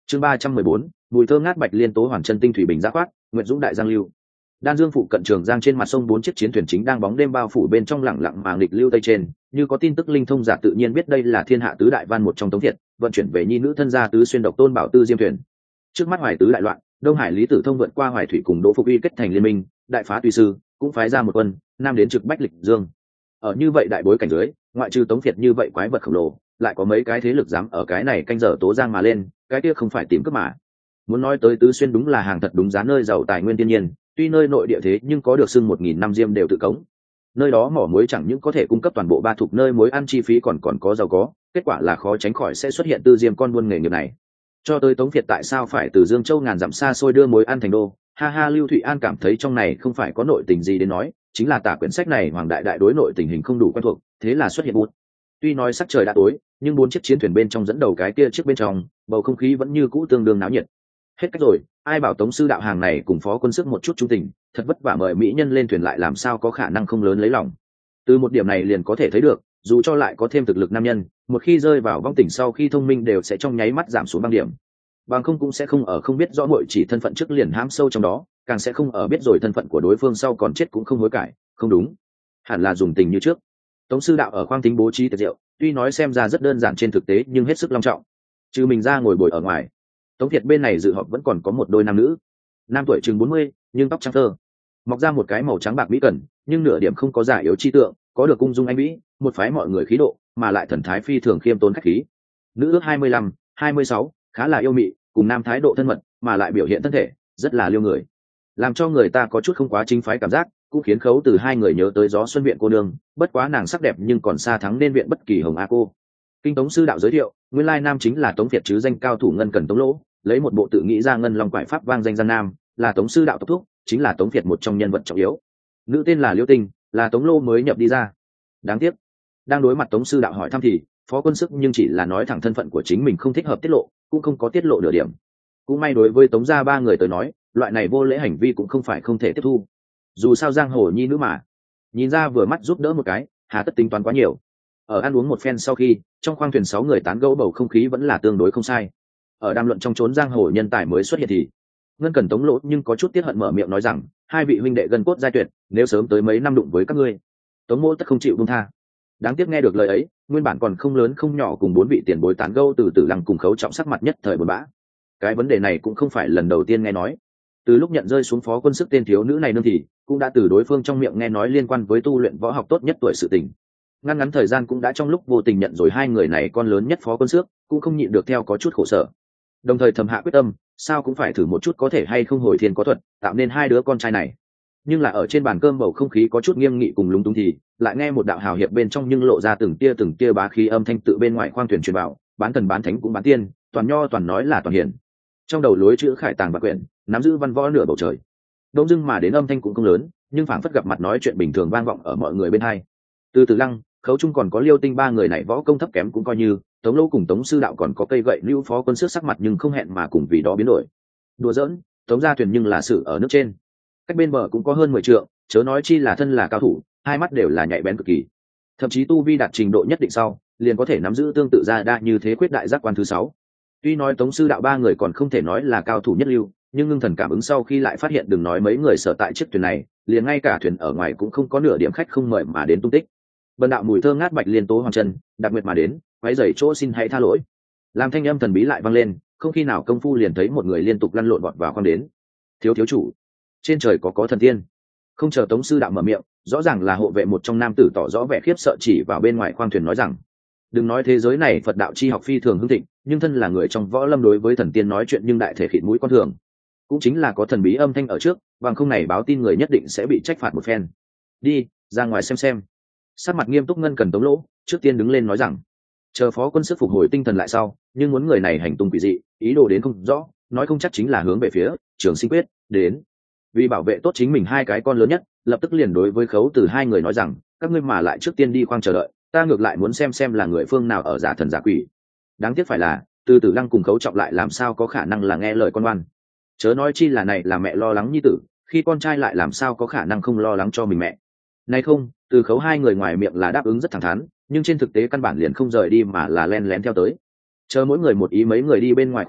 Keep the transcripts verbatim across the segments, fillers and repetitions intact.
chương ba trăm mười bốn, mùi thơ ngát bạch liên tố hoàn chân tinh thủy bình giác khoát, nguyện dũng đại giang lưu. Đan Dương phụ cận Trường Giang trên mặt sông bốn chiếc chiến thuyền chính đang bóng đêm bao phủ bên trong lặng lặng mà nghịch lưu tây trên, như có tin tức linh thông giả tự nhiên biết đây là thiên hạ tứ đại văn một trong Tống Việt, vận chuyển về nhi nữ thân gia tứ xuyên độc tôn bảo tư diêm thuyền. Trước mắt Hoài tứ đại loạn, Đông Hải Lý Tử Thông vượt qua Hoài thủy cùng Đỗ Phục Uy kết thành liên minh, đại phá tùy sư, cũng phái ra một quân, nam đến trực bách lịch dương. Ở như vậy đại bối cảnh dưới, ngoại trừ Tống Việt như vậy quái vật khổng lồ, lại có mấy cái thế lực dám ở cái này canh giờ tố giang mà lên, cái kia không phải tìm cướp mà. Muốn nói tới tứ xuyên đúng là hàng thật đúng giá nơi giàu tài nguyên thiên nhiên, tuy nơi nội địa thế nhưng có được xưng một nghìn năm diêm đều tự cống. Nơi đó mỏ muối chẳng những có thể cung cấp toàn bộ ba thuộc nơi muối ăn chi phí còn còn có giàu có, kết quả là khó tránh khỏi sẽ xuất hiện tư diêm con buôn nghề nghiệp này. Cho tới Tống Việt tại sao phải từ Dương Châu ngàn dặm xa xôi đưa muối ăn thành đô, ha ha Lưu Thụy An cảm thấy trong này không phải có nội tình gì đến nói, chính là tả quyển sách này Hoàng Đại Đại đối nội tình hình không đủ quen thuộc, thế là xuất hiện bút. Tuy nói sắc trời đã tối, nhưng bốn chiếc chiến thuyền bên trong dẫn đầu cái kia chiếc bên trong, bầu không khí vẫn như cũ tương đương náo nhiệt. Hết cách rồi, ai bảo Tống sư đạo hàng này cùng phó quân sức một chút trung tình, thật vất vả mời mỹ nhân lên thuyền lại làm sao có khả năng không lớn lấy lòng. Từ một điểm này liền có thể thấy được, dù cho lại có thêm thực lực nam nhân, một khi rơi vào vong tình sau khi thông minh đều sẽ trong nháy mắt giảm xuống băng điểm. Bằng không cũng sẽ không ở không biết rõ muội chỉ thân phận trước liền hãm sâu trong đó, càng sẽ không ở biết rồi thân phận của đối phương sau còn chết cũng không hối cải, không đúng. Hẳn là dùng tình như trước. Tống sư đạo ở khoang tính bố trí tiệc rượu, tuy nói xem ra rất đơn giản trên thực tế nhưng hết sức long trọng. Trừ mình ra ngồi bồi ở ngoài, Tống Việt bên này dự họp vẫn còn có một đôi nam nữ. Nam tuổi chừng bốn mươi, nhưng tóc trắng thơ, mọc ra một cái màu trắng bạc mỹ cẩn, nhưng nửa điểm không có giả yếu chi tượng, có được cung dung anh mỹ, một phái mọi người khí độ, mà lại thần thái phi thường khiêm tốn khách khí. Nữ ước hai mươi lăm, hai mươi sáu, khá là yêu mị, cùng nam thái độ thân mật, mà lại biểu hiện thân thể rất là liêu người, làm cho người ta có chút không quá chính phái cảm giác, cũng khiến Khấu Từ hai người nhớ tới Gió Xuân viện cô nương, bất quá nàng sắc đẹp nhưng còn xa thắng nên viện bất kỳ hồng a cô. Kinh Tống sư đạo giới thiệu, nguyên lai nam chính là Tống Việt chứ danh cao thủ ngân cần Tống Lỗ, lấy một bộ tự nghĩ ra ngân long quải pháp vang danh gian nam, là Tống sư đạo tộc thúc, chính là Tống Việt một trong nhân vật trọng yếu. Nữ tên là Liêu Tinh, là Tống Lô mới nhập đi ra. Đáng tiếc, đang đối mặt Tống sư đạo hỏi thăm thì phó quân sức nhưng chỉ là nói thẳng thân phận của chính mình không thích hợp tiết lộ, cũng không có tiết lộ nửa điểm. Cũng may đối với Tống gia ba người tới nói, loại này vô lễ hành vi cũng không phải không thể tiếp thu. Dù sao giang hồ nhi nữ mà, nhìn ra vừa mắt giúp đỡ một cái, hà tất tính toán quá nhiều. Ở ăn uống một phen sau khi, trong khoang thuyền sáu người tán gẫu bầu không khí vẫn là tương đối không sai. Ở đàm luận trong chốn giang hồ nhân tài mới xuất hiện thì ngân cần Tống Lỗ nhưng có chút tiếc hận mở miệng nói rằng, hai vị huynh đệ gần cốt giai tuyệt, nếu sớm tới mấy năm đụng với các ngươi, Tống Mỗ tất không chịu buông tha. Đáng tiếc nghe được lời ấy, nguyên bản còn không lớn không nhỏ cùng bốn vị tiền bối tán gẫu từ từ lăng cùng Khấu Trọng sắc mặt nhất thời buồn bã. Cái vấn đề này cũng không phải lần đầu tiên nghe nói. Từ lúc nhận rơi xuống phó quân sức tên thiếu nữ này nương thì cũng đã từ đối phương trong miệng nghe nói liên quan với tu luyện võ học tốt nhất tuổi sự tình. Ngắn ngắn thời gian cũng đã trong lúc vô tình nhận rồi hai người này con lớn nhất phó quân sức, cũng không nhịn được theo có chút khổ sở. Đồng thời thầm hạ quyết tâm, sao cũng phải thử một chút có thể hay không hồi thiên có thuật, tạo nên hai đứa con trai này. Nhưng là ở trên bàn cơm bầu không khí có chút nghiêm nghị cùng lúng túng thì lại nghe một đạo hào hiệp bên trong nhưng lộ ra từng tia từng tia bá khí âm thanh tự bên ngoài khoang thuyền truyền vào, bán thần bán thánh cũng bán tiên, toàn nho toàn nói là toàn hiển. Trong đầu lối chữ khải tàng và quyển, nắm giữ văn võ nửa bầu trời. Đông dưng mà đến âm thanh cũng không lớn, nhưng phảng phất gặp mặt nói chuyện bình thường vang vọng ở mọi người bên hai. Từ từ lăng, Khấu Trung còn có Liêu Tinh ba người này võ công thấp kém cũng coi như, Tống Lô cùng Tống sư đạo còn có cây gậy lưu phó quân sức sắc mặt nhưng không hẹn mà cùng vì đó biến đổi. Đùa giỡn, Tống gia thuyền nhưng là sự ở nước trên, cách bên bờ cũng có hơn mười trượng, chớ nói chi là thân là cao thủ, hai mắt đều là nhạy bén cực kỳ, thậm chí tu vi đạt trình độ nhất định sau, liền có thể nắm giữ tương tự ra đa như thế quyết đại giác quan thứ sáu. Tuy nói Tống sư đạo ba người còn không thể nói là cao thủ nhất lưu, nhưng ngưng thần cảm ứng sau khi lại phát hiện đừng nói mấy người sở tại chiếc thuyền này, liền ngay cả thuyền ở ngoài cũng không có nửa điểm khách không mời mà đến tung tích. Bần đạo mùi thơ ngát bạch liên tố hoàng chân, đặc biệt mà đến, váy giày chỗ xin hãy tha lỗi. Làm thanh âm thần bí lại vang lên, không khi nào công phu liền thấy một người liên tục lăn lộn vọt vào khoang đến. Thiếu thiếu chủ, trên trời có có thần tiên. Không chờ Tống sư đạo mở miệng, rõ ràng là hộ vệ một trong nam tử tỏ rõ vẻ khiếp sợ chỉ vào bên ngoài khoang thuyền nói rằng, đừng nói thế giới này Phật đạo chi học phi thường hưng thịnh, nhưng thân là người trong võ lâm đối với thần tiên nói chuyện nhưng đại thể khịt mũi con thường. Cũng chính là có thần bí âm thanh ở trước, bằng không này báo tin người nhất định sẽ bị trách phạt một phen. Đi ra ngoài xem xem. Sắc mặt nghiêm túc ngân cần Tống Lỗ trước tiên đứng lên nói rằng, chờ phó quân sức phục hồi tinh thần lại sau, nhưng muốn người này hành tung quỷ dị, ý đồ đến không rõ, nói không chắc chính là hướng về phía Trường Sinh Quyết đến. Vì bảo vệ tốt chính mình hai cái con lớn nhất, lập tức liền đối với Khấu Từ hai người nói rằng, các ngươi mà lại trước tiên đi khoang chờ đợi, ta ngược lại muốn xem xem là người phương nào ở giả thần giả quỷ. Đáng tiếc phải là Từ Tử Lăng cùng Khấu Trọng lại làm sao có khả năng là nghe lời con oan. Chớ nói chi là này là mẹ lo lắng nhi tử, khi con trai lại làm sao có khả năng không lo lắng cho mình mẹ. Này không, Từ Khấu hai người ngoài miệng là đáp ứng rất thẳng thắn, nhưng trên thực tế căn bản liền không rời đi mà là len lén theo tới. Chờ mỗi người một ý mấy người đi bên ngoài khoang thuyền,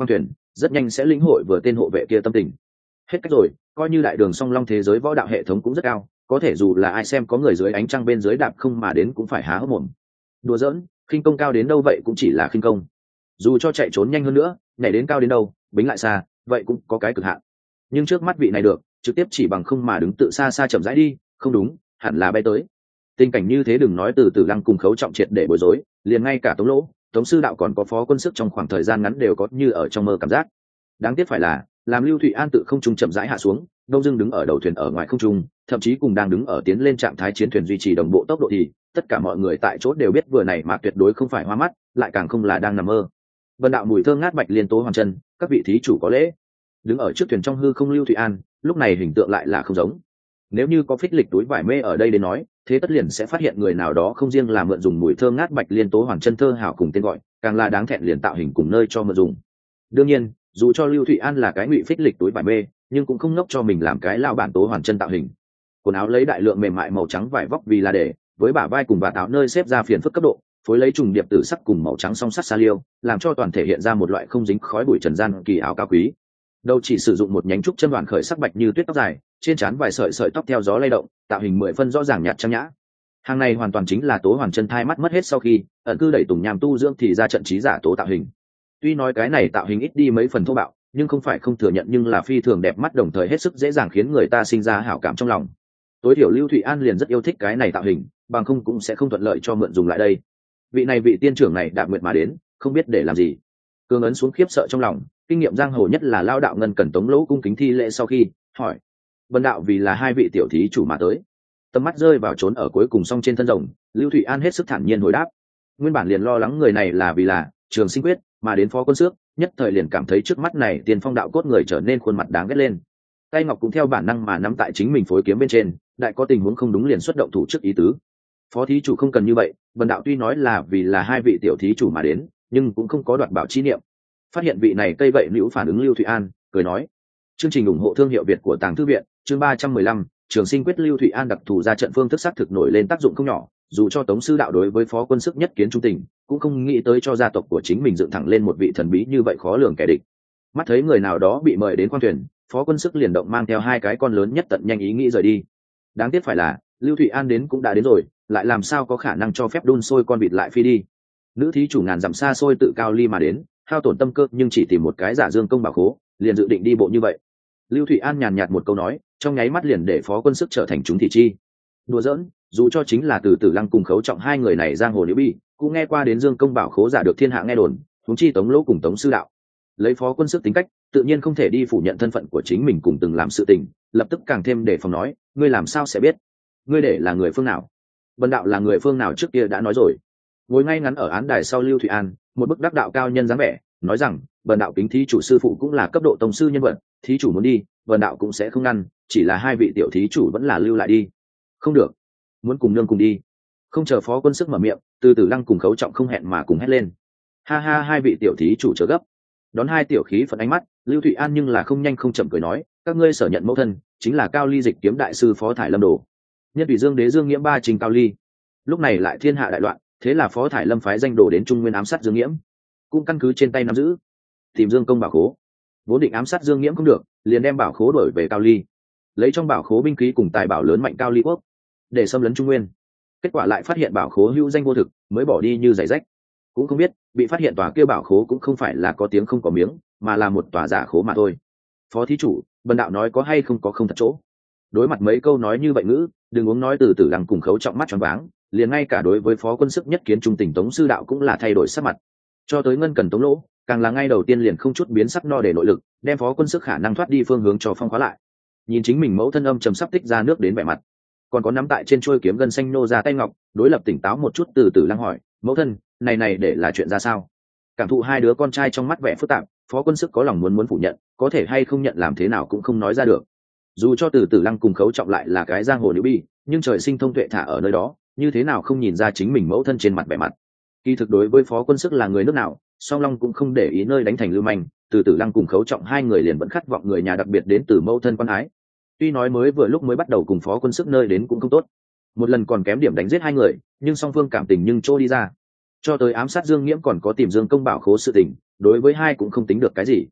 rất nhanh sẽ lĩnh hội vừa tên hộ vệ kia tâm tình. Hết cách rồi, coi như đại đường song long thế giới võ đạo hệ thống cũng rất cao, có thể dù là ai xem có người dưới ánh trăng bên dưới đạp không mà đến cũng phải há hốc mồm. Đùa giỡn, khinh công cao đến đâu vậy cũng chỉ là khinh công, dù cho chạy trốn nhanh hơn nữa, nhảy đến cao đến đâu, bính lại xa, vậy cũng có cái cực hạn. Nhưng trước mắt vị này được, trực tiếp chỉ bằng không mà đứng tự xa xa chậm rãi đi, không đúng, hẳn là bay tới. Tình cảnh như thế đừng nói từ từ lăng cùng khấu trọng triệt để bối rối, liền ngay cả tống lỗ, tống sư đạo còn có phó quân sức trong khoảng thời gian ngắn đều có như ở trong mơ cảm giác. Đáng tiếc phải là, làm Lưu Thụy An tự không trung chậm rãi hạ xuống, đông dưng đứng ở đầu thuyền ở ngoài không trung, thậm chí cùng đang đứng ở tiến lên trạng thái chiến thuyền duy trì đồng bộ tốc độ thì tất cả mọi người tại chỗ đều biết vừa này mà tuyệt đối không phải hoa mắt, lại càng không là đang nằm mơ. Vân đạo mùi thơm ngát bạch liên tố hoàng chân, các vị thí chủ có lễ. Đứng ở trước thuyền trong hư không Lưu Thụy An, lúc này hình tượng lại là không giống. Nếu như có phích lịch túi vải mê ở đây đến nói, thế tất liền sẽ phát hiện người nào đó không riêng là mượn dùng mùi thơm ngát bạch liên tố hoàng chân thơ hảo cùng tên gọi, càng là đáng thẹn liền tạo hình cùng nơi cho mượn dùng. Đương nhiên, dù cho Lưu Thụy An là cái ngụy phích lịch túi vải mê, nhưng cũng không ngốc cho mình làm cái lao bản tố hoàng chân tạo hình. Quần áo lấy đại lượng mềm mại màu trắng vải vóc vì là để, với bả vai cùng và áo nơi xếp ra phiền phức cấp độ, phối lấy trùng điệp tử sắc cùng màu trắng song sắt sa liêu, làm cho toàn thể hiện ra một loại không dính khói bụi trần gian kỳ áo cao quý. Đầu chỉ sử dụng một nhánh trúc chân đoàn khởi sắc bạch như tuyết tóc dài, trên trán vài sợi sợi tóc theo gió lay động, tạo hình mười phân rõ ràng nhạt trang nhã. Hàng này hoàn toàn chính là Tố Hoàn chân thai mắt mất hết sau khi ẩn cư đẩy tùng nhàm tu dưỡng thì ra trận trí giả tố tạo hình. Tuy nói cái này tạo hình ít đi mấy phần thô bạo, nhưng không phải không thừa nhận nhưng là phi thường đẹp mắt đồng thời hết sức dễ dàng khiến người ta sinh ra hảo cảm trong lòng. Tối thiểu Lưu Thụy An liền rất yêu thích cái này tạo hình, bằng không cũng sẽ không thuận lợi cho mượn dùng lại đây. Vị này vị tiên trưởng này đạp nguyện mà đến, không biết để làm gì. Cương ấn xuống khiếp sợ trong lòng, kinh nghiệm giang hồ nhất là lao đạo ngân cần tống lỗ cung kính thi lễ sau khi hỏi vân đạo vì là hai vị tiểu thí chủ mà tới. Tầm mắt rơi vào trốn ở cuối cùng song trên thân rồng, Lưu Thụy An hết sức thản nhiên hồi đáp. Nguyên bản liền lo lắng người này là vì là Trường Sinh Quyết mà đến phó quân xước, nhất thời liền cảm thấy trước mắt này tiền phong đạo cốt người trở nên khuôn mặt đáng ghét lên. Tay ngọc cũng theo bản năng mà nắm tại chính mình phối kiếm bên trên, đại có tình huống không đúng liền xuất động thủ trước ý tứ. Phó thí chủ không cần như vậy, vân đạo tuy nói là vì là hai vị tiểu thí chủ mà đến, nhưng cũng không có đoạt bảo chi niệm. Phát hiện vị này cây vậy nữ phản ứng Lưu Thụy An cười nói, chương trình ủng hộ thương hiệu Việt của Tàng Thư Viện, chương ba trăm mười lăm, Trường Sinh Quyết. Lưu Thụy An đặc thù ra trận phương thức xác thực nổi lên tác dụng không nhỏ, dù cho Tống sư đạo đối với phó quân sức nhất kiến trung tình, cũng không nghĩ tới cho gia tộc của chính mình dựng thẳng lên một vị thần bí như vậy khó lường kẻ địch. Mắt thấy người nào đó bị mời đến quan thuyền, phó quân sức liền động mang theo hai cái con lớn nhất tận nhanh ý nghĩ rời đi. Đáng tiếc phải là Lưu Thụy An đến cũng đã đến rồi, lại làm sao có khả năng cho phép đun sôi con vịt lại phi đi. Nữ thí chủ ngàn dặm xa xôi tự cao ly mà đến, hao tổn tâm cơ nhưng chỉ tìm một cái giả dương công bảo khố, liền dự định đi bộ như vậy. Lưu Thụy An nhàn nhạt một câu nói, trong nháy mắt liền để phó quân sức trở thành chúng thị chi. Đùa giỡn, dù cho chính là từ Tử Lăng cùng Khấu Trọng hai người này giang hồ liễu bi, cũng nghe qua đến dương công bảo khố giả được thiên hạ nghe đồn, huống chi Tống Lỗ cùng Tống sư đạo. Lấy phó quân sức tính cách, tự nhiên không thể đi phủ nhận thân phận của chính mình cùng từng làm sự tình, lập tức càng thêm để phòng nói, ngươi làm sao sẽ biết? Ngươi để là người phương nào? Vân đạo là người phương nào trước kia đã nói rồi. Ngồi ngay ngắn ở án đài sau Lưu Thụy An, một bức đắc đạo cao nhân dáng vẻ, nói rằng vân đạo kính thí chủ sư phụ cũng là cấp độ tông sư nhân vật, thí chủ muốn đi vân đạo cũng sẽ không ngăn, chỉ là hai vị tiểu thí chủ vẫn là lưu lại đi. Không được, muốn cùng nương cùng đi. Không chờ phó quân sức mở miệng, từ Tử Lăng cùng Khấu Trọng không hẹn mà cùng hét lên. Ha ha, hai vị tiểu thí chủ chớ gấp. Đón hai tiểu khí phận ánh mắt, Lưu Thụy An nhưng là không nhanh không chậm cười nói, các ngươi sở nhận mẫu thân chính là Cao Ly Dịch kiếm đại sư Phó Thải Lâm đồ. Nhân vị Dương Đế Dương Nghiễm ba trình Cao Ly. Lúc này lại thiên hạ đại loạn, thế là Phó Thải Lâm phái danh đồ đến Trung Nguyên ám sát Dương Nghiễm, cũng căn cứ trên tay nắm giữ tìm Dương công bảo khố. Vốn định ám sát Dương Nghiễm không được, liền đem bảo khố đổi về Cao Ly, lấy trong bảo khố binh khí cùng tài bảo lớn mạnh Cao Ly quốc để xâm lấn Trung Nguyên. Kết quả lại phát hiện bảo khố hữu danh vô thực, mới bỏ đi như giày rách. Cũng không biết bị phát hiện tòa kia bảo khố cũng không phải là có tiếng không có miếng, mà là một tòa giả khố mà thôi. Phó thí chủ, bần đạo nói có hay không có không thật chỗ. Đối mặt mấy câu nói như vậy ngữ, đừng uống nói từ Tử Lăng cùng Khấu Trọng mắt choáng váng, liền ngay cả đối với phó quân sức nhất kiến trung tình Tống sư đạo cũng là thay đổi sắc mặt. Cho tới ngân cần Tống Lỗ, càng là ngay đầu tiên liền không chút biến sắc no để nội lực, đem phó quân sức khả năng thoát đi phương hướng cho phong khóa lại. Nhìn chính mình mẫu thân âm trầm sắp tích ra nước đến vẻ mặt, còn có nắm tại trên chuôi kiếm gân xanh nô ra tay ngọc, đối lập tỉnh táo một chút từ Tử Lăng hỏi, mẫu thân, này này để là chuyện ra sao? Cảm thụ hai đứa con trai trong mắt vẻ phức tạp, phó quân sức có lòng muốn muốn phủ nhận, có thể hay không nhận làm thế nào cũng không nói ra được. Dù cho từ Tử Lăng cùng Khấu Trọng lại là cái giang hồ nữ bi, nhưng trời sinh thông tuệ thả ở nơi đó, như thế nào không nhìn ra chính mình mẫu thân trên mặt vẻ mặt. Kỳ thực đối với phó quân sức là người nước nào, song long cũng không để ý nơi đánh thành lưu manh, từ Tử Lăng cùng Khấu Trọng hai người liền vẫn khát vọng người nhà đặc biệt đến từ mẫu thân quan ái. Tuy nói mới vừa lúc mới bắt đầu cùng phó quân sức nơi đến cũng không tốt, một lần còn kém điểm đánh giết hai người, nhưng song phương cảm tình nhưng trôi đi ra. Cho tới ám sát Dương Nghiễm còn có tìm Dương công bảo khố sự tình, đối với hai cũng không tính được cái gì.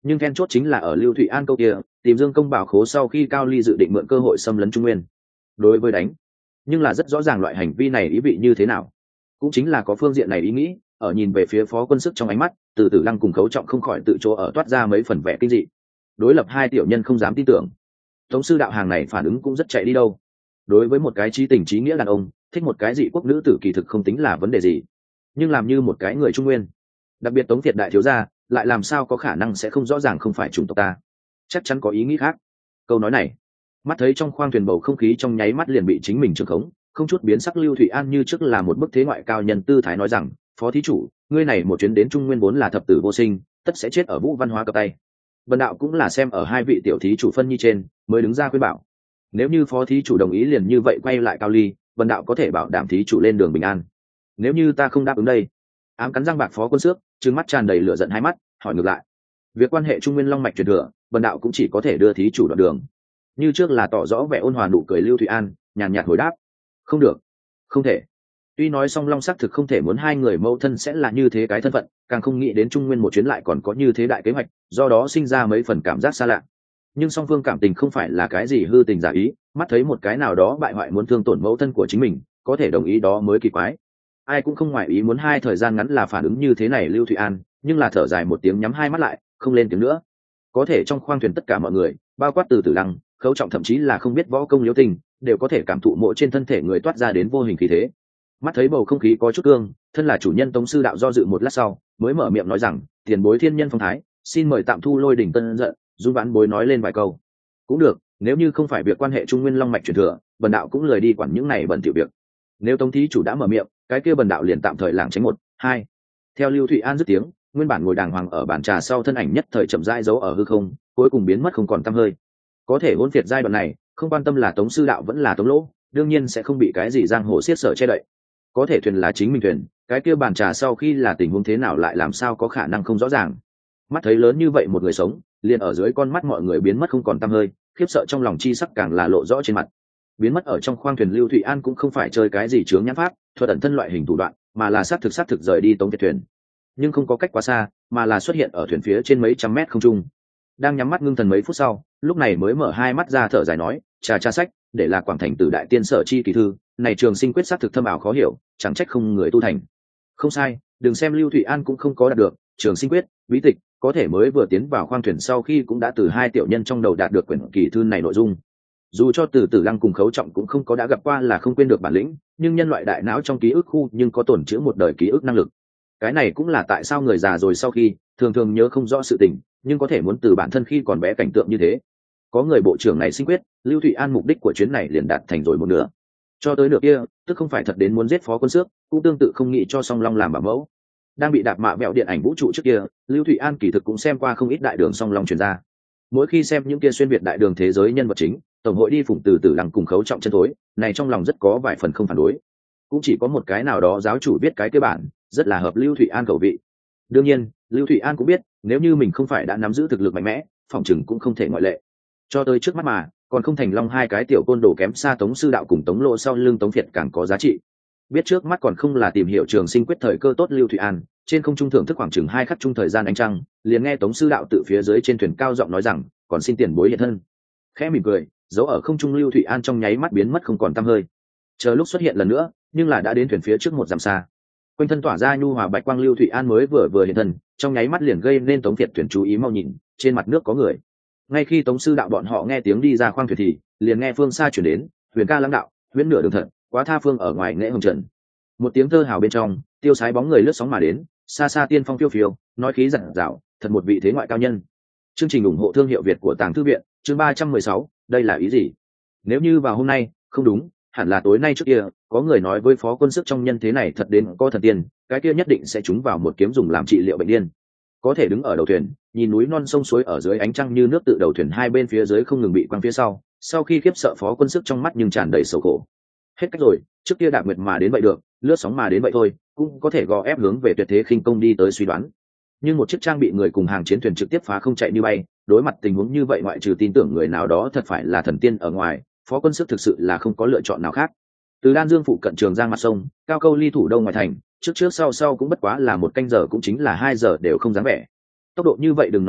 nhưng then chốt chính là ở Lưu Thụy An câu kia tìm Dương Công bảo khố sau khi Cao Ly dự định mượn cơ hội xâm lấn Trung Nguyên. Đối với đánh, nhưng là rất rõ ràng loại hành vi này ý vị như thế nào, cũng chính là có phương diện này ý nghĩ. Ở nhìn về phía Phó Quân Sức trong ánh mắt, Từ Tử Lăng cùng Khấu Trọng không khỏi tự chỗ ở toát ra mấy phần vẻ kinh dị. Đối lập hai tiểu nhân không dám tin tưởng. Tống sư đạo hàng này phản ứng cũng rất chạy đi đâu. Đối với một cái trí tình trí nghĩa đàn ông, thích một cái dị quốc nữ tử kỳ thực không tính là vấn đề gì, nhưng làm như một cái người Trung Nguyên, đặc biệt Tống Việt đại thiếu gia, lại làm sao có khả năng sẽ không rõ ràng không phải chủng tộc ta, chắc chắn có ý nghĩ khác. Câu nói này, mắt thấy trong khoang thuyền bầu không khí trong nháy mắt liền bị chính mình trương khống, không chút biến sắc Lưu Thụy An như trước là một bức thế ngoại cao nhân tư thái nói rằng, Phó thí chủ, ngươi này một chuyến đến Trung Nguyên vốn là thập tử vô sinh, tất sẽ chết ở Vũ Văn Hóa cập tay. Bần đạo cũng là xem ở hai vị tiểu thí chủ phân nhi trên, mới đứng ra khuyên bảo. Nếu như Phó thí chủ đồng ý liền như vậy quay lại Cao Ly, bần đạo có thể bảo đảm thí chủ lên đường bình an. Nếu như ta không đáp ứng đây, ám cắn răng bạc Phó Quân Xước, trừng mắt tràn đầy lửa giận hai mắt, hỏi ngược lại. Việc quan hệ Trung Nguyên long mạch truyền thừa, bần đạo cũng chỉ có thể đưa thí chủ đoạn đường. Như trước là tỏ rõ vẻ ôn hòa nụ cười Lưu Thụy An, nhàn nhạt hồi đáp, không được, không thể. Tuy nói song long xác thực không thể muốn hai người mâu thân sẽ là như thế cái thân phận, càng không nghĩ đến Trung Nguyên một chuyến lại còn có như thế đại kế hoạch, do đó sinh ra mấy phần cảm giác xa lạ. Nhưng song phương cảm tình không phải là cái gì hư tình giả ý, mắt thấy một cái nào đó bại hoại muốn thương tổn mẫu thân của chính mình, có thể đồng ý đó mới kỳ quái. Ai cũng không ngoại ý muốn hai thời gian ngắn là phản ứng như thế này Lưu Thụy An, nhưng là thở dài một tiếng nhắm hai mắt lại, không lên tiếng nữa. Có thể trong khoang thuyền tất cả mọi người, bao quát Từ Tử Lăng, Khấu Trọng thậm chí là không biết võ công Liễu Tình, đều có thể cảm thụ mỗi trên thân thể người toát ra đến vô hình khí thế. Mắt thấy bầu không khí có chút cương, thân là chủ nhân Tống sư đạo do dự một lát sau, mới mở miệng nói rằng, tiền bối thiên nhân phong thái, xin mời tạm thu Lôi Đỉnh Tân giận, dung vãn bối nói lên vài câu. Cũng được, nếu như không phải việc quan hệ Trung Nguyên long mạch truyền thừa, bần đạo cũng lười đi quản những này bẩn tiểu việc. Nếu Tống thí chủ đã mở miệng, cái kia bần đạo liền tạm thời lảng tránh một, hai. Theo Lưu Thụy An dứt tiếng, nguyên bản ngồi đàng hoàng ở bàn trà sau thân ảnh nhất thời chậm rãi giấu ở hư không, cuối cùng biến mất không còn tăm hơi. Có thể hỗn phiệt giai đoạn này, không quan tâm là Tống sư đạo vẫn là Tống lỗ, đương nhiên sẽ không bị cái gì giang hồ xiết sở che đậy. Có thể thuyền là chính mình thuyền, cái kia bàn trà sau khi là tình huống thế nào lại làm sao có khả năng không rõ ràng. Mắt thấy lớn như vậy một người sống, liền ở dưới con mắt mọi người biến mất không còn tăm hơi, khiếp sợ trong lòng chi sắc càng là lộ rõ trên mặt. Biến mất ở trong khoang thuyền Lưu Thụy An cũng không phải chơi cái gì chướng nhãn pháp, thuật ẩn thân loại hình thủ đoạn, mà là sát thực sát thực rời đi Tống Việt thuyền. Nhưng không có cách quá xa, mà là xuất hiện ở thuyền phía trên mấy trăm mét không trung. Đang nhắm mắt ngưng thần mấy phút sau, lúc này mới mở hai mắt ra thở dài nói, trà tra sách, để là Quảng Thành Tử đại tiên sở chi kỳ thư, này trường sinh quyết sát thực thâm ảo khó hiểu, chẳng trách không người tu thành. Không sai, đừng xem Lưu Thụy An cũng không có đạt được trường sinh quyết bí tịch, có thể mới vừa tiến vào khoang thuyền sau khi cũng đã từ hai tiểu nhân trong đầu đạt được quyển kỳ thư này nội dung. Dù cho Từ Tử Lăng cùng Khấu Trọng cũng không có đã gặp qua là không quên được bản lĩnh, nhưng nhân loại đại não trong ký ức khu nhưng có tổn chữa một đời ký ức năng lực. Cái này cũng là tại sao người già rồi sau khi thường thường nhớ không rõ sự tình, nhưng có thể muốn từ bản thân khi còn bé cảnh tượng như thế. Có người bộ trưởng này sinh quyết, Lưu Thụy An mục đích của chuyến này liền đạt thành rồi một nửa. Cho tới nửa kia, tức không phải thật đến muốn giết Phó Quân Xước, cũng tương tự không nghĩ cho Song Long làm bảo mẫu. Đang bị đạp mạ vẹo điện ảnh vũ trụ trước kia, Lưu Thụy An kỳ thực cũng xem qua không ít đại đường Song Long truyền ra. Mỗi khi xem những kia xuyên việt đại đường thế giới nhân vật chính, tổng hội đi phụng Từ Tử Lăng cùng Khấu Trọng chân thối, này trong lòng rất có vài phần không phản đối. Cũng chỉ có một cái nào đó giáo chủ biết cái cơ bản, rất là hợp Lưu Thụy An khẩu vị. Đương nhiên, Lưu Thụy An cũng biết, nếu như mình không phải đã nắm giữ thực lực mạnh mẽ, phòng chừng cũng không thể ngoại lệ. Cho tới trước mắt mà, còn không thành long hai cái tiểu côn đồ kém xa Tống sư đạo cùng Tống lộ sau lưng Tống Việt càng có giá trị. Biết trước mắt còn không là tìm hiểu trường sinh quyết thời cơ tốt Lưu Thụy An, trên không trung thưởng thức khoảng chừng hai khắc chung thời gian ánh trăng, liền nghe Tống sư đạo tự phía dưới trên thuyền cao giọng nói rằng, còn xin tiền bối hiện thân. Khẽ mỉm cười, giấu ở không trung Lưu Thụy An trong nháy mắt biến mất không còn tăm hơi. Chờ lúc xuất hiện lần nữa, nhưng là đã đến thuyền phía trước một dặm xa. Quanh thân tỏa ra nhu hòa bạch quang Lưu Thụy An mới vừa vừa hiện thân, trong nháy mắt liền gây nên Tống Việt thuyền chú ý mau nhìn, trên mặt nước có người. Ngay khi Tống sư đạo bọn họ nghe tiếng đi ra khoang thuyền thì liền nghe phương xa chuyển đến, huyền ca lãng đạo, huyễn nửa đường thật, quá tha phương ở ngoài nghệ hồng trần. Một tiếng thơ hào bên trong, tiêu sái bóng người lướt sóng mà đến, xa xa tiên phong phiêu phiêu, nói khí dặn dạo, thật một vị thế ngoại cao nhân. Chương trình ủng hộ thương hiệu Việt của Tàng Thư viện, chương ba trăm mười sáu, đây là ý gì? Nếu như vào hôm nay, không đúng, hẳn là tối nay trước kia, có người nói với Phó Quân Sức trong nhân thế này thật đến có thần tiên, cái kia nhất định sẽ trúng vào một kiếm dùng làm trị liệu bệnh điên. Có thể đứng ở đầu thuyền, nhìn núi non sông suối ở dưới ánh trăng như nước tự đầu thuyền hai bên phía dưới không ngừng bị quăng phía sau, sau khi khiếp sợ Phó Quân Sức trong mắt nhưng tràn đầy sầu khổ. Hết cách rồi, trước kia đạp nguyệt mà đến vậy được, lướt sóng mà đến vậy thôi, cũng có thể gò ép hướng về tuyệt thế khinh công đi tới suy đoán. Nhưng một chiếc trang bị người cùng hàng chiến thuyền trực tiếp phá không chạy như bay, đối mặt tình huống như vậy ngoại trừ tin tưởng người nào đó thật phải là thần tiên ở ngoài, Phó Quân Sức thực sự là không có lựa chọn nào khác. Từ Đan Dương phụ cận Trường Giang mặt sông, cao câu ly thủ đông ngoài thành, trước trước sau sau cũng bất quá là một canh giờ cũng chính là hai giờ đều không dám vẻ. Tốc độ như vậy đừng nói thấy,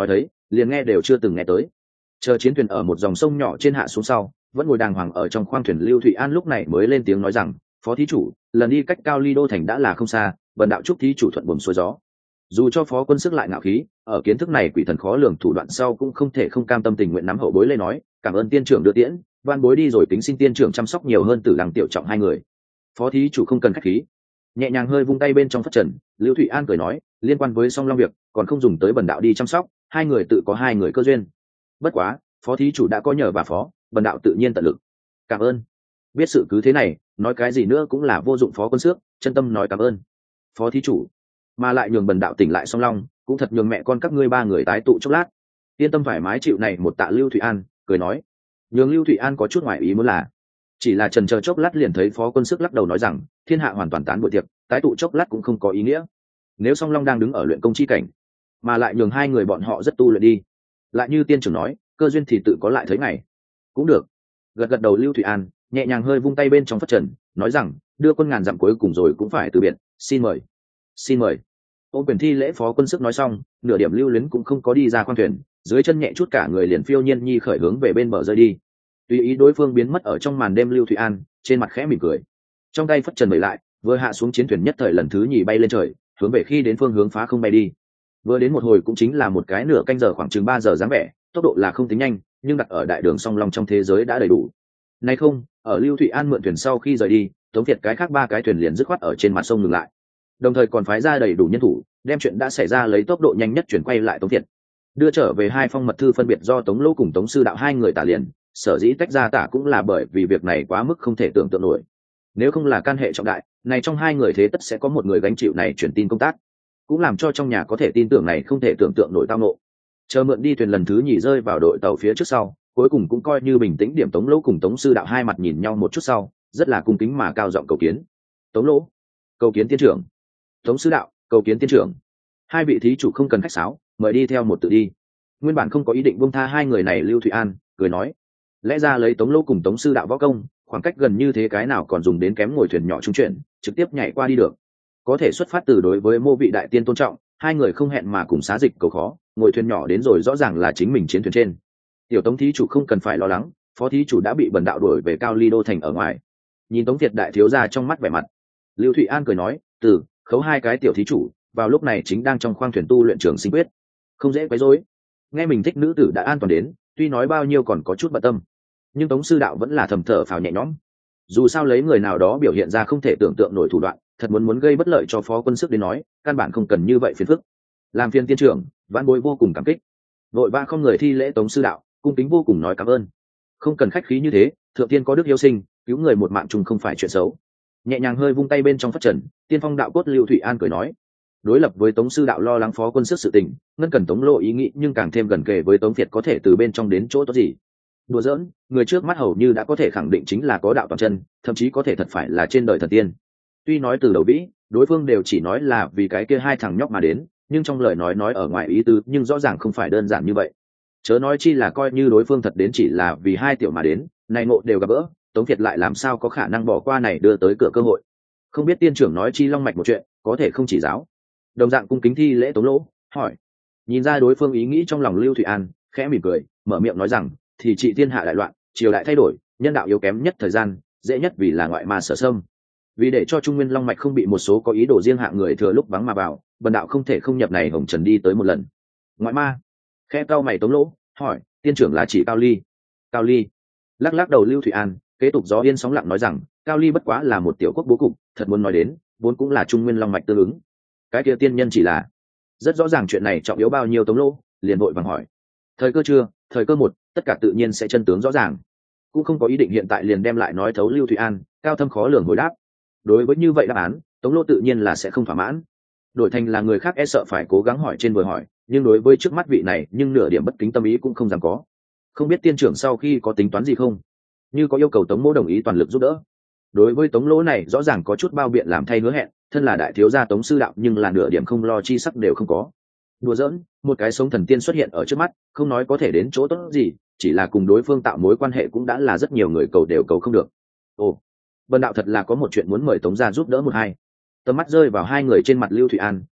liền nghe đều chưa từng nghe tới. Chờ chiến thuyền ở một dòng sông nhỏ trên hạ xuống sau, vẫn ngồi đàng hoàng ở trong khoang thuyền Lưu Thụy An lúc này mới lên tiếng nói rằng, phó thí chủ, lần đi cách Cao Ly đô thành đã là không xa, bần đạo chúc thí chủ thuận buồm xuôi gió. Dù cho phó quân sức lại ngạo khí, ở kiến thức này quỷ thần khó lường thủ đoạn sau cũng không thể không cam tâm tình nguyện nắm hậu bối lên nói, cảm ơn tiên trưởng đưa tiễn, van bối đi rồi, kính xin tiên trưởng chăm sóc nhiều hơn Tử Lăng Tiểu Trọng hai người. Phó thí chủ không cần khách khí. Nhẹ nhàng hơi vung tay bên trong phất trần, Lưu Thụy An cười nói, liên quan với Song Long việc còn không dùng tới bần đạo đi chăm sóc, hai người tự có hai người cơ duyên. Bất quá phó thí chủ đã có nhờ bà phó, bần đạo tự nhiên tận lực. Cảm ơn. Biết sự cứ thế này, nói cái gì nữa cũng là vô dụng. Phó quân xước chân tâm nói cảm ơn phó thí chủ, mà lại nhường bần đạo tỉnh lại Song Long, cũng thật nhường mẹ con các ngươi ba người tái tụ chốc lát. Yên tâm thoải mái chịu này một tạ. Lưu Thụy An cười nói. Nhường Lưu Thụy An có chút ngoài ý muốn là, chỉ là trần chờ chốc lát liền thấy phó quân sức lắc đầu nói rằng, thiên hạ hoàn toàn tán buổi tiệc, tái tụ chốc lát cũng không có ý nghĩa. Nếu Song Long đang đứng ở luyện công chi cảnh, mà lại nhường hai người bọn họ rất tu luyện đi, lại như tiên trưởng nói, cơ duyên thì tự có lại thấy ngày. Cũng được. Gật gật đầu Lưu Thụy An nhẹ nhàng hơi vung tay bên trong phất trần, nói rằng, đưa quân ngàn dặm cuối cùng rồi cũng phải từ biệt, xin mời. Xin mời. Ô quyền thi lễ phó quân sức nói xong, nửa điểm lưu luyến cũng không có đi ra khoang thuyền, dưới chân nhẹ chút cả người liền phiêu nhiên nhi khởi hướng về bên bờ rơi đi. Tùy ý đối phương biến mất ở trong màn đêm, Lưu Thụy An trên mặt khẽ mỉm cười, trong tay phất trần bẩy lại, vừa hạ xuống chiến thuyền nhất thời lần thứ nhì bay lên trời, hướng về khi đến phương hướng phá không bay đi. Vừa đến một hồi cũng chính là một cái nửa canh giờ, khoảng chừng ba giờ dáng vẻ, tốc độ là không tính nhanh, nhưng đặt ở đại đường Song Long trong thế giới đã đầy đủ. Nay không, ở Lưu Thụy An mượn thuyền sau khi rời đi, Tống Việt cái khác ba cái thuyền liền dứt khoát ở trên mặt sông ngừng lại, đồng thời còn phái ra đầy đủ nhân thủ, đem chuyện đã xảy ra lấy tốc độ nhanh nhất chuyển quay lại Tống Việt, đưa trở về hai phong mật thư phân biệt do Tống Lỗ cùng Tống Sư Đạo hai người tả liền. Sở dĩ tách ra tả cũng là bởi vì việc này quá mức không thể tưởng tượng nổi, nếu không là can hệ trọng đại này, trong hai người thế tất sẽ có một người gánh chịu này chuyển tin công tác, cũng làm cho trong nhà có thể tin tưởng này không thể tưởng tượng nổi tao nộ. Chờ mượn đi thuyền lần thứ nhì rơi vào đội tàu phía trước sau, cuối cùng cũng coi như bình tĩnh điểm. Tống Lỗ cùng Tống Sư Đạo hai mặt nhìn nhau một chút sau, rất là cung kính mà cao giọng cầu kiến. Tống Lỗ, cầu kiến tiên trưởng. Tống Sư Đạo, cầu kiến tiên trưởng. Hai vị thí chủ không cần khách sáo, mời đi theo một tự đi. Nguyên bản không có ý định buông tha hai người này, Lưu Thụy An cười nói, lẽ ra lấy Tống Lỗ cùng Tống Sư Đạo võ công, khoảng cách gần như thế cái nào còn dùng đến kém ngồi thuyền nhỏ trung chuyển, trực tiếp nhảy qua đi được. Có thể xuất phát từ đối với mô vị đại tiên tôn trọng, hai người không hẹn mà cùng xá dịch cầu khó, ngồi thuyền nhỏ đến rồi rõ ràng là chính mình chiến thuyền trên. Tiểu Tống thí chủ không cần phải lo lắng, phó thí chủ đã bị bần đạo đuổi về Cao Ly đô thành ở ngoài. Nhìn Tống Việt đại thiếu gia trong mắt vẻ mặt, Lưu Thụy An cười nói, từ khấu hai cái tiểu thí chủ vào lúc này chính đang trong khoang thuyền tu luyện trường sinh quyết, không dễ quấy rối. Nghe mình thích nữ tử đã an toàn đến, tuy nói bao nhiêu còn có chút bận tâm, nhưng Tống Sư Đạo vẫn là thầm thở phào nhẹ nhõm. Dù sao lấy người nào đó biểu hiện ra không thể tưởng tượng nổi thủ đoạn, thật muốn muốn gây bất lợi cho phó quân sức đến nói, căn bản không cần như vậy phiền phức. Làm phiền tiên trưởng, vãn bối vô cùng cảm kích. Vội vã không người thi lễ Tống Sư Đạo cung kính vô cùng nói cảm ơn. Không cần khách khí như thế, thượng tiên có đức hiếu sinh, cứu người một mạng chung không phải chuyện xấu. Nhẹ nhàng hơi vung tay bên trong phất trần, tiên phong đạo cốt Lưu Thụy An cười nói. Đối lập với Tống Sư Đạo lo lắng phó quân sức sự tình, ngân cần Tống Lộ ý nghĩ nhưng càng thêm gần kề với Tống Việt có thể từ bên trong đến chỗ tốt gì. Đùa giỡn, người trước mắt hầu như đã có thể khẳng định chính là có đạo toàn chân, thậm chí có thể thật phải là trên đời thần tiên. Tuy nói từ đầu vĩ, đối phương đều chỉ nói là vì cái kia hai thằng nhóc mà đến, nhưng trong lời nói nói ở ngoài ý tứ, nhưng rõ ràng không phải đơn giản như vậy. Chớ nói chi là coi như đối phương thật đến chỉ là vì hai tiểu mà đến, này ngộ đều gặp gỡ, Tống Việt lại làm sao có khả năng bỏ qua này đưa tới cửa cơ hội. Không biết tiên trưởng nói chi long mạch một chuyện, có thể không chỉ giáo. Đồng dạng cung kính thi lễ Tống Lỗ hỏi. Nhìn ra đối phương ý nghĩ trong lòng, Lưu Thụy An khẽ mỉm cười, mở miệng nói rằng, thì trị thiên hạ đại loạn, triều đại thay đổi, nhân đạo yếu kém nhất thời gian, dễ nhất vì là ngoại ma sở xâm. Vì để cho Trung Nguyên long mạch không bị một số có ý đồ riêng hạng người thừa lúc vắng mà vào, bần đạo không thể không nhập này hồng trần đi tới một lần. Ngoại ma? Khẽ cau mày Tống Lỗ hỏi, tiên trưởng là chỉ Cao Ly? Cao Ly? Lắc lắc đầu Lưu Thụy An kế tục gió yên sóng lặng nói rằng, Cao Ly bất quá là một tiểu quốc bố cục, thật muốn nói đến, vốn cũng là Trung Nguyên long mạch tương ứng. Cái kia tiên nhân chỉ là rất rõ ràng chuyện này trọng yếu bao nhiêu. Tống Lỗ liền vội vàng hỏi, thời cơ chưa? Thời cơ một, tất cả tự nhiên sẽ chân tướng rõ ràng. Cũng không có ý định hiện tại liền đem lại nói thấu. Lưu Thụy An cao thâm khó lường hồi đáp. Đối với như vậy đáp án, Tống Lỗ tự nhiên là sẽ không thỏa mãn. Đổi thành là người khác e sợ phải cố gắng hỏi trên vừa hỏi, nhưng đối với trước mắt vị này, nhưng nửa điểm bất kính tâm ý cũng không dám có. Không biết tiên trưởng sau khi có tính toán gì không? Như có yêu cầu Tống Mỗ đồng ý toàn lực giúp đỡ. Đối với Tống Lỗ này rõ ràng có chút bao biện làm thay hứa hẹn, thân là đại thiếu gia Tống Sư Đạo nhưng là nửa điểm không lo chi sắc đều không có. Đùa giỡn, một cái sống thần tiên xuất hiện ở trước mắt, không nói có thể đến chỗ tốt gì, chỉ là cùng đối phương tạo mối quan hệ cũng đã là rất nhiều người cầu đều cầu không được. Ồ, bần đạo thật là có một chuyện muốn mời Tống gia giúp đỡ một hai. Tầm mắt rơi vào hai người trên mặt Lưu Thụy An,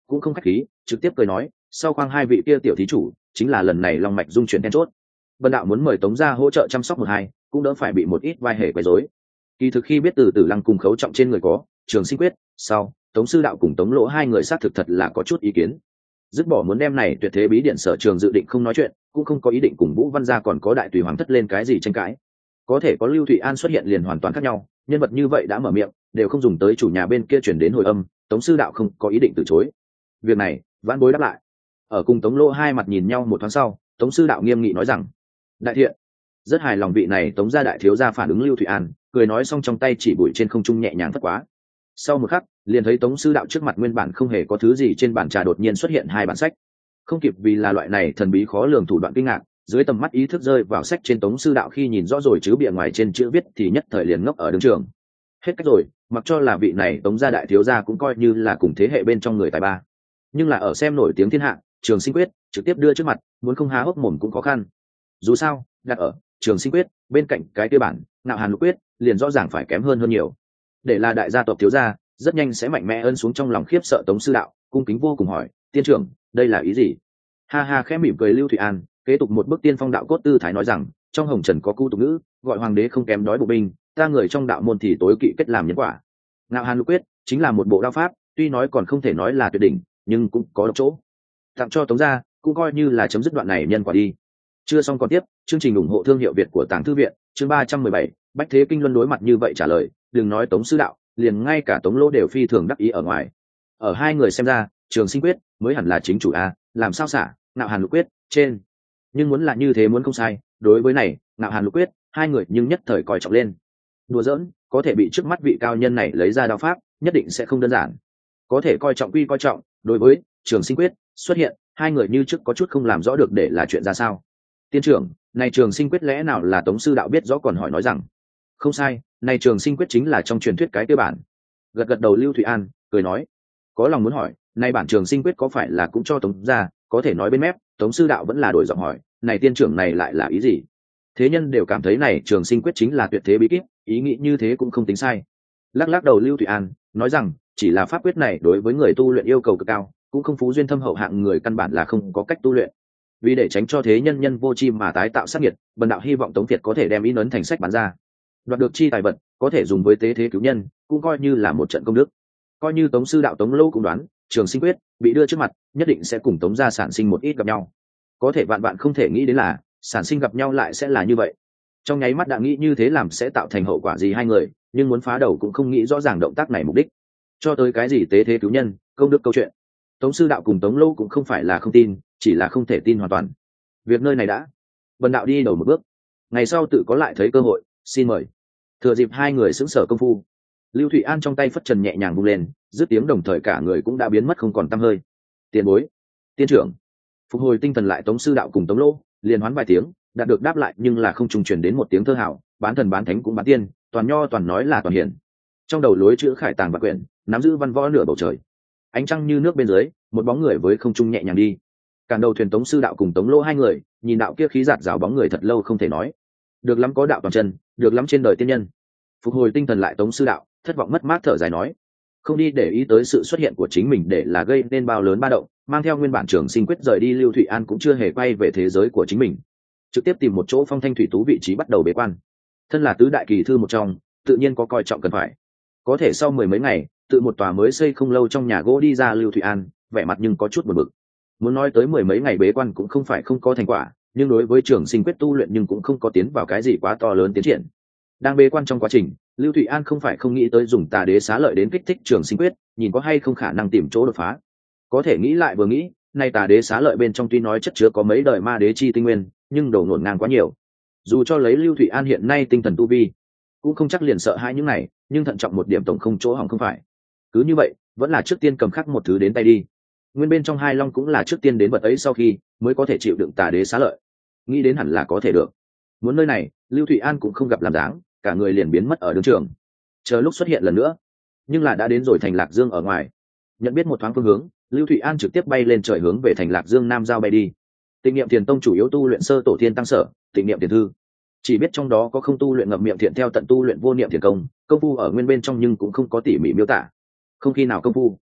cũng không khách khí, trực tiếp cười nói, sau khoang hai vị kia tiểu thí chủ chính là lần này long mạch dung chuyển then chốt. Bần đạo muốn mời Tống gia hỗ trợ chăm sóc một hai, cũng đỡ phải bị một ít vai hề quấy rối. Kỳ thực khi biết từ Tử Lăng cùng Khấu Trọng trên người có Trường Sinh quyết, sau Tống sư đạo cùng Tống Lỗ hai người xác thực thật là có chút ý kiến. Dứt bỏ muốn đem này tuyệt thế bí điện sở trường dự định không nói chuyện, cũng không có ý định cùng Vũ Văn gia còn có đại tùy hoàng thất lên cái gì tranh cãi. Có thể có Lưu Thụy An xuất hiện liền hoàn toàn khác nhau, nhân vật như vậy đã mở miệng, đều không dùng tới chủ nhà bên kia chuyển đến hồi âm, Tống sư đạo không có ý định từ chối. Việc này, vãn bối đáp lại. Ở cùng Tống Lỗ hai mặt nhìn nhau một thoáng sau, Tống sư đạo nghiêm nghị nói rằng: "Đại thiện." Rất hài lòng vị này Tống gia đại thiếu gia phản ứng Lưu Thụy An, cười nói xong trong tay chỉ bụi trên không trung nhẹ nhàng phất quá. Sau một khắc, liền thấy Tống sư đạo trước mặt nguyên bản không hề có thứ gì trên bàn trà đột nhiên xuất hiện hai bản sách. Không kịp vì là loại này thần bí khó lường thủ đoạn kinh ngạc, dưới tầm mắt ý thức rơi vào sách trên Tống sư đạo khi nhìn rõ rồi chữ bìa ngoài trên chữ viết thì nhất thời liền ngốc ở đường trường. Hết cách rồi, mặc cho là vị này Tống gia đại thiếu gia cũng coi như là cùng thế hệ bên trong người tài ba. Nhưng là ở xem nổi tiếng thiên hạ, Trường Sinh quyết trực tiếp đưa trước mặt, muốn không há hốc mồm cũng khó khăn. Dù sao, đặt ở Trường Sinh quyết bên cạnh cái tiêu bản Nạo Hàn Lục quyết liền rõ ràng phải kém hơn hơn nhiều. Để là đại gia tộc thiếu gia, rất nhanh sẽ mạnh mẽ ân xuống trong lòng khiếp sợ Tống sư đạo, cung kính vô cùng hỏi: "Tiên trưởng, đây là ý gì?" Ha ha khẽ mỉm cười Lưu Thụy An, kế tục một bước tiên phong đạo cốt tư thái nói rằng: "Trong hồng trần có cu tục ngữ, gọi hoàng đế không kém đói bụng binh, ta người trong đạo môn thì tối kỵ kết làm nhân quả. Nạo Hàn Lục quyết chính là một bộ đao pháp, tuy nói còn không thể nói là tuyệt đỉnh, nhưng cũng có độc chỗ. Tặng cho Tống gia, cũng coi như là chấm dứt đoạn này nhân quả đi." Chưa xong còn tiếp, chương trình ủng hộ thương hiệu Việt của Tàng Thư viện, chương ba trăm mười bảy, Bách Thế Kinh Luân đối mặt như vậy trả lời, đừng nói Tống sư đạo, liền ngay cả Tống Lỗ đều phi thường đắc ý ở ngoài. Ở hai người xem ra, Trường Sinh quyết mới hẳn là chính chủ a, làm sao xả, Nạo Hàn Lục quyết trên. Nhưng muốn là như thế muốn không sai, đối với này, Nạo Hàn Lục quyết, hai người nhưng nhất thời coi trọng lên. Đùa giỡn, có thể bị trước mắt vị cao nhân này lấy ra đao pháp, nhất định sẽ không đơn giản. Có thể coi trọng quy coi trọng, đối với Trường Sinh quyết xuất hiện, hai người như trước có chút không làm rõ được để là chuyện ra sao. Tiên trưởng, này Trường Sinh quyết lẽ nào là Tống sư đạo biết rõ còn hỏi nói rằng: "Không sai, này Trường Sinh quyết chính là trong truyền thuyết cái tiêu bản." Gật gật đầu Lưu Thụy An, cười nói: "Có lòng muốn hỏi, này bản Trường Sinh quyết có phải là cũng cho Tống gia?" Có thể nói bên mép, Tống sư đạo vẫn là đổi giọng hỏi: "Này tiên trưởng này lại là ý gì?" Thế nhân đều cảm thấy này Trường Sinh quyết chính là tuyệt thế bí kíp, ý nghĩ như thế cũng không tính sai. Lắc lắc đầu Lưu Thụy An, nói rằng: "Chỉ là pháp quyết này đối với người tu luyện yêu cầu cực cao, cũng không phú duyên thâm hậu hạng người căn bản là không có cách tu luyện. Vì để tránh cho thế nhân nhân vô chi mà tái tạo sát nhiệt, bần đạo hy vọng Tống Việt có thể đem in ấn thành sách bán ra, đoạt được chi tài vật, có thể dùng với tế thế cứu nhân, cũng coi như là một trận công đức." Coi như Tống sư đạo Tống Lô cũng đoán, Trường Sinh quyết bị đưa trước mặt, nhất định sẽ cùng Tống gia sản sinh một ít gặp nhau. Có thể vạn bạn không thể nghĩ đến là, sản sinh gặp nhau lại sẽ là như vậy. Trong nháy mắt đã nghĩ như thế làm sẽ tạo thành hậu quả gì hai người, nhưng muốn phá đầu cũng không nghĩ rõ ràng động tác này mục đích. Cho tới cái gì tế thế cứu nhân, công đức câu chuyện, Tống sư đạo cùng Tống Lô cũng không phải là không tin, chỉ là không thể tin hoàn toàn. Việc nơi này đã, bần đạo đi đầu một bước, ngày sau tự có lại thấy cơ hội, xin mời. Thừa dịp hai người sững sở công phu, Lưu Thụy An trong tay phất trần nhẹ nhàng vung lên, dứt tiếng đồng thời cả người cũng đã biến mất không còn tăm hơi. Tiền bối, tiên trưởng. Phục hồi tinh thần lại Tống sư đạo cùng Tống Lô, liền hoán vài tiếng, đạt được đáp lại nhưng là không trùng truyền đến một tiếng thơ hảo, bán thần bán thánh cũng bán tiên, toàn nho toàn nói là toàn hiển. Trong đầu lối chữ khải tàng và quyển, nắm giữ văn võ nửa bầu trời. Ánh trăng như nước bên dưới, một bóng người với không trung nhẹ nhàng đi. Cản đầu thuyền Tống sư đạo cùng Tống Lô hai người, nhìn đạo kia khí giạt rào bóng người thật lâu không thể nói. Được lắm có đạo toàn chân, được lắm trên đời tiên nhân. Phục hồi tinh thần lại Tống sư đạo, thất vọng mất mát thở dài nói: "Không đi để ý tới sự xuất hiện của chính mình để là gây nên bao lớn ba động, mang theo nguyên bản Trường Sinh quyết rời đi Lưu Thụy An cũng chưa hề quay về thế giới của chính mình, trực tiếp tìm một chỗ phong thanh thủy tú vị trí bắt đầu bế quan. Thân là tứ đại kỳ thư một trong, tự nhiên có coi trọng cần phải. Có thể sau mười mấy ngày, tự một tòa mới xây không lâu trong nhà gỗ đi ra Lưu Thụy An, vẻ mặt nhưng có chút buồn bực. Muốn nói tới mười mấy ngày bế quan cũng không phải không có thành quả, nhưng đối với Trường Sinh quyết tu luyện nhưng cũng không có tiến vào cái gì quá to lớn tiến triển. Đang bế quan trong quá trình, Lưu Thụy An không phải không nghĩ tới dùng Tà Đế xá lợi đến kích thích Trường Sinh quyết, nhìn có hay không khả năng tìm chỗ đột phá. Có thể nghĩ lại vừa nghĩ, nay Tà Đế xá lợi bên trong tuy nói chất chứa có mấy đời ma đế chi tinh nguyên, nhưng đầu ngổn ngang quá nhiều. Dù cho lấy Lưu Thụy An hiện nay tinh thần tu vi, cũng không chắc liền sợ hai những này, nhưng thận trọng một điểm tổng không chỗ hỏng không phải. Cứ như vậy, vẫn là trước tiên cầm khắc một thứ đến tay đi. Nguyên bên trong hai long cũng là trước tiên đến vật ấy sau khi mới có thể chịu đựng Tà Đế xá lợi. Nghĩ đến hẳn là có thể được. Muốn nơi này, Lưu Thụy An cũng không gặp làm dáng, cả người liền biến mất ở đường trường. Chờ lúc xuất hiện lần nữa, nhưng là đã đến rồi thành Lạc Dương ở ngoài. Nhận biết một thoáng phương hướng, Lưu Thụy An trực tiếp bay lên trời hướng về thành Lạc Dương Nam giao bay đi. Tịnh Niệm Thiền Tông chủ yếu tu luyện sơ tổ thiên tăng sở, Tịnh Niệm Thiền thư. Chỉ biết trong đó có không tu luyện ngậm miệng thiện theo tận tu luyện vô niệm thiền công, công phu ở nguyên bên trong nhưng cũng không có tỉ mỉ miêu tả. Không khi nào công phu,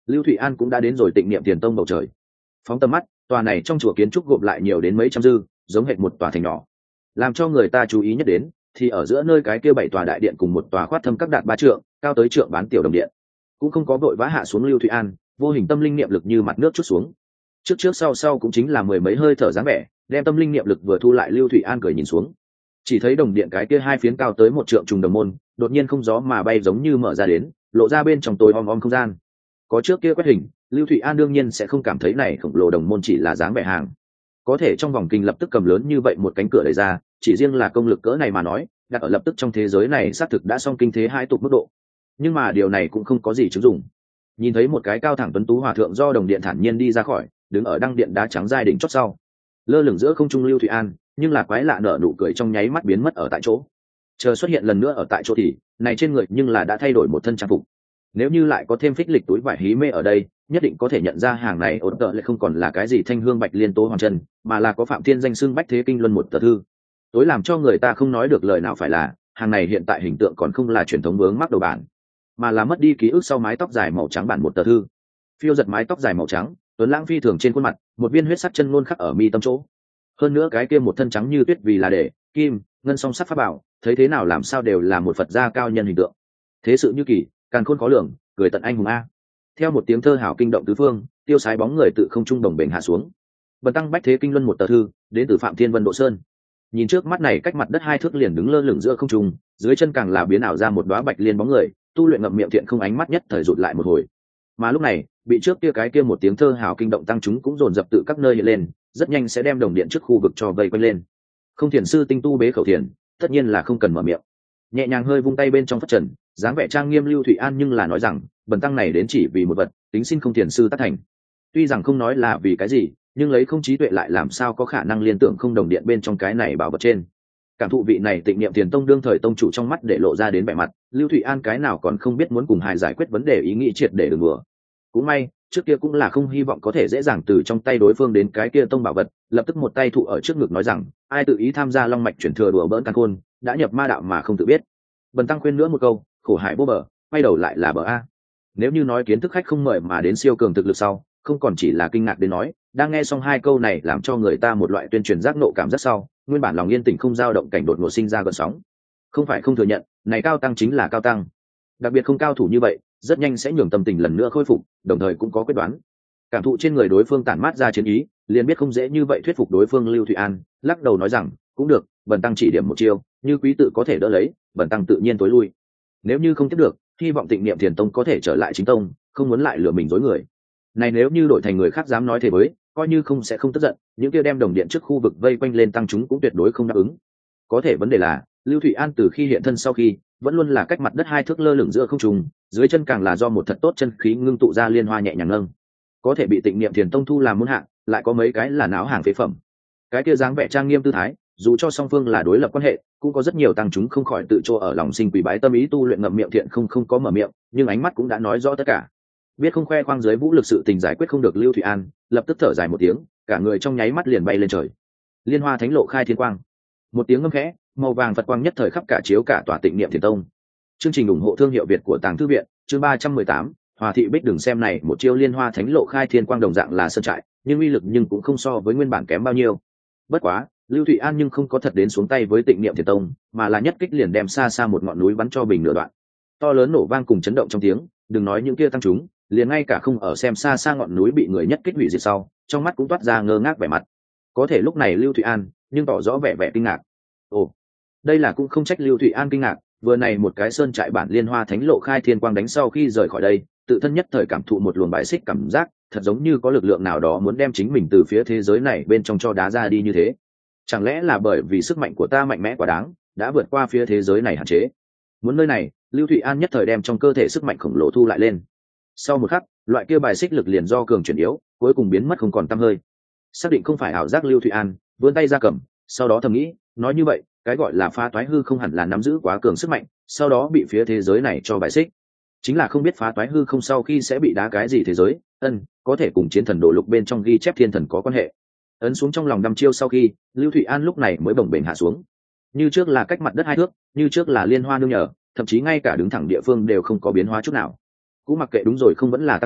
Lưu Thụy An cũng đã đến rồi Tịnh Niệm Tiền Tông bầu trời. Phóng tầm mắt, tòa này trong chùa kiến trúc gộp lại nhiều đến mấy trăm dư, giống hệt một tòa thành nhỏ. Làm cho người ta chú ý nhất đến, thì ở giữa nơi cái kia bảy tòa đại điện cùng một tòa khoát thâm các đạt ba trượng, cao tới trượng bán tiểu đồng điện. Cũng không có vội vã hạ xuống Lưu Thụy An, vô hình tâm linh niệm lực như mặt nước chút xuống. Trước trước sau sau cũng chính là mười mấy hơi thở dáng vẻ, đem tâm linh niệm lực vừa thu lại, Lưu Thụy An cười nhìn xuống. Chỉ thấy đồng điện cái kia hai phiến cao tới một trượng trùng đồng môn, đột nhiên không gió mà bay giống như mở ra đến, lộ ra bên trong tối om om không gian. Có trước kia quét hình, Lưu Thụy An đương nhiên sẽ không cảm thấy này khổng lồ đồng môn chỉ là dáng vẻ hàng. Có thể trong vòng kinh lập tức cầm lớn như vậy một cánh cửa đẩy ra, chỉ riêng là công lực cỡ này mà nói, đặt ở lập tức trong thế giới này xác thực đã song kinh thế hai tục mức độ. Nhưng mà điều này cũng không có gì chứng dụng. Nhìn thấy một cái cao thẳng tuấn tú hòa thượng do đồng điện thản nhiên đi ra khỏi, đứng ở đăng điện đá trắng giai đỉnh chót sau, lơ lửng giữa không trung Lưu Thụy An, nhưng là quái lạ nở nụ cười trong nháy mắt biến mất ở tại chỗ. Chờ xuất hiện lần nữa ở tại chỗ thì, này trên người nhưng là đã thay đổi một thân trang phục. Nếu như lại có thêm phích lịch túi vải hí mê ở đây, nhất định có thể nhận ra hàng này ổn tợ lại không còn là cái gì thanh hương bạch liên tố hoàng chân, mà là có Phạm Thiên danh xưng bách thế kinh luân một tờ thư. Tối làm cho người ta không nói được lời nào phải là, hàng này hiện tại hình tượng còn không là truyền thống vướng mắc đầu bản, mà là mất đi ký ức sau mái tóc dài màu trắng bản một tờ thư. Phiêu giật mái tóc dài màu trắng, tuấn lãng phi thường trên khuôn mặt, một viên huyết sắc chân ngôn khắc ở mi tâm chỗ. Hơn nữa cái kia một thân trắng như tuyết vì là để kim ngân song sắc pháp bảo, thấy thế nào làm sao đều là một Phật gia cao nhân hình tượng. Thế sự như kỳ, càn khôn khó lường, cười tận anh hùng a. Theo một tiếng thơ hào kinh động tứ phương, tiêu sái bóng người tự không trung đồng bền hạ xuống. Bần tăng bách thế kinh luân một tờ thư, đến từ Phạm Thiên Vân Độ Sơn. Nhìn trước mắt này cách mặt đất hai thước liền đứng lơ lửng giữa không trung, dưới chân càng là biến ảo ra một đóa bạch liên bóng người, tu luyện ngậm miệng thiện không ánh mắt nhất thời rụt lại một hồi. Mà lúc này, bị trước kia cái kia một tiếng thơ hào kinh động tăng chúng cũng dồn dập tự các nơi hiện lên, rất nhanh sẽ đem đồng điện trước khu vực cho vây quanh lên. Không thiền sư tinh tu bế khẩu thiền, tất nhiên là không cần mở miệng. Nhẹ nhàng hơi vung tay bên trong phất trần, dáng vẻ trang nghiêm Lưu Thụy An nhưng là nói rằng, bần tăng này đến chỉ vì một vật, tính xin không thiền sư tác thành. Tuy rằng không nói là vì cái gì, nhưng lấy không trí tuệ lại làm sao có khả năng liên tưởng không đồng điện bên trong cái này bảo vật trên. Cảm thụ vị này Tịnh Niệm Tiền Tông đương thời tông chủ trong mắt để lộ ra đến vẻ mặt, Lưu Thụy An cái nào còn không biết muốn cùng Hải giải quyết vấn đề ý nghĩ triệt để đừng đùa. Cũng may, trước kia cũng là không hy vọng có thể dễ dàng từ trong tay đối phương đến cái kia tông bảo vật, lập tức một tay thụ ở trước ngực nói rằng, ai tự ý tham gia long mạch chuyển thừa đùa bỡn căn khôn, đã nhập ma đạo mà không tự biết. Bần tăng khuyên nữa một câu, khổ hải vô bờ, quay đầu lại là bờ a. Nếu như nói kiến thức khách không mời mà đến siêu cường thực lực sau, không còn chỉ là kinh ngạc đến nói, đang nghe xong hai câu này làm cho người ta một loại tuyên truyền giác nộ cảm giác sau, nguyên bản lòng yên tĩnh không dao động cảnh đột ngột sinh ra gợn sóng. Không phải không thừa nhận, này cao tăng chính là cao tăng. Đặc biệt không cao thủ như vậy, rất nhanh sẽ nhường tâm tình lần nữa khôi phục, đồng thời cũng có quyết đoán. Cảm thụ trên người đối phương tản mát ra chiến ý, liền biết không dễ như vậy thuyết phục đối phương. Lưu Thụy An lắc đầu nói rằng, cũng được, bần tăng chỉ điểm một chiêu, như quý tự có thể đỡ lấy, bần tăng tự nhiên tối lui. Nếu như không tiếp được, hy vọng Tịnh Niệm Thiền Tông có thể trở lại chính tông, không muốn lại lừa mình dối người. Này nếu như đổi thành người khác dám nói thế với, coi như không sẽ không tức giận, những kia đem đồng điện trước khu vực vây quanh lên tăng chúng cũng tuyệt đối không đáp ứng. Có thể vấn đề là, Lưu Thụy An từ khi hiện thân sau khi, vẫn luôn là cách mặt đất hai thước lơ lửng giữa không trung, dưới chân càng là do một thật tốt chân khí ngưng tụ ra liên hoa nhẹ nhàng nâng. Có thể bị Tịnh Niệm Thiền Tông thu làm môn hạ, lại có mấy cái là náo hàng phế phẩm. Cái kia dáng vẻ trang nghiêm tư thái, dù cho song phương là đối lập quan hệ, cũng có rất nhiều tăng chúng không khỏi tự chỗ ở lòng sinh quỳ bái tâm ý tu luyện ngậm miệng thiện không không có mở miệng, nhưng ánh mắt cũng đã nói rõ tất cả. Biết không khoe khoang dưới vũ lực sự tình giải quyết không được Lưu Thụy An, lập tức thở dài một tiếng, cả người trong nháy mắt liền bay lên trời. Liên hoa thánh lộ khai thiên quang. Một tiếng ngâm khẽ, màu vàng Phật quang nhất thời khắp cả chiếu cả tòa Tịnh Niệm Thiền Tông. Chương trình ủng hộ thương hiệu Việt của Tàng Thư viện, chương ba trăm mười tám, Hòa thị Bích đừng xem này một chiêu liên hoa thánh lộ khai thiên quang đồng dạng là sơn trại, nhưng uy lực nhưng cũng không so với nguyên bản kém bao nhiêu. Bất quá, Lưu Thụy An nhưng không có thật đến xuống tay với Tịnh Niệm Thiền Tông, mà là nhất kích liền đem xa xa một ngọn núi bắn cho bình nửa đoạn. To lớn nổ vang cùng chấn động trong tiếng, đừng nói những kia tăng chúng, liền ngay cả không ở xem xa xa ngọn núi bị người nhất kích hủy diệt sau, trong mắt cũng toát ra ngơ ngác vẻ mặt. Có thể lúc này Lưu Thụy An nhưng tỏ rõ vẻ vẻ kinh ngạc. Ồ, đây là cũng không trách Lưu Thụy An kinh ngạc, vừa này một cái sơn trại bản liên hoa thánh lộ khai thiên quang đánh sau khi rời khỏi đây, tự thân nhất thời cảm thụ một luồng bãi xích cảm giác, thật giống như có lực lượng nào đó muốn đem chính mình từ phía thế giới này bên trong cho đá ra đi như thế. Chẳng lẽ là bởi vì sức mạnh của ta mạnh mẽ quá đáng, đã vượt qua phía thế giới này hạn chế? Muốn nơi này, Lưu Thụy An nhất thời đem trong cơ thể sức mạnh khổng lồ thu lại lên. Sau một khắc, loại kia bài xích lực liền do cường chuyển yếu, cuối cùng biến mất không còn tăm hơi. Xác định không phải ảo giác, Lưu Thụy An vươn tay ra cầm, sau đó thầm nghĩ, nói như vậy, cái gọi là phá toái hư không hẳn là nắm giữ quá cường sức mạnh, sau đó bị phía thế giới này cho bài xích. Chính là không biết phá toái hư không sau khi sẽ bị đá cái gì thế giới, ân, có thể cùng chiến thần độ lục bên trong ghi chép thiên thần có quan hệ. Ấn xuống trong lòng đăm chiêu sau khi, Lưu Thụy An lúc này mới bồng bềnh hạ xuống. Như trước là cách mặt đất hai thước, như trước là liên hoa nương nhờ, thậm chí ngay cả đứng thẳng địa phương đều không có biến hóa chút nào. Cũng mặc kệ đúng rồi không vẫn là tăng chúng,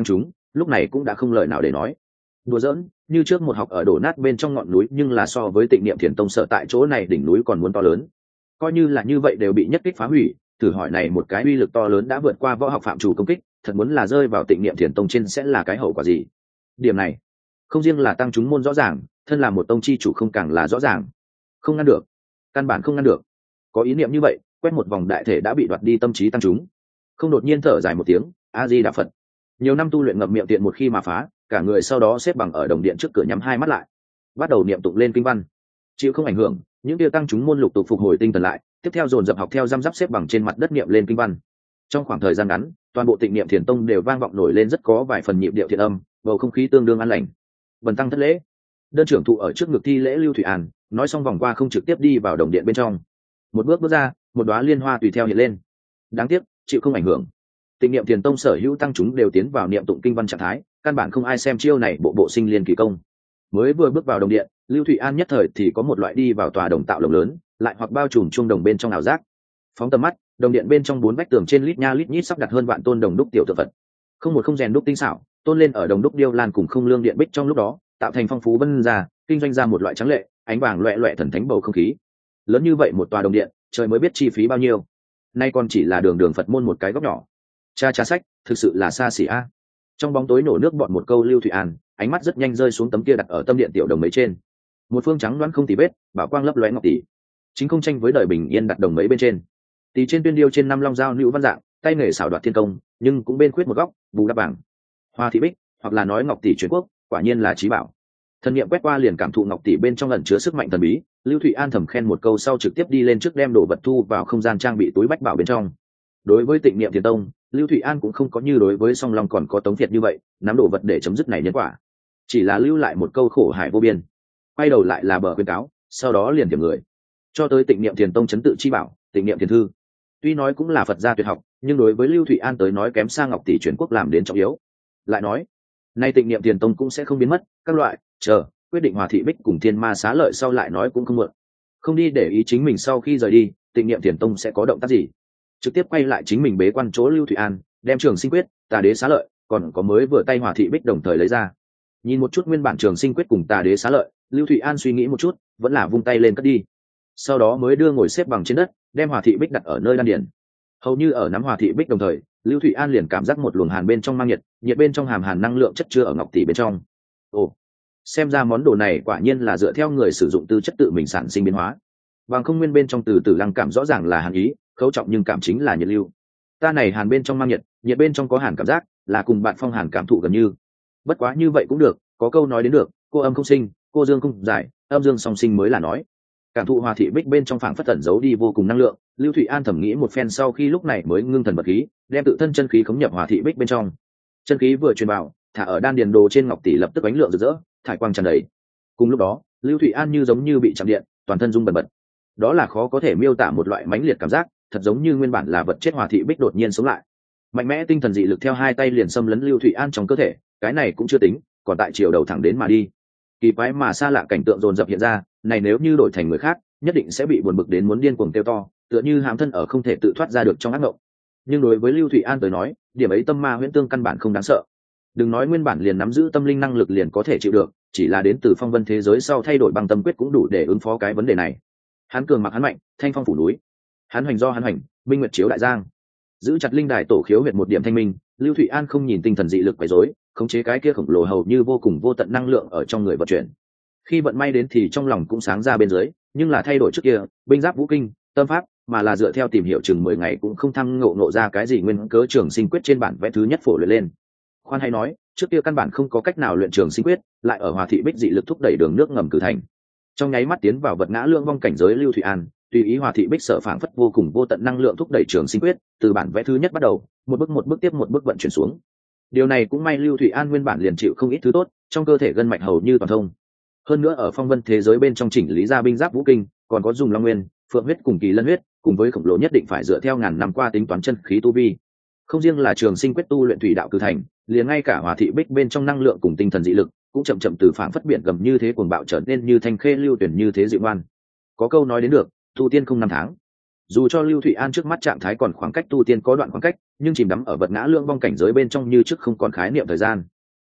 lúc này cũng đã không lời nào để nói. Đùa giỡn, như trước một học ở đổ nát bên trong ngọn núi, nhưng là so với Tịnh Niệm Thiền Tông sở tại chỗ này đỉnh núi còn muốn to lớn. Coi như là như vậy đều bị nhất kích phá hủy, thử hỏi này một cái uy lực to lớn đã vượt qua võ học phạm chủ công kích, thật muốn là rơi vào Tịnh Niệm Thiền Tông trên sẽ là cái hậu quả gì? Điểm này, không riêng là tăng chúng môn rõ ràng, thân là một tông chi chủ không càng là rõ ràng. Không ngăn được, căn bản không ngăn được. Có ý niệm như vậy, quét một vòng đại thể đã bị đoạt đi tâm trí tăng chúng. Không đột nhiên thở dài một tiếng, A Di Đà Phật. Nhiều năm tu luyện ngậm miệng tiện một khi mà phá, cả người sau đó xếp bằng ở đồng điện trước cửa nhắm hai mắt lại, bắt đầu niệm tụng lên kinh văn. Chịu không ảnh hưởng, những tiêu tăng chúng môn lục tục phục hồi tinh thần lại, tiếp theo dồn dập học theo răm rắp xếp bằng trên mặt đất niệm lên kinh văn. Trong khoảng thời gian ngắn, toàn bộ Tịnh Niệm Thiền Tông đều vang vọng nổi lên rất có vài phần nhịp điệu thiện âm, bầu không khí tương đương an lành. Vần tăng thất lễ. Đơn trưởng thụ ở trước ngực thi lễ Lưu Thủy An, nói xong vòng qua không trực tiếp đi vào đồng điện bên trong. Một bước bước ra, một đóa liên hoa tùy theo hiện lên. Đáng tiếc, chịu không ảnh hưởng. Tịnh Niệm Thiền Tông sở hữu tăng chúng đều tiến vào niệm tụng kinh văn trạng thái, căn bản không ai xem chiêu này bộ bộ sinh liên kỳ công. Mới vừa bước vào đồng điện, Lưu Thủy An nhất thời thì có một loại đi vào tòa đồng tạo lồng lớn, lại hoặc bao trùm chuông đồng bên trong ảo giác. Phóng tầm mắt, đồng điện bên trong bốn vách tường trên lít nha lít nhít sắp đặt hơn vạn tôn đồng đúc tiểu tượng Phật. Không một không rèn đúc tinh xảo, tôn lên ở đồng đúc điêu lan cùng không lương điện bích trong lúc đó, tạo thành phong phú vân ra, kinh doanh ra một loại trắng lệ, ánh vàng loẹt loẹt thần thánh bầu không khí. Lớn như vậy một tòa đồng điện, trời mới biết chi phí bao nhiêu. Nay còn chỉ là đường đường Phật môn một cái góc nhỏ. Cha cha sách, thực sự là xa xỉ a. Trong bóng tối nổ nước bọn một câu Lưu Thủy An, ánh mắt rất nhanh rơi xuống tấm kia đặt ở tâm điện tiểu đồng mấy trên. Một phương trắng loáng không tì vết, bảo quang lấp lóe ngọc tỷ, chính không tranh với đời bình yên đặt đồng mấy bên trên. Tỷ trên tuyên điêu trên năm long dao nữ văn dạng, tay nghề xảo đoạt thiên công, nhưng cũng bên khuyết một góc, bù đắp bảng. Hoa thị bích, hoặc là nói ngọc tỷ truyền quốc, quả nhiên là trí bảo. Thần niệm quét qua liền cảm thụ ngọc tỷ bên trong ẩn chứa sức mạnh thần bí, Lưu Thủy An thầm khen một câu sau trực tiếp đi lên trước đem đồ vật thu vào không gian trang bị túi bách bảo bên trong. Đối với Tịnh Niệm Thiền Tông, Lưu Thủy An cũng không có như đối với Song Long còn có Tống Việt như vậy, nắm đồ vật để chấm dứt này nhân quả, chỉ là lưu lại một câu khổ hải vô biên. Quay đầu lại là bờ khuyên cáo, sau đó liền tìm người cho tới Tịnh Niệm Thiền Tông chấn tự chi bảo, Tịnh Niệm Thiền Thư. Tuy nói cũng là Phật gia tuyệt học, nhưng đối với Lưu Thủy An tới nói kém xa ngọc tỷ truyền quốc làm đến trọng yếu. Lại nói, nay Tịnh Niệm Thiền Tông cũng sẽ không biến mất, các loại, chờ, quyết định Hòa Thị Bích cùng Thiên Ma xá lợi sau lại nói cũng không muộn. Không đi để ý chính mình sau khi rời đi, Tịnh Niệm Thiền Tông sẽ có động tác gì, trực tiếp quay lại chính mình bế quan chỗ Lưu Thủy An, đem Trường Sinh Quyết, Tà Đế xá lợi, còn có mới vừa tay Hòa Thị Bích đồng thời lấy ra. Nhìn một chút nguyên bản Trường Sinh Quyết cùng Tà Đế xá lợi, Lưu Thủy An suy nghĩ một chút, vẫn là vung tay lên cất đi. Sau đó mới đưa ngồi xếp bằng trên đất, đem Hòa Thị Bích đặt ở nơi đan điền. Hầu như ở nắm Hòa Thị Bích đồng thời, Lưu Thủy An liền cảm giác một luồng hàn bên trong mang nhiệt, nhiệt bên trong hàm hàn năng lượng chất chứa ở ngọc tỷ bên trong. Ồ, xem ra món đồ này quả nhiên là dựa theo người sử dụng tư chất tự mình sản sinh biến hóa. Bằng không nguyên bên trong từ từ lăng cảm rõ ràng là hàn ý, khấu trọng nhưng cảm chính là nhiệt lưu. Ta này hàn bên trong mang nhiệt, nhiệt bên trong có hàn cảm giác, là cùng bạn phong hàn cảm thụ gần như. Bất quá như vậy cũng được, có câu nói đến được, cô âm không sinh, cô dương không giải, âm dương song sinh mới là nói. Cảm thụ Hòa Thị Bích bên trong phảng phất tẩn giấu đi vô cùng năng lượng, Lưu Thủy An thẩm nghĩ một phen sau khi lúc này mới ngưng thần bật khí, đem tự thân chân khí khống nhập Hòa Thị Bích bên trong. Chân khí vừa truyền vào, thả ở đan điền đồ trên ngọc tỷ lập tức ánh lượng rực rỡ, thải quang tràn đầy. Cùng lúc đó, Lưu Thủy An như giống như bị chạm điện, toàn thân rung bần bật. Đó là khó có thể miêu tả một loại mãnh liệt cảm giác, thật giống như nguyên bản là vật chết Hòa Thị Bích đột nhiên sống lại. Mạnh mẽ tinh thần dị lực theo hai tay liền xâm lấn Lưu Thủy An trong cơ thể, cái này cũng chưa tính, còn tại chiều đầu thẳng đến mà đi. Kỳ quái mà xa lạ cảnh tượng dồn dập hiện ra, này nếu như đổi thành người khác, nhất định sẽ bị buồn bực đến muốn điên cuồng kêu to, tựa như hàm thân ở không thể tự thoát ra được trong ác mộng. Nhưng đối với Lưu Thủy An tới nói, điểm ấy tâm ma huyễn tương căn bản không đáng sợ. Đừng nói nguyên bản liền nắm giữ tâm linh năng lực liền có thể chịu được, chỉ là đến từ phong vân thế giới sau thay đổi băng tâm quyết cũng đủ để ứng phó cái vấn đề này. Hắn cường mặc hắn mạnh, thanh phong phủ núi. Hắn hoành do hắn hoành, minh nguyệt chiếu đại giang. Giữ chặt linh đài tổ khiếu huyệt một điểm thanh minh, Lưu Thủy An không nhìn tinh thần dị lực quấy rối, khống chế cái kia khổng lồ hầu như vô cùng vô tận năng lượng ở trong người vận chuyển. Khi vận may đến thì trong lòng cũng sáng ra bên dưới, nhưng là thay đổi trước kia, binh giáp vũ kinh, tâm pháp, mà là dựa theo tìm hiểu chừng mười ngày cũng không thăng ngộ ngộ ra cái gì nguyên cớ Trường Sinh Quyết trên bản vẽ thứ nhất phổ luyện lên. Khoan hay nói, trước kia căn bản không có cách nào luyện Trường Sinh Quyết, lại ở Hòa Thị Bích dị lực thúc đẩy đường nước ngầm cử thành. Trong nháy mắt tiến vào vật ngã lương vong cảnh giới Lưu Thủy An, tùy ý Hòa Thị Bích sở phảng phất vô cùng vô tận năng lượng thúc đẩy Trường Sinh Quyết, từ bản vẽ thứ nhất bắt đầu, một bước một bước tiếp một bước vận chuyển xuống. Điều này cũng may Lưu Thủy An nguyên bản liền chịu không ít thứ tốt, trong cơ thể gân mạch hầu như toàn thông. Hơn nữa ở phong vân thế giới bên trong chỉnh lý ra binh giáp vũ kinh, còn có dùng long nguyên, phượng huyết cùng kỳ lân huyết, cùng với khổng lồ nhất định phải dựa theo ngàn năm qua tính toán chân khí tu vi. Không riêng là Trường Sinh Quyết tu luyện thủy đạo cử thành, liền ngay cả Hòa Thị Bích bên trong năng lượng cùng tinh thần dị lực, cũng chậm chậm từ phảng phất biển gầm như thế cuồng bạo trở nên như thanh khê lưu tuyển như thế dịu ngoan. Có câu nói đến được, tu tiên không năm tháng. Dù cho Lưu Thủy An trước mắt trạng thái còn khoảng cách tu tiên có đoạn khoảng cách, nhưng chìm đắm ở vật ngã lương vong cảnh giới bên trong như trước không còn khái niệm thời gian.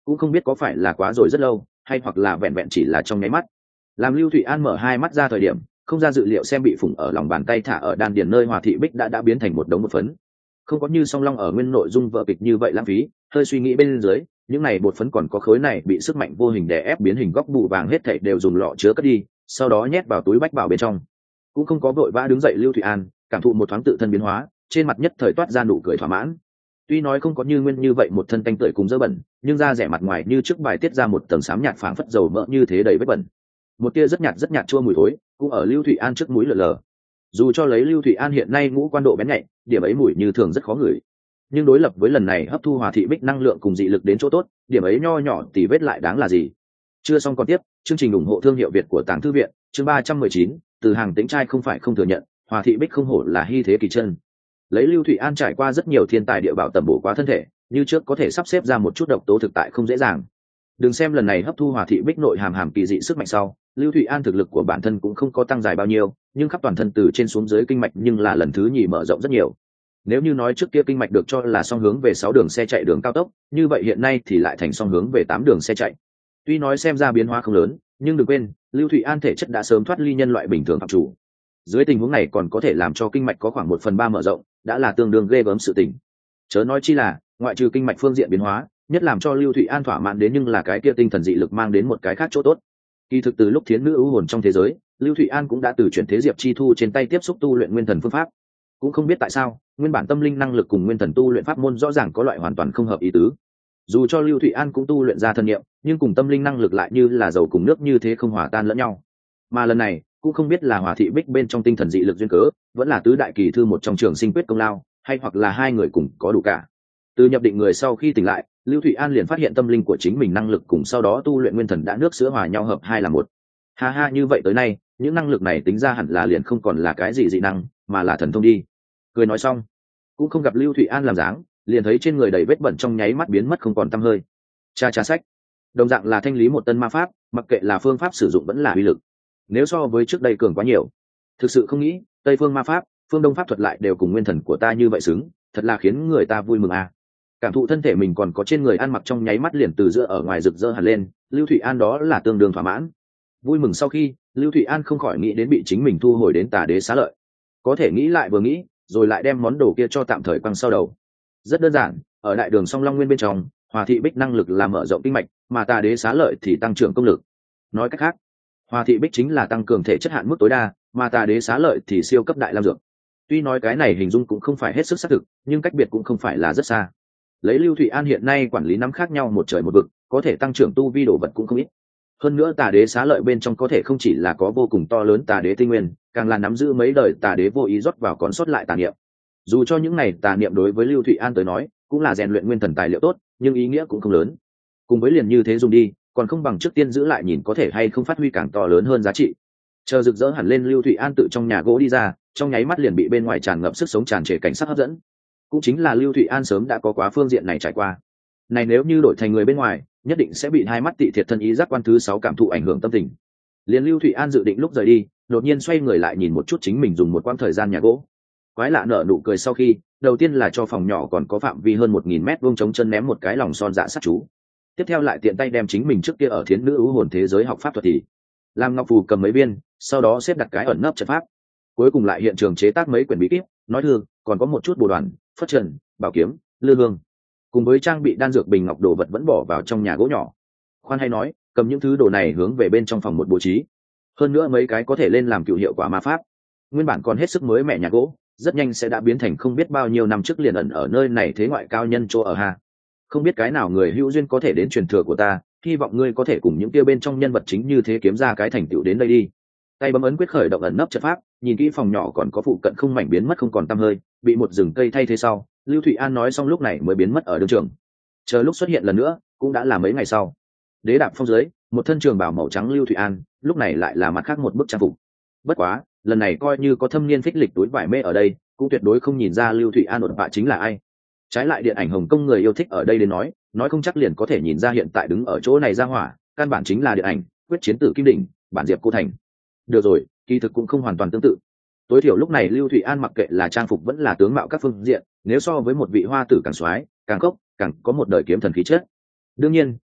cũng không biết có phải là quá rồi rất lâu hay hoặc là vẹn vẹn chỉ là trong nháy mắt. Làm Lưu Thụy An mở hai mắt ra thời điểm, không ra dự liệu xem bị phủng ở lòng bàn tay thả ở đan điền nơi Hòa Thị Bích đã đã biến thành một đống một phấn. Không có như Song Long ở nguyên nội dung vợ kịch như vậy lãng phí, hơi suy nghĩ bên dưới, những này bột phấn còn có khối này bị sức mạnh vô hình đè ép biến hình góc bụ vàng hết thảy đều dùng lọ chứa cất đi, sau đó nhét vào túi bách bảo bên trong. Cũng không có vội vã đứng dậy Lưu Thụy An, cảm thụ một thoáng tự thân biến hóa, trên mặt nhất thời toát ra nụ cười thỏa mãn. Tuy nói không có như nguyên như vậy một thân tanh tưởi cùng dơ bẩn, nhưng da rẻ mặt ngoài như trước bài tiết ra một tầng xám nhạt phảng phất dầu mỡ như thế đầy vết bẩn. Một tia rất nhạt rất nhạt chua mùi thối cũng ở Lưu Thụy An trước mũi lờ lờ. Dù cho lấy Lưu Thụy An hiện nay ngũ quan độ bén nhạy, điểm ấy mùi như thường rất khó ngửi, nhưng đối lập với lần này hấp thu Hòa Thị Bích năng lượng cùng dị lực đến chỗ tốt, điểm ấy nho nhỏ tỉ vết lại đáng là gì. Chưa xong còn tiếp. Chương trình ủng hộ thương hiệu Việt của Tàng Thư Viện, chương ba trăm mười chín, từ hàng tính trai không phải không thừa nhận, Hòa Thị Bích không hổ là hy thế kỳ chân. Lấy Lưu Thụy An trải qua rất nhiều thiên tài địa bảo tầm bổ quá thân thể, như trước có thể sắp xếp ra một chút độc tố thực tại không dễ dàng. Đừng xem lần này hấp thu Hòa Thị Bích nội hàm hàm kỳ dị sức mạnh sau, Lưu Thụy An thực lực của bản thân cũng không có tăng dài bao nhiêu, nhưng khắp toàn thân từ trên xuống dưới kinh mạch nhưng là lần thứ nhì mở rộng rất nhiều. Nếu như nói trước kia kinh mạch được cho là song hướng về sáu đường xe chạy đường cao tốc, như vậy hiện nay thì lại thành song hướng về tám đường xe chạy. Tuy nói xem ra biến hóa không lớn, nhưng đừng quên, Lưu Thụy An thể chất đã sớm thoát ly nhân loại bình thường phạm chủ. Dưới tình huống này còn có thể làm cho kinh mạch có khoảng một phần ba mở rộng, đã là tương đương ghê gớm sự tình. Chớ nói chi là, ngoại trừ kinh mạch phương diện biến hóa, nhất làm cho Lưu Thụy An thỏa mãn đến nhưng là cái kia tinh thần dị lực mang đến một cái khác chỗ tốt. Kỳ thực từ lúc thiến nữ ưu hồn trong thế giới, Lưu Thụy An cũng đã từ chuyển thế Diệp Chi Thu trên tay tiếp xúc tu luyện nguyên thần phương pháp. Cũng không biết tại sao, nguyên bản tâm linh năng lực cùng nguyên thần tu luyện pháp môn rõ ràng có loại hoàn toàn không hợp ý tứ. Dù cho Lưu Thụy An cũng tu luyện ra thân niệm, nhưng cùng tâm linh năng lực lại như là dầu cùng nước như thế không hòa tan lẫn nhau. Mà lần này, cũng không biết là Hòa Thị Bích bên trong tinh thần dị lực duyên cớ, vẫn là tứ đại kỳ thư một trong trường sinh quyết công lao, hay hoặc là hai người cùng có đủ cả. Từ nhập định người sau khi tỉnh lại, Lưu Thụy An liền phát hiện tâm linh của chính mình năng lực cùng sau đó tu luyện nguyên thần đã nước sữa hòa nhau hợp hai là một. Ha ha, như vậy tới nay, những năng lực này tính ra hẳn là liền không còn là cái gì dị năng, mà là thần thông đi. Cười nói xong, cũng không gặp Lưu Thụy An làm dáng, liền thấy trên người đầy vết bẩn trong nháy mắt biến mất không còn tăm hơi. Cha cha sách, đồng dạng là thanh lý một tân ma pháp, mặc kệ là phương pháp sử dụng vẫn là uy lực, nếu so với trước đây cường quá nhiều. Thực sự không nghĩ, Tây phương ma pháp, phương Đông pháp thuật lại đều cùng nguyên thần của ta như vậy xứng, thật là khiến người ta vui mừng à. Cảm thụ thân thể mình còn có trên người ăn mặc trong nháy mắt liền từ giữa ở ngoài rực rỡ hẳn lên, Lưu Thụy An đó là tương đương thỏa mãn. Vui mừng sau khi, Lưu Thụy An không khỏi nghĩ đến bị chính mình thu hồi đến Tà Đế xá lợi. Có thể nghĩ lại vừa nghĩ, rồi lại đem món đồ kia cho tạm thời quăng sau đầu. Rất đơn giản, ở đại đường Song Long Nguyên bên trong, Hòa Thị Bích năng lực là mở rộng kinh mạch, mà Tà Đế xá lợi thì tăng trưởng công lực. Nói cách khác, Hòa Thị Bích chính là tăng cường thể chất hạn mức tối đa, mà Tà Đế xá lợi thì siêu cấp đại lam dược. Tuy nói cái này hình dung cũng không phải hết sức xác thực, nhưng cách biệt cũng không phải là rất xa. Lấy Lưu Thụy An hiện nay quản lý nắm khác nhau một trời một vực, có thể tăng trưởng tu vi đồ vật cũng không ít. Hơn nữa Tà Đế xá lợi bên trong có thể không chỉ là có vô cùng to lớn Tà Đế tinh nguyên, càng là nắm giữ mấy đời Tà Đế vô ý rót vào còn sót lại tà niệm. Dù cho những này tà niệm đối với Lưu Thụy An tới nói cũng là rèn luyện nguyên thần tài liệu tốt, nhưng ý nghĩa cũng không lớn. Cùng với liền như thế dùng đi, còn không bằng trước tiên giữ lại nhìn có thể hay không phát huy càng to lớn hơn giá trị. Chờ rực rỡ hẳn lên Lưu Thụy An tự trong nhà gỗ đi ra, trong nháy mắt liền bị bên ngoài tràn ngập sức sống tràn trề cảnh sắc hấp dẫn. Cũng chính là Lưu Thụy An sớm đã có quá phương diện này trải qua. Này nếu như đổi thành người bên ngoài, nhất định sẽ bị hai mắt tị thiệt thân ý giác quan thứ sáu cảm thụ ảnh hưởng tâm tình. Liền Lưu Thụy An dự định lúc rời đi, đột nhiên xoay người lại nhìn một chút chính mình dùng một quãng thời gian nhà gỗ. Quái lạ nở nụ cười sau khi, đầu tiên là cho phòng nhỏ còn có phạm vi hơn một nghìn mét vuông trống chân ném một cái lòng son dạ sát chú. Tiếp theo lại tiện tay đem chính mình trước kia ở thiến nữ ưu hồn thế giới học pháp thuật thì làm ngọc phù cầm mấy viên, sau đó xếp đặt cái ẩn nấp trận pháp. Cuối cùng lại hiện trường chế tác mấy quyển bí kíp, nói thư, còn có một chút bồ đoàn, phất trần, bảo kiếm, lư hương, cùng với trang bị đan dược bình ngọc đồ vật vẫn bỏ vào trong nhà gỗ nhỏ. Khoan hay nói, cầm những thứ đồ này hướng về bên trong phòng một bố trí. Hơn nữa mấy cái có thể lên làm cựu hiệu quả ma pháp. Nguyên bản còn hết sức mới mẻ nhà gỗ, rất nhanh sẽ đã biến thành không biết bao nhiêu năm trước liền ẩn ở nơi này thế ngoại cao nhân chỗ ở ha. Không biết cái nào người hữu duyên có thể đến truyền thừa của ta, hy vọng ngươi có thể cùng những kia bên trong nhân vật chính như thế kiếm ra cái thành tựu đến đây đi. Tay bấm ấn quyết khởi động ẩn nấp trận pháp, nhìn kỹ phòng nhỏ còn có phụ cận không mảnh biến mất không còn tăm hơi, bị một rừng cây thay thế sau, Lưu Thụy An nói xong lúc này mới biến mất ở đường trường. Chờ lúc xuất hiện lần nữa, cũng đã là mấy ngày sau. Đế đạp phong dưới, một thân trường bào màu trắng Lưu Thụy An, lúc này lại là mặt khác một bức trang phục. Bất quá, lần này coi như có thâm niên phích lịch túi vải mê ở đây, cũng tuyệt đối không nhìn ra Lưu Thụy An ổn bạ chính là ai. Trái lại điện ảnh Hồng Kông người yêu thích ở đây đến nói, nói không chắc liền có thể nhìn ra hiện tại đứng ở chỗ này ra hỏa, căn bản chính là điện ảnh Quyết chiến tử Kim Đỉnh, bản Diệp Cô Thành. Được rồi, kỳ thực cũng không hoàn toàn tương tự. Tối thiểu lúc này Lưu Thụy An mặc kệ là trang phục vẫn là tướng mạo các phương diện, nếu so với một vị hoa tử càng soái, càng cốc, càng có một đời kiếm thần khí chất. Đương nhiên,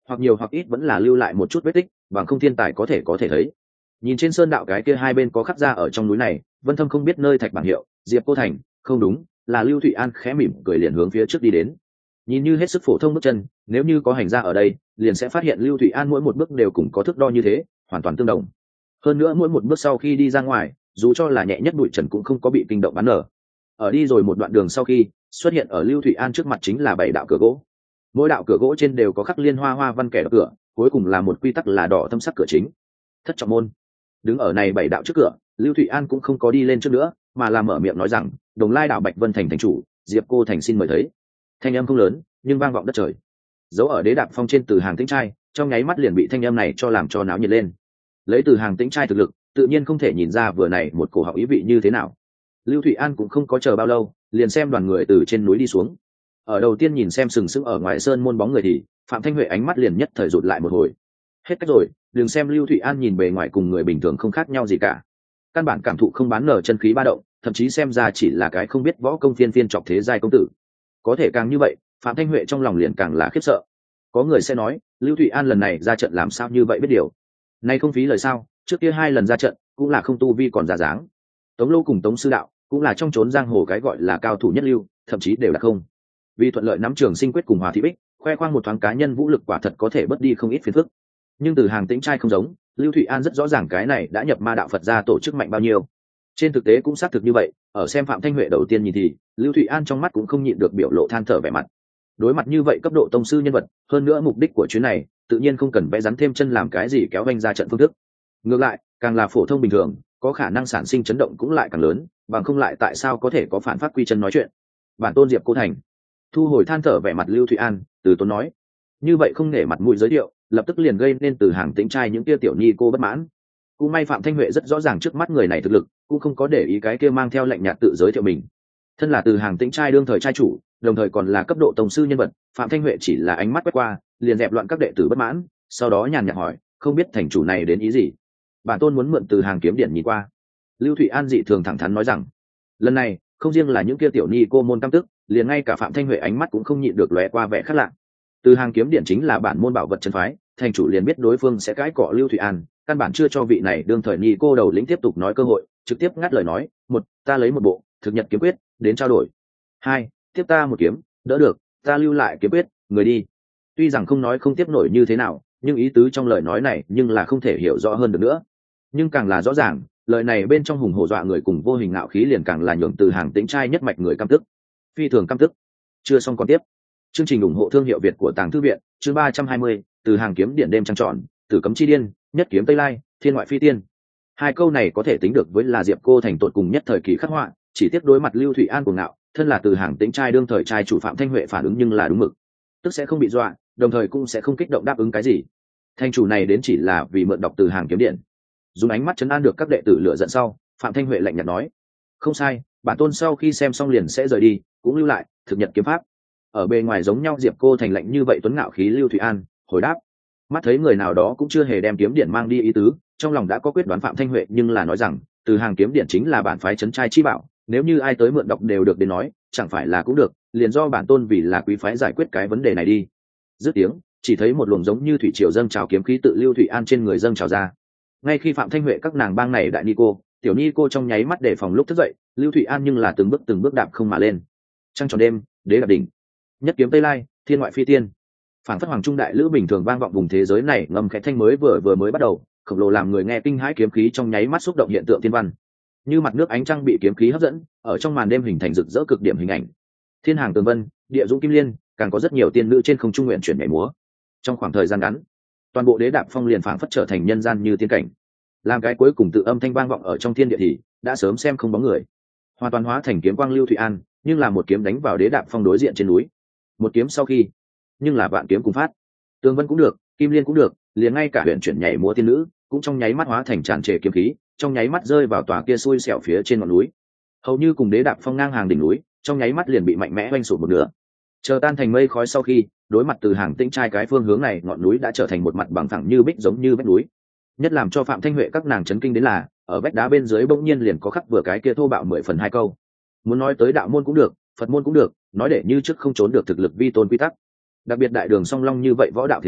hoặc nhiều hoặc ít vẫn là lưu lại một chút vết tích bằng không thiên tài có thể có thể thấy. Nhìn trên sơn đạo cái kia hai bên có khắc ra ở trong núi này, Vân Thâm không biết nơi thạch bảng hiệu, Diệp Cô Thành, không đúng, là Lưu Thụy An khẽ mỉm cười liền hướng phía trước đi đến. Nhìn như hết sức phổ thông bước chân, nếu như có hành gia ở đây, liền sẽ phát hiện Lưu Thụy An mỗi một bước đều cùng có thước đo như thế, hoàn toàn tương đồng. Hơn nữa mỗi một bước sau khi đi ra ngoài, dù cho là nhẹ nhất bụi trần cũng không có bị kinh động bắn nở. Ở đi rồi một đoạn đường sau khi, xuất hiện ở Lưu Thụy An trước mặt chính là bảy đạo cửa gỗ. Mỗi đạo cửa gỗ trên đều có khắc liên hoa hoa văn kẻ cửa, cuối cùng là một quy tắc là đỏ thâm sắc cửa chính. Thất trọng môn. Đứng ở này bảy đạo trước cửa, Lưu Thụy An cũng không có đi lên trước nữa, mà là mở miệng nói rằng, Đồng Lai đạo Bạch Vân thành thành chủ, Diệp Cô Thành xin mời thấy. Thanh âm không lớn, nhưng vang vọng đất trời. Dấu ở đế đạp phong trên Từ Hàng Tĩnh trai, trong nháy mắt liền bị thanh âm này cho làm cho náo nhiệt lên. Lấy Từ Hàng Tĩnh trai thực lực, tự nhiên không thể nhìn ra vừa này một cổ họng ý vị như thế nào. Lưu Thụy An cũng không có chờ bao lâu, liền xem đoàn người từ trên núi đi xuống. Ở đầu tiên nhìn xem sừng sững ở ngoài sơn môn bóng người thì Phạm Thanh Huệ ánh mắt liền nhất thời rụt lại một hồi. Hết cách rồi, đừng xem Lưu Thụy An nhìn bề ngoài cùng người bình thường không khác nhau gì cả, căn bản cảm thụ không bán nở chân khí ba động, thậm chí xem ra chỉ là cái không biết võ công phiên phiên chọc thế giai công tử. Có thể càng như vậy, Phạm Thanh Huệ trong lòng liền càng là khiếp sợ. Có người sẽ nói, Lưu Thụy An lần này ra trận làm sao như vậy biết điều. Nay không phí lời sao, trước kia hai lần ra trận cũng là không tu vi còn ra dáng. Tống Lô cùng Tống sư đạo cũng là trong chốn giang hồ cái gọi là cao thủ nhất lưu, thậm chí đều là không. Vì thuận lợi nắm Trường Sinh quyết cùng Hòa Thị Bích, khoe khoang một thoáng cá nhân vũ lực quả thật có thể bớt đi không ít phiền phức. Nhưng Từ Hàng Tĩnh trai không giống, Lưu Thụy An rất rõ ràng cái này đã nhập ma đạo Phật gia tổ chức mạnh bao nhiêu. Trên thực tế cũng xác thực như vậy, ở xem Phạm Thanh Huệ đầu tiên nhìn thì Lưu Thụy An trong mắt cũng không nhịn được biểu lộ than thở vẻ mặt. Đối mặt như vậy cấp độ tông sư nhân vật, hơn nữa mục đích của chuyến này tự nhiên không cần vẽ rắn thêm chân làm cái gì kéo vanh ra trận phương thức. Ngược lại, càng là phổ thông bình thường, có khả năng sản sinh chấn động cũng lại càng lớn, bằng không lại tại sao có thể có phản pháp quy chân nói chuyện. Bản tôn Diệp Cô Thành thu hồi than thở vẻ mặt Lưu Thụy An, từ tốn nói, như vậy không nể mặt mũi giới thiệu, lập tức liền gây nên Từ Hàng Tĩnh trai những kia tiểu nhi cô bất mãn. Cũng may Phạm Thanh Huệ rất rõ ràng trước mắt người này thực lực, cũng không có để ý cái kia mang theo lệnh nhạt tự giới thiệu mình. Thân là Từ Hàng Tĩnh trai đương thời trai chủ, đồng thời còn là cấp độ tổng sư nhân vật, Phạm Thanh Huệ chỉ là ánh mắt quét qua, liền dẹp loạn các đệ tử bất mãn, sau đó nhàn nhạt hỏi, không biết thành chủ này đến ý gì? Bản tôn muốn mượn Từ Hàng kiếm điện nhìn qua. Lưu Thụy An dị thường thẳng thắn nói rằng, lần này không riêng là những kia tiểu nhi cô môn căm tức, liền ngay cả Phạm Thanh Huệ ánh mắt cũng không nhịn được lóe qua vẻ khác lạ. Từ Hàng kiếm điện chính là bản môn bảo vật chân phái, thành chủ liền biết đối phương sẽ cãi cọ Lưu Thụy An, căn bản chưa cho vị này đương thời nhi cô đầu lĩnh tiếp tục nói cơ hội, trực tiếp ngắt lời nói, một, ta lấy một bộ thực nhật kiếm quyết đến trao đổi. Hai, tiếp ta một kiếm, đỡ được, ta lưu lại kiếm quyết, người đi. Tuy rằng không nói không tiếp nổi như thế nào, nhưng ý tứ trong lời nói này nhưng là không thể hiểu rõ hơn được nữa. Nhưng càng là rõ ràng, lời này bên trong hùng hổ dọa người cùng vô hình ngạo khí liền càng là nhường Từ Hàng Tĩnh trai nhất mạch người căm tức. Phi thường căm tức. Chưa xong còn tiếp. Chương trình ủng hộ thương hiệu Việt của Tàng Thư viện, chương ba trăm hai mươi, Từ Hàng kiếm điện đêm trăng tròn, Tử cấm chi điên, nhất kiếm Tây Lai, thiên ngoại phi tiên. Hai câu này có thể tính được với là Diệp Cô Thành tột cùng nhất thời kỳ khắc họa, chỉ tiếp đối mặt Lưu Thụy An cuồng ngạo, thân là Từ Hàng Tĩnh trai đương thời trai chủ Phạm Thanh Huệ phản ứng nhưng là đúng mực, tức sẽ không bị dọa, đồng thời cũng sẽ không kích động đáp ứng cái gì. Thanh chủ này đến chỉ là vì mượn đọc Từ Hàng kiếm điện. Dùng ánh mắt trấn an được các đệ tử lựa giận sau, Phạm Thanh Huệ lạnh nhạt nói, không sai, bản tôn sau khi xem xong liền sẽ rời đi, cũng lưu lại thực nhật kiếm pháp. Ở bề ngoài giống nhau Diệp Cô Thành lạnh như vậy tuấn ngạo khí Lưu Thụy An hồi đáp, mắt thấy người nào đó cũng chưa hề đem kiếm điện mang đi ý tứ, trong lòng đã có quyết đoán Phạm Thanh Huệ nhưng là nói rằng, Từ Hàng kiếm điện chính là bản phái trấn trai chi bảo, nếu như ai tới mượn đọc đều được đến nói, chẳng phải là cũng được, liền do bản tôn vì là quý phái giải quyết cái vấn đề này đi. Dứt tiếng, chỉ thấy một luồng giống như thủy triều dâng trào kiếm khí tự Lưu Thụy An trên người dâng trào ra. Ngay khi Phạm Thanh Huệ các nàng bang này đại ni cô, tiểu ni cô trong nháy mắt đề phòng lúc thức dậy, Lưu Thụy An nhưng là từng bước từng bước đạp không mà lên. Trăng tròn đêm, đế đạp đỉnh, nhất kiếm Tây Lai, thiên ngoại phi tiên. Phản phất hoàng trung đại lữ bình thường vang vọng vùng thế giới này, ngầm khẽ thanh mới vừa vừa mới bắt đầu, khổng lồ làm người nghe kinh hãi kiếm khí trong nháy mắt xúc động hiện tượng thiên văn. Như mặt nước ánh trăng bị kiếm khí hấp dẫn, ở trong màn đêm hình thành rực rỡ cực điểm hình ảnh. Thiên hàng tường vân, địa dũng kim liên, càng có rất nhiều tiên nữ trên không trung nguyện chuyển nhảy múa. Trong khoảng thời gian ngắn, toàn bộ đế đạp phong liền phảng phất trở thành nhân gian như tiên cảnh. Làm cái cuối cùng tự âm thanh vang vọng ở trong thiên địa thì đã sớm xem không bóng người, hoàn toàn hóa thành kiếm quang Lưu Thụy An, nhưng là một kiếm đánh vào đế đạp phong đối diện trên núi. Một kiếm sau khi, nhưng là vạn kiếm cùng phát, tường vân cũng được, kim liên cũng được, liền ngay cả huyện chuyển nhảy múa tiên nữ cũng trong nháy mắt hóa thành tràn trề kiếm khí, trong nháy mắt rơi vào tòa kia xui xẻo phía trên ngọn núi, hầu như cùng đế đạp phong ngang hàng đỉnh núi, trong nháy mắt liền bị mạnh mẽ oanh sụp một nửa. Chờ tan thành mây khói sau khi, đối mặt Từ Hàng Tĩnh trai cái phương hướng này, ngọn núi đã trở thành một mặt bằng phẳng như bích giống như vách núi. Nhất làm cho Phạm Thanh Huệ các nàng chấn kinh đến là, ở vách đá bên dưới bỗng nhiên liền có khắc vừa cái kia thô bạo mười phần hai câu. Muốn nói tới đạo môn cũng được, Phật môn cũng được, nói để như trước không trốn được thực lực vi tôn quy tắc. Đặc biệt đại đường song long như vậy võ đạo thế giới,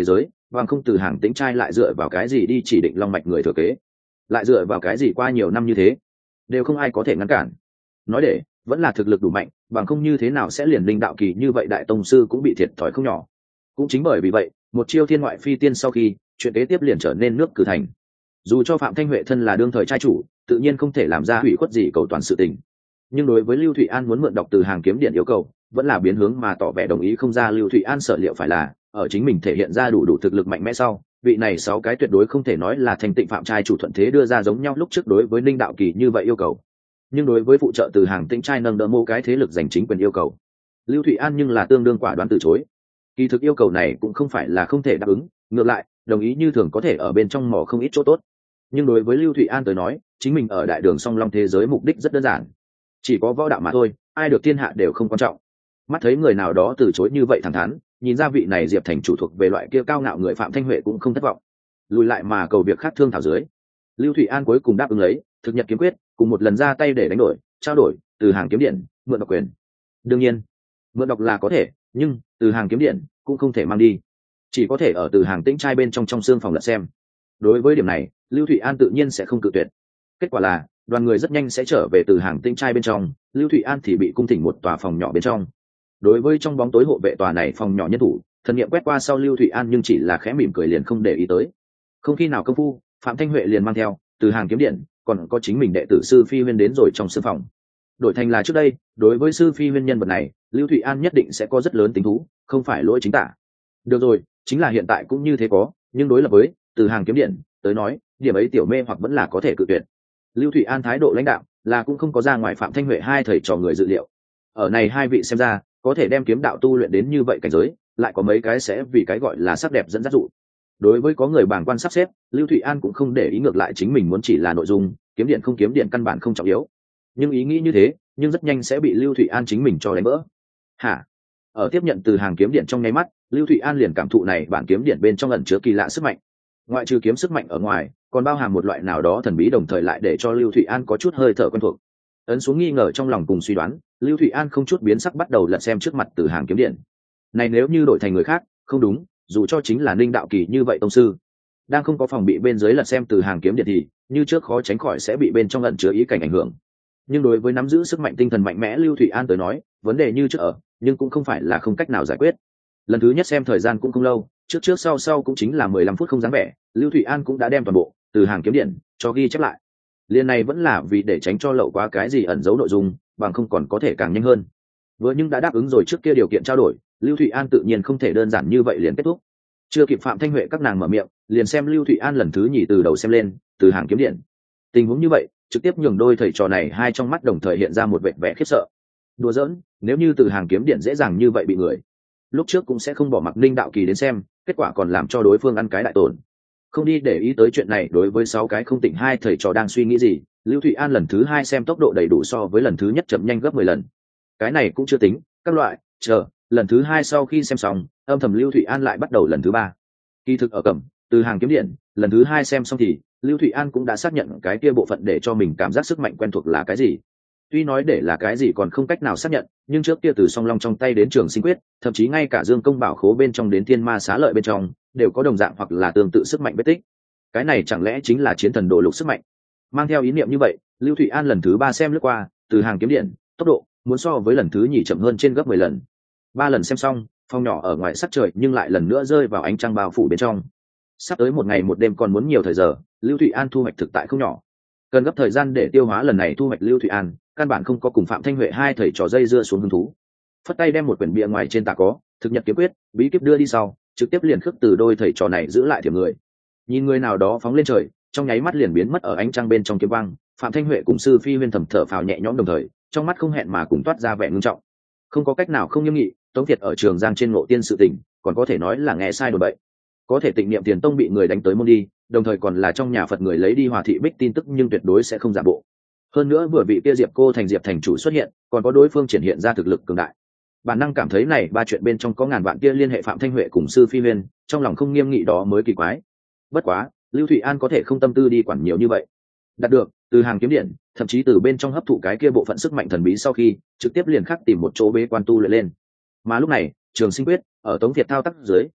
bằng không từ hàng tĩnh trai lại dựa vào cái gì đi chỉ định long mạch người thừa kế, lại dựa vào cái gì qua nhiều năm như thế đều không ai có thể ngăn cản. Nói để vẫn là thực lực đủ mạnh, bằng không như thế nào sẽ liền linh đạo kỳ như vậy đại tông sư cũng bị thiệt thòi không nhỏ. Cũng chính bởi vì vậy, một chiêu thiên ngoại phi tiên sau khi, chuyện kế tiếp liền trở nên nước cử thành. Dù cho Phạm Thanh Huệ thân là đương thời trai chủ, tự nhiên không thể làm ra hủy khuất gì cầu toàn sự tình, nhưng đối với Lưu Thụy An muốn mượn đọc từ hàng kiếm điện yêu cầu, vẫn là biến hướng mà tỏ vẻ đồng ý không ra. Lưu Thụy An sở liệu phải là ở chính mình thể hiện ra đủ đủ thực lực mạnh mẽ sau, vị này sáu cái tuyệt đối không thể nói là thành tịnh phạm trai chủ thuận thế đưa ra giống nhau lúc trước đối với Ninh Đạo Kỳ như vậy yêu cầu, nhưng đối với phụ trợ từ hàng tĩnh trai nâng đỡ mô cái thế lực giành chính quyền yêu cầu, Lưu Thụy An nhưng là tương đương quả đoán từ chối. Kỳ thực yêu cầu này cũng không phải là không thể đáp ứng, ngược lại đồng ý như thường có thể ở bên trong mỏ không ít chỗ tốt. Nhưng đối với Lưu Thụy An tới nói, chính mình ở đại đường song long thế giới mục đích rất đơn giản, chỉ có võ đạo mà thôi, ai được thiên hạ đều không quan trọng. Mắt thấy người nào đó từ chối như vậy thẳng thắn, nhìn ra vị này Diệp Thành chủ thuộc về loại kia cao ngạo người, Phạm Thanh Huệ cũng không thất vọng, lùi lại mà cầu việc khác thương thảo dưới. Lưu Thụy An cuối cùng đáp ứng lấy thực nhật kiếm quyết, cùng một lần ra tay để đánh đổi, trao đổi từ hàng kiếm điện mượn đọc quyền. Đương nhiên mượn đọc là có thể, nhưng từ hàng kiếm điện cũng không thể mang đi, chỉ có thể ở từ hàng tĩnh trai bên trong trong xương phòng lật xem. Đối với điểm này, Lưu Thụy An tự nhiên sẽ không cự tuyệt. Kết quả là đoàn người rất nhanh sẽ trở về từ hàng tĩnh trai bên trong, Lưu Thụy An thì bị cung thỉnh một tòa phòng nhỏ bên trong. Đối với trong bóng tối hộ vệ tòa này phòng nhỏ nhân thủ, thần nghiệm quét qua sau, Lưu Thụy An nhưng chỉ là khẽ mỉm cười liền không để ý tới. Không khi nào công phu, Phạm Thanh Huệ liền mang theo từ hàng kiếm điện, còn có chính mình đệ tử Sư Phi Huyên đến rồi trong sư phòng. Đổi thành là trước đây, đối với Sư Phi Huyên nhân vật này, Lưu Thụy An nhất định sẽ có rất lớn tính thú, không phải lỗi chính tả. Được rồi, chính là hiện tại cũng như thế có, nhưng đối lập với từ hàng kiếm điện tới nói, điểm ấy tiểu mê hoặc vẫn là có thể cự tuyệt. Lưu Thụy An thái độ lãnh đạo là cũng không có ra ngoài Phạm Thanh Huệ hai thầy trò người dự liệu. Ở này hai vị xem ra có thể đem kiếm đạo tu luyện đến như vậy cảnh giới, lại có mấy cái sẽ vì cái gọi là sắc đẹp dẫn dắt dụ. Đối với có người bàng quan sắp xếp, Lưu Thụy An cũng không để ý, ngược lại chính mình muốn chỉ là nội dung, kiếm điện không kiếm điện căn bản không trọng yếu. Nhưng ý nghĩ như thế, nhưng rất nhanh sẽ bị Lưu Thụy An chính mình cho đánh vỡ. Hả? Ở tiếp nhận từ hàng kiếm điện trong nháy mắt, Lưu Thụy An liền cảm thụ này bản kiếm điện bên trong ẩn chứa kỳ lạ sức mạnh. Ngoại trừ kiếm sức mạnh ở ngoài, còn bao hàm một loại nào đó thần bí, đồng thời lại để cho Lưu Thụy An có chút hơi thở quen thuộc. Ấn xuống nghi ngờ trong lòng cùng suy đoán, Lưu Thụy An không chút biến sắc bắt đầu lật xem trước mặt từ hàng kiếm điện. Này nếu như đổi thành người khác, không đúng, dù cho chính là Ninh Đạo Kỳ như vậy tông sư, đang không có phòng bị bên dưới lật xem từ hàng kiếm điện thì như trước khó tránh khỏi sẽ bị bên trong ẩn chứa ý cảnh ảnh hưởng. Nhưng đối với nắm giữ sức mạnh tinh thần mạnh mẽ Lưu Thụy An tới nói, vấn đề như trước ở, nhưng cũng không phải là không cách nào giải quyết. Lần thứ nhất xem thời gian cũng không lâu, trước trước sau sau cũng chính là mười lăm phút không dáng vẻ, Lưu Thụy An cũng đã đem toàn bộ từ hàng kiếm điện cho ghi chép lại. Liên này vẫn là vì để tránh cho lậu quá cái gì ẩn giấu nội dung, bằng không còn có thể càng nhanh hơn. Vừa nhưng đã đáp ứng rồi trước kia điều kiện trao đổi, Lưu Thụy An tự nhiên không thể đơn giản như vậy liền kết thúc. Chưa kịp Phạm Thanh Huệ các nàng mở miệng, liền xem Lưu Thụy An lần thứ nhì từ đầu xem lên từ hàng kiếm điện. Tình huống như vậy trực tiếp nhường đôi thầy trò này hai trong mắt đồng thời hiện ra một vẻ vẻ khiếp sợ. Đùa giỡn, nếu như từ hàng kiếm điện dễ dàng như vậy bị người, lúc trước cũng sẽ không bỏ mặc Ninh Đạo Kỳ đến xem, kết quả còn làm cho đối phương ăn cái đại tổn. Không đi để ý tới chuyện này, đối với sáu cái không tỉnh hai thầy trò đang suy nghĩ gì, Lưu Thụy An lần thứ hai xem tốc độ đầy đủ so với lần thứ nhất chậm nhanh gấp mười lần. Cái này cũng chưa tính các loại, chờ lần thứ hai sau khi xem xong, âm thầm Lưu Thụy An lại bắt đầu lần thứ ba. Kỳ thực ở cẩm từ hàng kiếm điện, lần thứ hai xem xong thì Lưu Thụy An cũng đã xác nhận cái kia bộ phận để cho mình cảm giác sức mạnh quen thuộc là cái gì. Tuy nói để là cái gì còn không cách nào xác nhận, nhưng trước kia từ song long trong tay đến trường sinh quyết, thậm chí ngay cả dương công bảo khố bên trong đến thiên ma xá lợi bên trong, đều có đồng dạng hoặc là tương tự sức mạnh vết tích. Cái này chẳng lẽ chính là chiến thần độ lục sức mạnh? Mang theo ý niệm như vậy, Lưu Thụy An lần thứ ba xem lướt qua từ hàng kiếm điện, tốc độ muốn so với lần thứ nhì chậm hơn trên gấp mười lần. Ba lần xem xong, phòng nhỏ ở ngoài sắc trời nhưng lại lần nữa rơi vào ánh trăng bao phủ bên trong. Sắp tới một ngày một đêm còn muốn nhiều thời giờ, Lưu Thụy An thu hoạch thực tại không nhỏ. Cần gấp thời gian để tiêu hóa lần này thu hoạch, Lưu Thụy An căn bản không có cùng Phạm Thanh Huệ hai thầy trò dây dưa xuống hứng thú. Phất tay đem một quyển bìa ngoài trên tà có thực nhật kiếm quyết bí kíp đưa đi sau, trực tiếp liền khước từ đôi thầy trò này giữ lại thiểm người. Nhìn người nào đó phóng lên trời, trong nháy mắt liền biến mất ở ánh trăng bên trong kiếm quang. Phạm Thanh Huệ cùng Sư Phi Huyên thầm thở phào nhẹ nhõm, đồng thời trong mắt không hẹn mà cùng toát ra vẻ ngưng trọng. Không có cách nào không nghiêm nghị, Tống Việt ở Trường Giang trên Ngộ Tiên sự tình, còn có thể nói là nghe sai đồn bậy. Có thể Tịnh Niệm Tiền Tông bị người đánh tới môn đi, đồng thời còn là trong nhà Phật người lấy đi Hòa Thị Bích tin tức, nhưng tuyệt đối sẽ không giả bộ. Hơn nữa vừa vị kia Diệp cô thành Diệp thành chủ xuất hiện, còn có đối phương triển hiện ra thực lực cường đại. Bản năng cảm thấy này ba chuyện bên trong có ngàn vạn kia liên hệ Phạm Thanh Huệ cùng Sư Phi Huyên, trong lòng không nghiêm nghị đó mới kỳ quái. Bất quá, Lưu Thụy An có thể không tâm tư đi quản nhiều như vậy. Đạt được từ hàng kiếm điện, thậm chí từ bên trong hấp thụ cái kia bộ phận sức mạnh thần bí sau khi, trực tiếp liền khắc tìm một chỗ bế quan tu luyện lên. Mà lúc này, Trường Sinh Quyết ở Tống Việt thao tác dưới,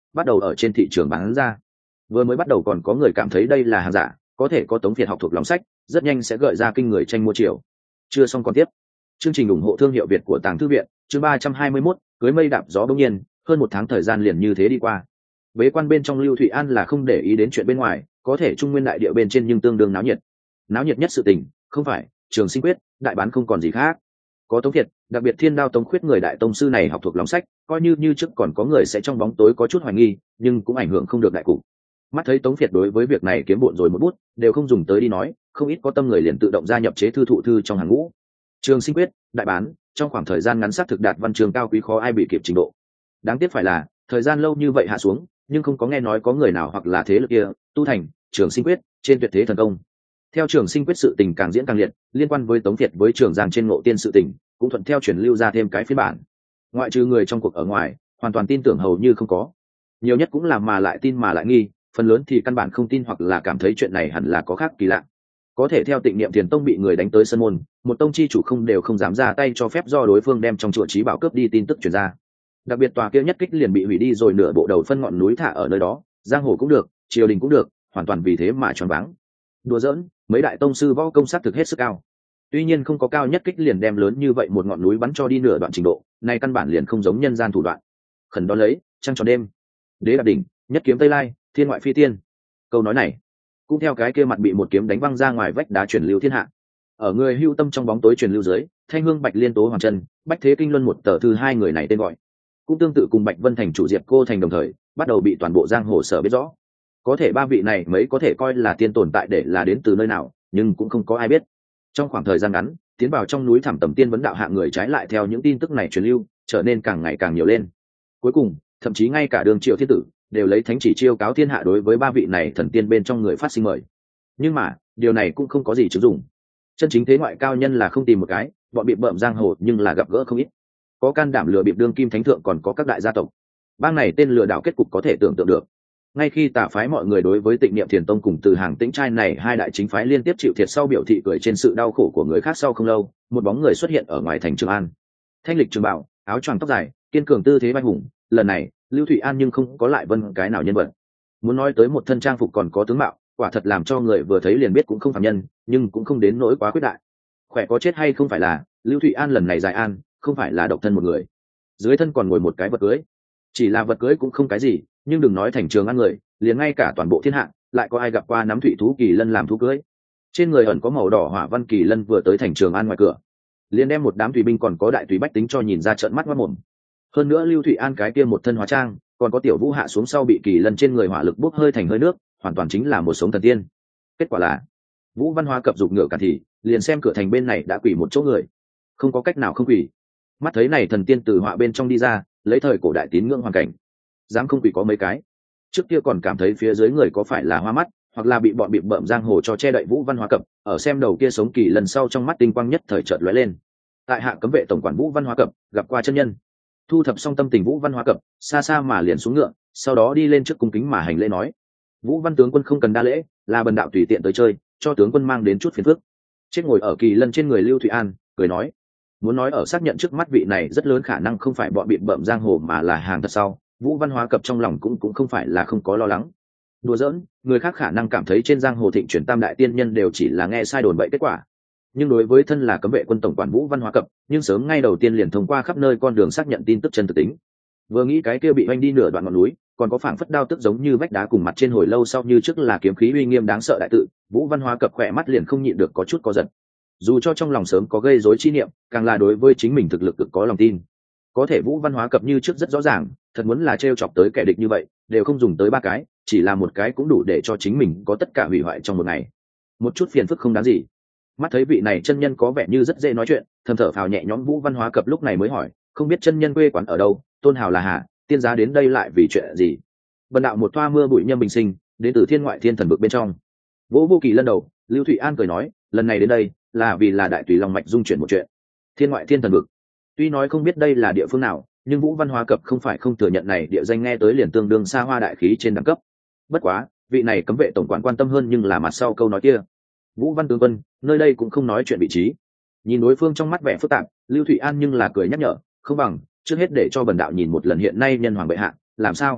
bắt đầu ở trên thị trường bán ra. Vừa mới bắt đầu còn có người cảm thấy đây là hàng giả, có thể có Tống Việt học thuộc lòng sách, rất nhanh sẽ gợi ra kinh người tranh mua chiều. Chưa xong còn tiếp. Chương trình ủng hộ thương hiệu Việt của Tàng Thư viện, chương ba trăm hai mươi mốt, cưới mây đạp gió bỗng nhiên, hơn một tháng thời gian liền như thế đi qua. Bế quan bên trong Lưu Thụy An là không để ý đến chuyện bên ngoài, có thể Trung Nguyên đại địa bên trên nhưng tương đương náo nhiệt. Náo nhiệt nhất sự tình, không phải Trường Sinh Quyết, đại bán không còn gì khác. Có Tống Việt, đặc biệt Thiên Đao Tống Khuyết người đại tông sư này học thuộc lòng sách, coi như như trước còn có người sẽ trong bóng tối có chút hoài nghi, nhưng cũng ảnh hưởng không được đại cục. Mắt thấy Tống Việt đối với việc này kiếm bộn rồi một bút, đều không dùng tới đi nói, không ít có tâm người liền tự động gia nhập chế thư thụ thư trong hàng ngũ. Trường Sinh Quyết, đại bán, trong khoảng thời gian ngắn xác thực đạt văn trường cao quý khó ai bị kịp trình độ. Đáng tiếc phải là, thời gian lâu như vậy hạ xuống, nhưng không có nghe nói có người nào hoặc là thế lực kia tu thành Trường Sinh Quyết trên tuyệt thế thần công. Theo Trường Sinh Quyết sự tình càng diễn càng liệt, liên quan với Tống Việt với Trường Giang trên ngộ tiên sự tình, cũng thuận theo truyền lưu ra thêm cái phiên bản. Ngoại trừ người trong cuộc ở ngoài, hoàn toàn tin tưởng hầu như không có. Nhiều nhất cũng là mà lại tin mà lại nghi, phần lớn thì căn bản không tin hoặc là cảm thấy chuyện này hẳn là có khác kỳ lạ. Có thể theo Tịnh Niệm Thiền Tông bị người đánh tới sân môn, một tông chi chủ không đều không dám ra tay cho phép do đối phương đem trong chùa trí bảo cướp đi tin tức truyền ra. Đặc biệt tòa kia nhất kích liền bị hủy đi rồi nửa bộ đầu phân ngọn núi thả ở nơi đó, giang hồ cũng được, triều đình cũng được, hoàn toàn vì thế mà choáng váng. Đùa giỡn, mấy đại tông sư võ công sát thực hết sức cao. Tuy nhiên không có cao nhất kích liền đem lớn như vậy một ngọn núi bắn cho đi nửa đoạn trình độ, này căn bản liền không giống nhân gian thủ đoạn. Khẩn đó lấy, trăng tròn đêm, đế đạp đỉnh, nhất kiếm tây lai, thiên ngoại phi tiên. Câu nói này cũng theo cái kia mặt bị một kiếm đánh văng ra ngoài vách đá truyền lưu thiên hạ. Ở người hưu tâm trong bóng tối truyền lưu dưới, Thanh Hương Bạch Liên Tố Hoàng Chân, Bách Thế Kinh Luân một tờ thư hai người này tên gọi, cũng tương tự cùng Bạch Vân Thành chủ Diệp Cô Thành đồng thời, bắt đầu bị toàn bộ giang hồ sở biết rõ. Có thể ba vị này mấy có thể coi là tiên tồn tại để là đến từ nơi nào, nhưng cũng không có ai biết. Trong khoảng thời gian ngắn, tiến vào trong núi thẳm tầm tiên vấn đạo hạng người trái lại theo những tin tức này truyền lưu, trở nên càng ngày càng nhiều lên. Cuối cùng, thậm chí ngay cả Đường Triệu Thiên Tử đều lấy thánh chỉ chiêu cáo thiên hạ đối với ba vị này thần tiên bên trong người phát sinh mời. Nhưng mà, điều này cũng không có gì chứng dụng. Chân chính thế ngoại cao nhân là không tìm một cái, bọn bị bợm giang hồ nhưng là gặp gỡ không ít. Có can đảm lừa bịp đương kim thánh thượng còn có các đại gia tộc. Bang này tên lừa đảo kết cục có thể tưởng tượng được. Ngay khi tà phái mọi người đối với Tịnh Niệm Thiền Tông cùng Từ Hàng Tĩnh trai này hai đại chính phái liên tiếp chịu thiệt sau biểu thị cười trên sự đau khổ của người khác sau không lâu, một bóng người xuất hiện ở ngoài thành Trường An. Thanh lịch trường bảo, áo choàng tóc dài, kiên cường tư thế vai hùng, lần này, Lưu Thụy An nhưng không có lại vân cái nào nhân vật. Muốn nói tới một thân trang phục còn có tướng mạo, quả thật làm cho người vừa thấy liền biết cũng không phàm nhân, nhưng cũng không đến nỗi quá quyết đại. Khỏe có chết hay không phải là, Lưu Thụy An lần này dài an, không phải là độc thân một người. Dưới thân còn ngồi một cái vật cưới. Chỉ là vật cưới cũng không cái gì, nhưng đừng nói thành Trường An người, liền ngay cả toàn bộ thiên hạ, lại có ai gặp qua nắm thủy thú kỳ lân làm thú cưới. Trên người ẩn có màu đỏ hỏa văn kỳ lân vừa tới thành Trường An ngoài cửa, liền đem một đám tùy binh còn có đại tùy bách tính cho nhìn ra trợn mắt ngoác mồm. Hơn nữa Lưu Thụy An cái kia một thân hóa trang, còn có tiểu vũ hạ xuống sau bị kỳ lân trên người hỏa lực bốc hơi thành hơi nước, hoàn toàn chính là một sống thần tiên. Kết quả là Vũ Văn Hóa cập dục ngựa cả thì liền xem cửa thành bên này đã quỷ một chỗ người, không có cách nào không quỷ. Mắt thấy này thần tiên từ họa bên trong đi ra, lấy thời cổ đại tín ngưỡng hoàn cảnh, dám không quỷ có mấy cái. Trước kia còn cảm thấy phía dưới người có phải là hoa mắt, hoặc là bị bọn bịp bợm giang hồ cho che đậy Vũ Văn Hóa cập, ở xem đầu kia sống kỳ lần sau trong mắt tinh quang nhất thời chợt lóe lên. Tại hạ cấm vệ tổng quản Vũ Văn Hóa cập gặp qua chân nhân. Thu thập xong tâm tình Vũ Văn Hóa cập, xa xa mà liền xuống ngựa, sau đó đi lên trước cung kính mà hành lễ nói: Vũ Văn tướng quân không cần đa lễ, là bần đạo tùy tiện tới chơi, cho tướng quân mang đến chút phiền phức. Chết ngồi ở kỳ lân trên người Lưu Thụy An cười nói: muốn nói ở xác nhận trước mắt vị này rất lớn khả năng không phải bọn bịp bợm giang hồ mà là hàng thật sau, Vũ Văn Hóa cập trong lòng cũng cũng không phải là không có lo lắng. Đùa giỡn, người khác khả năng cảm thấy trên giang hồ thịnh chuyển tam đại tiên nhân đều chỉ là nghe sai đồn bậy kết quả, nhưng đối với thân là cấm vệ quân tổng quản Vũ Văn Hóa cập, nhưng sớm ngay đầu tiên liền thông qua khắp nơi con đường xác nhận tin tức chân thực tính. Vừa nghĩ cái kia bị oanh đi nửa đoạn ngọn núi, còn có phảng phất đao tức giống như vách đá cùng mặt trên hồi lâu sau như trước là kiếm khí uy nghiêm đáng sợ đại tự, Vũ Văn Hóa cập khỏe mắt liền không nhịn được có chút co giật. Dù cho trong lòng sớm có gây rối chi niệm, càng là đối với chính mình thực lực cực có lòng tin. Có thể Vũ Văn Hóa cập như trước rất rõ ràng, thật muốn là trêu chọc tới kẻ địch như vậy, đều không dùng tới ba cái, chỉ là một cái cũng đủ để cho chính mình có tất cả hủy hoại trong một ngày. Một chút phiền phức không đáng gì. Mắt thấy vị này chân nhân có vẻ như rất dễ nói chuyện, thầm thở phào nhẹ nhõm, Vũ Văn Hóa cập lúc này mới hỏi: không biết chân nhân quê quán ở đâu, tôn hào là Hà, tiên giá đến đây lại vì chuyện gì? Bần đạo một toa mưa bụi nhâm bình sinh, đến từ thiên ngoại thiên thần vực bên trong. Vỗ vô kỳ lân đầu, Lưu Thụy An cười nói: lần này đến đây là vì là đại tùy long mạch dung chuyển một chuyện. Thiên ngoại thiên thần vực, tuy nói không biết đây là địa phương nào, nhưng Vũ Văn Hóa cập không phải không thừa nhận này địa danh nghe tới liền tương đương xa hoa đại khí trên đẳng cấp. Bất quá, vị này cấm vệ tổng quản quan tâm hơn nhưng là mặt sau câu nói kia. Vũ Văn tướng quân, nơi đây cũng không nói chuyện vị trí. Nhìn đối phương trong mắt vẻ phức tạp, Lưu Thụy An nhưng là cười nhắc nhở: không bằng trước hết để cho bần đạo nhìn một lần hiện nay nhân hoàng bệ hạ làm sao.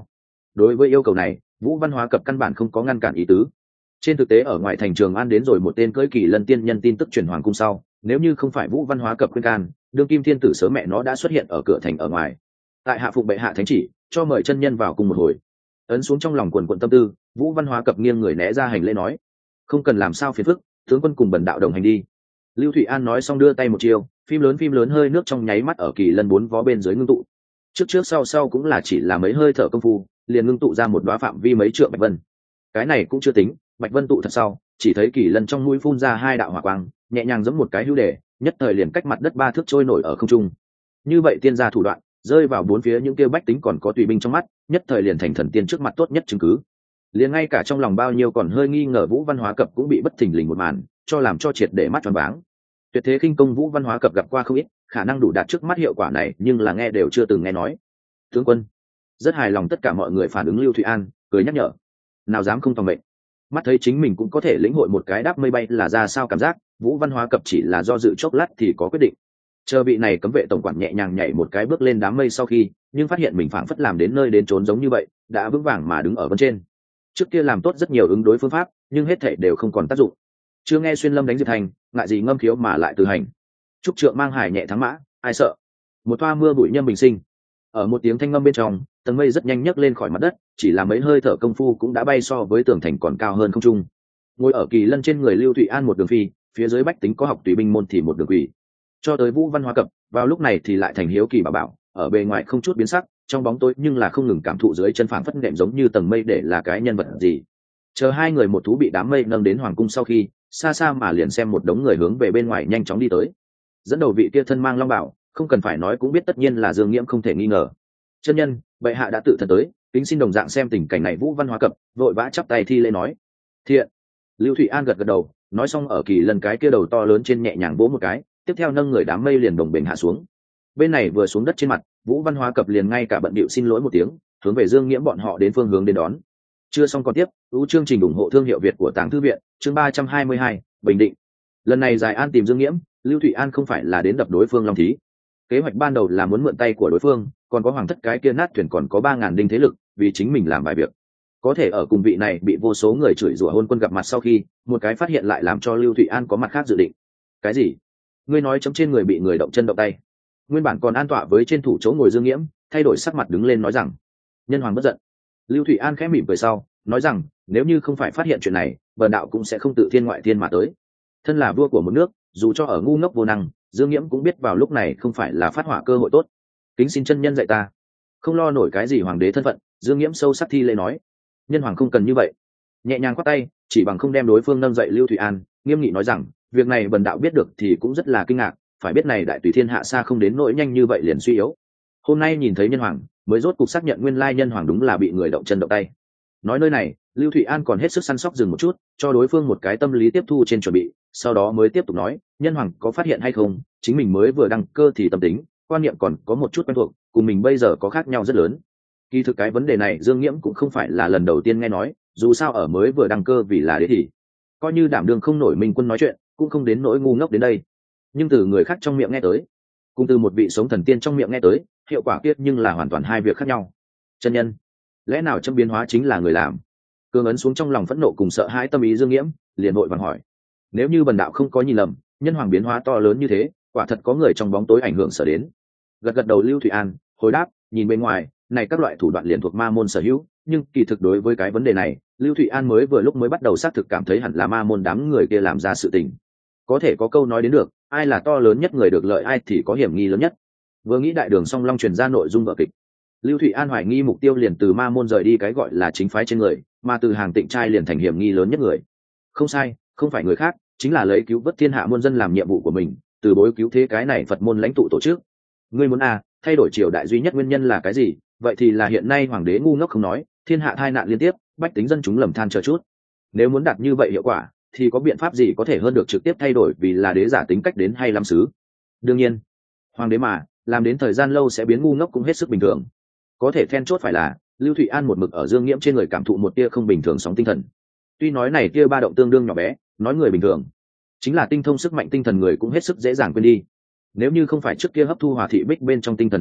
đối với yêu cầu này Vũ Văn Hóa Cập căn bản không có ngăn cản ý tứ. Trên thực tế ở ngoài thành Trường An đến rồi một tên cưỡi kỳ lân tiên nhân tin tức truyền hoàng cung sau, nếu như không phải Vũ Văn Hóa Cập khuyên can, đương kim thiên tử sớm mẹ nó đã xuất hiện ở cửa thành ở ngoài. Tại hạ phụng bệ hạ thánh chỉ, cho mời chân nhân vào cùng một hồi. Ấn xuống trong lòng quần quần tâm tư, Vũ Văn Hóa Cập nghiêng người né ra hành lễ nói: không cần làm sao phiền phức, tướng quân cùng bần đạo đồng hành đi. Lưu Thụy An nói xong đưa tay một chiều, phim lớn phim lớn hơi nước trong nháy mắt ở kỳ lân bốn vó bên dưới ngưng tụ. Trước trước sau sau cũng là chỉ là mấy hơi thở công phu, liền ngưng tụ ra một đóa phạm vi mấy trượng bạch vân. Cái này cũng chưa tính, bạch vân tụ thật sau, chỉ thấy kỳ lân trong mũi phun ra hai đạo hỏa quang, nhẹ nhàng giẫm một cái hữu đề, nhất thời liền cách mặt đất ba thước trôi nổi ở không trung. Như vậy tiên gia thủ đoạn, rơi vào bốn phía những kia bách tính còn có tùy binh trong mắt, nhất thời liền thành thần tiên trước mặt tốt nhất chứng cứ. Liền ngay cả trong lòng bao nhiêu còn hơi nghi ngờ Vũ Văn Hóa Cập cũng bị bất thình lình một màn cho làm cho triệt để mắt tròn váng. Tuyệt thế khinh công Vũ Văn Hóa Cập gặp qua không ít, khả năng đủ đạt trước mắt hiệu quả này nhưng là nghe đều chưa từng nghe nói. Tướng quân rất hài lòng tất cả mọi người phản ứng Lưu Thụy An cười nhắc nhở: nào dám không tòng mệnh. Mắt thấy chính mình cũng có thể lĩnh hội một cái đáp mây bay là ra sao cảm giác, Vũ Văn Hóa Cập chỉ là do dự chốc lát thì có quyết định. Chờ vị này cấm vệ tổng quản nhẹ nhàng nhảy một cái bước lên đám mây sau khi, nhưng phát hiện mình phảng phất làm đến nơi đến trốn giống như vậy, đã vững vàng mà đứng ở bên trên. Trước kia làm tốt rất nhiều ứng đối phương pháp, nhưng hết thảy đều không còn tác dụng. Chưa nghe xuyên lâm đánh diệp thành, ngại gì ngâm khiếu mà lại từ hành. Trúc trượng mang hải nhẹ thắng mã, ai sợ. Một toa mưa bụi nhâm bình sinh. Ở một tiếng thanh ngâm bên trong, tầng mây rất nhanh nhấc lên khỏi mặt đất, chỉ là mấy hơi thở công phu cũng đã bay so với tường thành còn cao hơn không trung. Ngồi ở kỳ lân trên người Lưu Thụy An một đường phi, phía dưới bách tính có học tùy binh môn thì một đường quỷ. Cho tới Vũ Văn Hóa Cập, vào lúc này thì lại thành hiếu kỳ bảo bảo, ở bề ngoài không chút biến sắc, trong bóng tối nhưng là không ngừng cảm thụ dưới chân phảng phất nệm giống như tầng mây để là cái nhân vật gì. Chờ hai người một thú bị đám mây nâng đến hoàng cung sau khi, xa xa mà liền xem một đống người hướng về bên ngoài nhanh chóng đi tới. Dẫn đầu vị kia thân mang long bảo, không cần phải nói cũng biết tất nhiên là Dương Nghiễm không thể nghi ngờ. Chân nhân, bệ hạ đã tự thân tới, kính xin đồng dạng xem tình cảnh này. Vũ Văn Hóa Cập vội vã chắp tay thi lễ nói: thiện. Lưu Thụy An gật gật đầu, nói xong ở kỳ lần cái kia đầu to lớn trên nhẹ nhàng vỗ một cái, tiếp theo nâng người đám mây liền đồng bền hạ xuống. Bên này vừa xuống đất trên mặt, Vũ Văn Hóa Cập liền ngay cả bận bịu xin lỗi một tiếng, hướng về Dương Nghiễm bọn họ đến phương hướng đến đón. Chưa xong còn tiếp, ưu chương trình ủng hộ thương hiệu Việt của Tàng Thư viện, chương ba trăm hai mươi hai, Bình Định. Lần này Giải An tìm Dương Nghiễm, Lưu Thụy An không phải là đến đập đối phương long thí. Kế hoạch ban đầu là muốn mượn tay của đối phương, còn có hoàng thất cái kia nát thuyền còn có ba ngàn đinh thế lực, vì chính mình làm vài việc. Có thể ở cùng vị này bị vô số người chửi rủa hôn quân gặp mặt sau khi, một cái phát hiện lại làm cho Lưu Thụy An có mặt khác dự định. Cái gì? Ngươi nói chấm trên người bị người động chân động tay? Nguyên bản còn an tọa với trên thủ chỗ ngồi Dương Nghiễm, thay đổi sắc mặt đứng lên nói rằng: nhân hoàng bất giận. Lưu Thụy An khẽ mỉm cười sau, nói rằng: nếu như không phải phát hiện chuyện này, bần đạo cũng sẽ không tự thiên ngoại thiên mà tới. Thân là vua của một nước, dù cho ở ngu ngốc vô năng, Dương Nghiễm cũng biết vào lúc này không phải là phát hỏa cơ hội tốt. Kính xin chân nhân dạy ta. Không lo nổi cái gì hoàng đế thân phận, Dương Nghiễm sâu sắc thi lễ nói: nhân hoàng không cần như vậy. Nhẹ nhàng quát tay, chỉ bằng không đem đối phương nâng dậy. Lưu Thụy An nghiêm nghị nói rằng: việc này bần đạo biết được thì cũng rất là kinh ngạc, phải biết này đại tùy thiên hạ xa không đến nỗi nhanh như vậy liền suy yếu. Hôm nay nhìn thấy nhân hoàng, mới rốt cục xác nhận nguyên lai nhân hoàng đúng là bị người động chân động tay. Nói nơi này, Lưu Thụy An còn hết sức săn sóc dừng một chút, cho đối phương một cái tâm lý tiếp thu trên chuẩn bị, sau đó mới tiếp tục nói: nhân hoàng có phát hiện hay không, chính mình mới vừa đăng cơ thì tâm tính, quan niệm còn có một chút quen thuộc, cùng mình bây giờ có khác nhau rất lớn. Kỳ thực cái vấn đề này Dương Nghiễm cũng không phải là lần đầu tiên nghe nói, dù sao ở mới vừa đăng cơ vì là đế thì coi như đảm đương không nổi minh quân nói chuyện, cũng không đến nỗi ngu ngốc đến đây. Nhưng từ người khác trong miệng nghe tới, cùng từ một vị sống thần tiên trong miệng nghe tới, hiệu quả kiết nhưng là hoàn toàn hai việc khác nhau. Chân nhân, lẽ nào chấm biến hóa chính là người làm? Cương ấn xuống trong lòng phẫn nộ cùng sợ hãi tâm ý Dương Nghiễm, liền vội vàng hỏi: nếu như bần đạo không có nhìn lầm, nhân hoàng biến hóa to lớn như thế, quả thật có người trong bóng tối ảnh hưởng sở đến. Gật gật đầu Lưu Thụy An hồi đáp: nhìn bên ngoài này các loại thủ đoạn liền thuộc ma môn sở hữu, nhưng kỳ thực đối với cái vấn đề này, Lưu Thụy An mới vừa lúc mới bắt đầu xác thực cảm thấy hẳn là ma môn đám người kia làm ra sự tình. Có thể có câu nói đến được, ai là to lớn nhất người được lợi ai thì có hiểm nghi lớn nhất. Vừa nghĩ đại đường song long truyền ra nội dung vở kịch, Lưu Thụy An hoài nghi mục tiêu liền từ ma môn rời đi cái gọi là chính phái trên người, mà từ Hàng Tịnh trai liền thành hiểm nghi lớn nhất người. Không sai, không phải người khác, chính là lấy cứu vớt thiên hạ muôn dân làm nhiệm vụ của mình, từ bối cứu thế cái này Phật môn lãnh tụ tổ chức. Ngươi muốn à, thay đổi triều đại duy nhất nguyên nhân là cái gì? Vậy thì là hiện nay hoàng đế ngu ngốc không nói, thiên hạ tai nạn liên tiếp, bách tính dân chúng lầm than chờ chút. Nếu muốn đạt như vậy hiệu quả, thì có biện pháp gì có thể hơn được trực tiếp thay đổi vì là đế giả tính cách đến hay lắm xứ? Đương nhiên, hoàng đế mà làm đến thời gian lâu sẽ biến ngu ngốc cũng hết sức bình thường. Có thể then chốt phải là Lưu Thụy An một mực ở Dương Nghiễm trên người cảm thụ một tia không bình thường sóng tinh thần. Tuy nói này tia ba động tương đương nhỏ bé, nói người bình thường chính là tinh thông sức mạnh tinh thần người cũng hết sức dễ dàng quên đi. Nếu như không phải trước kia hấp thu Hòa Thị Bích bên trong tinh thần dị lực,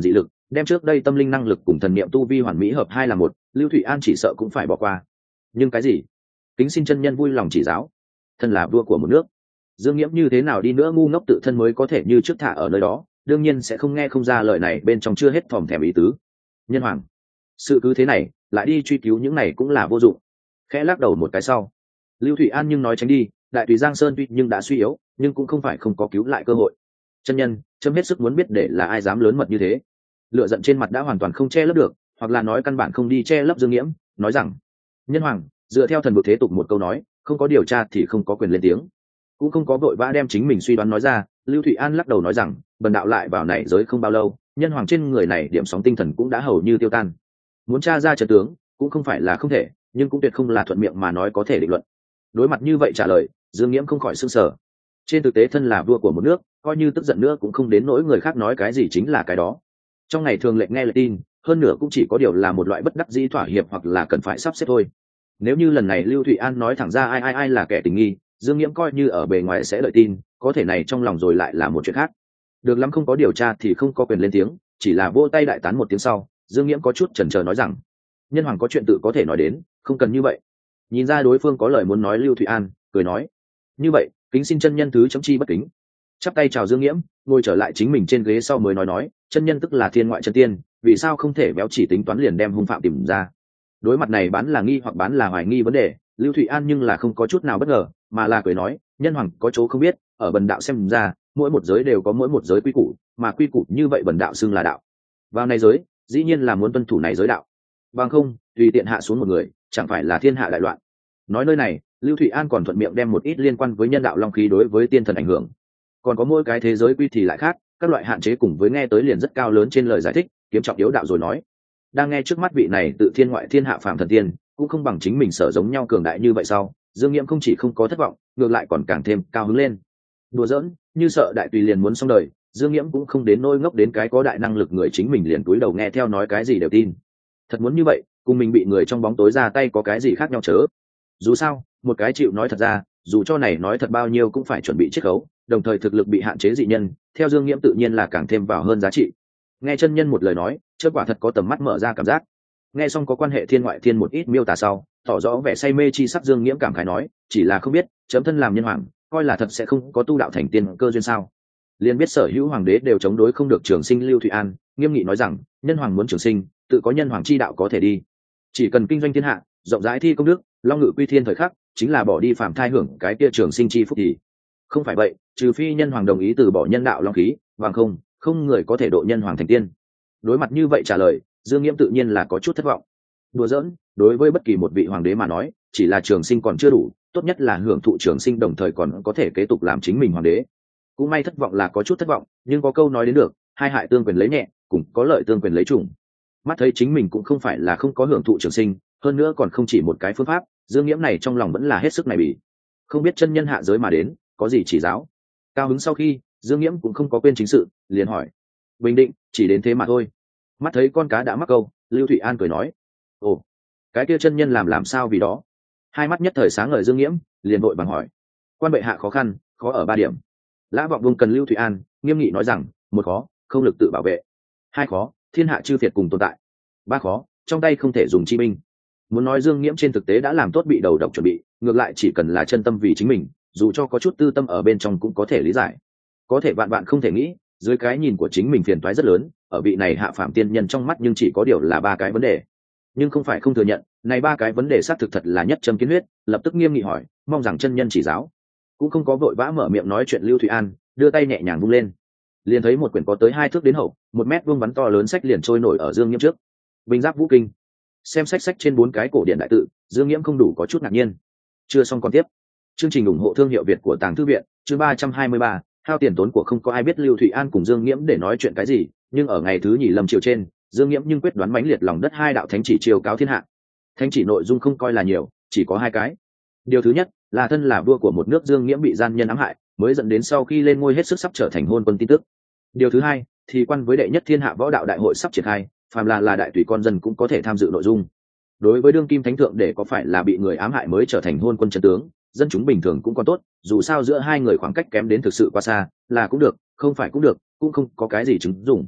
đem trước đây tâm linh năng lực cùng thần niệm tu vi hoàn mỹ hợp hai là một, Lưu Thụy An chỉ sợ cũng phải bỏ qua. Nhưng cái gì? Kính xin chân nhân vui lòng chỉ giáo. Thân là vua của một nước, Dương Nghiễm như thế nào đi nữa ngu ngốc tự thân mới có thể như trước thả ở nơi đó, đương nhiên sẽ không nghe không ra lời này bên trong chưa hết thòm thèm ý tứ. Nhân hoàng, sự cứ thế này, lại đi truy cứu những này cũng là vô dụng. Khẽ lắc đầu một cái sau, Lưu Thụy An nhưng nói tránh đi, đại tùy Giang Sơn tuy nhưng đã suy yếu, nhưng cũng không phải không có cứu lại cơ hội. Chân nhân, chấm hết sức muốn biết để là ai dám lớn mật như thế. Lửa giận trên mặt đã hoàn toàn không che lấp được, hoặc là nói căn bản không đi che lấp Dương Nghiễm, nói rằng: nhân hoàng, dựa theo thần vực thế tục một câu nói, không có điều tra thì không có quyền lên tiếng, cũng không có vội vã đem chính mình suy đoán nói ra. Lưu Thụy An lắc đầu nói rằng: bần đạo lại vào này giới không bao lâu, nhân hoàng trên người này điểm sóng tinh thần cũng đã hầu như tiêu tan, muốn tra ra trận tướng cũng không phải là không thể, nhưng cũng tuyệt không là thuận miệng mà nói có thể định luận. Đối mặt như vậy trả lời, Dương Nghiễm không khỏi sưng sờ. Trên thực tế thân là vua của một nước, coi như tức giận nữa cũng không đến nỗi người khác nói cái gì chính là cái đó. Trong ngày thường lệnh nghe lời tin, hơn nữa cũng chỉ có điều là một loại bất đắc dĩ thỏa hiệp hoặc là cần phải sắp xếp thôi. Nếu như lần này Lưu Thụy An nói thẳng ra ai ai ai là kẻ tình nghi, Dương Nghiễm coi như ở bề ngoài sẽ lợi tin, có thể này trong lòng rồi lại là một chuyện khác. Được lắm, không có điều tra thì không có quyền lên tiếng, chỉ là vỗ tay đại tán một tiếng sau, Dương Nghiễm có chút chần chờ nói rằng: nhân hoàng có chuyện tự có thể nói đến, không cần như vậy. Nhìn ra đối phương có lời muốn nói, Lưu Thụy An cười nói: như vậy, kính xin chân nhân thứ chấm chi bất kính. Chắp tay chào Dương Nghiễm, ngồi trở lại chính mình trên ghế sau mới nói nói: chân nhân tức là thiên ngoại chân tiên, vì sao không thể béo chỉ tính toán liền đem hung phạm tìm ra? Đối mặt này bán là nghi hoặc bán là hoài nghi vấn đề, Lưu Thụy An nhưng là không có chút nào bất ngờ, mà là cười nói: nhân hoàng có chỗ không biết, ở bần đạo xem ra, mỗi một giới đều có mỗi một giới quy củ, mà quy củ như vậy bần đạo xưng là đạo. Vào này giới, dĩ nhiên là muốn tuân thủ này giới đạo, bằng không tùy tiện hạ xuống một người, chẳng phải là thiên hạ đại loạn. Nói nơi này, Lưu Thụy An còn thuận miệng đem một ít liên quan với nhân đạo long khí đối với tiên thần ảnh hưởng, còn có mỗi cái thế giới quy thì lại khác, các loại hạn chế cùng với nghe tới liền rất cao lớn trên lời giải thích, kiếm trọng yếu đạo rồi nói. Đang nghe trước mắt vị này tự thiên ngoại thiên hạ phàm thần tiên, cũng không bằng chính mình sở giống nhau cường đại như vậy sau, Dương Nghiễm không chỉ không có thất vọng, ngược lại còn càng thêm cao hứng lên. Đùa giỡn, như sợ đại tùy liền muốn xong đời, Dương Nghiễm cũng không đến nỗi ngốc đến cái có đại năng lực người chính mình liền cúi đầu nghe theo nói cái gì đều tin. Thật muốn như vậy, cùng mình bị người trong bóng tối ra tay có cái gì khác nhau chớ. Dù sao, một cái chịu nói thật ra, dù cho này nói thật bao nhiêu cũng phải chuẩn bị chiết khấu, đồng thời thực lực bị hạn chế dị nhân, theo Dương Nghiễm tự nhiên là càng thêm vào hơn giá trị. Nghe chân nhân một lời nói, chớ quả thật có tầm mắt mở ra cảm giác. Nghe xong có quan hệ thiên ngoại thiên một ít miêu tả sau, tỏ rõ vẻ say mê chi sắc, Dương Nghiễm cảm khái nói: chỉ là không biết, chấm thân làm nhân hoàng, coi là thật sẽ không có tu đạo thành tiên cơ duyên sao? Liền biết sở hữu hoàng đế đều chống đối không được trường sinh. Lưu Thụy An nghiêm nghị nói rằng: nhân hoàng muốn trường sinh, tự có nhân hoàng chi đạo có thể đi. Chỉ cần kinh doanh thiên hạ, rộng rãi thi công đức, long ngự quy thiên thời khắc, chính là bỏ đi phàm thai hưởng cái kia trường sinh chi phúc thì. Không phải vậy, trừ phi nhân hoàng đồng ý từ bỏ nhân đạo long khí, bằng không, không người có thể độ nhân hoàng thành tiên. Đối mặt như vậy trả lời, Dương Nghiễm tự nhiên là có chút thất vọng. Đùa giỡn, đối với bất kỳ một vị hoàng đế mà nói, chỉ là trường sinh còn chưa đủ, tốt nhất là hưởng thụ trường sinh đồng thời còn có thể kế tục làm chính mình hoàng đế. Cũng may thất vọng là có chút thất vọng, nhưng có câu nói đến được, hai hại tương quyền lấy nhẹ, cùng có lợi tương quyền lấy trùng. Mắt thấy chính mình cũng không phải là không có hưởng thụ trường sinh, hơn nữa còn không chỉ một cái phương pháp, Dương Nghiễm này trong lòng vẫn là hết sức này bỉ. Không biết chân nhân hạ giới mà đến, có gì chỉ giáo? Cao hứng sau khi, Dương Nghiễm cũng không có quên chính sự, liền hỏi: bình định, chỉ đến thế mà thôi. Mắt thấy con cá đã mắc câu, Lưu Thụy An cười nói: ồ, cái kia chân nhân làm làm sao vì đó? Hai mắt nhất thời sáng ngời Dương Nghiễm, liền vội bằng hỏi: quan bệ hạ khó khăn, khó ở ba điểm. Lã Vọng Vùng cần Lưu Thụy An nghiêm nghị nói rằng: một khó, không lực tự bảo vệ; hai khó, thiên hạ chư phiệt cùng tồn tại; ba khó, trong tay không thể dùng chi binh. Muốn nói Dương Nghiễm trên thực tế đã làm tốt bị đầu độc chuẩn bị, ngược lại chỉ cần là chân tâm vì chính mình, dù cho có chút tư tâm ở bên trong cũng có thể lý giải. Có thể vạn bạn không thể nghĩ, dưới cái nhìn của chính mình phiền toái rất lớn, ở vị này hạ phạm tiên nhân trong mắt nhưng chỉ có điều là ba cái vấn đề. Nhưng không phải không thừa nhận, này ba cái vấn đề xác thực thật là nhất châm kiến huyết, lập tức nghiêm nghị hỏi, mong rằng chân nhân chỉ giáo. Cũng không có vội vã mở miệng nói chuyện, Lưu Thụy An đưa tay nhẹ nhàng vung lên, liền thấy một quyển có tới hai thước đến hậu, một mét vuông vắn to lớn sách liền trôi nổi ở Dương Nghiễm trước. Bình Giáp Vũ Kinh. Xem sách sách trên bốn cái cổ điện đại tự, Dương Nghiễm không đủ có chút ngạc nhiên. Chưa xong còn tiếp. Chương trình ủng hộ thương hiệu Việt của Tàng Thư viện, chương ba trăm hai mươi ba, hao tiền tốn của không có ai biết Lưu Thụy An cùng Dương Nghiễm để nói chuyện cái gì, nhưng ở ngày thứ nhì lâm chiều trên, Dương Nghiễm nhưng quyết đoán mãnh liệt lòng đất hai đạo thánh chỉ chiêu cáo thiên hạ. Thánh chỉ nội dung không coi là nhiều, chỉ có hai cái. Điều thứ nhất là thân là vua của một nước Dương Nghiễm bị gian nhân ám hại, mới dẫn đến sau khi lên ngôi hết sức sắp trở thành hôn quân tin tức. Điều thứ hai thì quan với đệ nhất thiên hạ võ đạo đại hội sắp triển khai, phàm là là đại tùy con dân cũng có thể tham dự nội dung. Đối với đương kim thánh thượng để có phải là bị người ám hại mới trở thành hôn quân chân tướng, dân chúng bình thường cũng còn tốt, dù sao giữa hai người khoảng cách kém đến thực sự quá xa, là cũng được, không phải cũng được, cũng không có cái gì chứng dụng.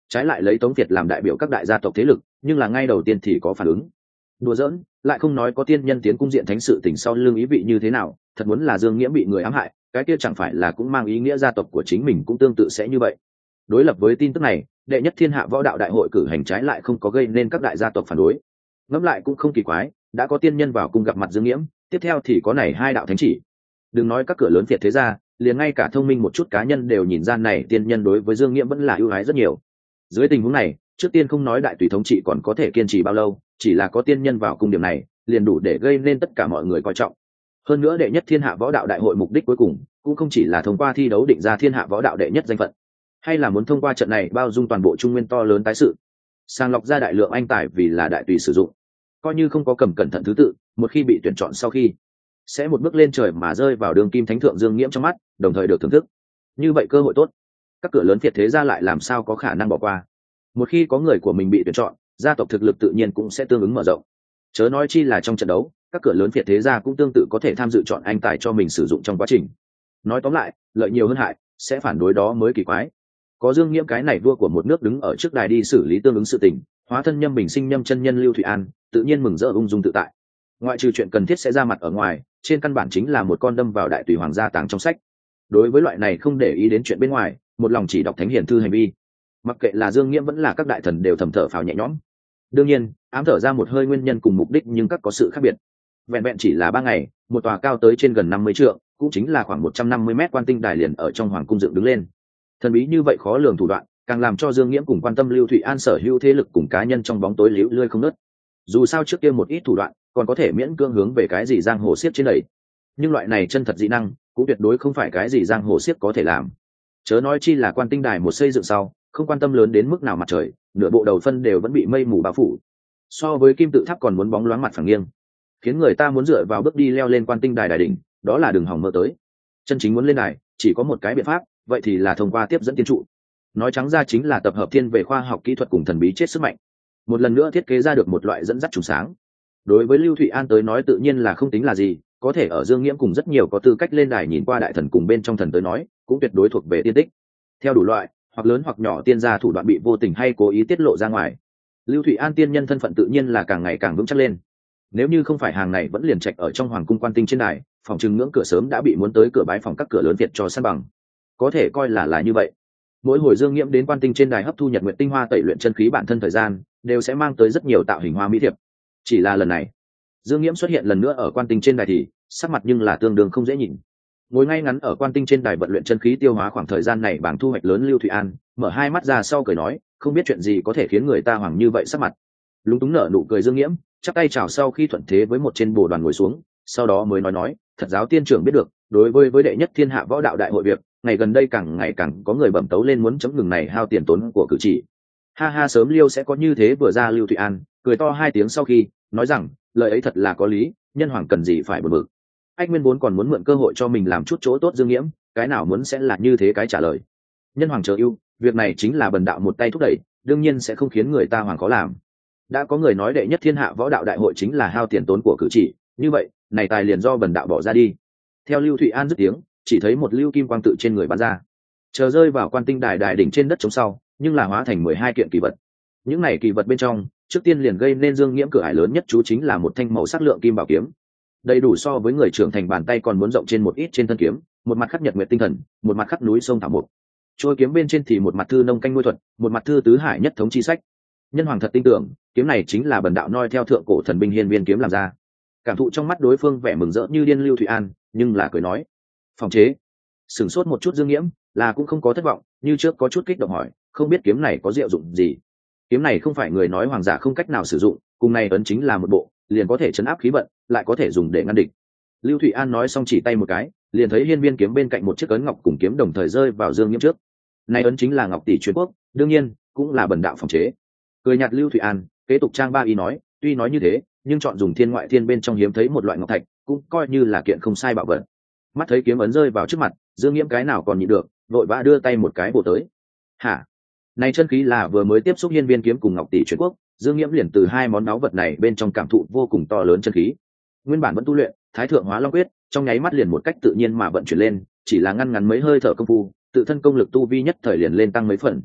trái lại lấy Tống Việt làm đại biểu các đại gia tộc thế lực, nhưng là ngay đầu tiên thì có phản ứng. Đùa giỡn, lại không nói có tiên nhân tiến cung diện thánh sự tình sau lưng ý vị như thế nào, thật muốn là Dương Nghiễm bị người ám hại, cái kia chẳng phải là cũng mang ý nghĩa gia tộc của chính mình cũng tương tự sẽ như vậy. Đối lập với tin tức này, đệ nhất thiên hạ võ đạo đại hội cử hành trái lại không có gây nên các đại gia tộc phản đối. Ngẫm lại cũng không kỳ quái, đã có tiên nhân vào cung gặp mặt Dương Nghiễm, tiếp theo thì có này hai đạo thánh chỉ. Đừng nói các cửa lớn Việt thế gia, liền ngay cả thông minh một chút cá nhân đều nhìn ra này tiên nhân đối với Dương Nghiễm vẫn là ưu ái rất nhiều. Dưới tình huống này, trước tiên không nói đại tùy thống trị còn có thể kiên trì bao lâu, chỉ là có tiên nhân vào cung điểm này, liền đủ để gây nên tất cả mọi người coi trọng. Hơn nữa đệ nhất thiên hạ võ đạo đại hội mục đích cuối cùng cũng không chỉ là thông qua thi đấu định ra thiên hạ võ đạo đệ nhất danh phận, hay là muốn thông qua trận này bao dung toàn bộ trung nguyên to lớn tái sự, sàng lọc ra đại lượng anh tài vì là đại tùy sử dụng. Coi như không có cầm cẩn thận thứ tự, một khi bị tuyển chọn sau khi sẽ một bước lên trời mà rơi vào đường kim thánh thượng Dương Nghiễm trong mắt, đồng thời được thưởng thức. Như vậy cơ hội tốt, các cửa lớn Việt thế gia lại làm sao có khả năng bỏ qua. Một khi có người của mình bị tuyển chọn, gia tộc thực lực tự nhiên cũng sẽ tương ứng mở rộng. Chớ nói chi là trong trận đấu, các cửa lớn Việt thế gia cũng tương tự có thể tham dự chọn anh tài cho mình sử dụng trong quá trình. Nói tóm lại, lợi nhiều hơn hại, sẽ phản đối đó mới kỳ quái. Có Dương Nghiễm cái này vua của một nước đứng ở trước đài đi xử lý tương ứng sự tình, hóa thân Nhâm Bình Sinh Nhâm chân nhân Lưu Thụy An, tự nhiên mừng rỡ ung dung tự tại. Ngoại trừ chuyện cần thiết sẽ ra mặt ở ngoài, trên căn bản chính là một con đâm vào đại tùy hoàng gia tàng trong sách. Đối với loại này không để ý đến chuyện bên ngoài, một lòng chỉ đọc thánh hiển thư hành vi, mặc kệ là Dương Nghiễm vẫn là các đại thần đều thầm thở phào nhẹ nhõm. Đương nhiên, ám thở ra một hơi nguyên nhân cùng mục đích nhưng các có sự khác biệt. Vẹn vẹn chỉ là ba ngày, một tòa cao tới trên gần năm mươi trượng, cũng chính là khoảng một trăm năm mươi mét quan tinh đài liền ở trong hoàng cung dựng đứng lên. Thần bí như vậy khó lường thủ đoạn, càng làm cho Dương Nghiễm cùng quan tâm Lưu Thụy An sở hữu thế lực cùng cá nhân trong bóng tối liễu lươi không nớt. Dù sao trước kia một ít thủ đoạn, còn có thể miễn cưỡng hướng về cái gì giang hồ xiết trên đẩy, nhưng loại này chân thật dị năng, cũng tuyệt đối không phải cái gì giang hồ xiết có thể làm. Chớ nói chi là quan tinh đài một xây dựng sau, không quan tâm lớn đến mức nào mặt trời, nửa bộ đầu phân đều vẫn bị mây mù bao phủ. So với kim tự tháp còn muốn bóng loáng mặt phẳng nghiêng, khiến người ta muốn dựa vào bước đi leo lên quan tinh đài đài đỉnh, đó là đường hỏng mơ tới. Chân chính muốn lên đài, chỉ có một cái biện pháp, vậy thì là thông qua tiếp dẫn tiên trụ. Nói trắng ra chính là tập hợp thiên về khoa học kỹ thuật cùng thần bí chết sức mạnh, một lần nữa thiết kế ra được một loại dẫn dắt trùng sáng. Đối với Lưu Thụy An tới nói tự nhiên là không tính là gì, có thể ở Dương Nghiễm cùng rất nhiều có tư cách lên đài nhìn qua đại thần cùng bên trong thần tới nói, cũng tuyệt đối thuộc về tiên tích. Theo đủ loại, hoặc lớn hoặc nhỏ tiên gia thủ đoạn bị vô tình hay cố ý tiết lộ ra ngoài, Lưu Thụy An tiên nhân thân phận tự nhiên là càng ngày càng vững chắc lên. Nếu như không phải hàng này vẫn liền trạch ở trong hoàng cung quan tinh trên đài, phòng trừng ngưỡng cửa sớm đã bị muốn tới cửa bái phòng các cửa lớn Việt cho san bằng. Có thể coi là là như vậy. Mỗi hồi Dương Nghiễm đến quan tinh trên đài hấp thu nhật nguyện tinh hoa tẩy luyện chân khí bản thân thời gian, đều sẽ mang tới rất nhiều tạo hình hoa mỹ thiệp. Chỉ là lần này, Dương Nghiễm xuất hiện lần nữa ở quan tinh trên đài thì sắc mặt nhưng là tương đương không dễ nhìn. Ngồi ngay ngắn ở quan tinh trên đài vận luyện chân khí tiêu hóa khoảng thời gian này bảng thu hoạch lớn Lưu Thụy An, mở hai mắt ra sau cười nói, không biết chuyện gì có thể khiến người ta hoàng như vậy sắc mặt. Lúng túng nở nụ cười Dương Nghiễm, chắp tay chào sau khi thuận thế với một trên bồ đoàn ngồi xuống, sau đó mới nói nói, thật giáo tiên trưởng biết được, đối với với đệ nhất thiên hạ võ đạo đại hội việc, ngày gần đây càng ngày càng có người bẩm tấu lên muốn chấm ngừng này hao tiền tốn của cử chỉ. Ha ha, sớm Liêu sẽ có như thế vừa ra. Lưu Thụy An cười to hai tiếng sau khi nói rằng, lời ấy thật là có lý, nhân hoàng cần gì phải bực bực. Ách Nguyên vốn còn muốn mượn cơ hội cho mình làm chút chỗ tốt Dương Nghiễm, cái nào muốn sẽ là như thế cái trả lời. Nhân hoàng chờ ưu, việc này chính là bần đạo một tay thúc đẩy, đương nhiên sẽ không khiến người ta hoàng khó làm. Đã có người nói đệ nhất thiên hạ võ đạo đại hội chính là hao tiền tốn của cử chỉ, như vậy này tài liền do bần đạo bỏ ra đi. Theo Lưu Thụy An dứt tiếng, chỉ thấy một lưu kim quang tự trên người bắn ra, chờ rơi vào quan tinh đài đài đỉnh trên đất chống sau, nhưng là hóa thành mười hai kiện kỳ vật. Những này kỳ vật bên trong, trước tiên liền gây nên Dương Nghiễm cửa ải lớn nhất chú chính là một thanh màu sắc lượng kim bảo kiếm, đầy đủ so với người trưởng thành bàn tay còn muốn rộng trên một ít trên thân kiếm, một mặt khắc nhật nguyệt tinh thần, một mặt khắc núi sông thảo mục. Trôi kiếm bên trên thì một mặt thư nông canh nuôi thuật, một mặt thư tứ hải nhất thống chi sách. Nhân hoàng thật tin tưởng, kiếm này chính là bần đạo noi theo thượng cổ thần binh hiên viên kiếm làm ra. Cảm thụ trong mắt đối phương vẻ mừng rỡ như điên Lưu Thụy An, nhưng là cười nói, phòng chế. Sửng sốt một chút Dương Nghiễm, là cũng không có thất vọng, như trước có chút kích động hỏi, không biết kiếm này có diệu dụng gì. Kiếm này không phải người nói hoàng giả không cách nào sử dụng, cùng này ấn chính là một bộ, liền có thể chấn áp khí vận, lại có thể dùng để ngăn địch. Lưu Thụy An nói xong chỉ tay một cái, liền thấy hiên viên kiếm bên cạnh một chiếc ấn ngọc cùng kiếm đồng thời rơi vào Dương Nghiễm trước. Này ấn chính là ngọc tỷ truyền quốc, đương nhiên cũng là bần đạo phòng chế. Cười nhạt Lưu Thụy An, kế tục trang ba y nói, tuy nói như thế, nhưng chọn dùng thiên ngoại thiên bên trong hiếm thấy một loại ngọc thạch, cũng coi như là kiện không sai bảo vật. Mắt thấy kiếm ấn rơi vào trước mặt, Dương Nghiễm cái nào còn nhịn được, vội vã đưa tay một cái bổ tới. Hả? Này chân khí là vừa mới tiếp xúc hiên viên kiếm cùng ngọc tỷ truyền quốc, Dương Nghiễm liền từ hai món báu vật này bên trong cảm thụ vô cùng to lớn chân khí. Nguyên bản vẫn tu luyện Thái Thượng Hóa Long Quyết, trong nháy mắt liền một cách tự nhiên mà vận chuyển lên, chỉ là ngăn ngắn mấy hơi thở công phu, tự thân công lực tu vi nhất thời liền lên tăng mấy phần.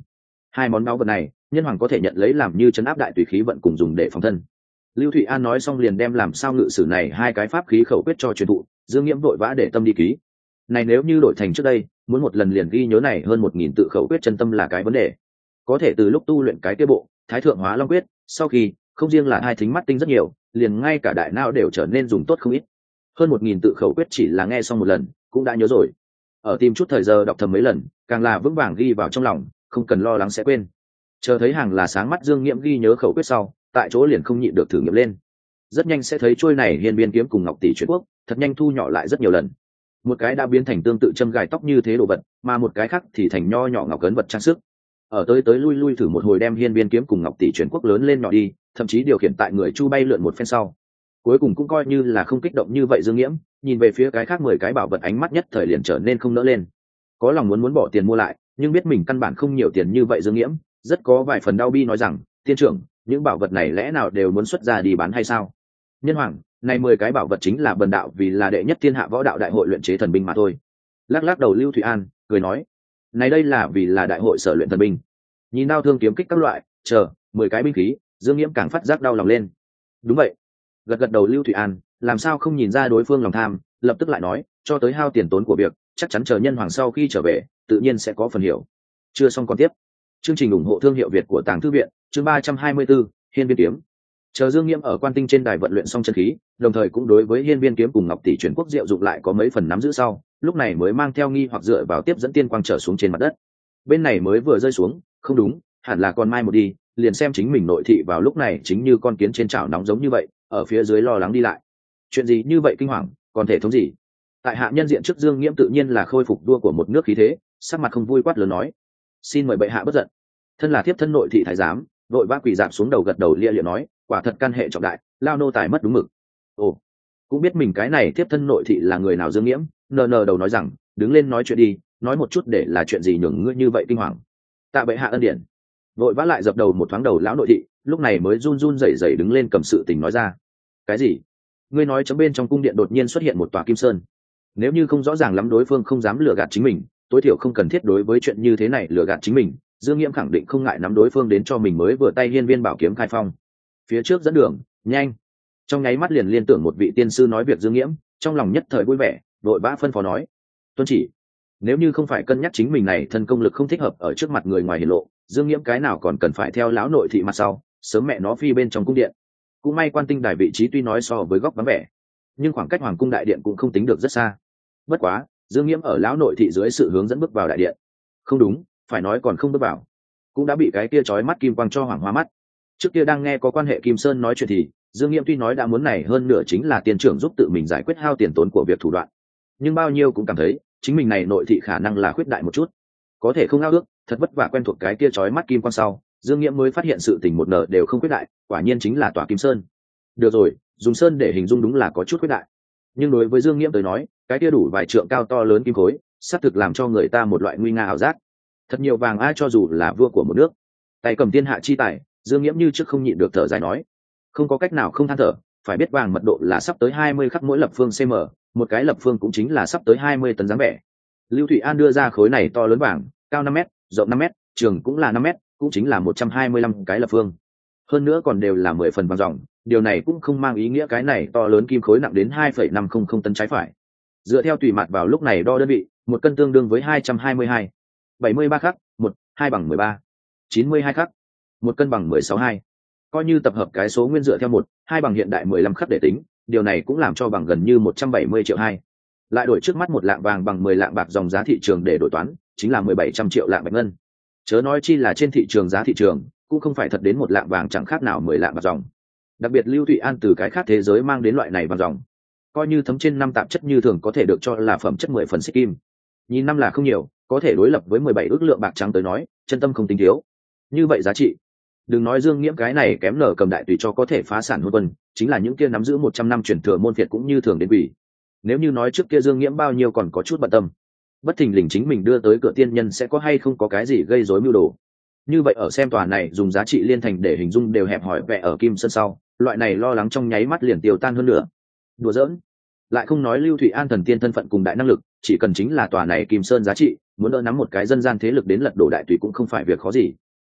Hai món báu vật này nhân hoàng có thể nhận lấy làm như chấn áp đại tùy khí vận cùng dùng để phòng thân. Lưu Thụy An nói xong liền đem làm sao ngự sử này hai cái pháp khí khẩu quyết cho truyền thụ. Dương Nghiễm vội vã để tâm đi ký. Này nếu như đổi thành trước đây, muốn một lần liền ghi nhớ này hơn một nghìn tự khẩu quyết chân tâm là cái vấn đề. Có thể từ lúc tu luyện cái kia bộ Thái Thượng Hóa Long Quyết, sau khi không riêng là hai thính mắt tinh rất nhiều, liền ngay cả đại não đều trở nên dùng tốt không ít. Hơn một nghìn tự khẩu quyết chỉ là nghe xong một lần cũng đã nhớ rồi. Ở tìm chút thời giờ đọc thầm mấy lần, càng là vững vàng ghi vào trong lòng, không cần lo lắng sẽ quên. Chờ thấy hàng là sáng mắt Dương Nghiễm ghi nhớ khẩu quyết sau, tại chỗ liền không nhịn được thử nghiệm lên. Rất nhanh sẽ thấy chuôi này hiên biên kiếm cùng ngọc tỷ chuyển quốc, thật nhanh thu nhỏ lại rất nhiều lần. Một cái đã biến thành tương tự châm gài tóc như thế đồ vật, mà một cái khác thì thành nho nhỏ ngọc cấn vật trang sức. Ở tới tới lui lui thử một hồi đem hiên biên kiếm cùng ngọc tỷ chuyển quốc lớn lên nhỏ đi, thậm chí điều khiển tại người chu bay lượn một phen sau, cuối cùng cũng coi như là không kích động như vậy Dương Nghiễm, nhìn về phía cái khác mười cái bảo vật ánh mắt nhất thời liền trở nên không nỡ lên. Có lòng muốn muốn bỏ tiền mua lại, nhưng biết mình căn bản không nhiều tiền như vậy Dương Nghiễm, rất có vài phần đau bi nói rằng, tiên trưởng, những bảo vật này lẽ nào đều muốn xuất ra đi bán hay sao? Nhân hoàng, này mười cái bảo vật chính là bần đạo vì là đệ nhất thiên hạ võ đạo đại hội luyện chế thần binh mà thôi. Lắc lắc đầu Lưu Thụy An cười nói, này đây là vì là đại hội sở luyện thần binh. Nhìn đao thương kiếm kích các loại, chờ mười cái binh khí, Dương Nghiễm càng phát giác đau lòng lên. Đúng vậy. Gật gật đầu Lưu Thụy An, làm sao không nhìn ra đối phương lòng tham, lập tức lại nói, cho tới hao tiền tốn của việc, chắc chắn chờ nhân hoàng sau khi trở về, tự nhiên sẽ có phần hiểu. Chưa xong còn tiếp. Chương trình ủng hộ thương hiệu Việt của Tàng Thư viện, chương ba trăm hai mươi 34, Hiên Biên kiếm. Chờ Dương Nghiễm ở Quan Tinh trên đài vận luyện xong chân khí, đồng thời cũng đối với Hiên Biên kiếm cùng Ngọc tỷ chuyển quốc diệu dụng lại có mấy phần nắm giữ sau, lúc này mới mang theo nghi hoặc dựa vào tiếp dẫn tiên quang trở xuống trên mặt đất. Bên này mới vừa rơi xuống, không đúng, hẳn là còn mai một đi, liền xem chính mình nội thị vào lúc này chính như con kiến trên chảo nóng giống như vậy, ở phía dưới lo lắng đi lại. Chuyện gì như vậy kinh hoàng, còn thể thống gì? Tại hạ nhân diện trước Dương Nghiễm tự nhiên là khôi phục đua của một nước khí thế, sắc mặt không vui quát lớn nói: "Xin mời bệ hạ bất giận." Thân là thiếp thân nội thị thái giám, vội vã quỳ dạp xuống đầu gật đầu lia lịa nói: "Quả thật căn hệ trọng đại, lao nô tài mất đúng mực." Ồ, cũng biết mình cái này thiếp thân nội thị là người nào Dương Nghiễm, nờ nờ đầu nói rằng: "Đứng lên nói chuyện đi, nói một chút để là chuyện gì nhường ngươi như vậy kinh hoàng." Tạ bệ hạ ân điển. Vội vã lại dập đầu một thoáng đầu lão nội thị, lúc này mới run run rẩy rẩy đứng lên cầm sự tình nói ra. Cái gì? Ngươi nói chấm bên trong cung điện đột nhiên xuất hiện một tòa kim sơn. Nếu như không rõ ràng lắm đối phương không dám lừa gạt chính mình, tối thiểu không cần thiết đối với chuyện như thế này lừa gạt chính mình. Dương Nghiễm khẳng định không ngại nắm đối phương đến cho mình mới vừa tay hiên viên bảo kiếm khai phong. Phía trước dẫn đường, nhanh. Trong nháy mắt liền liên tưởng một vị tiên sư nói việc Dương Nghiễm, trong lòng nhất thời vui vẻ, đội vã phân phó nói: "Tuân chỉ." Nếu như không phải cân nhắc chính mình này thân công lực không thích hợp ở trước mặt người ngoài hiển lộ, Dương Nghiễm cái nào còn cần phải theo lão nội thị mặt sau, sớm mẹ nó phi bên trong cung điện. Cũng may Quan Tinh đài vị trí tuy nói so với góc vắng vẻ, nhưng khoảng cách hoàng cung đại điện cũng không tính được rất xa. Bất quá, Dương Nghiễm ở lão nội thị dưới sự hướng dẫn bước vào đại điện. Không đúng, phải nói còn không bước vào, cũng đã bị cái kia chói mắt kim quang cho hoảng hoa mắt. Trước kia đang nghe có quan hệ Kim Sơn nói chuyện thì Dương Nghiễm tuy nói đã muốn này hơn nửa chính là tiền trưởng giúp tự mình giải quyết hao tiền tốn của việc thủ đoạn, nhưng bao nhiêu cũng cảm thấy chính mình này nội thị khả năng là khuyết đại một chút. Có thể không ao ước, thật vất vả quen thuộc cái kia chói mắt kim quang sau, Dương Nghiễm mới phát hiện sự tình một nở đều không khuyết đại, quả nhiên chính là tòa Kim Sơn. Được rồi, dùng sơn để hình dung đúng là có chút khuyết đại, nhưng đối với Dương Nghiễm tới nói, cái kia đủ vài trượng cao to lớn kim khối, xác thực làm cho người ta một loại nguy nga ảo giác. Thật nhiều vàng ai cho dù là vua của một nước, tay cầm thiên hạ chi tài, Dương Nghiễm như trước không nhịn được thở dài nói, không có cách nào không than thở, phải biết vàng mật độ là sắp tới hai mươi khắc mỗi lập phương cm, một cái lập phương cũng chính là sắp tới hai mươi tấn dáng vẻ. Lưu Thụy An đưa ra khối này to lớn vàng, cao năm mét, rộng năm mét, trường cũng là năm mét, cũng chính là một trăm hai mươi lăm cái lập phương. Hơn nữa còn đều là mười phần vàng ròng, điều này cũng không mang ý nghĩa cái này to lớn kim khối nặng đến hai phẩy năm không không tấn trái phải. Dựa theo tùy mặt vào lúc này đo đơn vị, một cân tương đương với hai trăm hai mươi hai, bảy mươi ba khắc, một, hai bằng mười ba, chín mươi hai khắc, một cân bằng mười sáu hai. Coi như tập hợp cái số nguyên dựa theo một, hai bằng hiện đại mười lăm khắc để tính, điều này cũng làm cho bằng gần như một trăm bảy mươi triệu hai. Lại đổi trước mắt một lạng vàng bằng mười lạng bạc dòng giá thị trường để đổi toán, chính là mười bảy trăm triệu lạng bạch ngân. Chớ nói chi là trên thị trường giá thị trường, cũng không phải thật đến một lạng vàng chẳng khác nào mười lạng bạc dòng. Đặc biệt Lưu Thụy An từ cái khác thế giới mang đến loại này vàng dòng, coi như thấm trên năm tạp chất như thường có thể được cho là phẩm chất mười phần xích kim. Nhìn năm là không nhiều, có thể đối lập với mười bảy ước lượng bạc trắng tới nói, chân tâm không tính thiếu. Như vậy giá trị, đừng nói Dương Nghiễm cái này kém nở cầm đại tùy cho có thể phá sản hôn quân, chính là những kia nắm giữ một trăm năm truyền thừa môn phiệt cũng như thường đến quỷ. Nếu như nói trước kia Dương Nghiễm bao nhiêu còn có chút bận tâm, bất thình lình chính mình đưa tới cửa tiên nhân sẽ có hay không có cái gì gây rối mưu đồ. Như vậy ở xem tòa này dùng giá trị liên thành để hình dung đều hẹp hỏi vẽ ở Kim Sơn sau, loại này lo lắng trong nháy mắt liền tiêu tan hơn nữa. Đùa giỡn, lại không nói Lưu Thụy An thần tiên thân phận cùng đại năng lực, chỉ cần chính là tòa này Kim Sơn giá trị, muốn đỡ nắm một cái dân gian thế lực đến lật đổ đại tùy cũng không phải việc khó gì.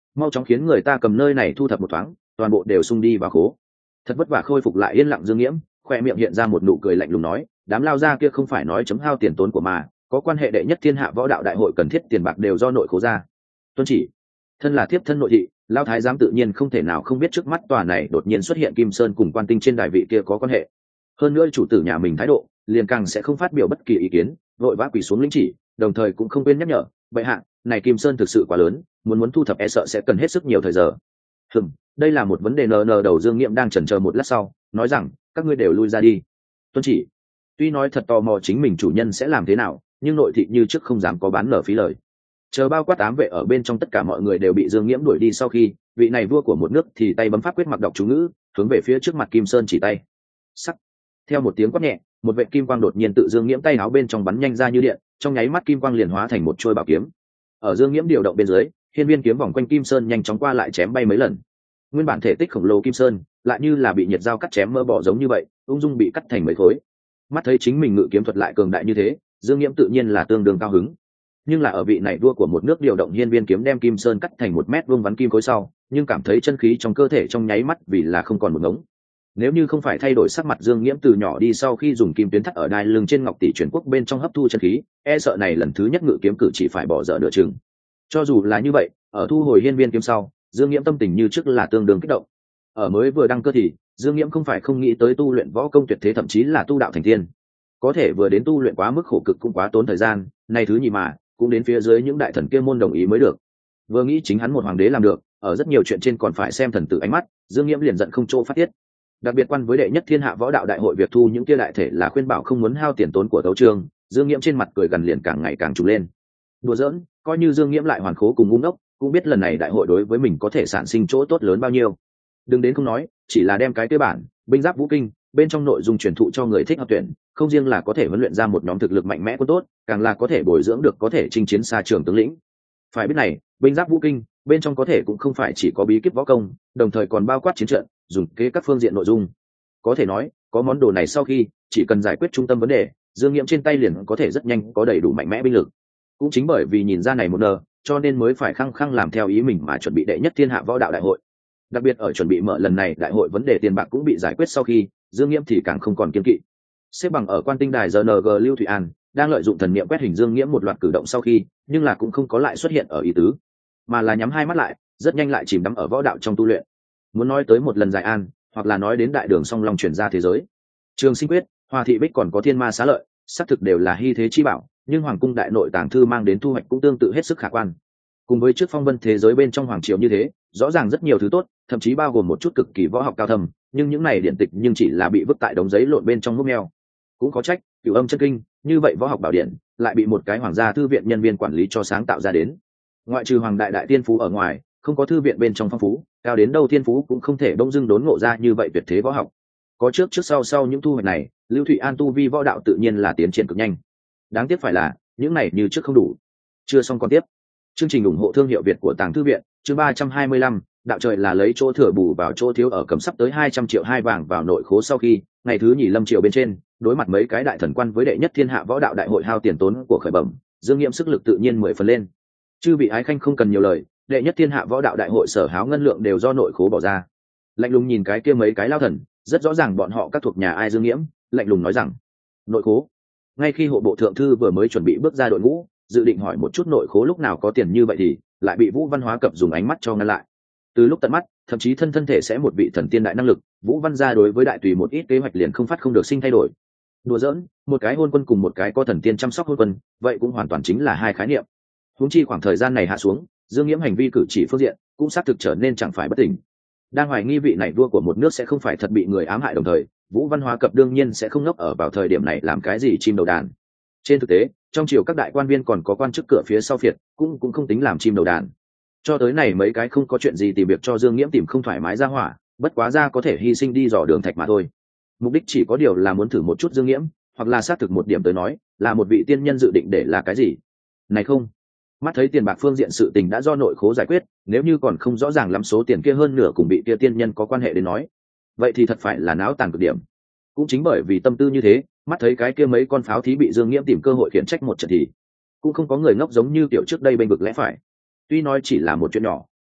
mau chóng khiến người ta cầm nơi này thu thập một thoáng, toàn bộ đều xung đi vào khố. Thật vất vả khôi phục lại yên lặng Dương Nghiễm, khoe miệng hiện ra một nụ cười lạnh lùng nói, đám lao ra kia không phải nói chấm hao tiền tốn của mà, có quan hệ đệ nhất thiên hạ võ đạo đại hội cần thiết tiền bạc đều do nội khố ra. Tuân chỉ. Thân là thiếp thân nội thị, lao thái giám tự nhiên không thể nào không biết trước mắt tòa này đột nhiên xuất hiện Kim Sơn cùng quan tinh trên đài vị kia có quan hệ. Hơn nữa chủ tử nhà mình thái độ, liền càng sẽ không phát biểu bất kỳ ý kiến, vội vã quỳ xuống lĩnh chỉ, đồng thời cũng không quên nhắc nhở, vậy hạ, này Kim Sơn thực sự quá lớn, muốn muốn thu thập e sợ sẽ cần hết sức nhiều thời giờ. Hừm, đây là một vấn đề nờ nờ đầu Dương Nghiễm đang chần chờ một lát sau, nói rằng, các ngươi đều lui ra đi. Tuân chỉ. Tuy nói thật tò mò chính mình chủ nhân sẽ làm thế nào, nhưng nội thị như trước không dám có bán nở phí lời. Chờ bao quát ám vệ ở bên trong tất cả mọi người đều bị Dương Nghiễm đuổi đi sau khi, vị này vua của một nước thì tay bấm pháp quyết mặc đọc chú ngữ, hướng về phía trước mặt Kim Sơn chỉ tay. Sắc. Theo một tiếng quát nhẹ, một vệ kim quang đột nhiên tự Dương Nghiễm tay áo bên trong bắn nhanh ra như điện, trong nháy mắt kim quang liền hóa thành một trôi bảo kiếm. Ở Dương Nghiễm điều động bên dưới, hiên viên kiếm vòng quanh Kim Sơn nhanh chóng qua lại chém bay mấy lần. Nguyên bản thể tích khổng lồ Kim Sơn, lại như là bị nhiệt dao cắt chém mỡ bỏ giống như vậy, ung dung bị cắt thành mấy khối. Mắt thấy chính mình ngự kiếm thuật lại cường đại như thế, Dương Nghiễm tự nhiên là tương đương cao hứng. Nhưng là ở vị này vua của một nước điều động hiên viên kiếm đem Kim Sơn cắt thành một mét vuông vắn kim khối sau, nhưng cảm thấy chân khí trong cơ thể trong nháy mắt vì là không còn một ngống. Nếu như không phải thay đổi sắc mặt Dương Nghiễm từ nhỏ đi sau khi dùng kim tuyến thắt ở đai lưng trên ngọc tỷ truyền quốc bên trong hấp thu chân khí, e sợ này lần thứ nhất ngự kiếm cử chỉ phải bỏ dở nửa chừng. Cho dù là như vậy, ở thu hồi hiên viên kiếm sau, Dương Nghiễm tâm tình như trước là tương đương kích động. Ở mới vừa đăng cơ thì, Dương Nghiễm không phải không nghĩ tới tu luyện võ công tuyệt thế, thậm chí là tu đạo thành tiên. Có thể vừa đến tu luyện quá mức khổ cực cũng quá tốn thời gian, này thứ nhì mà, cũng đến phía dưới những đại thần kia môn đồng ý mới được. Vừa nghĩ chính hắn một hoàng đế làm được, ở rất nhiều chuyện trên còn phải xem thần tử ánh mắt, Dương Nghiễm liền giận không chỗ phát tiết. Đặc biệt quan với đệ nhất thiên hạ võ đạo đại hội việc thu những kia đại thể là khuyên bảo không muốn hao tiền tốn của tấu chương, Dương Nghiễm trên mặt cười gần liền càng ngày càng trùng lên. Đùa giỡn, coi như Dương Nghiễm lại hoàn khố cùng ngu ngốc, cũng biết lần này đại hội đối với mình có thể sản sinh chỗ tốt lớn bao nhiêu. Đừng đến không nói, chỉ là đem cái cơ bản binh giáp vũ kinh bên trong nội dung truyền thụ cho người thích hợp tuyển, không riêng là có thể huấn luyện ra một nhóm thực lực mạnh mẽ quân tốt, càng là có thể bồi dưỡng được có thể chinh chiến xa trường tướng lĩnh. Phải biết này, binh giáp vũ kinh bên trong có thể cũng không phải chỉ có bí kíp võ công, đồng thời còn bao quát chiến trận, dùng kế các phương diện nội dung. Có thể nói, có món đồ này sau khi, chỉ cần giải quyết trung tâm vấn đề, Dương Nghiễm trên tay liền có thể rất nhanh có đầy đủ mạnh mẽ binh lực. Cũng chính bởi vì nhìn ra này một nờ, cho nên mới phải khăng khăng làm theo ý mình mà chuẩn bị đệ nhất thiên hạ võ đạo đại hội. Đặc biệt ở chuẩn bị mở lần này đại hội vấn đề tiền bạc cũng bị giải quyết sau khi, Dương Nghiễm thì càng không còn kiêng kỵ. Xếp bằng ở quan tinh đài giê en giê Lưu Thụy An, đang lợi dụng thần niệm quét hình Dương Nghiễm một loạt cử động sau khi, nhưng là cũng không có lại xuất hiện ở ý tứ, mà là nhắm hai mắt lại, rất nhanh lại chìm đắm ở võ đạo trong tu luyện. Muốn nói tới một lần giải an, hoặc là nói đến đại đường song long chuyển ra thế giới, Trường Sinh Quyết, Hoa Thị Bích còn có Thiên Ma Xá Lợi, xác thực đều là hy thế chi bảo, nhưng hoàng cung đại nội tàng thư mang đến thu hoạch cũng tương tự hết sức khả quan. Cùng với trước phong vân thế giới bên trong hoàng triều như thế, rõ ràng rất nhiều thứ tốt, thậm chí bao gồm một chút cực kỳ võ học cao thâm, nhưng những này điển tịch nhưng chỉ là bị vứt tại đống giấy lộn bên trong múc meo. Cũng có trách, Cửu Âm chân kinh, như vậy võ học bảo điển, lại bị một cái hoàng gia thư viện nhân viên quản lý cho sáng tạo ra đến. Ngoại trừ hoàng đại đại tiên phú ở ngoài, không có thư viện bên trong phong phú, cao đến đâu thiên phú cũng không thể đông dưng đốn ngộ ra như vậy tuyệt thế võ học. Có trước trước sau sau những thu hoạch này, Lưu Thụy An tu vi võ đạo tự nhiên là tiến triển cực nhanh. Đáng tiếc phải là, những này như trước không đủ. Chưa xong còn tiếp. Chương trình ủng hộ thương hiệu Việt của Tàng Thư viện, chương ba trăm hai mươi lăm, đạo trời là lấy chỗ thừa bù vào chỗ thiếu ở cầm sắp tới hai trăm triệu hai vàng vào nội khố sau khi, ngày thứ nhì lâm triều bên trên, đối mặt mấy cái đại thần quan với đệ nhất thiên hạ võ đạo đại hội hao tiền tốn của khởi bẩm, Dương Nghiễm sức lực tự nhiên mười phần lên. Chư vị ái khanh không cần nhiều lời, đệ nhất thiên hạ võ đạo đại hội sở háo ngân lượng đều do nội khố bỏ ra. Lạnh lùng nhìn cái kia mấy cái lao thần, rất rõ ràng bọn họ các thuộc nhà ai Dương Nghiễm, lạnh lùng nói rằng, nội khố. Ngay khi hộ bộ thượng thư vừa mới chuẩn bị bước ra đội ngũ, dự định hỏi một chút nội khố lúc nào có tiền như vậy thì lại bị Vũ Văn Hóa Cập dùng ánh mắt cho ngăn lại. Từ lúc tận mắt, thậm chí thân thân thể sẽ một vị thần tiên đại năng lực, Vũ Văn gia đối với đại tùy một ít kế hoạch liền không phát không được sinh thay đổi. Đùa giỡn, một cái hôn quân cùng một cái có thần tiên chăm sóc hôn quân, vậy cũng hoàn toàn chính là hai khái niệm. Huống chi khoảng thời gian này hạ xuống, Dương Nghiễm hành vi cử chỉ phương diện cũng xác thực trở nên chẳng phải bất tỉnh. Đang hoài nghi vị này vua của một nước sẽ không phải thật bị người ám hại, đồng thời Vũ Văn Hóa Cập đương nhiên sẽ không ngốc ở vào thời điểm này làm cái gì chim đầu đàn. Trên thực tế, trong triều các đại quan viên còn có quan chức cửa phía sau phiệt, cũng cũng không tính làm chim đầu đàn. Cho tới này mấy cái không có chuyện gì tìm việc cho Dương Nghiễm tìm không thoải mái ra hỏa, bất quá ra có thể hy sinh đi dò đường thạch mà thôi. Mục đích chỉ có điều là muốn thử một chút Dương Nghiễm, hoặc là xác thực một điểm tới nói, là một vị tiên nhân dự định để là cái gì. Này không, mắt thấy tiền bạc phương diện sự tình đã do nội khố giải quyết, nếu như còn không rõ ràng lắm số tiền kia hơn nửa cùng bị kia tiên nhân có quan hệ đến nói, vậy thì thật phải là náo tàn cực điểm. Cũng chính bởi vì tâm tư như thế, mắt thấy cái kia mấy con pháo thí bị Dương Nghiễm tìm cơ hội khiển trách một trận thì cũng không có người ngốc giống như kiểu trước đây bênh vực lẽ phải. Tuy nói chỉ là một chuyện nhỏ,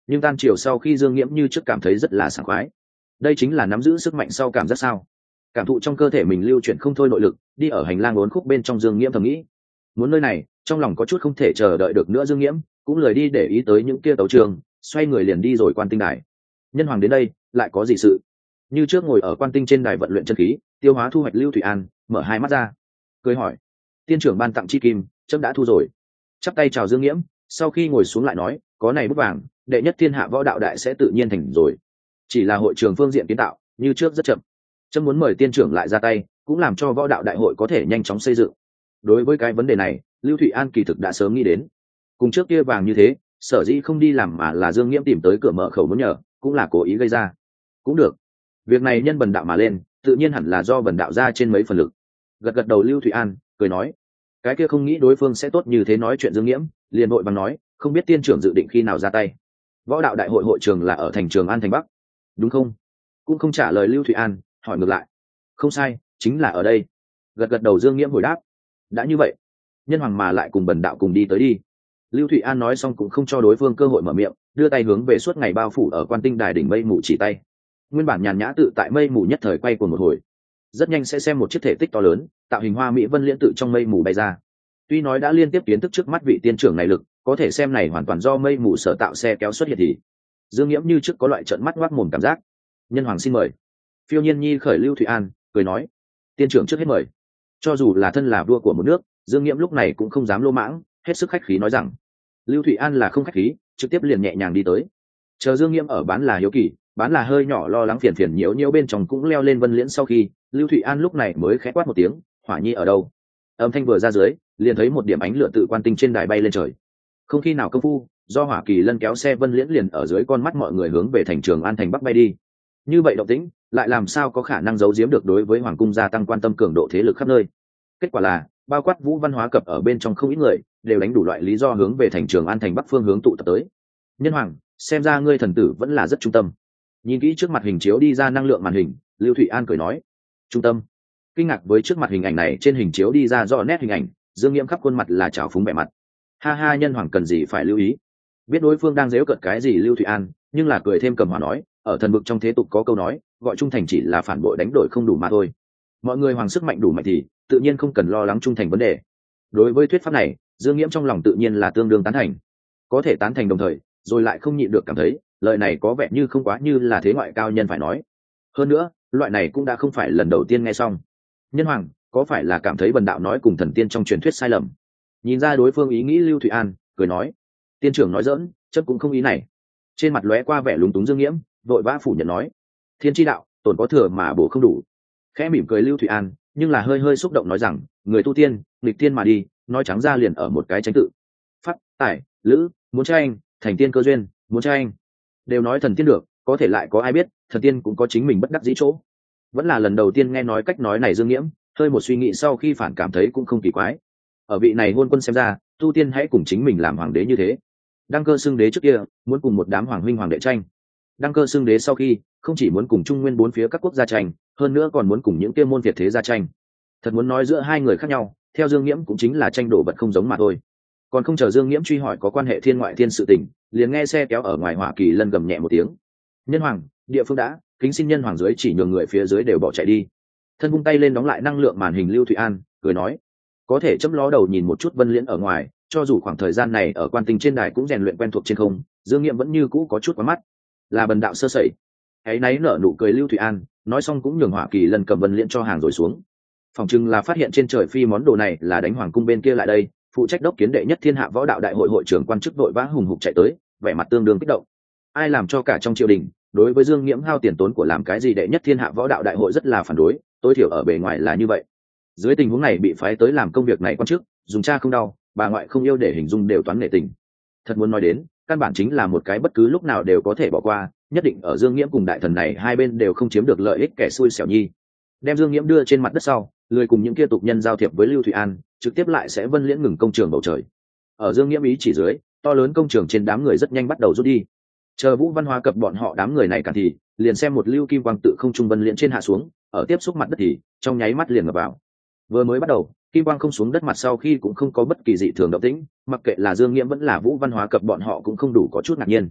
nhưng tan chiều sau khi dương nghiễm như trước cảm thấy rất là sảng khoái. Đây chính là nắm giữ sức mạnh sau cảm giác sao? Cảm thụ trong cơ thể mình lưu chuyển không thôi nội lực, đi ở hành lang uốn khúc bên trong dương nghiễm thầm nghĩ. Muốn nơi này, trong lòng có chút không thể chờ đợi được nữa dương nghiễm, cũng lười đi để ý tới những kia tấu trường, xoay người liền đi rồi quan tinh đài. Nhân hoàng đến đây, lại có gì sự? Như trước ngồi ở quan tinh trên đài vận luyện chân khí, tiêu hóa thu hoạch Lưu Thủy An, mở hai mắt ra, cười hỏi: tiên trưởng ban tặng chi kim, chấm đã thu rồi. Chắp tay chào dương nghiễm, sau khi ngồi xuống lại nói: có này bút vàng, đệ nhất thiên hạ võ đạo đại sẽ tự nhiên thành rồi. Chỉ là hội trường phương diện kiến tạo, như trước rất chậm. Chấm muốn mời tiên trưởng lại ra tay, cũng làm cho võ đạo đại hội có thể nhanh chóng xây dựng. Đối với cái vấn đề này, Lưu Thụy An kỳ thực đã sớm nghĩ đến. Cùng trước kia vàng như thế, sở dĩ không đi làm mà là dương nghiễm tìm tới cửa mở khẩu muốn nhờ, cũng là cố ý gây ra. Cũng được, việc này nhân bần đạo mà lên, tự nhiên hẳn là do bần đạo ra trên mấy phần lực. Gật gật đầu Lưu Thụy An cười nói: cái kia không nghĩ đối phương sẽ tốt như thế nói chuyện dương nghiễm, liền vội bằng nói: không biết tiên trưởng dự định khi nào ra tay. Võ đạo đại hội hội trường là ở thành Trường An thành Bắc, đúng không? Cũng không trả lời Lưu Thụy An, hỏi ngược lại: không sai, chính là ở đây. Gật gật đầu dương nghiễm hồi đáp: đã như vậy, nhân hoàng mà lại cùng bần đạo cùng đi tới đi. Lưu Thụy An nói xong cũng không cho đối phương cơ hội mở miệng, đưa tay hướng về suốt ngày bao phủ ở quan tinh đài đỉnh mây mù chỉ tay. Nguyên bản nhàn nhã tự tại mây mù nhất thời quay cuồng một hồi, rất nhanh sẽ xem một chiếc thể tích to lớn, tạo hình hoa mỹ vân liễn tự trong mây mù bay ra. Tuy nói đã liên tiếp kiến thức trước mắt vị tiên trưởng này lực, có thể xem này hoàn toàn do mây mù sở tạo xe kéo xuất hiện thì dương nghiễm như trước có loại trợn mắt ngoác mồm cảm giác. Nhân hoàng xin mời. Phiêu Nhiên Nhi khởi Lưu Thụy An, cười nói: tiên trưởng trước hết mời. Cho dù là thân là vua của một nước, dương nghiễm lúc này cũng không dám lô mãng, hết sức khách khí nói rằng. Lưu Thụy An là không khách khí, trực tiếp liền nhẹ nhàng đi tới. Chờ dương nghiễm ở bán là hiếu kỳ, bán là hơi nhỏ lo lắng phiền phiền nhiễu nhiễu bên trong cũng leo lên vân liễn sau khi, Lưu Thụy An lúc này mới khẽ quát một tiếng: hỏa nhi ở đâu? Âm thanh vừa ra dưới, liền thấy một điểm ánh lửa tự quan tinh trên đài bay lên trời. Không khi nào công phu, do hỏa kỳ lân kéo xe vân liễn liền ở dưới con mắt mọi người hướng về thành Trường An thành Bắc bay đi. Như vậy động tĩnh, lại làm sao có khả năng giấu giếm được đối với hoàng cung gia tăng quan tâm cường độ thế lực khắp nơi. Kết quả là, bao quát Vũ Văn Hóa Cập ở bên trong không ít người, đều đánh đủ loại lý do hướng về thành Trường An thành Bắc phương hướng tụ tập tới. Nhân hoàng, xem ra ngươi thần tử vẫn là rất trung tâm. Nhìn kỹ trước mặt hình chiếu đi ra năng lượng màn hình, Lưu Thụy An cười nói: trung tâm. Kinh ngạc với trước mặt hình ảnh này, trên hình chiếu đi ra rõ nét hình ảnh, dương nghiễm khắp khuôn mặt là trào phúng vẻ mặt. Ha ha, nhân hoàng cần gì phải lưu ý. Biết đối phương đang giễu cợt cái gì Lưu Thụy An, nhưng là cười thêm cầm hòa nói: ở thần vực trong thế tục có câu nói, gọi trung thành chỉ là phản bội đánh đổi không đủ mà thôi. Mọi người hoàng sức mạnh đủ mạnh thì tự nhiên không cần lo lắng trung thành vấn đề. Đối với thuyết pháp này, dương nghiễm trong lòng tự nhiên là tương đương tán thành. Có thể tán thành đồng thời, rồi lại không nhịn được cảm thấy lời này có vẻ như không quá như là thế ngoại cao nhân phải nói. Hơn nữa, loại này cũng đã không phải lần đầu tiên nghe xong. Nhân hoàng, có phải là cảm thấy bần đạo nói cùng thần tiên trong truyền thuyết sai lầm? Nhìn ra đối phương ý nghĩ, Lưu Thụy An cười nói: tiên trưởng nói dỡn, chấp cũng không ý này. Trên mặt lóe qua vẻ lúng túng dương nghiễm, vội vã phủ nhận nói: thiên tri đạo, tổn có thừa mà bổ không đủ. Khẽ mỉm cười Lưu Thụy An, nhưng là hơi hơi xúc động nói rằng: người tu tiên, nghịch tiên mà đi, nói trắng ra liền ở một cái tranh tự. Pháp, tài, lữ, muốn tranh, thành tiên cơ duyên, muốn tranh. Đều nói thần tiên được, có thể lại có ai biết, thần tiên cũng có chính mình bất đắc dĩ chỗ. Vẫn là lần đầu tiên nghe nói cách nói này dương nghiễm, hơi một suy nghĩ sau khi phản cảm thấy cũng không kỳ quái. Ở vị này hôn quân xem ra, tu tiên hãy cùng chính mình làm hoàng đế như thế. Đăng cơ xưng đế trước kia, muốn cùng một đám hoàng huynh hoàng đệ tranh. Đăng cơ xưng đế sau khi, không chỉ muốn cùng trung nguyên bốn phía các quốc gia tranh, hơn nữa còn muốn cùng những kia môn việt thế gia tranh. Thật muốn nói giữa hai người khác nhau, theo dương nghiễm cũng chính là tranh đổ vật không giống mà thôi. Còn không chờ dương nghiễm truy hỏi có quan hệ thiên ngoại thiên sự tình, liền nghe xe kéo ở ngoài hỏa kỳ lân gầm nhẹ một tiếng: nhân hoàng, địa phương đã, kính xin nhân hoàng dưới chỉ nhường người phía dưới đều bỏ chạy đi. Thân vung tay lên đóng lại năng lượng màn hình Lưu Thụy An cười nói: có thể chấm ló đầu nhìn một chút vân liễn ở ngoài, cho dù khoảng thời gian này ở quan tinh trên đài cũng rèn luyện quen thuộc trên không, dương nghiệm vẫn như cũ có chút quá mắt, là bần đạo sơ sẩy. Ấy náy nở nụ cười Lưu Thụy An nói xong cũng nhường hỏa kỳ lân cầm vân liễn cho hàng rồi xuống. Phòng chừng là phát hiện trên trời phi món đồ này là đánh hoàng cung bên kia lại đây, phụ trách đốc kiến đệ nhất thiên hạ võ đạo đại hội hội trưởng quan chức đội vã hùng hục chạy tới, vẻ mặt tương đương kích động. Ai làm cho cả trong triều đình đối với dương nghiễm hao tiền tốn của làm cái gì đệ nhất thiên hạ võ đạo đại hội rất là phản đối, tối thiểu ở bề ngoài là như vậy. Dưới tình huống này bị phái tới làm công việc này quan chức, dùng cha không đau bà ngoại không yêu để hình dung đều toán nể tình. Thật muốn nói đến, căn bản chính là một cái bất cứ lúc nào đều có thể bỏ qua, nhất định ở dương nghiễm cùng đại thần này hai bên đều không chiếm được lợi ích kẻ xui xẻo nhi. Đem dương nghiễm đưa trên mặt đất sau, lười cùng những kia tục nhân giao thiệp với Lưu Thụy An, trực tiếp lại sẽ vân liễn ngừng công trường bầu trời. Ở dương nghiễm ý chỉ dưới, to lớn công trường trên đám người rất nhanh bắt đầu rút đi. Chờ Vũ Văn Hóa Cập bọn họ đám người này cản thì liền xem một lưu kim quang tự không trung vân liễn trên hạ xuống, ở tiếp xúc mặt đất thì trong nháy mắt liền ngập vào. Vừa mới bắt đầu, kim quang không xuống đất mặt sau khi cũng không có bất kỳ dị thường động tĩnh, mặc kệ là dương nghiễm vẫn là Vũ Văn Hóa Cập bọn họ cũng không đủ có chút ngạc nhiên.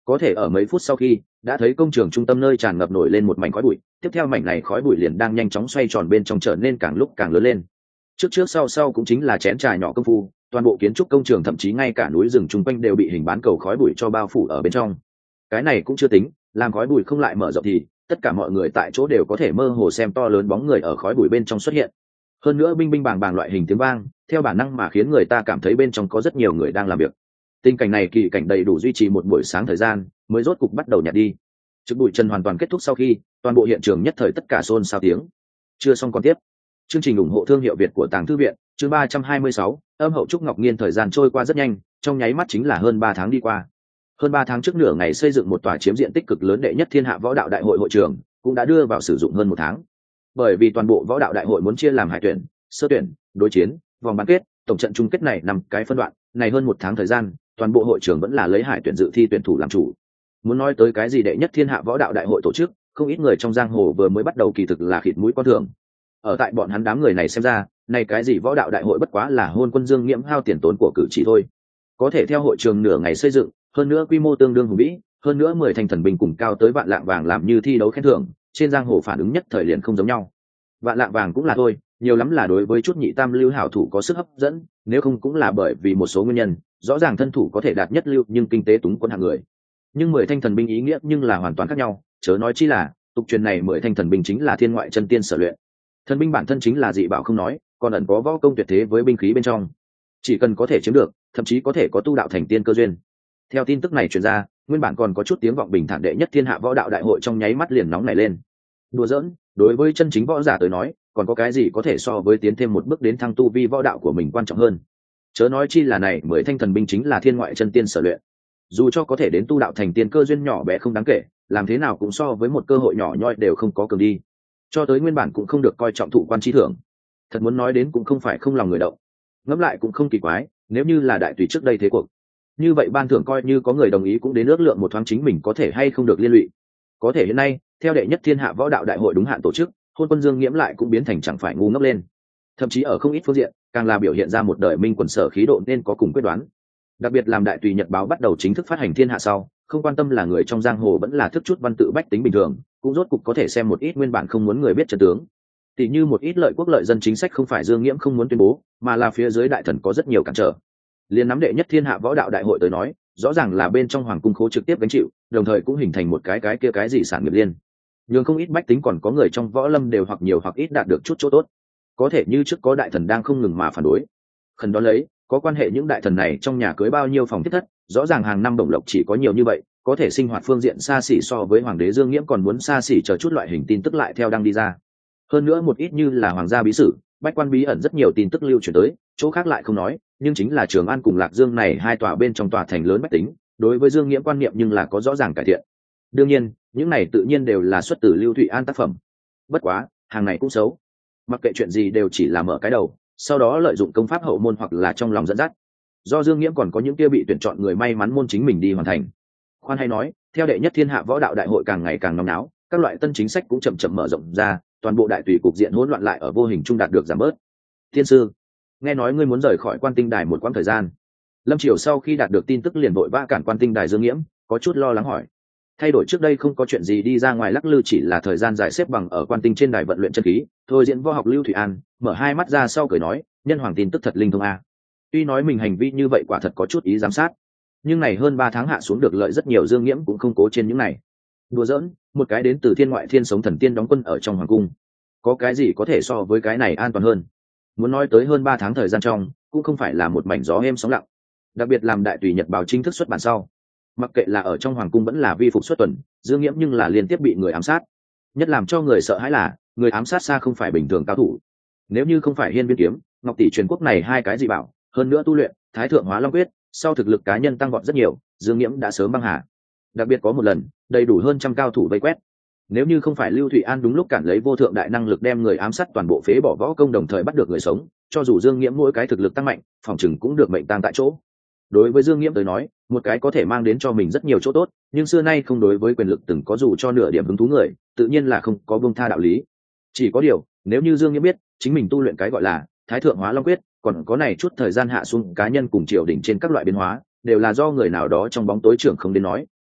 có thể ở mấy phút sau khi đã thấy công trường trung tâm nơi tràn ngập nổi lên một mảnh khói bụi, tiếp theo mảnh này khói bụi liền đang nhanh chóng xoay tròn bên trong, trở nên càng lúc càng lớn lên. Trước trước sau sau cũng chính là chén trà nhỏ công phu, toàn bộ kiến trúc công trường thậm chí ngay cả núi rừng chung quanh đều bị hình bán cầu khói bụi cho bao phủ ở bên trong. Cái này cũng chưa tính, làm khói bụi không lại mở rộng thì tất cả mọi người tại chỗ đều có thể mơ hồ xem to lớn bóng người ở khói bụi bên trong xuất hiện. Hơn nữa binh binh bàng bàng loại hình tiếng vang theo bản năng mà khiến người ta cảm thấy bên trong có rất nhiều người đang làm việc. Tình cảnh này kỳ cảnh đầy đủ duy trì một buổi sáng thời gian mới rốt cục bắt đầu nhạt đi. Trực bụi trần hoàn toàn kết thúc sau khi toàn bộ hiện trường nhất thời tất cả xôn xao tiếng. Chưa xong còn tiếp. Chương trình ủng hộ thương hiệu Việt của Tàng Thư viện, chương ba trăm hai mươi sáu, âm hậu Trúc Ngọc Nghiên. Thời gian trôi qua rất nhanh, trong nháy mắt chính là hơn ba tháng đi qua. Hơn ba tháng trước, nửa ngày xây dựng một tòa chiếm diện tích cực lớn đệ nhất thiên hạ võ đạo đại hội hội trường cũng đã đưa vào sử dụng hơn một tháng. Bởi vì toàn bộ võ đạo đại hội muốn chia làm hải tuyển, sơ tuyển, đối chiến, vòng bán kết, tổng trận chung kết này nằm cái phân đoạn, này hơn một tháng thời gian, toàn bộ hội trường vẫn là lấy hải tuyển dự thi tuyển thủ làm chủ. Muốn nói tới cái gì đệ nhất thiên hạ võ đạo đại hội tổ chức, không ít người trong giang hồ vừa mới bắt đầu kỳ thực là khịt mũi con thường. Ở tại bọn hắn đám người này xem ra, này cái gì võ đạo đại hội bất quá là hôn quân dương nghiễm hao tiền tốn của cử chỉ thôi. Có thể theo hội trường nửa ngày xây dựng, hơn nữa quy mô tương đương hùng vĩ, hơn nữa mười thành thần binh cùng cao tới vạn lạng vàng làm như thi đấu khen thưởng, trên giang hồ phản ứng nhất thời liền không giống nhau. Vạn lạng vàng cũng là thôi, nhiều lắm là đối với chút nhị tam lưu hảo thủ có sức hấp dẫn, nếu không cũng là bởi vì một số nguyên nhân, rõ ràng thân thủ có thể đạt nhất lưu nhưng kinh tế túng quẫn hạng người. Nhưng mười thanh thần binh ý nghĩa nhưng là hoàn toàn khác nhau, chớ nói chi là tục truyền này mười thanh thần binh chính là thiên ngoại chân tiên sở luyện. Thần binh bản thân chính là dị bảo không nói, còn ẩn có võ công tuyệt thế với binh khí bên trong, chỉ cần có thể chiếm được, thậm chí có thể có tu đạo thành tiên cơ duyên. Theo tin tức này truyền ra, nguyên bản còn có chút tiếng vọng bình thản đệ nhất thiên hạ võ đạo đại hội trong nháy mắt liền nóng nảy lên. Đùa giỡn, đối với chân chính võ giả tới nói, còn có cái gì có thể so với tiến thêm một bước đến thăng tu vi võ đạo của mình quan trọng hơn. Chớ nói chi là này mười thanh thần binh chính là thiên ngoại chân tiên sở luyện, dù cho có thể đến tu đạo thành tiên cơ duyên nhỏ bé không đáng kể, làm thế nào cũng so với một cơ hội nhỏ nhoi đều không có cường đi. Cho tới nguyên bản cũng không được coi trọng thụ quan trí thưởng. Thật muốn nói đến cũng không phải không lòng người động. Ngẫm lại cũng không kỳ quái, nếu như là đại tùy trước đây thế cuộc, như vậy ban thưởng coi như có người đồng ý cũng đến ước lượng một thoáng chính mình có thể hay không được liên lụy. Có thể hiện nay, theo đệ nhất thiên hạ võ đạo đại hội đúng hạn tổ chức, hôn quân dương nghiễm lại cũng biến thành chẳng phải ngu ngốc lên. Thậm chí ở không ít phương diện, càng là biểu hiện ra một đời minh quần sở khí độ nên có cùng quyết đoán. Đặc biệt làm đại tùy nhật báo bắt đầu chính thức phát hành thiên hạ sau, không quan tâm là người trong giang hồ vẫn là thức chút văn tự bách tính bình thường, cũng rốt cục có thể xem một ít nguyên bản không muốn người biết trận tướng. Tỷ như một ít lợi quốc lợi dân chính sách không phải dương nghiễm không muốn tuyên bố, mà là phía dưới đại thần có rất nhiều cản trở. Liên nắm đệ nhất thiên hạ võ đạo đại hội tới nói, rõ ràng là bên trong hoàng cung khố trực tiếp gánh chịu, đồng thời cũng hình thành một cái cái kia cái gì sản nghiệp liên. Nhưng không ít bách tính còn có người trong võ lâm đều hoặc nhiều hoặc ít đạt được chút chỗ tốt. Có thể như trước có đại thần đang không ngừng mà phản đối. Khẩn đó lấy, có quan hệ những đại thần này trong nhà cưới bao nhiêu phòng thiết thất, rõ ràng hàng năm đồng lộc chỉ có nhiều như vậy, có thể sinh hoạt phương diện xa xỉ so với hoàng đế Dương Nghiễm còn muốn xa xỉ, chờ chút loại hình tin tức lại theo đang đi ra. Hơn nữa một ít như là hoàng gia bí sử, bách quan bí ẩn rất nhiều tin tức lưu truyền tới, chỗ khác lại không nói, nhưng chính là Trường An cùng Lạc Dương này hai tòa bên trong tòa thành lớn bách tính, đối với Dương Nghiễm quan niệm nhưng là có rõ ràng cải thiện. Đương nhiên, những này tự nhiên đều là xuất từ Lưu Thụy An tác phẩm. Bất quá, hàng này cũng xấu. Mặc kệ chuyện gì đều chỉ là mở cái đầu, sau đó lợi dụng công pháp hậu môn hoặc là trong lòng dẫn dắt. Do Dương Nghiễm còn có những kia bị tuyển chọn người may mắn môn chính mình đi hoàn thành. Khoan hay nói, theo đệ nhất thiên hạ võ đạo đại hội càng ngày càng nóng náo, các loại tân chính sách cũng chậm chậm mở rộng ra, toàn bộ đại tùy cục diện hỗn loạn lại ở vô hình trung đạt được giảm bớt. Thiên sư, nghe nói ngươi muốn rời khỏi Quan Tinh Đài một quãng thời gian. Lâm Triều sau khi đạt được tin tức liền vội vã cản Quan Tinh Đài Dương Nghiễm, có chút lo lắng hỏi. Thay đổi trước đây không có chuyện gì đi ra ngoài lắc lư, chỉ là thời gian dài xếp bằng ở Quan Tinh trên đài vận luyện chân khí. Thôi diễn võ học Lưu Thụy An mở hai mắt ra sau cười nói, nhân hoàng tin tức thật linh thông a. Tuy nói mình hành vi như vậy quả thật có chút ý giám sát, nhưng này hơn ba tháng hạ xuống được lợi rất nhiều, Dương Nghiễm cũng không cố trên những này. Đùa giỡn, một cái đến từ thiên ngoại thiên sống thần tiên đóng quân ở trong hoàng cung, có cái gì có thể so với cái này an toàn hơn. Muốn nói tới hơn ba tháng thời gian trong, cũng không phải là một mảnh gió êm sóng lặng. Đặc biệt làm đại tùy nhật báo chính thức xuất bản sau, mặc kệ là ở trong hoàng cung vẫn là vi phục xuất tuần, Dương Nghiễm nhưng là liên tiếp bị người ám sát. Nhất làm cho người sợ hãi là người ám sát xa không phải bình thường cao thủ. Nếu như không phải Hiên Viên kiếm, Ngọc tỷ truyền quốc này hai cái gì bảo, hơn nữa tu luyện Thái thượng hóa long quyết, sau thực lực cá nhân tăng vọt rất nhiều, Dương Nghiễm đã sớm băng hà. Đặc biệt có một lần, đầy đủ hơn trăm cao thủ vây quét. Nếu như không phải Lưu Thụy An đúng lúc cản lấy vô thượng đại năng lực đem người ám sát toàn bộ phế bỏ võ công, đồng thời bắt được người sống, cho dù Dương Nghiễm mỗi cái thực lực tăng mạnh, phòng chừng cũng được mệnh tang tại chỗ. Đối với Dương Nghiễm tới nói, một cái có thể mang đến cho mình rất nhiều chỗ tốt, nhưng xưa nay không đối với quyền lực từng có dù cho nửa điểm hứng thú người, tự nhiên là không có buông tha đạo lý. Chỉ có điều, nếu như Dương Nghiễm biết, chính mình tu luyện cái gọi là Thái thượng hóa long quyết, còn có này chút thời gian hạ xuống cá nhân cùng triều đình trên các loại biến hóa, đều là do người nào đó trong bóng tối trưởng không đến nói,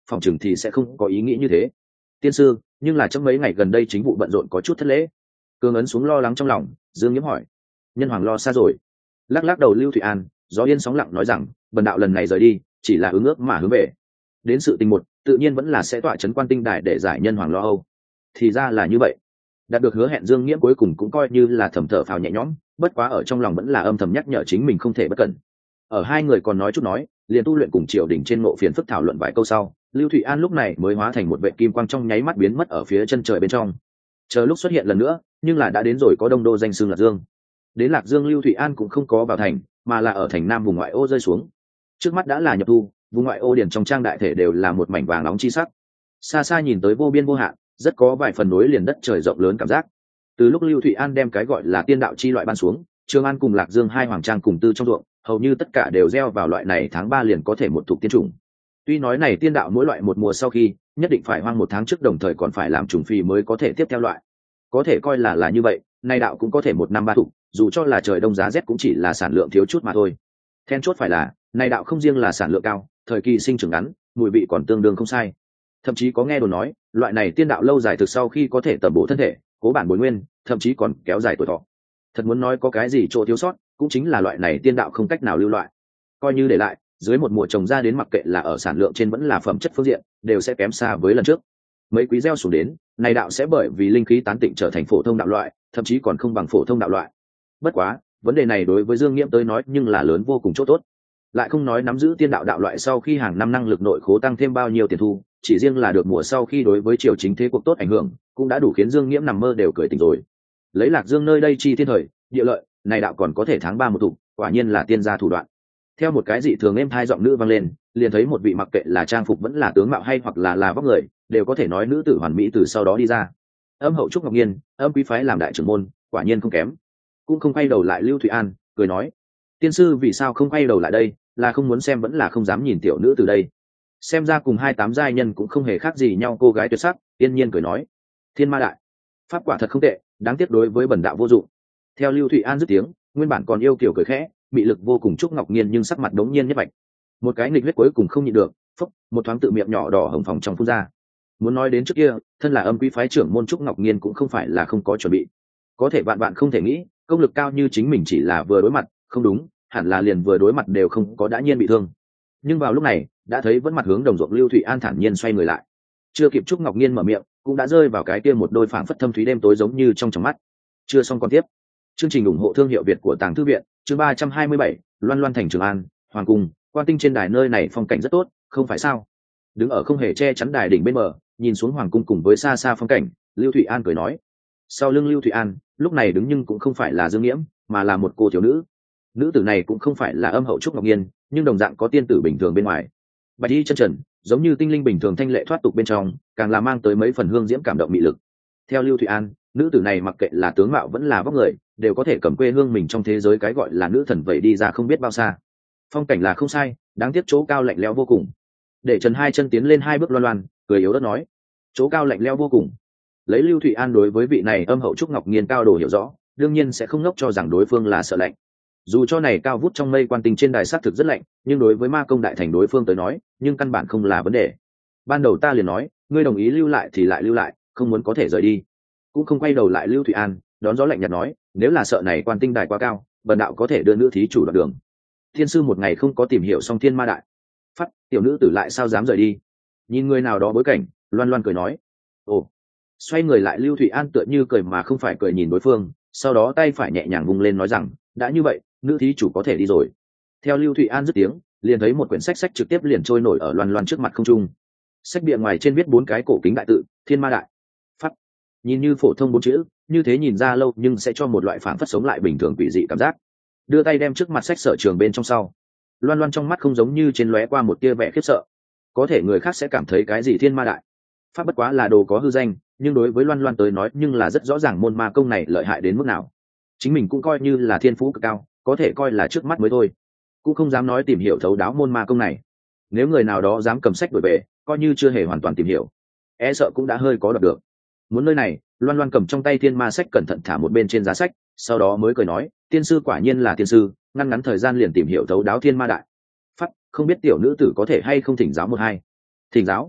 phòng chừng thì sẽ không có ý nghĩ như thế. Tiên sư, nhưng là trong mấy ngày gần đây chính vụ bận rộn có chút thất lễ. Cương ấn xuống lo lắng trong lòng, Dương Nghiễm hỏi. Nhân hoàng lo xa rồi. Lắc lắc đầu Lưu Thụy An, gió yên sóng lặng nói rằng, bần đạo lần này rời đi chỉ là ứng ước mà hướng về. Đến sự tình một, tự nhiên vẫn là sẽ tọa trấn Quan Tinh Đài để giải nhân hoàng lo âu. Thì ra là như vậy. Đạt được hứa hẹn Dương Nghiễm cuối cùng cũng coi như là thầm thở phào nhẹ nhõm, bất quá ở trong lòng vẫn là âm thầm nhắc nhở chính mình không thể bất cẩn. Ở hai người còn nói chút nói, liền tu luyện cùng triều đình trên ngộ phiền phức thảo luận vài câu sau, Lưu Thụy An lúc này mới hóa thành một vệ kim quang trong nháy mắt biến mất ở phía chân trời bên trong. Chờ lúc xuất hiện lần nữa, nhưng là đã đến rồi có đông đô danh xưng Lạc Dương. Đến Lạc Dương Lưu Thụy An cũng không có vào thành, mà là ở thành nam vùng ngoại ô rơi xuống. Trước mắt đã là nhập thu, vùng ngoại ô điển trong trang đại thể đều là một mảnh vàng nóng chi sắc. Xa xa nhìn tới vô biên vô hạn, rất có vài phần núi liền đất trời rộng lớn cảm giác. Từ lúc Lưu Thụy An đem cái gọi là tiên đạo chi loại ban xuống, Trường An cùng Lạc Dương hai hoàng trang cùng tư trong ruộng, hầu như tất cả đều gieo vào loại này tháng ba liền có thể một thuộc tiên chủng. Tuy nói này tiên đạo mỗi loại một mùa sau khi, nhất định phải hoang một tháng trước đồng thời còn phải làm trùng phi mới có thể tiếp theo loại. Có thể coi là là như vậy, nay đạo cũng có thể một năm ba thụ, dù cho là trời đông giá rét cũng chỉ là sản lượng thiếu chút mà thôi. Then chốt phải là, nay đạo không riêng là sản lượng cao, thời kỳ sinh trưởng ngắn, mùi vị còn tương đương không sai. Thậm chí có nghe đồn nói, loại này tiên đạo lâu dài thực sau khi có thể tẩm bổ thân thể, cố bản bồi nguyên, thậm chí còn kéo dài tuổi thọ. Thật muốn nói có cái gì chỗ thiếu sót, cũng chính là loại này tiên đạo không cách nào lưu loại. Coi như để lại, dưới một mùa trồng ra đến mặc kệ là ở sản lượng trên vẫn là phẩm chất phương diện, đều sẽ kém xa với lần trước. Mấy quý gieo xuống đến, này đạo sẽ bởi vì linh khí tán tịnh trở thành phổ thông đạo loại, thậm chí còn không bằng phổ thông đạo loại. Bất quá, vấn đề này đối với Dương Nghiễm tới nói nhưng là lớn vô cùng chỗ tốt. Lại không nói nắm giữ tiên đạo đạo loại sau khi hàng năm năng lực nội khố tăng thêm bao nhiêu tiền thu, chỉ riêng là được mùa sau khi đối với triều chính thế cuộc tốt ảnh hưởng, cũng đã đủ khiến Dương Nghiễm nằm mơ đều cười tỉnh rồi. Lấy Lạc Dương nơi đây chi thiên thời, địa lợi, này đạo còn có thể tháng ba một tụ, quả nhiên là tiên gia thủ đoạn. Theo một cái dị thường êm thai giọng nữ vang lên, liền thấy một vị mặc kệ là trang phục vẫn là tướng mạo hay hoặc là là vóc người, đều có thể nói nữ tử hoàn mỹ từ sau đó đi ra. Âm hậu Trúc Ngọc Nhiên, âm quý phái làm đại trưởng môn, quả nhiên không kém. Cũng không quay đầu lại Lưu Thụy An, cười nói: "Tiên sư vì sao không quay đầu lại đây, là không muốn xem vẫn là không dám nhìn tiểu nữ từ đây?" Xem ra cùng hai tám giai nhân cũng không hề khác gì nhau, cô gái tuyệt sắc, yên nhiên cười nói: "Thiên ma đại, pháp quả thật không tệ, đáng tiếc đối với bần đạo vô dụng." Theo Lưu Thụy An dứt tiếng, nguyên bản còn yêu kiều cười khẽ, bị lực vô cùng Trúc Ngọc Nhiên nhưng sắc mặt đống nhiên nhất bạch. Một cái nghịch huyết cuối cùng không nhịn được, phốc, một thoáng tự miệng nhỏ đỏ hồng phòng trong phun ra. Muốn nói đến trước kia, thân là âm quý phái trưởng môn Trúc Ngọc Nhiên cũng không phải là không có chuẩn bị. Có thể bạn bạn không thể nghĩ, công lực cao như chính mình chỉ là vừa đối mặt, không đúng, hẳn là liền vừa đối mặt đều không có đã nhiên bị thương. Nhưng vào lúc này, đã thấy vẫn mặt hướng đồng ruộng Lưu Thụy An thản nhiên xoay người lại. Chưa kịp Trúc Ngọc Nhiên mở miệng, cũng đã rơi vào cái kia một đôi phảng phất thâm thúy đêm tối giống như trong tròng mắt. Chưa xong còn tiếp. Chương trình ủng hộ thương hiệu Việt của Tàng Thư viện, chương ba trăm hai mươi bảy, Loan Loan thành Trường An, Hoàng cung, Quan Tinh trên đài nơi này phong cảnh rất tốt, không phải sao? Đứng ở không hề che chắn đài đỉnh bên bờ, nhìn xuống hoàng cung cùng với xa xa phong cảnh, Lưu Thụy An cười nói. Sau lưng Lưu Thụy An, lúc này đứng nhưng cũng không phải là Dương Nghiễm, mà là một cô thiếu nữ. Nữ tử này cũng không phải là âm hậu Trúc Ngọc Nhiên, nhưng đồng dạng có tiên tử bình thường bên ngoài. Bạch y chân trần, giống như tinh linh bình thường thanh lệ thoát tục bên trong, càng là mang tới mấy phần hương diễm cảm động mị lực. Theo Lưu Thụy An, nữ tử này mặc kệ là tướng mạo vẫn là vóc người, đều có thể cầm quê hương mình trong thế giới cái gọi là nữ thần vậy đi ra không biết bao xa. Phong cảnh là không sai, đáng tiếc chỗ cao lạnh lẽo vô cùng. Để Trần hai chân tiến lên hai bước loan loan, cười yếu ớt nói: chỗ cao lạnh lẽo vô cùng. Lấy Lưu Thụy An đối với vị này âm hậu Trúc Ngọc Nhiên cao đồ hiểu rõ, đương nhiên sẽ không ngốc cho rằng đối phương là sợ lạnh. Dù cho này cao vút trong mây Quan Tinh trên đài sát thực rất lạnh, nhưng đối với ma công đại thành đối phương tới nói, nhưng căn bản không là vấn đề. Ban đầu ta liền nói, ngươi đồng ý lưu lại thì lại lưu lại, không muốn có thể rời đi. Cũng không quay đầu lại Lưu Thụy An, đón gió lạnh nhạt nói, nếu là sợ này Quan Tinh đài quá cao, bần đạo có thể đưa nữ thí chủ đoạn đường. Thiên sư một ngày không có tìm hiểu xong thiên ma đại phát, tiểu nữ tử lại sao dám rời đi? Nhìn người nào đó bối cảnh, loan loan cười nói. Ồ. Xoay người lại Lưu Thụy An tựa như cười mà không phải cười nhìn đối phương, sau đó tay phải nhẹ nhàng vung lên nói rằng, đã như vậy, nữ thí chủ có thể đi rồi. Theo Lưu Thụy An dứt tiếng, liền thấy một quyển sách sách trực tiếp liền trôi nổi ở loan loan trước mặt không trung. Sách bìa ngoài trên viết bốn cái cổ kính đại tự, thiên ma đại phát. Nhìn như phổ thông bốn chữ, như thế nhìn ra lâu nhưng sẽ cho một loại phản phất sống lại bình thường quỷ dị cảm giác. Đưa tay đem trước mặt sách sở trường bên trong sau, loan loan trong mắt không giống như trên lóe qua một tia vẻ khiếp sợ. Có thể người khác sẽ cảm thấy cái gì thiên ma đại pháp bất quá là đồ có hư danh, nhưng đối với loan loan tới nói nhưng là rất rõ ràng môn ma công này lợi hại đến mức nào. Chính mình cũng coi như là thiên phú cực cao, có thể coi là trước mắt mới thôi, cũng không dám nói tìm hiểu thấu đáo môn ma công này. Nếu người nào đó dám cầm sách đổi về, coi như chưa hề hoàn toàn tìm hiểu, e sợ cũng đã hơi có đọc được. Muốn nơi này, loan loan cầm trong tay thiên ma sách cẩn thận thả một bên trên giá sách, sau đó mới cười nói, tiên sư quả nhiên là tiên sư, ngăn ngắn thời gian liền tìm hiểu thấu đáo thiên ma đại pháp, không biết tiểu nữ tử có thể hay không thỉnh giáo một hai. Thỉnh giáo,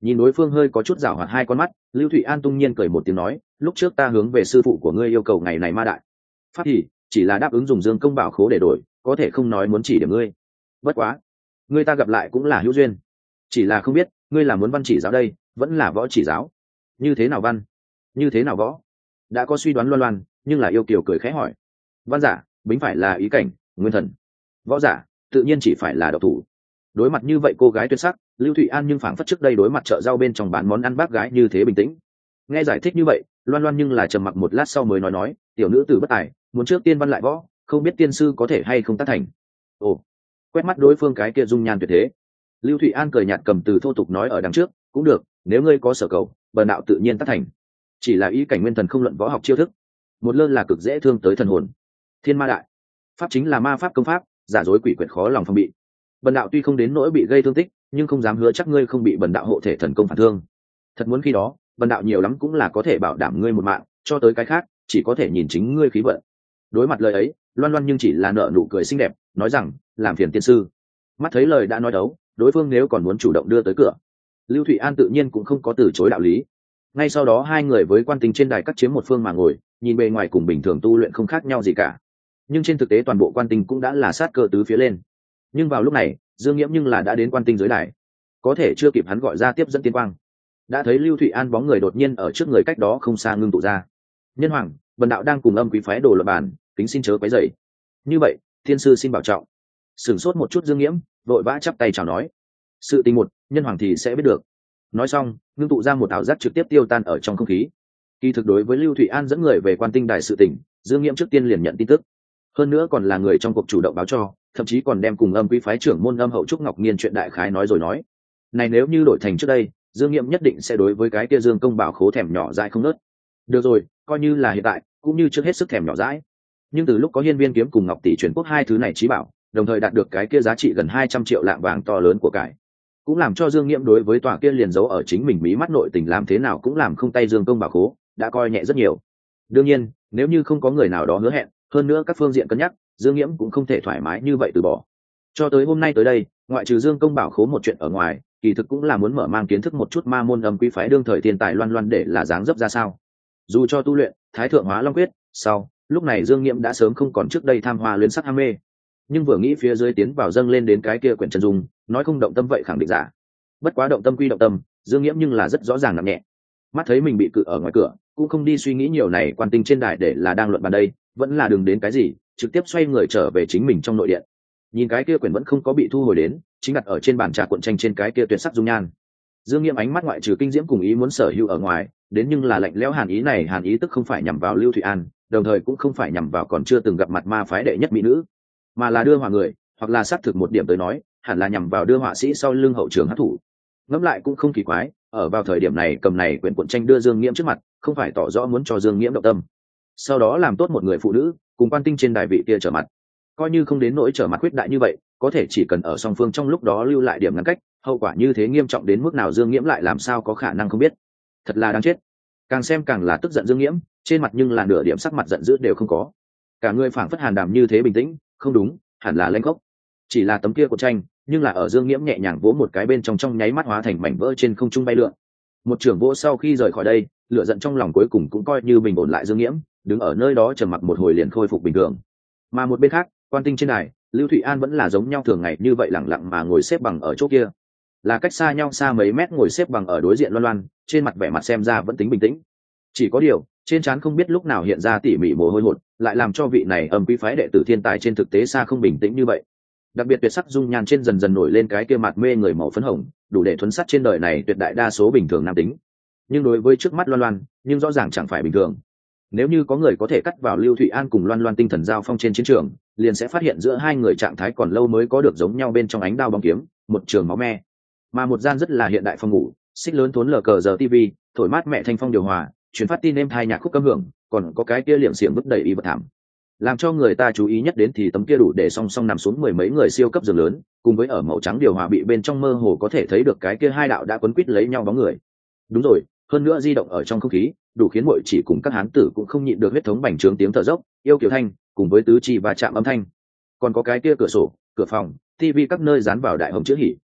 Nhìn đối phương hơi có chút rảo hoạt hai con mắt, Lưu Thụy An tung nhiên cười một tiếng nói, lúc trước ta hướng về sư phụ của ngươi yêu cầu ngày này ma đại pháp thì chỉ là đáp ứng dùng dương công bảo khố để đổi, có thể không nói muốn chỉ điểm ngươi. Bất quá ngươi ta gặp lại cũng là hữu duyên, chỉ là không biết ngươi là muốn văn chỉ giáo đây vẫn là võ chỉ giáo. Như thế nào văn, như thế nào võ? Đã có suy đoán loan loan, nhưng là yêu kiều cười khẽ hỏi. Văn giả bính phải là ý cảnh nguyên thần, võ giả tự nhiên chỉ phải là độc thủ. Đối mặt như vậy cô gái tuyệt sắc, Lưu Thụy An nhưng phảng phất trước đây đối mặt chợ rau bên trong bán món ăn bác gái như thế bình tĩnh. Nghe giải thích như vậy, loan loan nhưng là trầm mặc một lát sau mới nói nói, tiểu nữ tử bất tài, muốn trước tiên văn lại võ, không biết tiên sư có thể hay không tác thành. Ồ. Quét mắt đối phương cái kia dung nhan tuyệt thế, Lưu Thụy An cười nhạt cầm từ thô tục nói ở đằng trước, cũng được, nếu ngươi có sở cầu, bần đạo tự nhiên tác thành. Chỉ là ý cảnh nguyên thần không luận võ học chiêu thức, một lơ là cực dễ thương tới thần hồn. Thiên ma đại pháp chính là ma pháp công pháp, giả dối quỷ quyệt khó lòng phòng bị. Bần đạo tuy không đến nỗi bị gây thương tích, nhưng không dám hứa chắc ngươi không bị bần đạo hộ thể thần công phản thương. Thật muốn khi đó, bần đạo nhiều lắm cũng là có thể bảo đảm ngươi một mạng, cho tới cái khác chỉ có thể nhìn chính ngươi khí vận. Đối mặt lời ấy, loan loan nhưng chỉ là nở nụ cười xinh đẹp, nói rằng, làm phiền tiên sư. Mắt thấy lời đã nói đấu, đối phương nếu còn muốn chủ động đưa tới cửa, Lưu Thụy An tự nhiên cũng không có từ chối đạo lý. Ngay sau đó hai người với quan tinh trên đài cắt chiếm một phương mà ngồi, nhìn bề ngoài cùng bình thường tu luyện không khác nhau gì cả, nhưng trên thực tế toàn bộ quan tinh cũng đã là sát cơ tứ phía lên. Nhưng vào lúc này Dương Nghiễm nhưng là đã đến quan tinh dưới đài, có thể chưa kịp hắn gọi ra tiếp dẫn tiên quang, đã thấy Lưu Thụy An bóng người đột nhiên ở trước người cách đó không xa ngưng tụ ra. Nhân hoàng, bần đạo đang cùng âm quý phái đồ lập bàn, kính xin chớ quấy rầy. Như vậy thiên sư xin bảo trọng. Sửng sốt một chút Dương Nghiễm vội vã chắp tay chào nói, sự tình một nhân hoàng thì sẽ biết được. Nói xong ngưng tụ ra một ảo giác trực tiếp tiêu tan ở trong không khí. Kỳ thực đối với Lưu Thụy An dẫn người về quan tinh đài sự tình, Dương Nghiễm trước tiên liền nhận tin tức, hơn nữa còn là người trong cuộc chủ động báo cho, thậm chí còn đem cùng âm quý phái trưởng môn âm hậu trúc ngọc nghiên chuyện đại khái nói rồi nói. Này nếu như đổi thành trước đây, Dương Nghiễm nhất định sẽ đối với cái kia Dương công bảo khố thèm nhỏ dãi không nớt. Được rồi, coi như là hiện tại, cũng như trước hết sức thèm nhỏ dãi. Nhưng từ lúc có Hiên Viên kiếm cùng Ngọc tỷ truyền quốc hai thứ này trí bảo, đồng thời đạt được cái kia giá trị gần hai trăm triệu lạng vàng to lớn của cải, cũng làm cho Dương Nghiễm đối với tòa kia liền giấu ở chính mình bí mắt nội tình làm thế nào cũng làm không tay Dương công bảo khố, đã coi nhẹ rất nhiều. Đương nhiên, nếu như không có người nào đó hứa hẹn, hơn nữa các phương diện cân nhắc, Dương Nghiễm cũng không thể thoải mái như vậy từ bỏ. Cho tới hôm nay tới đây, ngoại trừ Dương công bảo khố một chuyện ở ngoài, kỳ thực cũng là muốn mở mang kiến thức một chút ma môn âm quý phái đương thời thiên tài loan loan để là dáng dấp ra sao. Dù cho tu luyện Thái thượng hóa long quyết, sau lúc này Dương Nghiễm đã sớm không còn trước đây tham hoa luyến sắc ham mê, nhưng vừa nghĩ phía dưới tiến vào dâng lên đến cái kia quyển chân dung, nói không động tâm vậy khẳng định giả. Bất quá động tâm quy động tâm, Dương Nghiễm nhưng là rất rõ ràng nặng nhẹ. Mắt thấy mình bị cự ở ngoài cửa, cũng không đi suy nghĩ nhiều này quan tinh trên đài để là đang luận bàn đây, vẫn là đừng đến cái gì, trực tiếp xoay người trở về chính mình trong nội điện. Nhìn cái kia quyển vẫn không có bị thu hồi đến, chính đặt ở trên bàn trà cuộn tranh trên cái kia tuyệt sắc dung nhan, Dương Nghiễm ánh mắt ngoại trừ kinh diễm cùng ý muốn sở hữu ở ngoài, đến nhưng là lạnh lẽo hàn ý này, hàn ý tức không phải nhằm vào Lưu Thụy An, đồng thời cũng không phải nhằm vào còn chưa từng gặp mặt ma phái đệ nhất mỹ nữ, mà là đưa họa người, hoặc là xác thực một điểm tới nói, hẳn là nhằm vào đưa họa sĩ sau lưng hậu trường hấp thủ. Ngẫm lại cũng không kỳ quái, ở vào thời điểm này cầm này quyển cuộn tranh đưa Dương Nghiễm trước mặt, không phải tỏ rõ muốn cho Dương Nghiễm động tâm, sau đó làm tốt một người phụ nữ cùng quan tinh trên đài vị kia trở mặt. Coi như không đến nỗi trở mặt quyết đại như vậy, có thể chỉ cần ở song phương trong lúc đó lưu lại điểm ngăn cách, hậu quả như thế nghiêm trọng đến mức nào Dương Nghiễm lại làm sao có khả năng không biết. Thật là đáng chết. Càng xem càng là tức giận Dương Nghiễm, trên mặt nhưng là nửa điểm sắc mặt giận dữ đều không có, cả người phảng phất hàn đàm như thế bình tĩnh, không đúng, hẳn là lênh khốc. Chỉ là tấm kia của tranh, nhưng là ở Dương Nghiễm nhẹ nhàng vỗ một cái bên trong, trong nháy mắt hóa thành mảnh vỡ trên không trung bay lượn. Một trưởng vỗ sau khi rời khỏi đây, lửa giận trong lòng cuối cùng cũng coi như bình ổn lại. Dương Nghiễm đứng ở nơi đó trầm mặc một hồi liền khôi phục bình thường. Mà một bên khác, quan tinh trên đài, Lưu Thụy An vẫn là giống nhau thường ngày như vậy, lặng lặng mà ngồi xếp bằng ở chỗ kia, là cách xa nhau xa mấy mét ngồi xếp bằng ở đối diện Loan Loan, trên mặt vẻ mặt xem ra vẫn tính bình tĩnh. Chỉ có điều, trên trán không biết lúc nào hiện ra tỉ mỉ mồ hôi hột, lại làm cho vị này âm quý phái đệ tử thiên tài trên thực tế xa không bình tĩnh như vậy. Đặc biệt tuyệt sắc dung nhan trên dần dần nổi lên cái kia mặt mê người màu phấn hồng, đủ để thuấn sắt trên đời này tuyệt đại đa số bình thường nam tính. Nhưng đối với trước mắt Loan Loan, nhưng rõ ràng chẳng phải bình thường. Nếu như có người có thể cắt vào Lưu Thụy An cùng Loan Loan tinh thần giao phong trên chiến trường, liền sẽ phát hiện giữa hai người trạng thái còn lâu mới có được giống nhau bên trong ánh đao bóng kiếm, một trường máu me. Mà một gian rất là hiện đại phòng ngủ, xích lớn thốn lờ cờ giờ tivi, thổi mát mẹ thanh phong điều hòa, truyền phát tin êm thai nhạc khúc cấm hưởng, còn có cái kia liệm xiềng vứt đầy y vật thảm. Làm cho người ta chú ý nhất đến thì tấm kia đủ để song song nằm xuống mười mấy người siêu cấp giường lớn, cùng với ở màu trắng điều hòa bị bên trong mơ hồ có thể thấy được cái kia hai đạo đã quấn quýt lấy nhau bóng người. Đúng rồi, hơn nữa di động ở trong không khí, đủ khiến mọi chỉ cùng các hán tử cũng không nhịn được huyết thống bành trướng tiếng thở dốc, yêu kiều thanh, cùng với tứ chi và chạm âm thanh. Còn có cái kia cửa sổ, cửa phòng, tivi các nơi dán vào đại hồng chữ hỉ.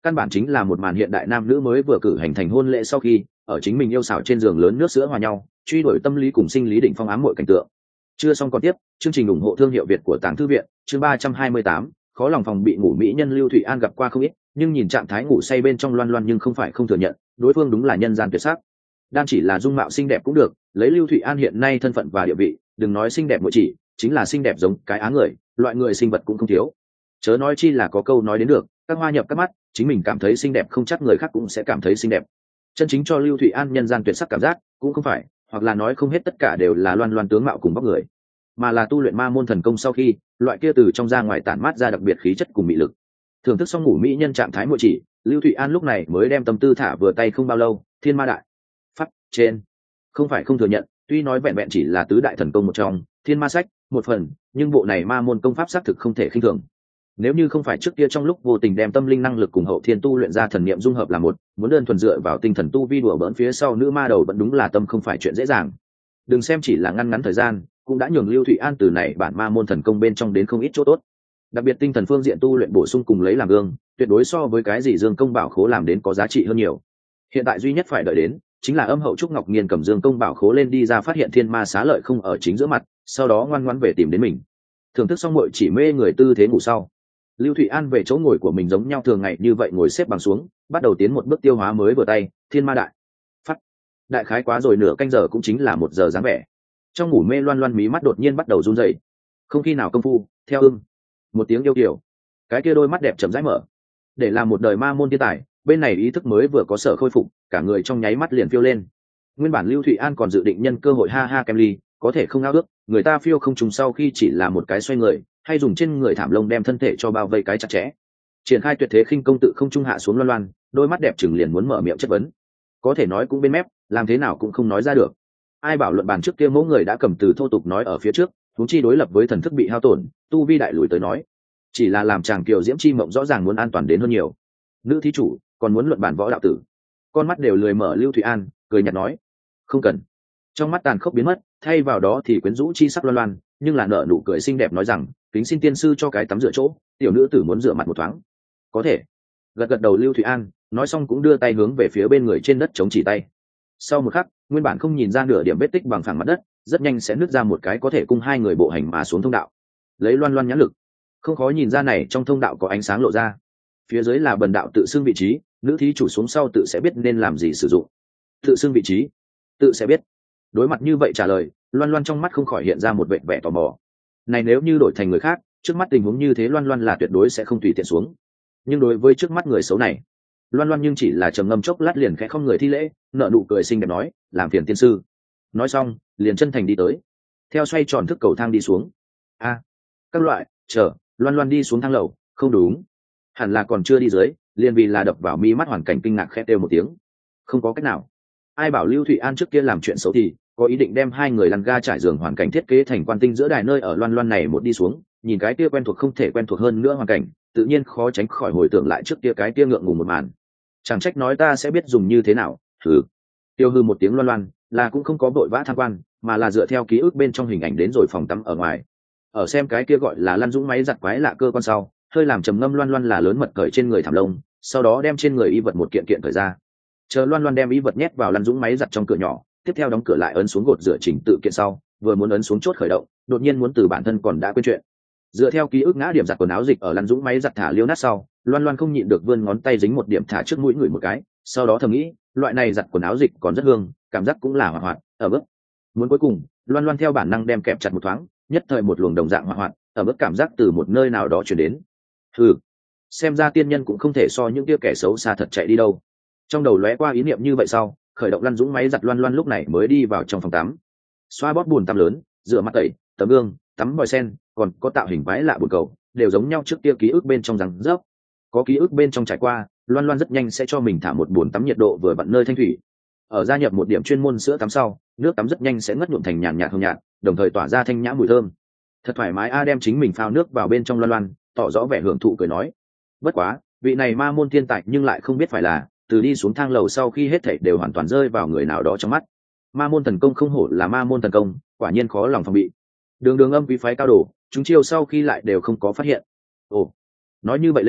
căn bản chính là một màn hiện đại nam nữ mới vừa cử hành thành hôn lễ sau khi ở chính mình yêu xảo trên giường lớn nước sữa hòa nhau, truy đuổi tâm lý cùng sinh lý đỉnh phong ám mọi cảnh tượng. Chưa xong còn tiếp, chương trình ủng hộ thương hiệu Việt của Tàng Thư viện, chương ba trăm hai mươi tám, khó lòng phòng bị ngủ mỹ nhân Lưu Thụy An gặp qua không ít, nhưng nhìn trạng thái ngủ say bên trong Loan Loan nhưng không phải không thừa nhận, đối phương đúng là nhân gian tuyệt sắc. Đang chỉ là dung mạo xinh đẹp cũng được, lấy Lưu Thụy An hiện nay thân phận và địa vị, đừng nói xinh đẹp mỗi chỉ, chính là xinh đẹp giống cái á người, loại người sinh vật cũng không thiếu. Chớ nói chi là có câu nói đến được, các hoa nhập các mắt, chính mình cảm thấy xinh đẹp không chắc người khác cũng sẽ cảm thấy xinh đẹp. Chân chính cho Lưu Thụy An nhân gian tuyệt sắc cảm giác, cũng không phải, hoặc là nói không hết tất cả đều là Loan Loan tướng mạo cùng vóc người, mà là tu luyện ma môn thần công sau khi, loại kia từ trong ra ngoài tản mát ra đặc biệt khí chất cùng mị lực. Thưởng thức xong ngủ mỹ nhân trạng thái muội chỉ, Lưu Thụy An lúc này mới đem tâm tư thả vừa tay không bao lâu, Thiên Ma Đại Pháp trên. Không phải không thừa nhận, tuy nói vẹn vẹn chỉ là tứ đại thần công một trong, Thiên Ma sách, một phần, nhưng bộ này ma môn công pháp xác thực không thể khinh thường. Nếu như không phải trước kia trong lúc vô tình đem tâm linh năng lực cùng hậu thiên tu luyện ra thần niệm dung hợp là một, muốn đơn thuần dựa vào tinh thần tu vi đùa bỡn phía sau nữ ma đầu vẫn đúng là tâm không phải chuyện dễ dàng. Đừng xem chỉ là ngăn ngắn thời gian, cũng đã nhường Lưu Thụy An từ này bản ma môn thần công bên trong đến không ít chỗ tốt. Đặc biệt tinh thần phương diện tu luyện bổ sung cùng lấy làm gương, tuyệt đối so với cái gì Dương Công Bảo Khố làm đến có giá trị hơn nhiều. Hiện tại duy nhất phải đợi đến chính là âm hậu trúc ngọc nghiên cầm Dương Công Bảo Khố lên đi ra phát hiện thiên ma xá lợi không ở chính giữa mặt, sau đó ngoan ngoãn về tìm đến mình. Thưởng thức xong muội chỉ mê người tư thế ngủ sau, Lưu Thụy An về chỗ ngồi của mình giống nhau thường ngày như vậy ngồi xếp bằng xuống, bắt đầu tiến một bước tiêu hóa mới vừa tay, Thiên Ma Đại Phát. Đại khái quá rồi nửa canh giờ cũng chính là một giờ dáng vẻ. Trong ngủ mê Loan Loan mí mắt đột nhiên bắt đầu run rẩy. Không khi nào công phu, theo ưng một tiếng yêu kiều, cái kia đôi mắt đẹp chậm rãi mở. Để làm một đời ma môn thiên tài, bên này ý thức mới vừa có sở khôi phục, cả người trong nháy mắt liền phiêu lên. Nguyên bản Lưu Thụy An còn dự định nhân cơ hội ha ha kem ly, có thể không ao ước, người ta phiêu không trùng sau khi chỉ là một cái xoay người, hay dùng trên người thảm lông đem thân thể cho bao vây cái chặt chẽ. Triển khai tuyệt thế khinh công tự không trung hạ xuống Loan Loan, đôi mắt đẹp chừng liền muốn mở miệng chất vấn. Có thể nói cũng bên mép, làm thế nào cũng không nói ra được. Ai bảo luận bàn trước kia mẫu người đã cầm từ thô tục nói ở phía trước, huống chi đối lập với thần thức bị hao tổn, tu vi đại lùi tới nói, chỉ là làm chàng kiều diễm chi mộng rõ ràng muốn an toàn đến hơn nhiều. Nữ thí chủ còn muốn luận bản võ đạo tử. Con mắt đều lười mở Lưu Thụy An, cười nhạt nói, không cần. Trong mắt tàn khốc biến mất, thay vào đó thì quyến rũ chi sắc Loan Loan, nhưng là nở nụ cười xinh đẹp nói rằng, kính xin tiên sư cho cái tắm rửa chỗ, tiểu nữ tử muốn rửa mặt một thoáng. Có thể. Gật gật đầu Lưu Thụy An, nói xong cũng đưa tay hướng về phía bên người trên đất chống chỉ tay. Sau một khắc, nguyên bản không nhìn ra nửa điểm vết tích bằng phẳng mặt đất, rất nhanh sẽ nứt ra một cái có thể cung hai người bộ hành mà xuống thông đạo. Lấy Loan Loan nhãn lực, không khó nhìn ra này trong thông đạo có ánh sáng lộ ra. Phía dưới là bần đạo tự xưng vị trí, nữ thí chủ xuống sau tự sẽ biết nên làm gì sử dụng. Tự xưng vị trí, tự sẽ biết. Đối mặt như vậy trả lời, Loan Loan trong mắt không khỏi hiện ra một vẻ vẻ tò mò. Này nếu như đổi thành người khác, trước mắt tình huống như thế Loan Loan là tuyệt đối sẽ không tùy tiện xuống. Nhưng đối với trước mắt người xấu này, Loan Loan nhưng chỉ là trầm ngâm chốc lát liền khẽ không người thi lễ, nở nụ cười xinh đẹp nói, làm phiền tiên sư. Nói xong, liền chân thành đi tới, theo xoay tròn thức cầu thang đi xuống. A, các loại, chờ, Loan Loan đi xuống thang lầu, không đúng, hẳn là còn chưa đi dưới, liền vì là đập vào mi mắt hoàn cảnh kinh ngạc khẽ kêu một tiếng. Không có cách nào. Ai bảo Lưu Thụy An trước kia làm chuyện xấu thì có ý định đem hai người lăn ga trải giường hoàn cảnh thiết kế thành quan tinh giữa đài nơi ở Loan Loan này một đi xuống, nhìn cái kia quen thuộc không thể quen thuộc hơn nữa hoàn cảnh, tự nhiên khó tránh khỏi hồi tưởng lại trước kia cái kia ngượng ngùng một màn. Chẳng trách nói ta sẽ biết dùng như thế nào. Thử. Tiêu hư một tiếng Loan Loan, là cũng không có vội vã tham quan, mà là dựa theo ký ức bên trong hình ảnh đến rồi phòng tắm ở ngoài. Ở xem cái kia gọi là lăn dũng máy giặt quái lạ cơ quan sau, hơi làm trầm ngâm Loan Loan là lớn mật cởi trên người thảm lông, sau đó đem trên người y vật một kiện kiện cởi ra. Chờ Loan Loan đem y vật nhét vào lăn dũng máy giặt trong cửa nhỏ, tiếp theo đóng cửa lại ấn xuống gột rửa chỉnh tự kiện sau, vừa muốn ấn xuống chốt khởi động, đột nhiên muốn từ bản thân còn đã quên chuyện. Dựa theo ký ức ngã điểm giặt quần áo dịch ở lăn dũng máy giặt thả liêu nát sau, Loan Loan không nhịn được vươn ngón tay dính một điểm thả trước mũi người một cái, sau đó thầm nghĩ, loại này giặt quần áo dịch còn rất hương, cảm giác cũng là hoạt hoạt, ở bước. Muốn cuối cùng, Loan Loan theo bản năng đem kẹp chặt một thoáng, nhất thời một luồng đồng dạng hoạt hoạt, ở bước cảm giác từ một nơi nào đó truyền đến. Hừ, xem ra tiên nhân cũng không thể so những kia kẻ xấu xa thật chạy đi đâu. Trong đầu lóe qua ý niệm như vậy sau, khởi động lăn dũng máy giặt Loan Loan lúc này mới đi vào trong phòng tắm, xoa bóp bùn tắm lớn, rửa mặt tẩy, tấm gương, tắm vòi sen, còn có tạo hình quái lạ bồn cầu, đều giống nhau trước kia ký ức bên trong rằng rớp. Có ký ức bên trong trải qua, Loan Loan rất nhanh sẽ cho mình thả một bồn tắm nhiệt độ vừa vặn nơi thanh thủy. Ở gia nhập một điểm chuyên môn sữa tắm sau, nước tắm rất nhanh sẽ ngất nhuộm thành nhàn nhạt hồng nhạt, đồng thời tỏa ra thanh nhã mùi thơm. Thật thoải mái a, đem chính mình phao nước vào bên trong Loan Loan, tỏ rõ vẻ hưởng thụ cười nói. Bất quá, vị này ma môn thiên tài nhưng lại không biết phải là, từ đi xuống thang lầu sau khi hết thảy đều hoàn toàn rơi vào người nào đó trong mắt. Ma môn thần công không hổ là ma môn thần công, quả nhiên khó lòng phòng bị. Đường đường âm quý phái cao đồ, chúng chiêu sau khi lại đều không có phát hiện. Ồ, nói như vậy lên,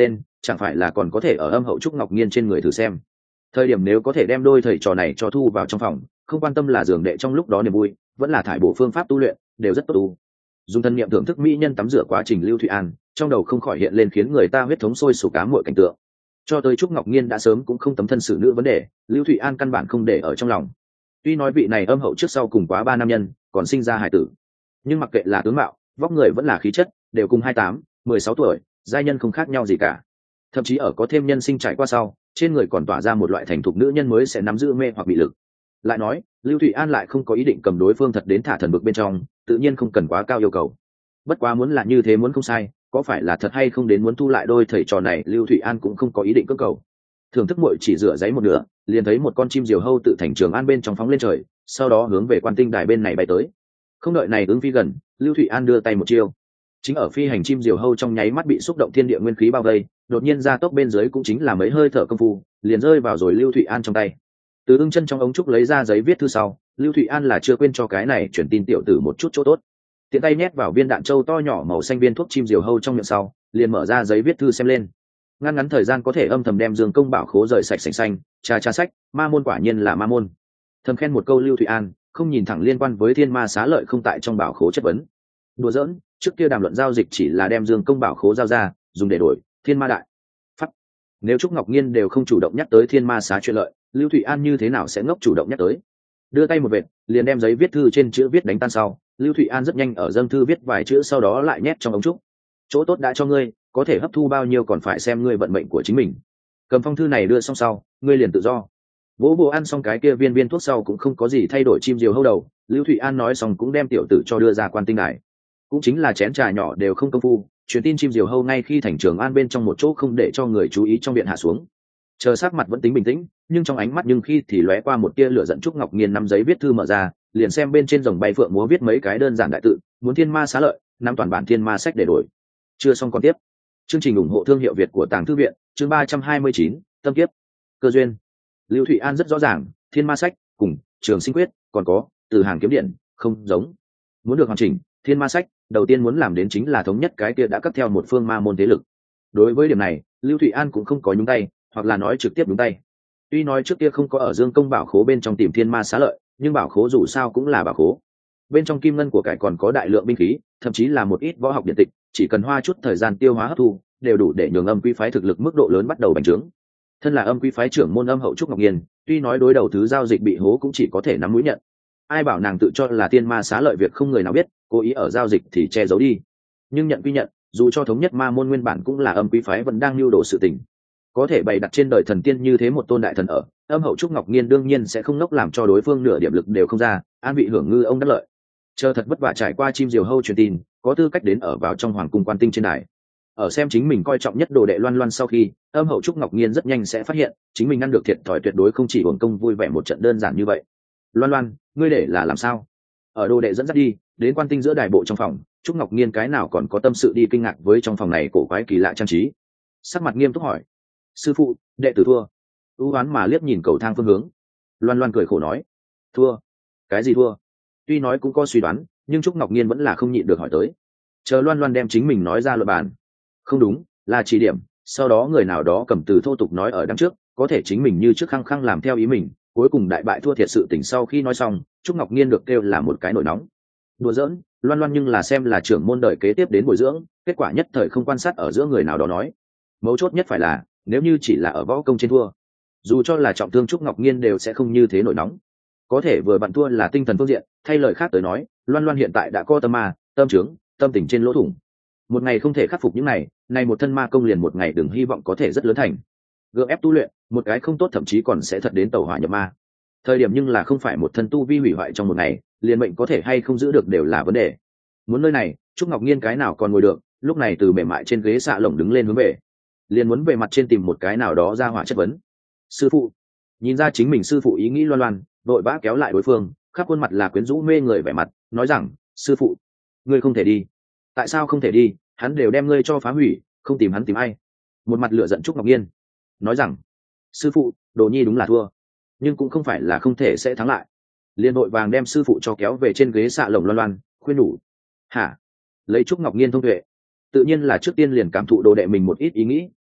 chẳng phải là còn có thể ở âm hậu trúc ngọc nhiên trên người thử xem. Thời điểm nếu có thể đem đôi thầy trò này cho thu vào trong phòng, không quan tâm là giường đệ trong lúc đó niềm vui vẫn là thải bổ phương pháp tu luyện, đều rất tốt tu. Dùng thân niệm thưởng thức mỹ nhân tắm rửa quá trình Lưu Thụy An, trong đầu không khỏi hiện lên khiến người ta huyết thống sôi sục cá mọi cảnh tượng. Cho tới trúc ngọc nhiên đã sớm cũng không tấm thân xử nữ vấn đề, Lưu Thụy An căn bản không để ở trong lòng. Tuy nói vị này âm hậu trước sau cùng quá ba nam nhân, còn sinh ra hải tử, nhưng mặc kệ là tướng mạo, vóc người vẫn là khí chất, đều cùng hai tám, mười sáu tuổi, giai nhân không khác nhau gì cả. Thậm chí ở có thêm nhân sinh trải qua sau, trên người còn tỏa ra một loại thành thục nữ nhân mới sẽ nắm giữ mê hoặc bị lực. Lại nói, Lưu Thụy An lại không có ý định cầm đối phương thật đến thả thần bực bên trong, tự nhiên không cần quá cao yêu cầu. Bất quá muốn là như thế muốn không sai, có phải là thật hay không đến muốn thu lại đôi thầy trò này, Lưu Thụy An cũng không có ý định cưỡng cầu. Thưởng thức muội chỉ rửa giấy một nửa, liền thấy một con chim diều hâu tự thành Trường An bên trong phóng lên trời, sau đó hướng về quan tinh đài bên này bay tới. Không đợi này ứng phi gần, Lưu Thụy An đưa tay một chiêu. Chính ở phi hành chim diều hâu trong nháy mắt bị xúc động thiên địa nguyên khí bao vây, đột nhiên ra tốc bên dưới cũng chính là mấy hơi thở công phu, liền rơi vào rồi Lưu Thụy An trong tay. Từ ưng chân trong ống trúc lấy ra giấy viết thư sau, Lưu Thụy An là chưa quên cho cái này chuyển tin tiểu tử một chút chỗ tốt. Tiện tay nhét vào viên đạn châu to nhỏ màu xanh viên thuốc chim diều hâu trong miệng sau, liền mở ra giấy viết thư xem lên. Ngăn ngắn thời gian có thể âm thầm đem Dương Công Bảo khố rời sạch sành xanh, cha cha sách, ma môn quả nhiên là ma môn. Thầm khen một câu Lưu Thụy An, không nhìn thẳng liên quan với thiên ma xá lợi không tại trong bảo khố chất vấn. Đùa giỡn, trước kia đàm luận giao dịch chỉ là đem Dương Công Bảo khố giao ra, dùng để đổi thiên ma đại pháp. Nếu Trúc Ngọc Nhiên đều không chủ động nhắc tới thiên ma xá chuyện lợi, Lưu Thụy An như thế nào sẽ ngốc chủ động nhắc tới? Đưa tay một vệt, liền đem giấy viết thư trên chữ viết đánh tan sau, Lưu Thụy An rất nhanh ở dâng thư viết vài chữ, sau đó lại nhét trong ống trúc. Chỗ tốt đã cho ngươi, có thể hấp thu bao nhiêu còn phải xem ngươi vận mệnh của chính mình. Cầm phong thư này đưa xong sau, ngươi liền tự do. Vỗ bộ ăn xong cái kia viên viên thuốc sau cũng không có gì thay đổi chim diều hâu đầu, Lưu Thụy An nói xong cũng đem tiểu tử cho đưa ra quan tinh đài. Cũng chính là chén trà nhỏ đều không công phu, truyền tin chim diều hâu ngay khi thành Trường An bên trong một chỗ không để cho người chú ý trong viện hạ xuống. Chờ sắc mặt vẫn tính bình tĩnh, nhưng trong ánh mắt nhưng khi thì lóe qua một tia lửa giận. Trúc Ngọc Nhiên nắm giấy viết thư mở ra, liền xem bên trên dòng bay phượng múa viết mấy cái đơn giản đại tự, muốn thiên ma xá lợi, nắm toàn bản thiên ma sách để đổi. Chưa xong còn tiếp. Chương trình ủng hộ thương hiệu Việt của Tàng Thư viện, chương ba trăm hai mươi chín, tâm kiếp, cơ duyên. Lưu Thụy An rất rõ ràng, thiên ma sách cùng trường sinh quyết còn có từ hàng kiếm điện không giống. Muốn được hoàn chỉnh thiên ma sách, đầu tiên muốn làm đến chính là thống nhất cái kia đã cấp theo một phương ma môn thế lực. Đối với điểm này, Lưu Thụy An cũng không có nhúng tay, hoặc là nói trực tiếp nhúng tay. Tuy nói trước kia không có ở Dương Công Bảo khố bên trong tìm thiên ma xá lợi, nhưng bảo khố dù sao cũng là bảo khố. Bên trong kim ngân của cải còn có đại lượng binh khí, thậm chí là một ít võ học điện tịch, chỉ cần hoa chút thời gian tiêu hóa hấp thu, đều đủ để nhường âm quý phái thực lực mức độ lớn bắt đầu bành trướng. Thân là âm quý phái trưởng môn âm hậu Trúc Ngọc Nhiên, tuy nói đối đầu thứ giao dịch bị hố cũng chỉ có thể nắm mũi nhận. Ai bảo nàng tự cho là thiên ma xá lợi việc không người nào biết, cố ý ở giao dịch thì che giấu đi. Nhưng nhận quy nhận, dù cho thống nhất ma môn nguyên bản cũng là âm quý phái vẫn đang lưu đồ sự tình. Có thể bày đặt trên đời thần tiên như thế một tôn đại thần ở, âm hậu Trúc Ngọc Nhiên đương nhiên sẽ không nốc làm cho đối phương nửa điểm lực đều không ra, an vị hưởng ngư ông đắc lợi. Chờ thật vất vả trải qua chim diều hâu truyền tin, có tư cách đến ở vào trong hoàng cung quan tinh trên đài. Ở xem chính mình coi trọng nhất đồ đệ Loan Loan sau khi, âm hậu Trúc Ngọc Nhiên rất nhanh sẽ phát hiện, chính mình ngăn được thiệt thòi tuyệt đối không chỉ hưởng công vui vẻ một trận đơn giản như vậy. Loan Loan, ngươi để là làm sao? Ở đồ đệ dẫn dắt đi, đến quan tinh giữa đài bộ trong phòng, Trúc Ngọc Nhiên cái nào còn có tâm sự đi kinh ngạc với trong phòng này cổ quái kỳ lạ trang trí. Sắc mặt nghiêm túc hỏi: sư phụ, đệ tử thua. ưu oán mà liếc nhìn cầu thang phương hướng. Loan Loan cười khổ nói: thua? Cái gì thua? Tuy nói cũng có suy đoán, nhưng Trúc Ngọc Nhiên vẫn là không nhịn được hỏi tới. Chờ Loan Loan đem chính mình nói ra luật bàn. Không đúng, là chỉ điểm, sau đó người nào đó cầm từ thô tục nói ở đằng trước, có thể chính mình như trước khăng khăng làm theo ý mình, cuối cùng đại bại thua thiệt sự tình. Sau khi nói xong, Trúc Ngọc Nhiên được kêu là một cái nổi nóng. Đùa giỡn, Loan Loan nhưng là xem là trưởng môn đời kế tiếp đến bồi dưỡng, kết quả nhất thời không quan sát ở giữa người nào đó nói. Mấu chốt nhất phải là, nếu như chỉ là ở võ công trên thua, dù cho là trọng thương Trúc Ngọc Nhiên đều sẽ không như thế nổi nóng. Có thể vừa bạn thua là tinh thần phương diện, thay lời khác tới nói, Loan Loan hiện tại đã có tâm ma, tâm trướng, tâm tình trên lỗ thủng. Một ngày không thể khắc phục những này, này một thân ma công liền một ngày đừng hy vọng có thể rất lớn thành. Gượng ép tu luyện, một cái không tốt thậm chí còn sẽ thật đến tẩu hỏa nhập ma. Thời điểm nhưng là không phải một thân tu vi hủy hoại trong một ngày, liền mệnh có thể hay không giữ được đều là vấn đề. Muốn nơi này, Trúc Ngọc Nhiên cái nào còn ngồi được, lúc này từ mềm mại trên ghế xạ lồng đứng lên hướng về, liền muốn về mặt trên tìm một cái nào đó ra hỏa chất vấn. Sư phụ. Nhìn ra chính mình sư phụ ý nghĩ, Loan Loan vội vã kéo lại đối phương, khắp khuôn mặt là quyến rũ mê người vẻ mặt, nói rằng: sư phụ, ngươi không thể đi. Tại sao không thể đi? Hắn đều đem ngươi cho phá hủy, không tìm hắn tìm ai? Một mặt lửa giận Trúc Ngọc Nhiên nói rằng: sư phụ, đồ nhi đúng là thua, nhưng cũng không phải là không thể sẽ thắng lại. Liên đội vàng đem sư phụ cho kéo về trên ghế xạ lồng. Loan Loan khuyên nhủ: hả? Lấy Trúc Ngọc Nhiên thông tuệ, tự nhiên là trước tiên liền cảm thụ đồ đệ mình một ít ý nghĩ,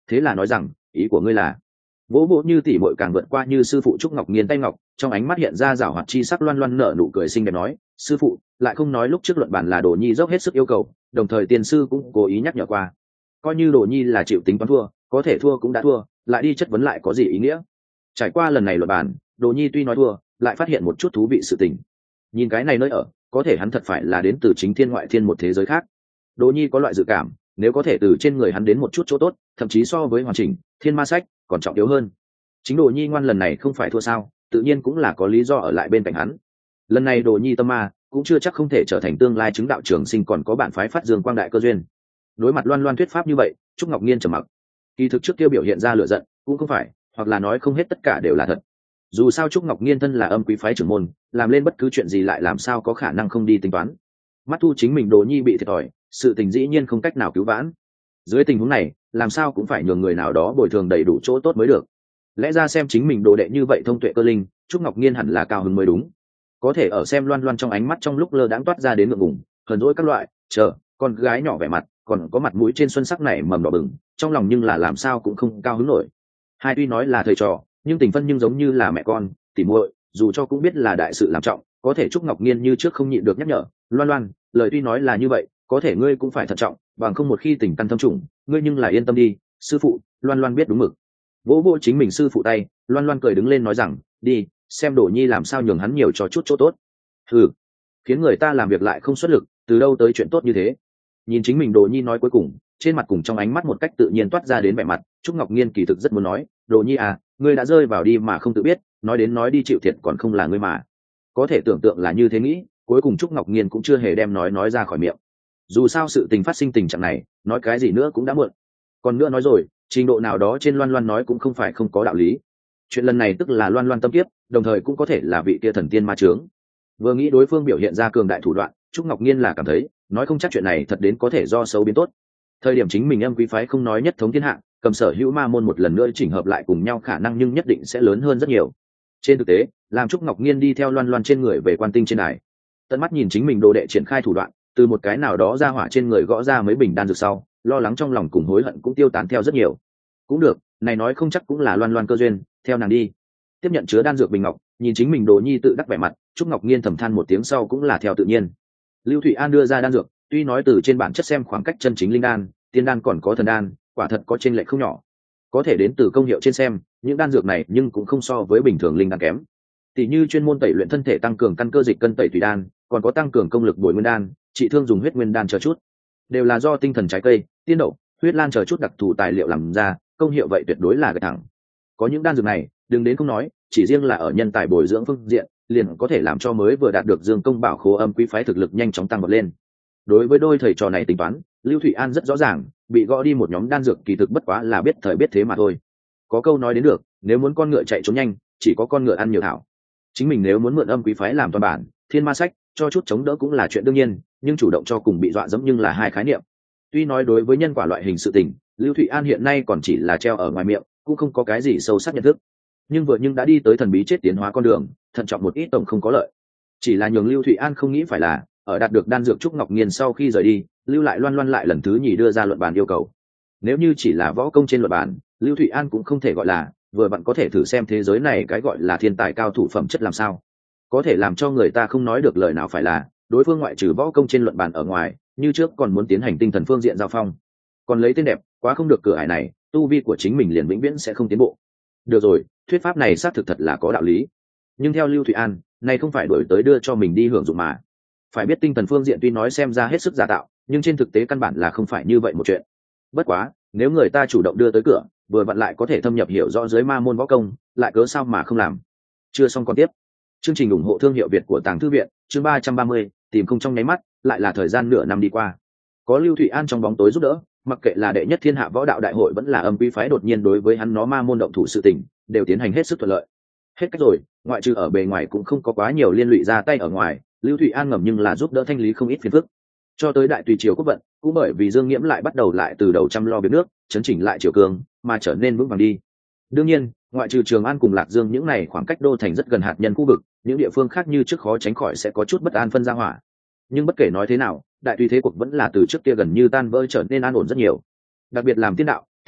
thế là nói rằng ý của ngươi là vỗ vỗ như tỉ mội càng vượt qua như sư phụ trúc ngọc nghiên tay ngọc, trong ánh mắt hiện ra rảo hoạt chi sắc, loan loan nở nụ cười xinh đẹp nói sư phụ lại không nói lúc trước luận bản là đồ nhi dốc hết sức yêu cầu, đồng thời tiền sư cũng cố ý nhắc nhở qua, coi như đồ nhi là chịu tính toán thua, có thể thua cũng đã thua, lại đi chất vấn lại có gì ý nghĩa. Trải qua lần này luận bản, đồ nhi tuy nói thua lại phát hiện một chút thú vị sự tình. Nhìn cái này nơi ở, có thể hắn thật phải là đến từ chính thiên ngoại thiên một thế giới khác. Đồ nhi có loại dự cảm, nếu có thể từ trên người hắn đến một chút chỗ tốt, thậm chí so với hoàn chỉnh thiên ma sách còn trọng yếu hơn. Chính đồ nhi ngoan lần này không phải thua sao, tự nhiên cũng là có lý do ở lại bên cạnh hắn. Lần này đồ nhi tâm ma cũng chưa chắc không thể trở thành tương lai chứng đạo trường sinh, còn có bản phái phát dương quang đại cơ duyên. Đối mặt loan loan thuyết pháp như vậy, trúc ngọc nhiên trầm mặc. Kỳ thực trước kia biểu hiện ra lửa giận cũng không phải, hoặc là nói không hết tất cả đều là thật. Dù sao trúc ngọc nhiên thân là âm quý phái trưởng môn, làm lên bất cứ chuyện gì lại làm sao có khả năng không đi tính toán. Mắt thu chính mình đồ nhi bị thiệt thòi, sự tình dĩ nhiên không cách nào cứu vãn. Dưới tình huống này, làm sao cũng phải nhường người nào đó bồi thường đầy đủ chỗ tốt mới được. Lẽ ra xem chính mình đồ đệ như vậy thông tuệ cơ linh, trúc ngọc nhiên hẳn là cao hứng mới đúng. Có thể ở xem loan loan trong ánh mắt trong lúc lơ đãng toát ra đến ngượng ngùng, hờn dỗi các loại, chờ con gái nhỏ vẻ mặt, còn có mặt mũi trên xuân sắc này mầm đỏ bừng, trong lòng nhưng là làm sao cũng không cao hứng nổi. Hai tuy nói là thầy trò, nhưng tình phân nhưng giống như là mẹ con tỉ muội, dù cho cũng biết là đại sự làm trọng, có thể trúc ngọc nhiên như trước không nhịn được nhắc nhở loan loan, lời tuy nói là như vậy, có thể ngươi cũng phải thận trọng, bằng không một khi tình căn thâm trùng, ngươi nhưng là yên tâm đi, sư phụ. Loan loan biết đúng mực, vỗ vỗ chính mình sư phụ tay, loan loan cười đứng lên nói rằng đi xem đồ nhi làm sao nhường hắn nhiều cho chút chỗ tốt. Ừ, khiến người ta làm việc lại không xuất lực, từ đâu tới chuyện tốt như thế. Nhìn chính mình đồ nhi nói cuối cùng, trên mặt cùng trong ánh mắt một cách tự nhiên toát ra đến vẻ mặt, trúc ngọc nhiên kỳ thực rất muốn nói đồ nhi à, ngươi đã rơi vào đi mà không tự biết, nói đến nói đi chịu thiệt còn không là ngươi mà. Có thể tưởng tượng là như thế nghĩ, cuối cùng trúc ngọc nhiên cũng chưa hề đem nói nói ra khỏi miệng. Dù sao sự tình phát sinh tình trạng này, nói cái gì nữa cũng đã muộn. Còn nữa nói rồi, trình độ nào đó trên loan loan nói cũng không phải không có đạo lý. Chuyện lần này tức là loan loan tâm kiếp, đồng thời cũng có thể là vị kia thần tiên ma chướng. Vừa nghĩ đối phương biểu hiện ra cường đại thủ đoạn, trúc ngọc nhiên là cảm thấy nói không chắc chuyện này thật đến có thể do xấu biến tốt. Thời điểm chính mình âm quý phái không nói nhất thống thiên hạ, cầm sở hữu ma môn một lần nữa chỉnh hợp lại cùng nhau khả năng nhưng nhất định sẽ lớn hơn rất nhiều. Trên thực tế, làm trúc ngọc nhiên đi theo loan loan trên người về quan tinh trên đài, tận mắt nhìn chính mình đồ đệ triển khai thủ đoạn, từ một cái nào đó ra hỏa trên người gõ ra mấy bình đan dược sau, lo lắng trong lòng cùng hối hận cũng tiêu tán theo rất nhiều. Cũng được, này nói không chắc cũng là loan loan cơ duyên, theo nàng đi. Tiếp nhận chứa đan dược bình ngọc, nhìn chính mình đồ nhi tự đắc vẻ mặt, trúc ngọc nhiên thầm than một tiếng sau cũng là theo tự nhiên. Lưu Thụy An đưa ra đan dược, tuy nói từ trên bản chất xem khoảng cách chân chính linh đan, tiên đan còn có thần đan, quả thật có chênh lệch không nhỏ. Có thể đến từ công hiệu trên xem, những đan dược này nhưng cũng không so với bình thường linh đan kém. Tỷ như chuyên môn tẩy luyện thân thể tăng cường căn cơ dịch cân tẩy tùy đan, còn có tăng cường công lực bồi nguyên đan, trị thương dùng huyết nguyên đan chờ chút, đều là do tinh thần trái cây, tiên đậu, huyết lan chờ chút đặc thù tài liệu làm ra, công hiệu vậy tuyệt đối là gạch thẳng. Có những đan dược này, đừng đến không nói, chỉ riêng là ở nhân tài bồi dưỡng phương diện, liền có thể làm cho mới vừa đạt được dương công bảo khố âm quý phái thực lực nhanh chóng tăng vọt lên. Đối với đôi thầy trò này tính toán, Lưu Thụy An rất rõ ràng, bị gõ đi một nhóm đan dược kỳ thực bất quá là biết thời biết thế mà thôi. Có câu nói đến được, nếu muốn con ngựa chạy trốn nhanh, chỉ có con ngựa ăn nhiều thảo. Chính mình nếu muốn mượn âm quý phái làm toàn bản thiên ma sách, cho chút chống đỡ cũng là chuyện đương nhiên, nhưng chủ động cho cùng bị dọa dẫm nhưng là hai khái niệm. Tuy nói đối với nhân quả loại hình sự tình, Lưu Thụy An hiện nay còn chỉ là treo ở ngoài miệng, cũng không có cái gì sâu sắc nhận thức. Nhưng vừa nhưng đã đi tới thần bí chết tiến hóa con đường, thận trọng một ít tổng không có lợi. Chỉ là nhường Lưu Thụy An không nghĩ phải là, ở đạt được đan dược trúc ngọc nghiên sau khi rời đi, lưu lại loan loan lại lần thứ nhì đưa ra luận bàn yêu cầu. Nếu như chỉ là võ công trên luận bàn, Lưu Thụy An cũng không thể gọi là, vừa bạn có thể thử xem thế giới này cái gọi là thiên tài cao thủ phẩm chất làm sao. Có thể làm cho người ta không nói được lời nào phải là, đối phương ngoại trừ võ công trên luận bàn ở ngoài, như trước còn muốn tiến hành tinh thần phương diện giao phong. Còn lấy tên đẹp, quá không được cửa ải này, tu vi của chính mình liền vĩnh viễn sẽ không tiến bộ. Được rồi, thuyết pháp này xác thực thật là có đạo lý. Nhưng theo Lưu Thụy An, này không phải đổi tới đưa cho mình đi hưởng dụng mà. Phải biết tinh thần phương diện tuy nói xem ra hết sức giả tạo, nhưng trên thực tế căn bản là không phải như vậy một chuyện. Bất quá, nếu người ta chủ động đưa tới cửa, vừa vặn lại có thể thâm nhập hiểu rõ dưới ma môn võ công, lại cớ sao mà không làm. Chưa xong còn tiếp. Chương trình ủng hộ thương hiệu Việt của Tàng Thư viện, chương ba trăm ba mươi, tìm không trong nháy mắt, lại là thời gian nửa năm đi qua. Có Lưu Thụy An trong bóng tối giúp đỡ, mặc kệ là đệ nhất thiên hạ võ đạo đại hội vẫn là âm quý phái đột nhiên đối với hắn nó ma môn động thủ sự tình, đều tiến hành hết sức thuận lợi. Hết cách rồi, ngoại trừ ở bề ngoài cũng không có quá nhiều liên lụy ra tay ở ngoài, Lưu Thụy An ngầm nhưng là giúp đỡ thanh lý không ít phiền phức. Cho tới đại tùy triều quốc vận, cũng bởi vì Dương Nghiễm lại bắt đầu lại từ đầu chăm lo việc nước, chấn chỉnh lại triều cường, mà trở nên vững vàng đi. Đương nhiên, ngoại trừ Trường An cùng Lạc Dương những này khoảng cách đô thành rất gần hạt nhân khu vực, những địa phương khác như trước khó tránh khỏi sẽ có chút bất an phân ra hỏa. Nhưng bất kể nói thế nào, đại tùy thế cuộc vẫn là từ trước kia gần như tan vỡ trở nên an ổn rất nhiều. Đặc biệt làm tiên đạo, tiên mạch,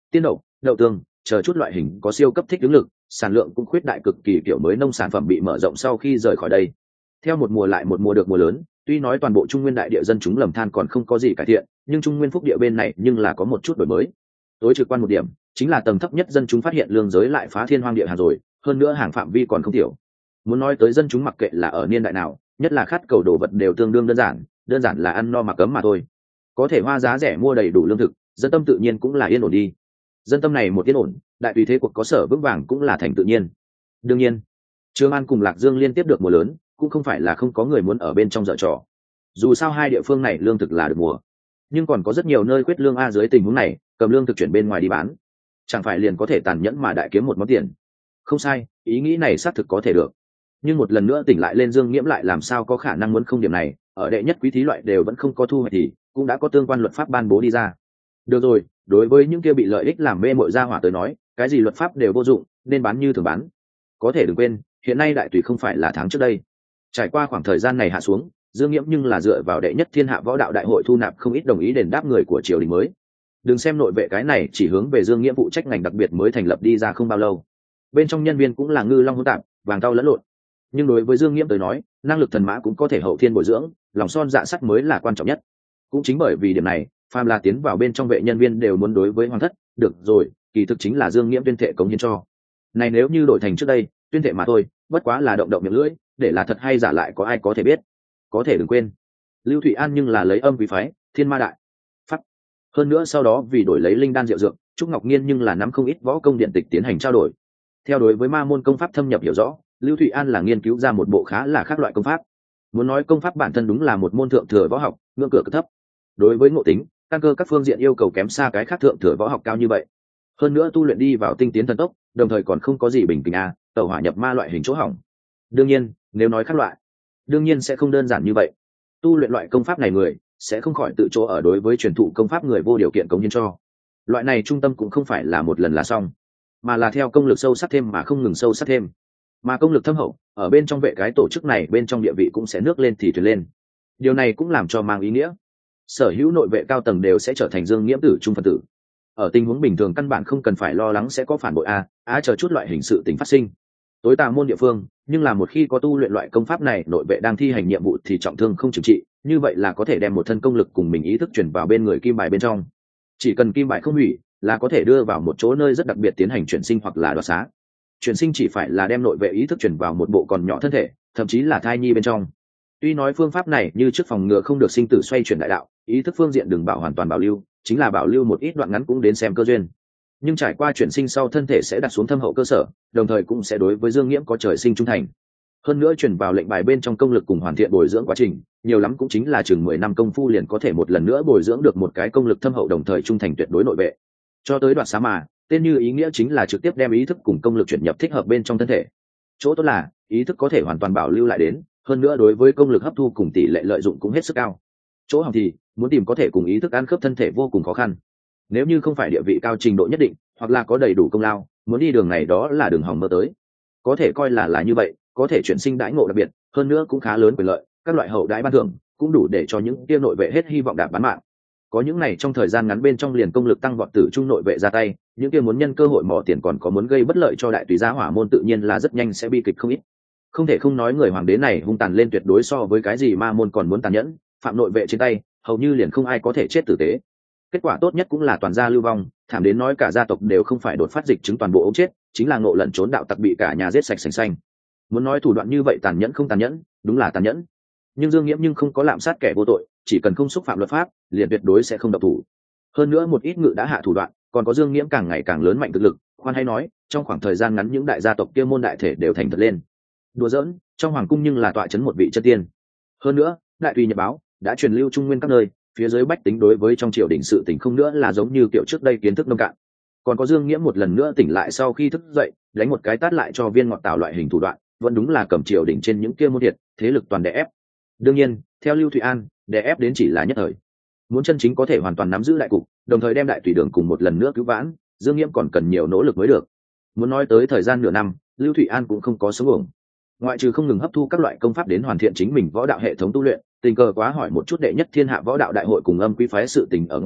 tiên đậu, đậu tương chờ chút loại hình có siêu cấp thích ứng lực, sản lượng cũng khuyết đại cực kỳ, kiểu mới nông sản phẩm bị mở rộng sau khi rời khỏi đây. Theo một mùa lại một mùa được mùa lớn, tuy nói toàn bộ Trung Nguyên đại địa dân chúng lầm than còn không có gì cải thiện, nhưng Trung Nguyên phúc địa bên này nhưng là có một chút đổi mới. Tối trực quan một điểm chính là tầng thấp nhất dân chúng phát hiện lương giới lại phá thiên hoang địa hàng rồi, hơn nữa hàng phạm vi còn không thiểu. Muốn nói tới dân chúng mặc kệ là ở niên đại nào, nhất là khát cầu đồ vật đều tương đương đơn giản, đơn giản là ăn no mặc ấm mà thôi. Có thể hoa giá rẻ mua đầy đủ lương thực, dân tâm tự nhiên cũng là yên ổn đi. Dân tâm này một yên ổn, đại tùy thế cuộc có sở vững vàng cũng là thành tự nhiên. Đương nhiên, Trường An cùng Lạc Dương liên tiếp được mùa lớn, cũng không phải là không có người muốn ở bên trong dở trò. Dù sao hai địa phương này lương thực là được mùa, nhưng còn có rất nhiều nơi quyết lương a, dưới tình huống này cầm lương thực chuyển bên ngoài đi bán, chẳng phải liền có thể tàn nhẫn mà đại kiếm một món tiền. Không sai, ý nghĩ này xác thực có thể được, nhưng một lần nữa tỉnh lại lên Dương Nghiễm lại làm sao có khả năng muốn không điểm này. Ở đệ nhất quý thí loại đều vẫn không có thu hoạch thì cũng đã có tương quan luật pháp ban bố đi ra. Được rồi, đối với những kia bị lợi ích làm mê mội gia hỏa tới nói, cái gì luật pháp đều vô dụng, nên bán như thường bán. Có thể đừng quên, hiện nay đại tùy không phải là tháng trước đây. Trải qua khoảng thời gian này hạ xuống, Dương Nghiễm nhưng là dựa vào đệ nhất thiên hạ võ đạo đại hội thu nạp không ít đồng ý đền đáp người của triều đình mới. Đừng xem nội vệ cái này chỉ hướng về Dương Nghiễm phụ trách ngành đặc biệt mới thành lập đi ra không bao lâu, bên trong nhân viên cũng là ngư long hỗn tạp, vàng tao lẫn lộn. Nhưng đối với Dương Nghiễm tới nói, năng lực thần mã cũng có thể hậu thiên bồi dưỡng, lòng son dạ sắt mới là quan trọng nhất. Cũng chính bởi vì điểm này, phàm là tiến vào bên trong vệ nhân viên đều muốn đối với hoàng thất. Được rồi, kỳ thực chính là Dương Nghiễm tuyên thệ cống hiến cho. Này nếu như đổi thành trước đây, tuyên thệ mà thôi, bất quá là động động miệng lưỡi, để là thật hay giả lại có ai có thể biết. Có thể đừng quên, Lưu Thụy An nhưng là lấy âm quý phái, Thiên Ma đại pháp. Hơn nữa sau đó vì đổi lấy linh đan diệu dược, Trúc Ngọc Nhiên nhưng là nắm không ít võ công điện tịch tiến hành trao đổi. Theo đối với ma môn công pháp thâm nhập hiểu rõ, Lưu Thụy An là nghiên cứu ra một bộ khá là khác loại công pháp. Muốn nói công pháp bản thân đúng là một môn thượng thừa võ học, ngưỡng cửa cực thấp. Đối với ngộ tính, căn cơ các phương diện yêu cầu kém xa cái khác thượng thừa võ học cao như vậy. Hơn nữa tu luyện đi vào tinh tiến thần tốc, đồng thời còn không có gì bình tĩnh a, tẩu hỏa nhập ma loại hình chỗ hỏng. Đương nhiên, nếu nói khác loại, đương nhiên sẽ không đơn giản như vậy. Tu luyện loại công pháp này người sẽ không khỏi tự chỗ ở đối với truyền thụ công pháp người vô điều kiện cống hiến cho. Loại này trung tâm cũng không phải là một lần là xong, mà là theo công lực sâu sắc thêm mà không ngừng sâu sắc thêm. Mà công lực thâm hậu, ở bên trong vệ cái tổ chức này bên trong địa vị cũng sẽ nước lên thì thuyền lên. Điều này cũng làm cho mang ý nghĩa, sở hữu nội vệ cao tầng đều sẽ trở thành Dương Nghiễm tử trung phân tử. Ở tình huống bình thường căn bản không cần phải lo lắng sẽ có phản bội a, á chờ chút loại hình sự tình phát sinh. Tối tà môn địa phương, nhưng là một khi có tu luyện loại công pháp này, nội vệ đang thi hành nhiệm vụ thì trọng thương không trừng trị, như vậy là có thể đem một thân công lực cùng mình ý thức chuyển vào bên người kim bài bên trong. Chỉ cần kim bài không hủy, là có thể đưa vào một chỗ nơi rất đặc biệt tiến hành chuyển sinh hoặc là đoạt xá. Chuyển sinh chỉ phải là đem nội vệ ý thức chuyển vào một bộ còn nhỏ thân thể, thậm chí là thai nhi bên trong. Tuy nói phương pháp này như trước phòng ngừa không được sinh tử xoay chuyển đại đạo, ý thức phương diện đừng bảo hoàn toàn bảo lưu, chính là bảo lưu một ít đoạn ngắn cũng đến xem cơ duyên. Nhưng trải qua chuyển sinh sau thân thể sẽ đặt xuống thâm hậu cơ sở, đồng thời cũng sẽ đối với Dương Nghiễm có trời sinh trung thành. Hơn nữa chuyển vào lệnh bài bên trong công lực cùng hoàn thiện bồi dưỡng quá trình, nhiều lắm cũng chính là chừng mười năm công phu liền có thể một lần nữa bồi dưỡng được một cái công lực thâm hậu đồng thời trung thành tuyệt đối nội vệ. Cho tới đoạt xá mà, tên như ý nghĩa chính là trực tiếp đem ý thức cùng công lực chuyển nhập thích hợp bên trong thân thể. Chỗ tốt là ý thức có thể hoàn toàn bảo lưu lại đến, hơn nữa đối với công lực hấp thu cùng tỷ lệ lợi dụng cũng hết sức cao. Chỗ hỏng thì muốn tìm có thể cùng ý thức ăn khớp thân thể vô cùng khó khăn. Nếu như không phải địa vị cao trình độ nhất định, hoặc là có đầy đủ công lao, muốn đi đường này đó là đường hỏng mơ tới. Có thể coi là là như vậy, có thể chuyển sinh đãi ngộ đặc biệt, hơn nữa cũng khá lớn quyền lợi, các loại hậu đãi ban thưởng cũng đủ để cho những kia nội vệ hết hy vọng đạp bán mạng. Có những này trong thời gian ngắn bên trong liền công lực tăng vọt tử trung nội vệ ra tay, những kia muốn nhân cơ hội mỏ tiền còn có muốn gây bất lợi cho đại tùy gia hỏa môn tự nhiên là rất nhanh sẽ bi kịch không ít. Không thể không nói người hoàng đế này hung tàn lên tuyệt đối so với cái gì ma môn còn muốn tàn nhẫn, phạm nội vệ trên tay hầu như liền không ai có thể chết tử tế. Kết quả tốt nhất cũng là toàn gia lưu vong, thảm đến nói cả gia tộc đều không phải đột phát dịch chứng toàn bộ ống chết, chính là ngộ lẩn trốn đạo tặc bị cả nhà giết sạch sành xanh. Muốn nói thủ đoạn như vậy tàn nhẫn không tàn nhẫn, đúng là tàn nhẫn. Nhưng Dương Nghiễm nhưng không có lạm sát kẻ vô tội, chỉ cần không xúc phạm luật pháp, liền tuyệt đối sẽ không độc thủ. Hơn nữa một ít ngự đã hạ thủ đoạn, còn có Dương Nghiễm càng ngày càng lớn mạnh thực lực, khoan hay nói, trong khoảng thời gian ngắn những đại gia tộc kia môn đại thể đều thành thật lên. Đùa giỡn, trong hoàng cung nhưng là tọa chấn một vị chân tiên. Hơn nữa, đại tùy nhật báo đã truyền lưu trung nguyên các nơi, phía dưới bách tính đối với trong triều đình sự tình không nữa là giống như kiểu trước đây kiến thức nông cạn. Còn có Dương Nghiễm một lần nữa tỉnh lại sau khi thức dậy, đánh một cái tát lại cho viên ngọt tảo loại hình thủ đoạn, vẫn đúng là cầm triều đình trên những kia môn thiệt, thế lực toàn đè ép. Đương nhiên, theo Lưu Thụy An, đè ép đến chỉ là nhất thời. Muốn chân chính có thể hoàn toàn nắm giữ đại cục, đồng thời đem đại tùy đường cùng một lần nữa cứu vãn, Dương Nghiễm còn cần nhiều nỗ lực mới được. Muốn nói tới thời gian nửa năm, Lưu Thụy An cũng không có sống uổng. Ngoại trừ không ngừng hấp thu các loại công pháp đến hoàn thiện chính mình võ đạo hệ thống tu luyện, tình cờ quá hỏi một chút đệ nhất thiên hạ võ đạo đại hội cùng âm quý phái sự tình ở ngoài,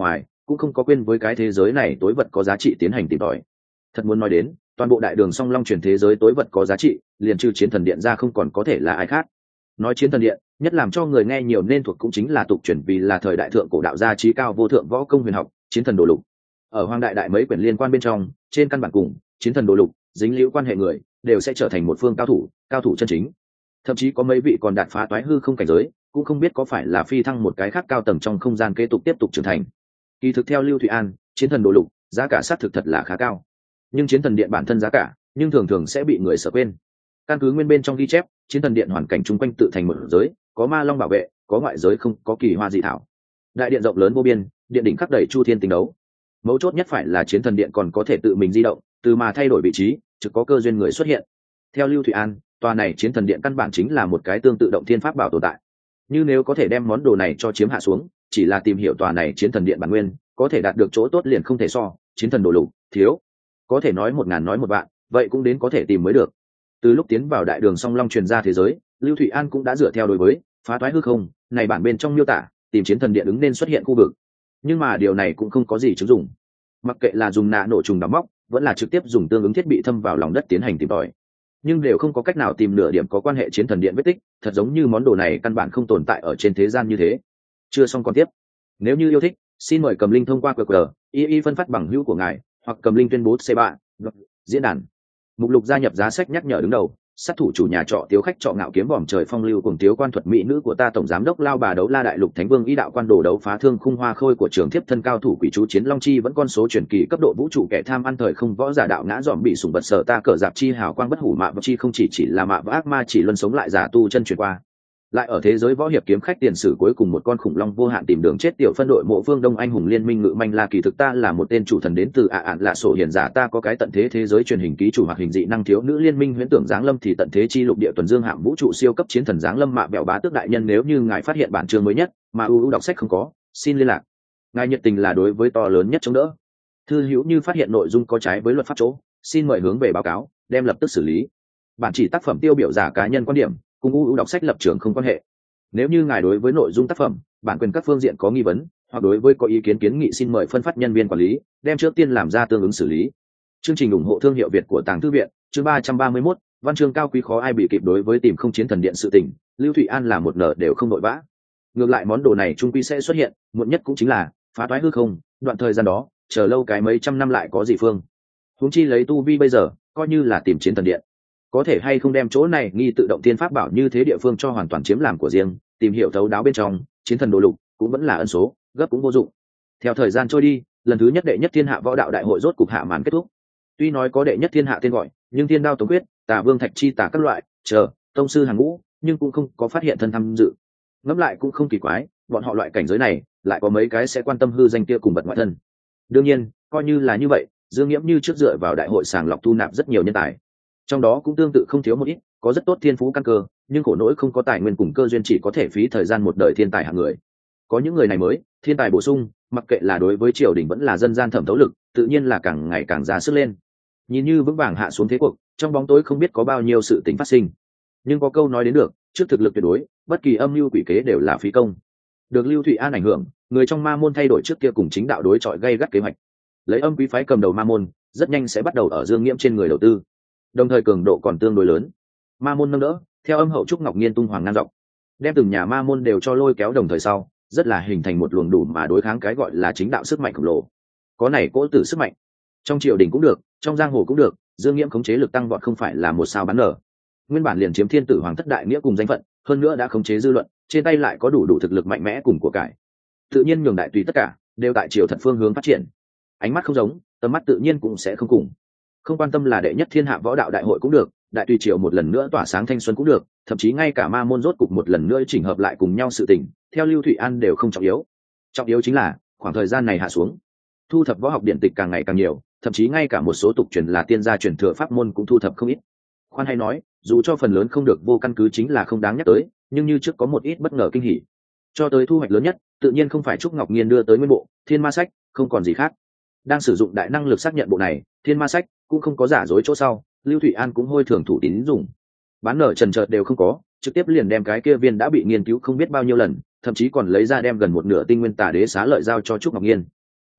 cũng không có quên với cái thế giới này tối vật có giá trị tiến hành tìm tòi. Thật muốn nói đến toàn bộ đại đường song long truyền thế giới tối vật có giá trị, liền trừ chiến thần điện ra không còn có thể là ai khác. Nói chiến thần điện, nhất làm cho người nghe nhiều nên thuộc cũng chính là tục truyền vì là thời đại thượng cổ đạo gia trí cao vô thượng võ công huyền học chiến thần đồ lục. Ở hoang đại đại mấy quyển liên quan bên trong, trên căn bản cùng chiến thần đồ lục dính liễu quan hệ người đều sẽ trở thành một phương cao thủ, cao thủ chân chính. Thậm chí có mấy vị còn đạt phá toái hư không cảnh giới, cũng không biết có phải là phi thăng một cái khác cao tầng trong không gian kế tục tiếp tục trưởng thành. Kỳ thực theo Lưu Thụy An, chiến thần đồ lục giá cả xác thực thật là khá cao, nhưng chiến thần điện bản thân giá cả nhưng thường thường sẽ bị người sợ quên. Căn cứ nguyên bên trong ghi chép, chiến thần điện hoàn cảnh chung quanh tự thành một giới, có ma long bảo vệ, có ngoại giới không có kỳ hoa dị thảo. Đại điện rộng lớn vô biên, điện đỉnh khắc đầy chu thiên tinh đấu. Mấu chốt nhất phải là chiến thần điện còn có thể tự mình di động, từ mà thay đổi vị trí, trực có cơ duyên người xuất hiện. Theo Lưu Thụy An, tòa này chiến thần điện căn bản chính là một cái tương tự động thiên pháp bảo tồn tại. Như nếu có thể đem món đồ này cho chiếm hạ xuống, chỉ là tìm hiểu tòa này chiến thần điện bản nguyên, có thể đạt được chỗ tốt liền không thể so. Chiến thần đồ lục thiếu, có thể nói một ngàn nói một vạn, vậy cũng đến có thể tìm mới được. Từ lúc tiến vào đại đường song long truyền ra thế giới, Lưu Thụy An cũng đã dựa theo đối với phá toái hư không này bản bên trong miêu tả, tìm chiến thần điện ứng nên xuất hiện khu vực. Nhưng mà điều này cũng không có gì chứng dụng. Mặc kệ là dùng nạ nổ trùng đóng móc, vẫn là trực tiếp dùng tương ứng thiết bị thâm vào lòng đất tiến hành tìm tòi, nhưng đều không có cách nào tìm nửa điểm có quan hệ chiến thần điện vết tích, thật giống như món đồ này căn bản không tồn tại ở trên thế gian như thế. Chưa xong còn tiếp. Nếu như yêu thích, xin mời cầm linh thông qua quy quy i i phân phát bằng hữu của ngài, hoặc cầm linh tuyên bố c ba diễn đàn. Mục lục gia nhập giá sách nhắc nhở đứng đầu. Sát thủ chủ nhà trọ tiếu khách trọ ngạo kiếm vòm trời phong lưu cùng tiếu quan thuật mỹ nữ của ta tổng giám đốc lao bà đấu la đại lục thánh vương ý đạo quan đồ đấu phá thương khung hoa khôi của trường thiếp thân cao thủ quỷ chú chiến long chi vẫn con số truyền kỳ cấp độ vũ trụ kẻ tham ăn thời không võ giả đạo ngã dòm bị sủng vật sở ta cờ dạp chi hào quang bất hủ mạ vật chi không chỉ chỉ là mạ và ác ma chỉ luân sống lại giả tu chân truyền qua. Lại ở thế giới võ hiệp kiếm khách tiền sử cuối cùng một con khủng long vô hạn tìm đường chết tiểu phân đội mộ phương đông anh hùng liên minh ngự manh là kỳ thực ta là một tên chủ thần đến từ ạ ạn lạ sổ hiền giả ta có cái tận thế thế giới truyền hình ký chủ hoặc hình dị năng thiếu nữ liên minh huyễn tưởng giáng lâm thì tận thế chi lục địa tuần dương hạm vũ trụ siêu cấp chiến thần giáng lâm mạ bẹo bá tước đại nhân nếu như ngài phát hiện bản chương mới nhất mà ưu đọc sách không có xin liên lạc. Ngài nhiệt tình là đối với to lớn nhất chống đỡ. Thư hữu như phát hiện nội dung có trái với luật pháp chỗ xin mời hướng về báo cáo đem lập tức xử lý. Bản chỉ tác phẩm tiêu biểu giả cá nhân quan điểm cùng ưu đọc sách lập trường không quan hệ. Nếu như ngài đối với nội dung tác phẩm bản quyền các phương diện có nghi vấn hoặc đối với có ý kiến kiến nghị xin mời phân phát nhân viên quản lý đem trước tiên làm ra tương ứng xử lý. Chương trình ủng hộ thương hiệu Việt của Tàng Thư viện chương ba trăm ba mươi mốt văn chương cao quý khó ai bị kịp đối với tìm không chiến thần điện sự tình Lưu Thụy An là một nở đều không nội vã. Ngược lại món đồ này trung quy sẽ xuất hiện muộn nhất cũng chính là phá toái hư không đoạn thời gian đó chờ lâu cái mấy trăm năm lại có gì phương huống chi lấy tu vi bây giờ coi như là tìm chiến thần điện có thể hay không đem chỗ này nghi tự động tiên pháp bảo như thế địa phương cho hoàn toàn chiếm làm của riêng tìm hiểu thấu đáo bên trong chiến thần đồ lục cũng vẫn là ân số gấp cũng vô dụng. Theo thời gian trôi đi lần thứ nhất đệ nhất thiên hạ võ đạo đại hội rốt cục hạ màn kết thúc. Tuy nói có đệ nhất thiên hạ tên gọi nhưng thiên đao tống quyết tà vương thạch chi tà các loại chờ tông sư hàng ngũ nhưng cũng không có phát hiện thân tham dự. Ngẫm lại cũng không kỳ quái bọn họ loại cảnh giới này lại có mấy cái sẽ quan tâm hư danh kia cùng bật ngoại thân. Đương nhiên coi như là như vậy Dương Nghiễm như trước dựa vào đại hội sàng lọc thu nạp rất nhiều nhân tài, trong đó cũng tương tự không thiếu một ít có rất tốt thiên phú căn cơ nhưng khổ nỗi không có tài nguyên cùng cơ duyên chỉ có thể phí thời gian một đời thiên tài hạng người. Có những người này mới thiên tài bổ sung mặc kệ là đối với triều đình vẫn là dân gian thẩm thấu lực tự nhiên là càng ngày càng ra sức lên. Nhìn như vững vàng hạ xuống thế cuộc trong bóng tối không biết có bao nhiêu sự tình phát sinh, nhưng có câu nói đến được trước thực lực tuyệt đối bất kỳ âm mưu quỷ kế đều là phí công. Được Lưu Thụy An ảnh hưởng người trong ma môn thay đổi trước kia cùng chính đạo đối chọi gây gắt kế hoạch, lấy âm quý phái cầm đầu ma môn rất nhanh sẽ bắt đầu ở Dương Nghiễm trên người đầu tư, đồng thời cường độ còn tương đối lớn. Ma môn nâng đỡ theo âm hậu trúc ngọc nhiên tung hoàng ngang dọc đem từng nhà ma môn đều cho lôi kéo đồng thời sau rất là hình thành một luồng đủ mà đối kháng cái gọi là chính đạo sức mạnh khổng lồ. Có này cỗ tử sức mạnh trong triều đình cũng được trong giang hồ cũng được Dương Nghiễm khống chế lực tăng vọt không phải là một sao bán nở. Nguyên bản liền chiếm thiên tử hoàng thất đại nghĩa cùng danh phận hơn nữa đã khống chế dư luận trên tay lại có đủ đủ thực lực mạnh mẽ cùng của cải, tự nhiên nhường đại tùy tất cả đều tại triều thật phương hướng phát triển. Ánh mắt không giống tầm mắt tự nhiên cũng sẽ không cùng. Không quan tâm là đệ nhất thiên hạ võ đạo đại hội cũng được đại tùy triều một lần nữa tỏa sáng thanh xuân cũng được thậm chí ngay cả ma môn rốt cục một lần nữa chỉnh hợp lại cùng nhau sự tình theo Lưu Thụy An đều không trọng yếu. Trọng yếu chính là khoảng thời gian này hạ xuống thu thập võ học điển tịch càng ngày càng nhiều, thậm chí ngay cả một số tục truyền là tiên gia truyền thừa pháp môn cũng thu thập không ít. Khoan hay nói dù cho phần lớn không được vô căn cứ chính là không đáng nhắc tới nhưng như trước có một ít bất ngờ kinh hỉ. Cho tới thu hoạch lớn nhất tự nhiên không phải Trúc Ngọc Nhiên đưa tới nguyên bộ thiên ma sách không còn gì khác. Đang sử dụng đại năng lực xác nhận bộ này thiên ma sách cũng không có giả dối chỗ sau Lưu Thụy An cũng hôi thường thủ tín dùng bán nở trần trợt đều không có trực tiếp liền đem cái kia viên đã bị nghiên cứu không biết bao nhiêu lần thậm chí còn lấy ra đem gần một nửa tinh nguyên tà đế xá lợi giao cho Trúc Ngọc Nhiên.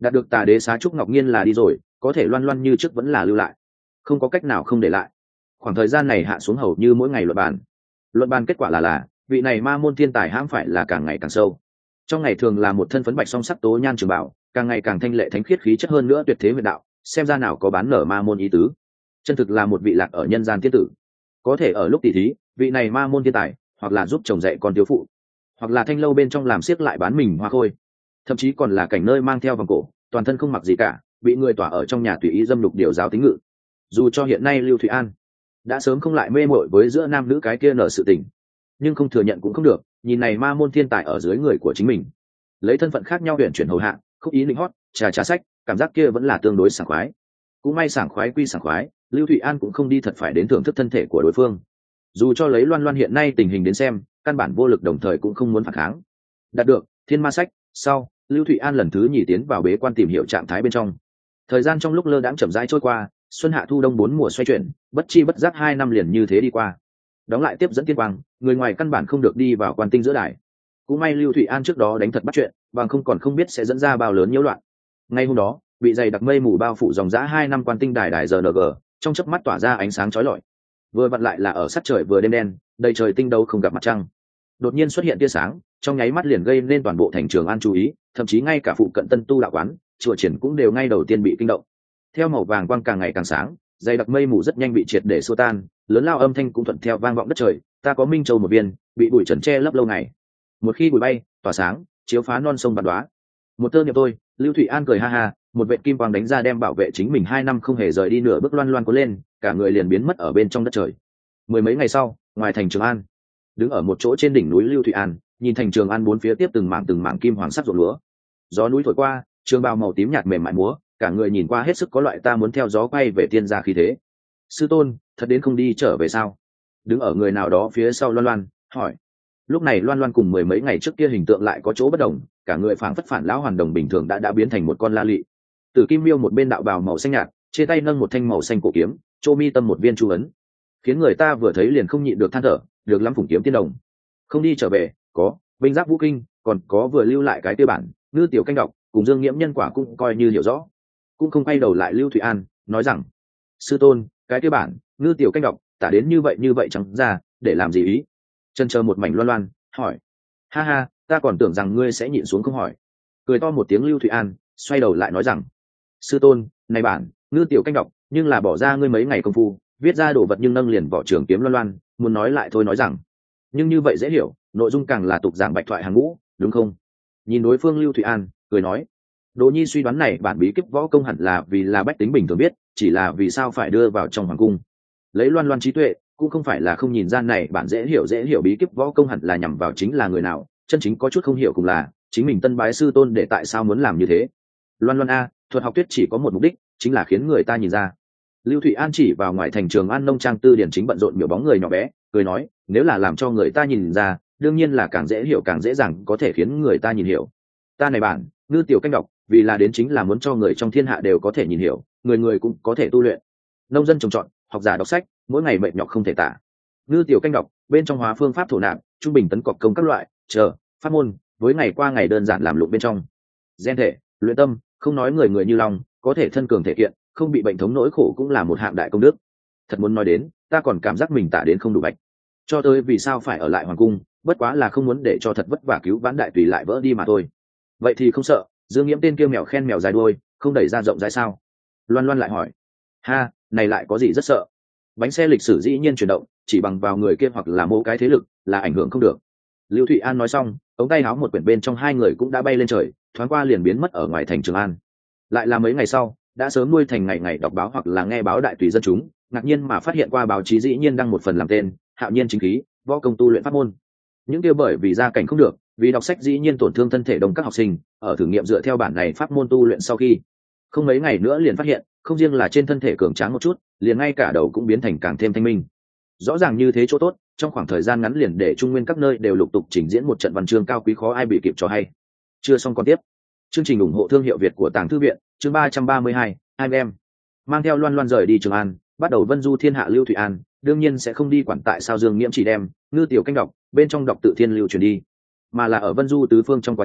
đạt được tà đế xá trúc ngọc nhiên là đi rồi, có thể Loan Loan như trước vẫn là lưu lại, không có cách nào không để lại. Khoảng thời gian này hạ xuống hầu như mỗi ngày luận bàn. Luận bàn kết quả là là vị này ma môn thiên tài hãm phải là càng ngày càng sâu. Trong ngày thường là một thân phấn bạch song sắc tố nhan trường bảo, càng ngày càng thanh lệ thánh khiết khí chất hơn nữa tuyệt thế huyền đạo, xem ra nào có bán nở ma môn ý tứ. Chân thực là một vị lạc ở nhân gian tiên tử. Có thể ở lúc tỷ thí, vị này ma môn thiên tài, hoặc là giúp chồng dạy con thiếu phụ, hoặc là thanh lâu bên trong làm xiếc lại bán mình hoa khôi, thậm chí còn là cảnh nơi mang theo vòng cổ, toàn thân không mặc gì cả, bị người tỏa ở trong nhà tùy ý dâm lục điều giáo tính ngự. Dù cho hiện nay Lưu Thụy An đã sớm không lại mê mội với giữa nam nữ cái kia nở sự tình, nhưng không thừa nhận cũng không được, nhìn này ma môn thiên tài ở dưới người của chính mình, lấy thân phận khác nhau huyền chuyển hầu hạ, khúc ý linh hót, trà trà sách, cảm giác kia vẫn là tương đối sảng khoái. Cũng may sảng khoái quy sảng khoái, Lưu Thụy An cũng không đi thật phải đến thưởng thức thân thể của đối phương. Dù cho lấy Loan Loan hiện nay tình hình đến xem, căn bản vô lực, đồng thời cũng không muốn phản kháng. Đạt được thiên ma sách sau, Lưu Thụy An lần thứ nhì tiến vào bế quan tìm hiểu trạng thái bên trong. Thời gian trong lúc lơ đãng chậm rãi trôi qua, xuân hạ thu đông bốn mùa xoay chuyển, bất chi bất giác hai năm liền như thế đi qua. Đóng lại tiếp dẫn tiên quang, người ngoài căn bản không được đi vào quan tinh giữa đài. Cũng may Lưu Thụy An trước đó đánh thật bắt chuyện, bằng không còn không biết sẽ dẫn ra bao lớn nhiễu loạn. Ngay hôm đó, bị dày đặc mây mù bao phủ dòng dã hai năm quan tinh đài đài rờ en giê, trong chớp mắt tỏa ra ánh sáng chói lọi. Vừa vặn lại là ở sát trời vừa đêm đen, đầy trời tinh đấu không gặp mặt trăng. Đột nhiên xuất hiện tia sáng, trong nháy mắt liền gây nên toàn bộ thành Trường An chú ý, thậm chí ngay cả phụ cận Tân Tu đạo quán, chùa triển cũng đều ngay đầu tiên bị kinh động. Theo màu vàng quang càng ngày càng sáng, dày đặc mây mù rất nhanh bị triệt để xua tan, lớn lao âm thanh cũng thuận theo vang vọng đất trời. Ta có minh châu một viên, bị bụi trần che lấp lâu ngày, một khi bụi bay tỏa sáng, chiếu phá non sông bạt đoá. Một tơ niệm tôi, Lưu Thụy An cười ha ha, một vệ kim quang đánh ra đem bảo vệ chính mình hai năm không hề rời đi nửa bước loan loan cuốn lên, cả người liền biến mất ở bên trong đất trời. Mười mấy ngày sau, ngoài thành Trường An, đứng ở một chỗ trên đỉnh núi Lưu Thụy An, nhìn thành Trường An bốn phía tiếp từng mảng từng mảng kim hoàng sắc ruộng lúa. Gió núi thổi qua, trường bào màu tím nhạt mềm mại múa, cả người nhìn qua hết sức có loại ta muốn theo gió quay về tiên gia khí thế. Sư tôn, thật đến không đi trở về sao? Đứng ở người nào đó phía sau Loan Loan hỏi. Lúc này Loan Loan cùng mười mấy ngày trước kia hình tượng lại có chỗ bất đồng, cả người phảng phất phản lão hoàn đồng bình thường đã đã biến thành một con la lị. Tử Kim Miêu một bên đạo bào màu xanh nhạt, trên tay nâng một thanh màu xanh cổ kiếm, chô mi tâm một viên chu ấn, khiến người ta vừa thấy liền không nhịn được than thở, được lắm phụng kiếm tiên đồng. Không đi trở về, có binh giáp vũ kinh, còn có vừa lưu lại cái tiêu bản ngư tiểu canh đọc, cùng Dương Nghiễm nhân quả cũng coi như hiểu rõ, cũng không quay đầu lại Lưu Thụy An nói rằng, sư tôn, cái tiêu bản ngư tiểu canh đọc tả đến như vậy như vậy chẳng ra để làm gì ý? Chân chờ một mảnh Loan Loan hỏi. Ha ha, ta còn tưởng rằng ngươi sẽ nhịn xuống không hỏi. Cười to một tiếng Lưu Thụy An xoay đầu lại nói rằng, sư tôn, này bản ngư tiểu canh đọc nhưng là bỏ ra ngươi mấy ngày công phu viết ra đồ vật, nhưng nâng liền vỏ trường kiếm Loan Loan muốn nói lại thôi nói rằng, nhưng như vậy dễ hiểu, nội dung càng là tục giảng bạch thoại hàng ngũ, đúng không? Nhìn đối phương Lưu Thụy An cười nói, Đỗ Nhi suy đoán này bản bí kíp võ công hẳn là vì là bách tính bình thường biết, chỉ là vì sao phải đưa vào trong hoàng cung. Lấy Loan Loan trí tuệ cũng không phải là không nhìn ra này bản dễ hiểu dễ hiểu bí kíp võ công hẳn là nhằm vào chính là người nào, chân chính có chút không hiểu cùng là chính mình tân bái sư tôn để tại sao muốn làm như thế. Loan Loan a, thuật học thuyết chỉ có một mục đích, chính là khiến người ta nhìn ra. Lưu Thụy An chỉ vào ngoài thành Trường An nông trang tư điển chính bận rộn miểu bóng người nhỏ bé, cười nói, nếu là làm cho người ta nhìn ra, đương nhiên là càng dễ hiểu càng dễ dàng có thể khiến người ta nhìn hiểu. Ta này bản ngư tiểu canh đọc vì là đến chính là muốn cho người trong thiên hạ đều có thể nhìn hiểu, người người cũng có thể tu luyện. Nông dân trồng trọt, học giả đọc sách, mỗi ngày mệt nhọc không thể tả. Ngư tiểu canh đọc bên trong hóa phương pháp thổ nạp, trung bình tấn cọc công các loại chờ pháp môn, với ngày qua ngày đơn giản làm lụng bên trong. Gen thể, luyện tâm, không nói người người như lòng, có thể thân cường thể kiện, không bị bệnh thống nỗi khổ cũng là một hạng đại công đức. Thật muốn nói đến, ta còn cảm giác mình tả đến không đủ bạch. Cho tới vì sao phải ở lại hoàng cung, bất quá là không muốn để cho thật vất vả cứu vãn đại tùy lại vỡ đi mà thôi. Vậy thì không sợ Dương Nghiễm tên kia mèo khen mèo dài đuôi, không đẩy ra rộng rãi sao? Loan Loan lại hỏi. Ha, này lại có gì rất sợ? Bánh xe lịch sử dĩ nhiên chuyển động, chỉ bằng vào người kia hoặc là mô cái thế lực là ảnh hưởng không được. Lưu Thụy An nói xong, ống tay áo một quyển bên trong hai người cũng đã bay lên trời, thoáng qua liền biến mất ở ngoài thành Trường An. Lại là mấy ngày sau, đã sớm nuôi thành ngày ngày đọc báo hoặc là nghe báo đại tùy dân chúng, ngạc nhiên mà phát hiện qua báo chí dĩ nhiên đăng một phần làm tên hạo nhiên chính khí võ công tu luyện pháp môn. Những kia bởi vì gia cảnh không được, vì đọc sách dĩ nhiên tổn thương thân thể đông các học sinh, ở thử nghiệm dựa theo bản này pháp môn tu luyện sau khi không mấy ngày nữa liền phát hiện, không riêng là trên thân thể cường tráng một chút, liền ngay cả đầu cũng biến thành càng thêm thanh minh. Rõ ràng như thế chỗ tốt, trong khoảng thời gian ngắn liền để trung nguyên các nơi đều lục tục trình diễn một trận văn chương cao quý khó ai bị kịp cho hay. Chưa xong còn tiếp. Chương trình ủng hộ thương hiệu Việt của Tàng Thư viện, chương ba trăm ba mươi hai, hai em. Mang theo Loan Loan rời đi Trường An, bắt đầu vân du thiên hạ. Lưu Thụy An đương nhiên sẽ không đi quản tại sao Dương Nghiễm chỉ đem ngư tiểu canh đọc bên trong đọc tự thiên lưu truyền đi, mà là ở vân du tứ phương trong quá trình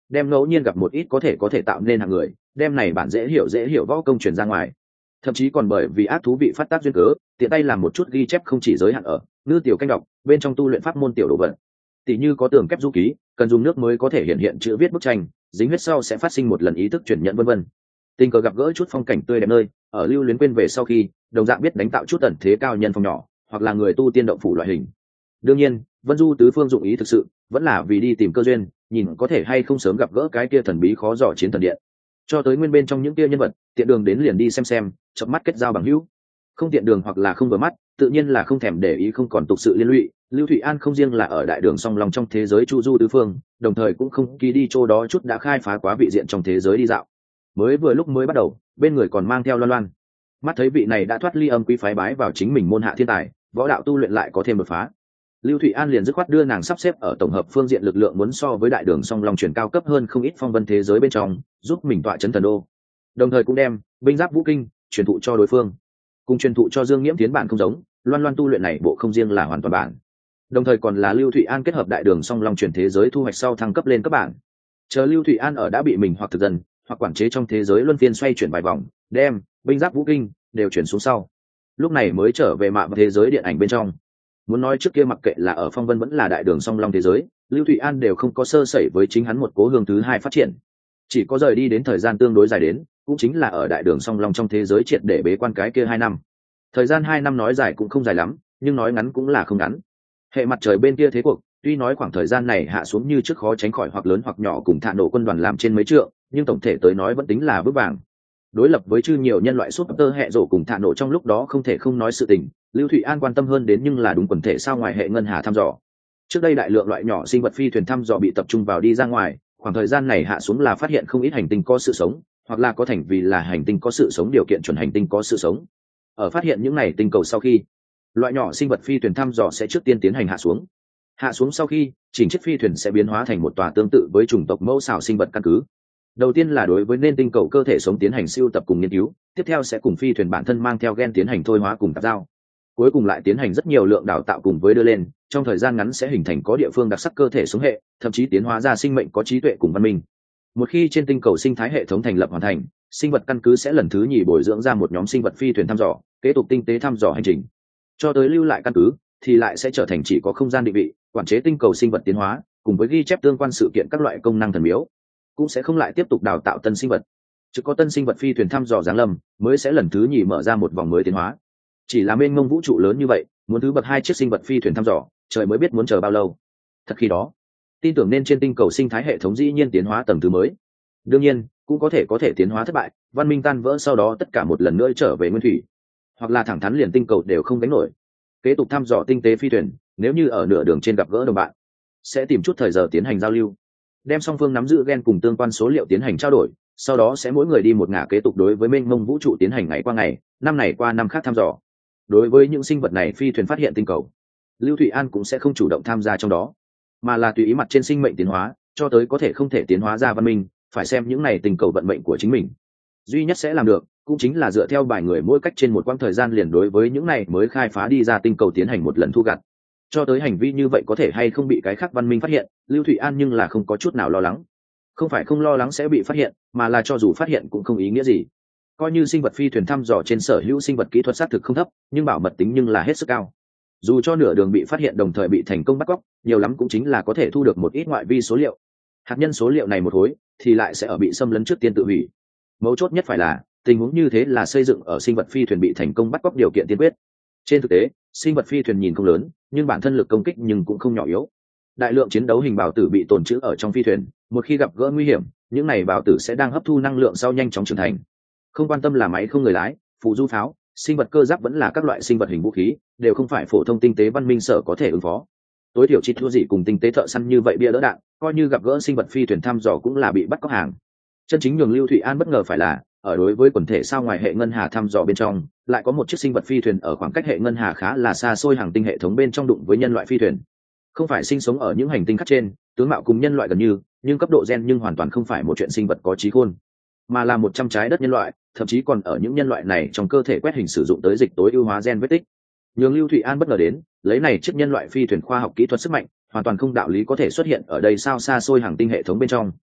đem ngẫu nhiên gặp một ít có thể có thể tạo nên hạng người, đem này bản dễ hiểu dễ hiểu võ công truyền ra ngoài. Thậm chí còn bởi vì ác thú vị phát tác duyên cớ, tiện tay làm một chút ghi chép không chỉ giới hạn ở ngư tiểu canh đọc bên trong tu luyện pháp môn tiểu đồ vật. Tỷ như có tường kép du ký, cần dùng nước mới có thể hiện hiện chữ viết bức tranh, dính huyết sau sẽ phát sinh một lần ý thức truyền nhận vân vân. Tình cờ gặp gỡ chút phong cảnh tươi đẹp nơi, ở lưu luyến quên về sau khi, đồng dạng biết đánh tạo chút tần thế cao nhân phong nhỏ, hoặc là người tu tiên động phủ loại hình. Đương nhiên, Vân Du tứ phương dụng ý thực sự vẫn là vì đi tìm cơ duyên, nhìn có thể hay không sớm gặp gỡ cái kia thần bí khó dò chiến thần điện. Cho tới nguyên bên trong những kia nhân vật, tiện đường đến liền đi xem xem, chớp mắt kết giao bằng hữu. Không tiện đường hoặc là không vừa mắt, tự nhiên là không thèm để ý, không còn tục sự liên lụy. Lưu Thụy An không riêng là ở đại đường song long trong thế giới chu du tứ phương, đồng thời cũng không ký đi chỗ đó chút đã khai phá quá vị diện trong thế giới đi dạo. Mới vừa lúc mới bắt đầu, bên người còn mang theo Loan Loan. Mắt thấy vị này đã thoát ly âm quý phái bái vào chính mình môn hạ thiên tài, võ đạo tu luyện lại có thêm đột phá. Lưu Thụy An liền dứt khoát đưa nàng sắp xếp ở tổng hợp phương diện lực lượng muốn so với đại đường song long truyền cao cấp hơn không ít phong vân thế giới bên trong, giúp mình tọa chấn thần đô. Đồng thời cũng đem binh giáp vũ kinh truyền thụ cho đối phương, cùng truyền thụ cho Dương Nghiễm Tiến bản không giống, Loan Loan tu luyện này bộ không riêng là hoàn toàn bản, đồng thời còn là Lưu Thụy An kết hợp đại đường song long truyền thế giới thu hoạch sau thăng cấp lên cấp bản. Chờ Lưu Thụy An ở đã bị mình hoặc thực dần hoặc quản chế trong thế giới luân phiên xoay chuyển vài vòng, đem binh giáp vũ kinh đều chuyển xuống sau, lúc này mới trở về mạ thế giới điện ảnh bên trong. Muốn nói trước kia mặc kệ là ở phong vân vẫn là đại đường song long thế giới, Lưu Thụy An đều không có sơ sẩy với chính hắn một cố hương thứ hai phát triển, chỉ có rời đi đến thời gian tương đối dài đến, cũng chính là ở đại đường song long trong thế giới triệt để bế quan cái kia hai năm. Thời gian hai năm nói dài cũng không dài lắm, nhưng nói ngắn cũng là không ngắn. Hệ mặt trời bên kia thế cuộc, tuy nói khoảng thời gian này hạ xuống như trước khó tránh khỏi hoặc lớn hoặc nhỏ cùng Thạ Nổ quân đoàn làm trên mấy trượng, nhưng tổng thể tới nói vẫn tính là vững vàng. Đối lập với chư nhiều nhân loại súp tơ hệ rổ cùng Thạ Nổ trong lúc đó không thể không nói sự tình, Lưu Thụy An quan tâm hơn đến nhưng là đúng quần thể sao ngoài hệ ngân hà thăm dò. Trước đây đại lượng loại nhỏ sinh vật phi thuyền thăm dò bị tập trung vào đi ra ngoài, khoảng thời gian này hạ xuống là phát hiện không ít hành tinh có sự sống, hoặc là có thành vì là hành tinh có sự sống điều kiện chuẩn hành tinh có sự sống. Ở phát hiện những này tinh cầu sau khi, loại nhỏ sinh vật phi thuyền thăm dò sẽ trước tiên tiến hành hạ xuống. Hạ xuống sau khi, chỉnh chiếc phi thuyền sẽ biến hóa thành một tòa tương tự với chủng tộc mẫu xào sinh vật căn cứ. Đầu tiên là đối với nên tinh cầu cơ thể sống tiến hành siêu tập cùng nghiên cứu, tiếp theo sẽ cùng phi thuyền bản thân mang theo gen tiến hành thôi hóa cùng tạp giao. Cuối cùng lại tiến hành rất nhiều lượng đào tạo cùng với đưa lên, trong thời gian ngắn sẽ hình thành có địa phương đặc sắc cơ thể sống hệ, thậm chí tiến hóa ra sinh mệnh có trí tuệ cùng văn minh. Một khi trên tinh cầu sinh thái hệ thống thành lập hoàn thành, sinh vật căn cứ sẽ lần thứ nhì bồi dưỡng ra một nhóm sinh vật phi thuyền thăm dò, kế tục tinh tế thăm dò hành trình. Cho tới lưu lại căn cứ thì lại sẽ trở thành chỉ có không gian định vị, quản chế tinh cầu sinh vật tiến hóa, cùng với ghi chép tương quan sự kiện các loại công năng thần miếu, cũng sẽ không lại tiếp tục đào tạo tân sinh vật. Chỉ có tân sinh vật phi thuyền thăm dò giáng lâm mới sẽ lần thứ nhì mở ra một vòng mới tiến hóa. Chỉ là mênh mông vũ trụ lớn như vậy, muốn thứ bậc hai chiếc sinh vật phi thuyền thăm dò, trời mới biết muốn chờ bao lâu. Thật khi đó, tin tưởng nên trên tinh cầu sinh thái hệ thống dĩ nhiên tiến hóa tầng thứ mới. Đương nhiên, cũng có thể có thể tiến hóa thất bại, văn minh tan vỡ sau đó tất cả một lần nữa trở về nguyên thủy, hoặc là thẳng thắn liền tinh cầu đều không đánh nổi. Kế tục thăm dò tinh tế phi thuyền, nếu như ở nửa đường trên gặp gỡ đồng bạn, sẽ tìm chút thời giờ tiến hành giao lưu, đem song phương nắm giữ gen cùng tương quan số liệu tiến hành trao đổi, sau đó sẽ mỗi người đi một ngả kế tục đối với mênh mông vũ trụ tiến hành ngày qua ngày, năm này qua năm khác thăm dò. Đối với những sinh vật này phi thuyền phát hiện tinh cầu, Lưu Thụy An cũng sẽ không chủ động tham gia trong đó, mà là tùy ý mặt trên sinh mệnh tiến hóa, cho tới có thể không thể tiến hóa ra văn minh, phải xem những này tinh cầu vận mệnh của chính mình. Duy nhất sẽ làm được cũng chính là dựa theo bài người mỗi cách trên một quãng thời gian liền đối với những này mới khai phá đi ra tinh cầu tiến hành một lần thu gặt. Cho tới hành vi như vậy có thể hay không bị cái khác văn minh phát hiện, Lưu Thụy An nhưng là không có chút nào lo lắng. Không phải không lo lắng sẽ bị phát hiện, mà là cho dù phát hiện cũng không ý nghĩa gì. Coi như sinh vật phi thuyền thăm dò trên sở hữu sinh vật kỹ thuật xác thực không thấp, nhưng bảo mật tính nhưng là hết sức cao. Dù cho nửa đường bị phát hiện đồng thời bị thành công bắt cóc, nhiều lắm cũng chính là có thể thu được một ít ngoại vi số liệu. Hạt nhân số liệu này một hối thì lại sẽ ở bị xâm lấn trước tiên tự hủy. Mấu chốt nhất phải là tình huống như thế là xây dựng ở sinh vật phi thuyền bị thành công bắt cóc điều kiện tiên quyết. Trên thực tế, sinh vật phi thuyền nhìn không lớn, nhưng bản thân lực công kích nhưng cũng không nhỏ yếu. Đại lượng chiến đấu hình bào tử bị tồn trữ ở trong phi thuyền, một khi gặp gỡ nguy hiểm, những này bào tử sẽ đang hấp thu năng lượng sau nhanh chóng trưởng thành. Không quan tâm là máy không người lái, phù du pháo, sinh vật cơ giáp vẫn là các loại sinh vật hình vũ khí, đều không phải phổ thông tinh tế văn minh sở có thể ứng phó. Tối thiểu chỉ thua gì cùng tinh tế thợ săn như vậy bia đỡ đạn, coi như gặp gỡ sinh vật phi thuyền thăm dò cũng là bị bắt cóc hàng. Chân chính nhường Lưu Thụy An bất ngờ phải là, ở đối với quần thể sao ngoài hệ ngân hà thăm dò bên trong, lại có một chiếc sinh vật phi thuyền ở khoảng cách hệ ngân hà khá là xa xôi hàng tinh hệ thống bên trong đụng với nhân loại phi thuyền. Không phải sinh sống ở những hành tinh khác trên, tướng mạo cùng nhân loại gần như, nhưng cấp độ gen nhưng hoàn toàn không phải một chuyện sinh vật có trí khôn, mà là một trăm trái đất nhân loại, thậm chí còn ở những nhân loại này trong cơ thể quét hình sử dụng tới dịch tối ưu hóa gen vết tích. Nhường Lưu Thụy An bất ngờ đến, lấy này chiếc nhân loại phi thuyền khoa học kỹ thuật sức mạnh, hoàn toàn không đạo lý có thể xuất hiện ở đây sao xa xôi hàng tinh hệ thống bên trong.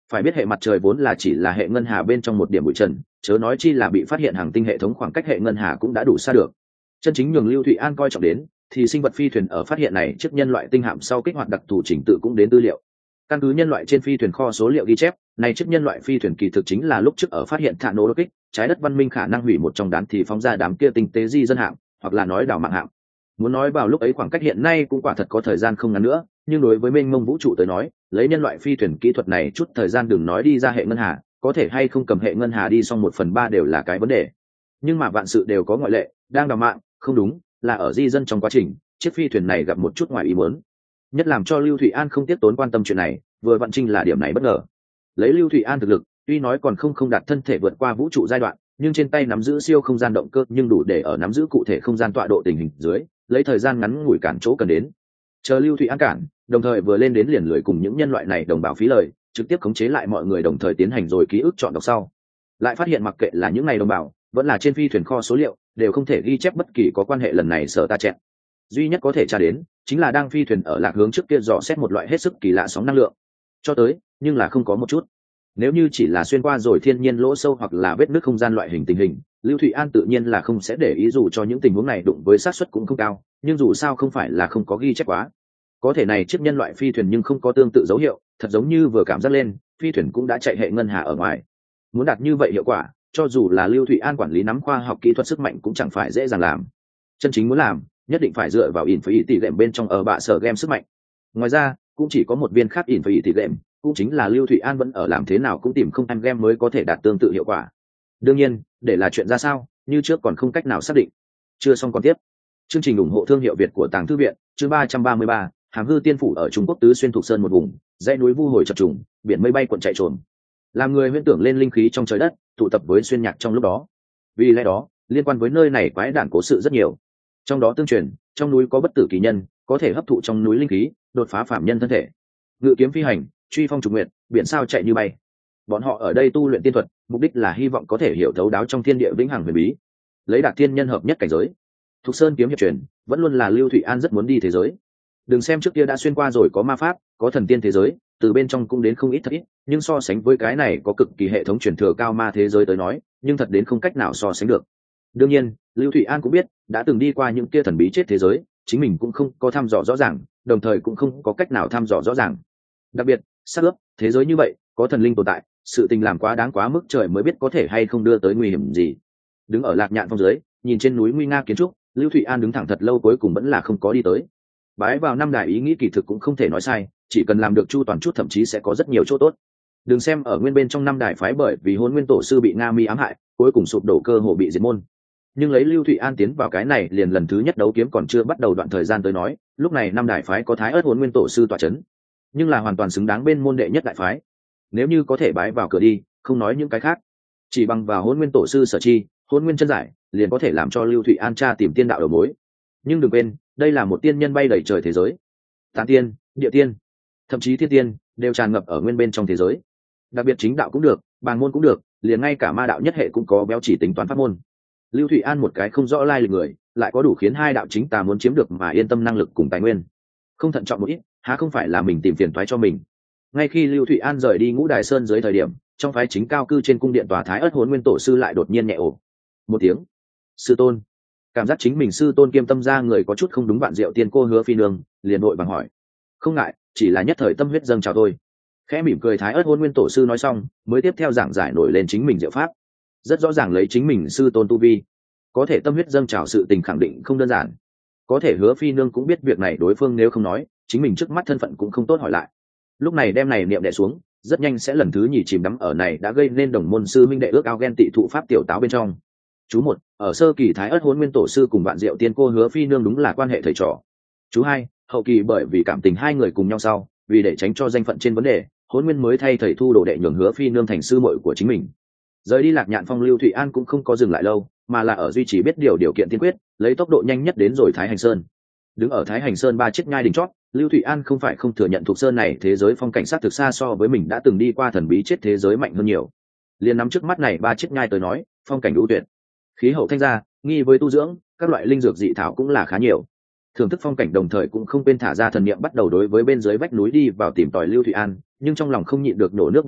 Phải biết hệ mặt trời vốn là chỉ là hệ ngân hà bên trong một điểm bụi trần, chớ nói chi là bị phát hiện hàng tinh hệ thống khoảng cách hệ ngân hà cũng đã đủ xa được. Chân chính nhường Lưu Thụy An coi trọng đến thì sinh vật phi thuyền ở phát hiện này trước nhân loại tinh hạm sau kích hoạt đặc thù chỉnh tự cũng đến tư liệu. Căn cứ nhân loại trên phi thuyền kho số liệu ghi chép, này trước nhân loại phi thuyền kỳ thực chính là lúc trước ở phát hiện thả nổ đột kích trái đất văn minh khả năng hủy một trong đám thì phóng ra đám kia tinh tế di dân hạm, hoặc là nói đảo mạng hạm. Muốn nói vào lúc ấy khoảng cách hiện nay cũng quả thật có thời gian không ngắn nữa, nhưng đối với mênh mông vũ trụ tới nói, lấy nhân loại phi thuyền kỹ thuật này chút thời gian đừng nói đi ra hệ ngân hà, có thể hay không cầm hệ ngân hà đi xong một phần ba đều là cái vấn đề. Nhưng mà vạn sự đều có ngoại lệ, đang đào mạng, không đúng, là ở di dân trong quá trình, chiếc phi thuyền này gặp một chút ngoài ý muốn. Nhất làm cho Lưu Thụy An không tiếp tốn quan tâm chuyện này, vừa vận trình là điểm này bất ngờ. Lấy Lưu Thụy An thực lực, tuy nói còn không không đạt thân thể vượt qua vũ trụ giai đoạn, nhưng trên tay nắm giữ siêu không gian động cơ nhưng đủ để ở nắm giữ cụ thể không gian tọa độ tình hình dưới, lấy thời gian ngắn ngủi cản chỗ cần đến. Chờ Lưu Thụy An cản, đồng thời vừa lên đến liền lười cùng những nhân loại này đồng bào phí lời, trực tiếp khống chế lại mọi người đồng thời tiến hành rồi ký ức chọn đọc sau. Lại phát hiện mặc kệ là những này đồng bào, vẫn là trên phi thuyền kho số liệu, đều không thể ghi chép bất kỳ có quan hệ lần này sở ta chẹn. Duy nhất có thể tra đến, chính là đang phi thuyền ở lạc hướng trước kia dò xét một loại hết sức kỳ lạ sóng năng lượng. Cho tới, nhưng là không có một chút. Nếu như chỉ là xuyên qua rồi thiên nhiên lỗ sâu hoặc là vết nứt không gian loại hình tình hình, Lưu Thụy An tự nhiên là không sẽ để ý dù cho những tình huống này đụng với xác suất cũng không cao, nhưng dù sao không phải là không có ghi chép quá. Có thể này chiếc nhân loại phi thuyền nhưng không có tương tự dấu hiệu, thật giống như vừa cảm giác lên, phi thuyền cũng đã chạy hệ ngân hà ở ngoài. Muốn đạt như vậy hiệu quả, cho dù là Lưu Thụy An quản lý nắm khoa học kỹ thuật sức mạnh cũng chẳng phải dễ dàng làm. Chân chính muốn làm, nhất định phải dựa vào ỉn phải tỷ lệm bên trong ở bạ sở game sức mạnh. Ngoài ra, cũng chỉ có một viên khác ỉn phải tỷ lệm, cũng chính là Lưu Thụy An vẫn ở làm thế nào cũng tìm không ăn game mới có thể đạt tương tự hiệu quả. Đương nhiên, để là chuyện ra sao, như trước còn không cách nào xác định. Chưa xong còn tiếp. Chương trình ủng hộ thương hiệu Việt của Tàng Thư viện, chương ba trăm ba mươi ba, Hàm Hư Tiên phủ ở Trung Quốc tứ xuyên thuộc sơn một vùng, dãy núi vu hồi chập trùng, biển mây bay cuộn chạy trồm. Làm người huyễn tưởng lên linh khí trong trời đất, tụ tập với xuyên nhạc trong lúc đó. Vì lẽ đó, liên quan với nơi này quái đản cố sự rất nhiều. Trong đó tương truyền, trong núi có bất tử kỳ nhân, có thể hấp thụ trong núi linh khí, đột phá phạm nhân thân thể. Ngự kiếm phi hành, truy phong trục nguyện, biển sao chạy như bay. Bọn họ ở đây tu luyện tiên thuật, mục đích là hy vọng có thể hiểu thấu đáo trong thiên địa vĩnh hằng huyền bí, lấy đạt thiên nhân hợp nhất cảnh giới. Thục Sơn kiếm hiệp truyền vẫn luôn là Lưu Thụy An rất muốn đi thế giới. Đừng xem trước kia đã xuyên qua rồi có ma pháp, có thần tiên thế giới, từ bên trong cũng đến không ít thật ít, nhưng so sánh với cái này có cực kỳ hệ thống truyền thừa cao ma thế giới tới nói, nhưng thật đến không cách nào so sánh được. Đương nhiên, Lưu Thụy An cũng biết, đã từng đi qua những kia thần bí chết thế giới, chính mình cũng không có thăm dò rõ ràng, đồng thời cũng không có cách nào thăm dò rõ ràng. Đặc biệt, xác ướp, thế giới như vậy, có thần linh tồn tại, sự tình làm quá đáng quá mức trời mới biết có thể hay không đưa tới nguy hiểm gì. Đứng ở Lạc Nhạn phong dưới, nhìn trên núi nguy nga kiến trúc, Lưu Thụy An đứng thẳng thật lâu cuối cùng vẫn là không có đi tới. Bái vào năm đại ý nghĩ kỳ thực cũng không thể nói sai, chỉ cần làm được chu toàn chút thậm chí sẽ có rất nhiều chỗ tốt. Đừng xem ở nguyên bên trong năm đại phái bởi vì Hôn Nguyên tổ sư bị Nga Mi ám hại, cuối cùng sụp đổ cơ hồ bị diệt môn. Nhưng lấy Lưu Thụy An tiến vào cái này liền lần thứ nhất đấu kiếm còn chưa bắt đầu đoạn thời gian tới nói, lúc này năm đại phái có Thái Ức Hôn Nguyên tổ sư tọa chấn, nhưng là hoàn toàn xứng đáng bên môn đệ nhất đại phái. Nếu như có thể bái vào cửa đi, không nói những cái khác, chỉ bằng vào Hôn Nguyên tổ sư sở chi, Hôn Nguyên chân giải, liền có thể làm cho Lưu Thụy An tra tìm tiên đạo đầu mối. Nhưng đừng quên, đây là một tiên nhân bay đầy trời thế giới, tán tiên, địa tiên, thậm chí thiên tiên đều tràn ngập ở nguyên bên trong thế giới. Đặc biệt chính đạo cũng được, bàng môn cũng được, liền ngay cả ma đạo nhất hệ cũng có béo chỉ tính toán pháp môn. Lưu Thụy An một cái không rõ lai lịch người, lại có đủ khiến hai đạo chính tà muốn chiếm được mà yên tâm năng lực cùng tài nguyên. Không thận trọng một ít, há không phải là mình tìm phiền toái cho mình. Ngay khi Lưu Thụy An rời đi Ngũ Đài Sơn dưới thời điểm, trong phái chính cao cư trên cung điện tòa Thái Ức Hôn Nguyên tổ sư lại đột nhiên nhẹ ồ một tiếng. Sư tôn. Cảm giác chính mình sư tôn kiêm tâm ra người có chút không đúng, bạn Diệu Tiên cô Hứa Phi nương liền vội vàng hỏi. Không ngại, chỉ là nhất thời tâm huyết dâng trào thôi. Khẽ mỉm cười Thái Ức Hôn Nguyên tổ sư nói xong, mới tiếp theo giảng giải nổi lên chính mình diệu pháp. Rất rõ ràng lấy chính mình sư tôn tu vi, có thể tâm huyết dâng trào sự tình khẳng định không đơn giản. Có thể Hứa Phi nương cũng biết việc này đối phương nếu không nói, chính mình trước mắt thân phận cũng không tốt hỏi lại. Lúc này đem này niệm đệ xuống, rất nhanh sẽ lần thứ nhì chìm đắm ở này đã gây nên đồng môn sư minh đệ ước ao ghen tị thụ pháp tiểu táo bên trong. Chú một, ở sơ kỳ Thái Ức Hôn Nguyên tổ sư cùng bạn Diệu Tiên cô Hứa Phi nương đúng là quan hệ thầy trò. Chú hai, hậu kỳ bởi vì cảm tình hai người cùng nhau sau, vì để tránh cho danh phận trên vấn đề, Hôn Nguyên mới thay thầy thu đồ đệ nhường Hứa Phi nương thành sư muội của chính mình. Rời đi Lạc Nhạn phong, Lưu Thụy An cũng không có dừng lại lâu, mà là ở duy trì biết điều điều kiện tiên quyết, lấy tốc độ nhanh nhất đến rồi Thái Hành Sơn. Đứng ở Thái Hành Sơn ba chiếc nhai đỉnh chót, Lưu Thụy An không phải không thừa nhận thuộc sơn này thế giới phong cảnh sắc thực xa so với mình đã từng đi qua thần bí chết thế giới mạnh hơn nhiều. Liền nắm trước mắt này ba chiếc nhai tới nói, phong cảnh ưu tuyệt, khí hậu thanh gia, nghi với tu dưỡng, các loại linh dược dị thảo cũng là khá nhiều. Thưởng thức phong cảnh đồng thời cũng không quên thả ra thần niệm bắt đầu đối với bên dưới vách núi đi vào tìm tòi Lưu Thụy An, nhưng trong lòng không nhịn được nổ nước bọt nói,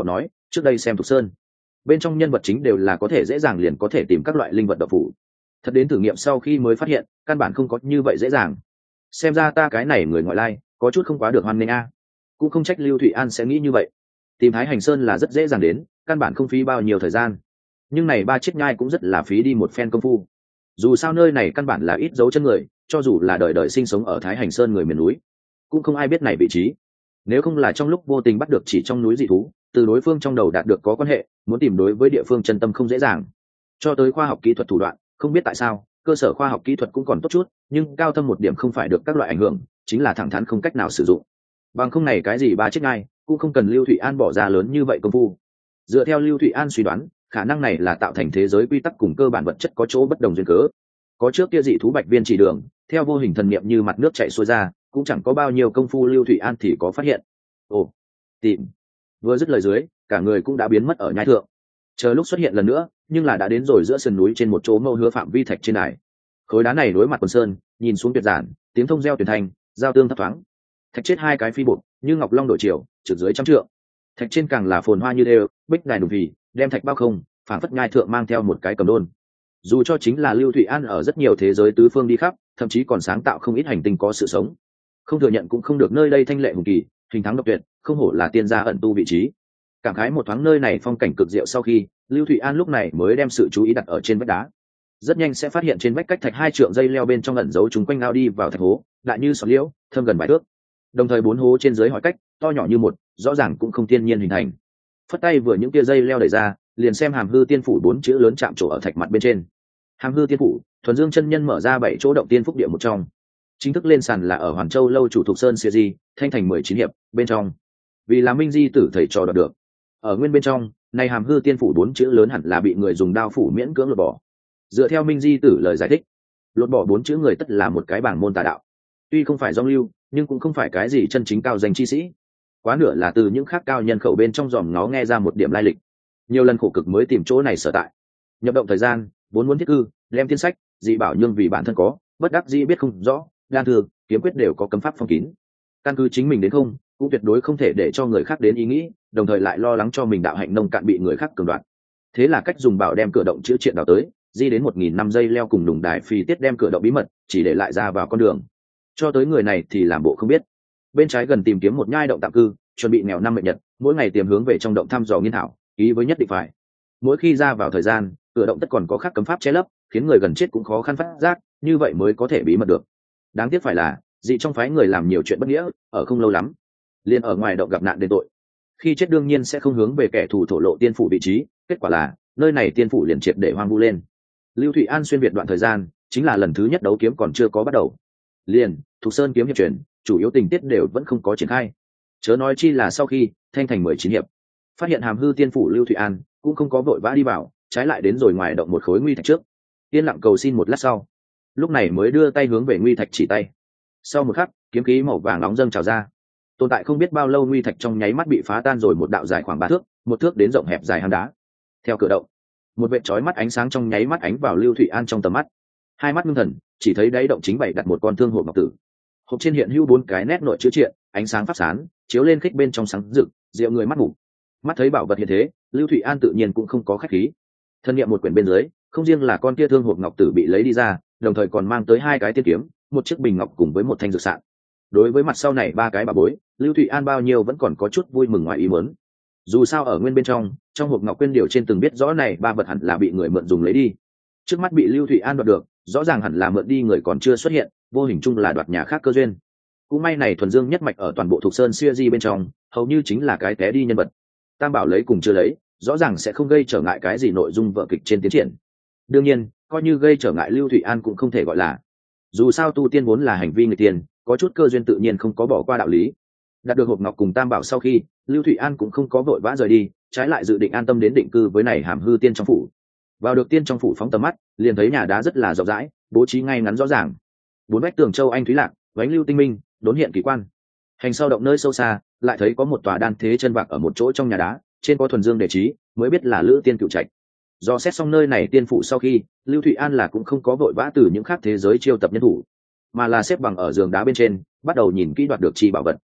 trước đây xem Thục Sơn bên trong nhân vật chính đều là có thể dễ dàng liền có thể tìm các loại linh vật độc phủ, thật đến thử nghiệm sau khi mới phát hiện căn bản không có như vậy dễ dàng. Xem ra ta cái này người ngoại lai có chút không quá được hoan nghênh a. Cũng không trách Lưu Thụy An sẽ nghĩ như vậy, tìm Thái Hành Sơn là rất dễ dàng đến, căn bản không phí bao nhiêu thời gian, nhưng này ba chiếc nhai cũng rất là phí đi một phen công phu. Dù sao nơi này căn bản là ít dấu chân người, cho dù là đời đời sinh sống ở Thái Hành Sơn người miền núi cũng không ai biết này vị trí. Nếu không là trong lúc vô tình bắt được chỉ trong núi dị thú, từ đối phương trong đầu đạt được có quan hệ, muốn tìm đối với địa phương chân tâm không dễ dàng. Cho tới khoa học kỹ thuật thủ đoạn, không biết tại sao cơ sở khoa học kỹ thuật cũng còn tốt chút, nhưng cao thâm một điểm không phải được các loại ảnh hưởng, chính là thẳng thắn không cách nào sử dụng. Bằng không này cái gì ba chiếc ngai cũng không cần Lưu Thụy An bỏ ra lớn như vậy công phu. Dựa theo Lưu Thụy An suy đoán, khả năng này là tạo thành thế giới quy tắc cùng cơ bản vật chất có chỗ bất đồng duyên cớ. Có trước kia dị thú bạch viên chỉ đường, theo vô hình thần niệm như mặt nước chảy xuôi ra, cũng chẳng có bao nhiêu công phu Lưu Thụy An thì có phát hiện. Ồ, tìm. Vừa dứt lời dưới, cả người cũng đã biến mất ở nhai thượng. Chờ lúc xuất hiện lần nữa, nhưng là đã đến rồi giữa sườn núi trên một chỗ mâu hứa phạm vi thạch trên đài. Khối đá này đối mặt quần sơn, nhìn xuống tuyệt giản, tiếng thông reo tuyển thành, giao tương thấp thoáng. Thạch chết hai cái phi bột, như ngọc long đổi chiều, trực dưới trăm trượng. Thạch trên càng là phồn hoa như đều, bích đài đùng vì, đem thạch bao không, phảng phất nhai thượng mang theo một cái cầm đôn. Dù cho chính là Lưu Thụy An ở rất nhiều thế giới tứ phương đi khắp, thậm chí còn sáng tạo không ít hành tinh có sự sống, không thừa nhận cũng không được nơi đây thanh lệ hùng kỳ, hình thắng độc tuyệt, không hổ là tiên gia ẩn tu vị trí. Cảm khái một thoáng nơi này phong cảnh cực diệu sau khi, Lưu Thụy An lúc này mới đem sự chú ý đặt ở trên vách đá. Rất nhanh sẽ phát hiện trên vách cách thạch hai trượng dây leo bên trong ẩn giấu chúng quanh ao đi vào thạch hố, đại như sọt liễu, thâm gần vài thước. Đồng thời bốn hố trên dưới hỏi cách, to nhỏ như một, rõ ràng cũng không thiên nhiên hình thành. Phất tay vừa những tia dây leo đẩy ra, liền xem hàm hư tiên phủ bốn chữ lớn chạm trổ ở thạch mặt bên trên. Hàm hư tiên phủ, thuần dương chân nhân mở ra bảy chỗ động tiên phúc địa một trong. Chính thức lên sàn là ở Hoàn Châu lâu chủ Thục Sơn Siêu Di, thanh thành mười chín hiệp bên trong. Vì là Minh Di tử thầy trò đoạt được. Ở nguyên bên trong, này hàm hư tiên phủ bốn chữ lớn hẳn là bị người dùng đao phủ miễn cưỡng lột bỏ. Dựa theo Minh Di tử lời giải thích, lột bỏ bốn chữ người tất là một cái bảng môn tà đạo. Tuy không phải dong lưu, nhưng cũng không phải cái gì chân chính cao danh chi sĩ. Quá nửa là từ những khác cao nhân khẩu bên trong dòm ngó nghe ra một điểm lai lịch. Nhiều lần khổ cực mới tìm chỗ này sở tại. Nhập động thời gian, vốn muốn thiết cư, đem thiên sách, dị bảo nhưng vì bản thân có, bất đắc dĩ biết không rõ, đan thường, kiếm quyết đều có cấm pháp phong kín. Căn cứ chính mình đến không, cũng tuyệt đối không thể để cho người khác đến ý nghĩ, đồng thời lại lo lắng cho mình đạo hạnh nông cạn bị người khác cường đoạt. Thế là cách dùng bảo đem cửa động chữa triện đào tới, di đến một nghìn năm dây leo cùng đùng đài phi tiết đem cửa động bí mật, chỉ để lại ra vào con đường. Cho tới người này thì làm bộ không biết. Bên trái gần tìm kiếm một nhai động tạm cư, chuẩn bị nghèo năm mệnh nhật, mỗi ngày tiềm hướng về trong động thăm dò nghiên thảo, ý với nhất định phải. Mỗi khi ra vào thời gian, cửa động tất còn có khác cấm pháp che lấp, khiến người gần chết cũng khó khăn phát giác, như vậy mới có thể bí mật được. Đáng tiếc phải là, dị trong phái người làm nhiều chuyện bất nghĩa, ở không lâu lắm, liền ở ngoài động gặp nạn đền tội. Khi chết đương nhiên sẽ không hướng về kẻ thù thổ lộ tiên phủ vị trí, kết quả là nơi này tiên phủ liền triệt để hoang vu lên. Lưu Thụy An xuyên việt đoạn thời gian, chính là lần thứ nhất đấu kiếm còn chưa có bắt đầu. Liền, Thục Sơn kiếm hiệp truyền, chủ yếu tình tiết đều vẫn không có triển khai. Chớ nói chi là sau khi thanh thành mười chín hiệp, phát hiện hàm hư tiên phủ Lưu Thụy An cũng không có vội vã đi vào, trái lại đến rồi ngoài động một khối nguy thạch trước, yên lặng cầu xin một lát sau, lúc này mới đưa tay hướng về nguy thạch chỉ tay. Sau một khắc, kiếm khí màu vàng nóng dâng trào ra, tồn tại không biết bao lâu nguy thạch trong nháy mắt bị phá tan rồi một đạo dài khoảng ba thước, một thước đến rộng hẹp dài hang đá. Theo cửa động, một vệt chói mắt ánh sáng trong nháy mắt ánh vào Lưu Thụy An trong tầm mắt. Hai mắt ngưng thần, chỉ thấy đáy động chính bày đặt một con thương hộp ngọc tử. Hộp trên hiện hữu bốn cái nét nội chữ triện, ánh sáng pháp sán chiếu lên khích bên trong sáng rực, diệu người mắt ngủ. Mắt thấy bảo vật hiện thế, Lưu Thụy An tự nhiên cũng không có khách khí. Thân niệm một quyển bên dưới, không riêng là con kia thương hộp ngọc tử bị lấy đi ra, đồng thời còn mang tới hai cái tiên kiếm, một chiếc bình ngọc cùng với một thanh dược sạn. Đối với mặt sau này ba cái bà bối, Lưu Thụy An bao nhiêu vẫn còn có chút vui mừng ngoài ý muốn. Dù sao ở nguyên bên trong, trong hộp ngọc quyên điều trên từng biết rõ này ba vật hẳn là bị người mượn dùng lấy đi. Trước mắt bị Lưu Thụy An đoạt được, rõ ràng hẳn là mượn đi người còn chưa xuất hiện, vô hình chung là đoạt nhà khác cơ duyên. Cũng may này thuần dương nhất mạch ở toàn bộ Thục Sơn Siêu Di bên trong, hầu như chính là cái té đi nhân vật. Tam bảo lấy cùng chưa lấy, rõ ràng sẽ không gây trở ngại cái gì nội dung vở kịch trên tiến triển. Đương nhiên, coi như gây trở ngại Lưu Thụy An cũng không thể gọi là. Dù sao tu tiên vốn là hành vi người tiền, có chút cơ duyên tự nhiên không có bỏ qua đạo lý. Đạt được hộp ngọc cùng tam bảo sau khi, Lưu Thụy An cũng không có vội vã rời đi, trái lại dự định an tâm đến định cư với này hàm hư tiên trong phủ. Vào được tiên trong phủ phóng tầm mắt, liền thấy nhà đá rất là rộng rãi, bố trí ngay ngắn rõ ràng. Bốn vách tường châu anh thúy lạc, vánh lưu tinh minh, đốn hiện kỳ quan. Hành sau động nơi sâu xa, lại thấy có một tòa đan thế chân bạc ở một chỗ trong nhà đá, trên có thuần dương đề trí, mới biết là lữ tiên cựu trạch. Do xét xong nơi này tiên phủ sau khi, Lưu Thụy An là cũng không có vội vã từ những khác thế giới chiêu tập nhân thủ, mà là xếp bằng ở giường đá bên trên, bắt đầu nhìn kỹ đoạt được chi bảo vật.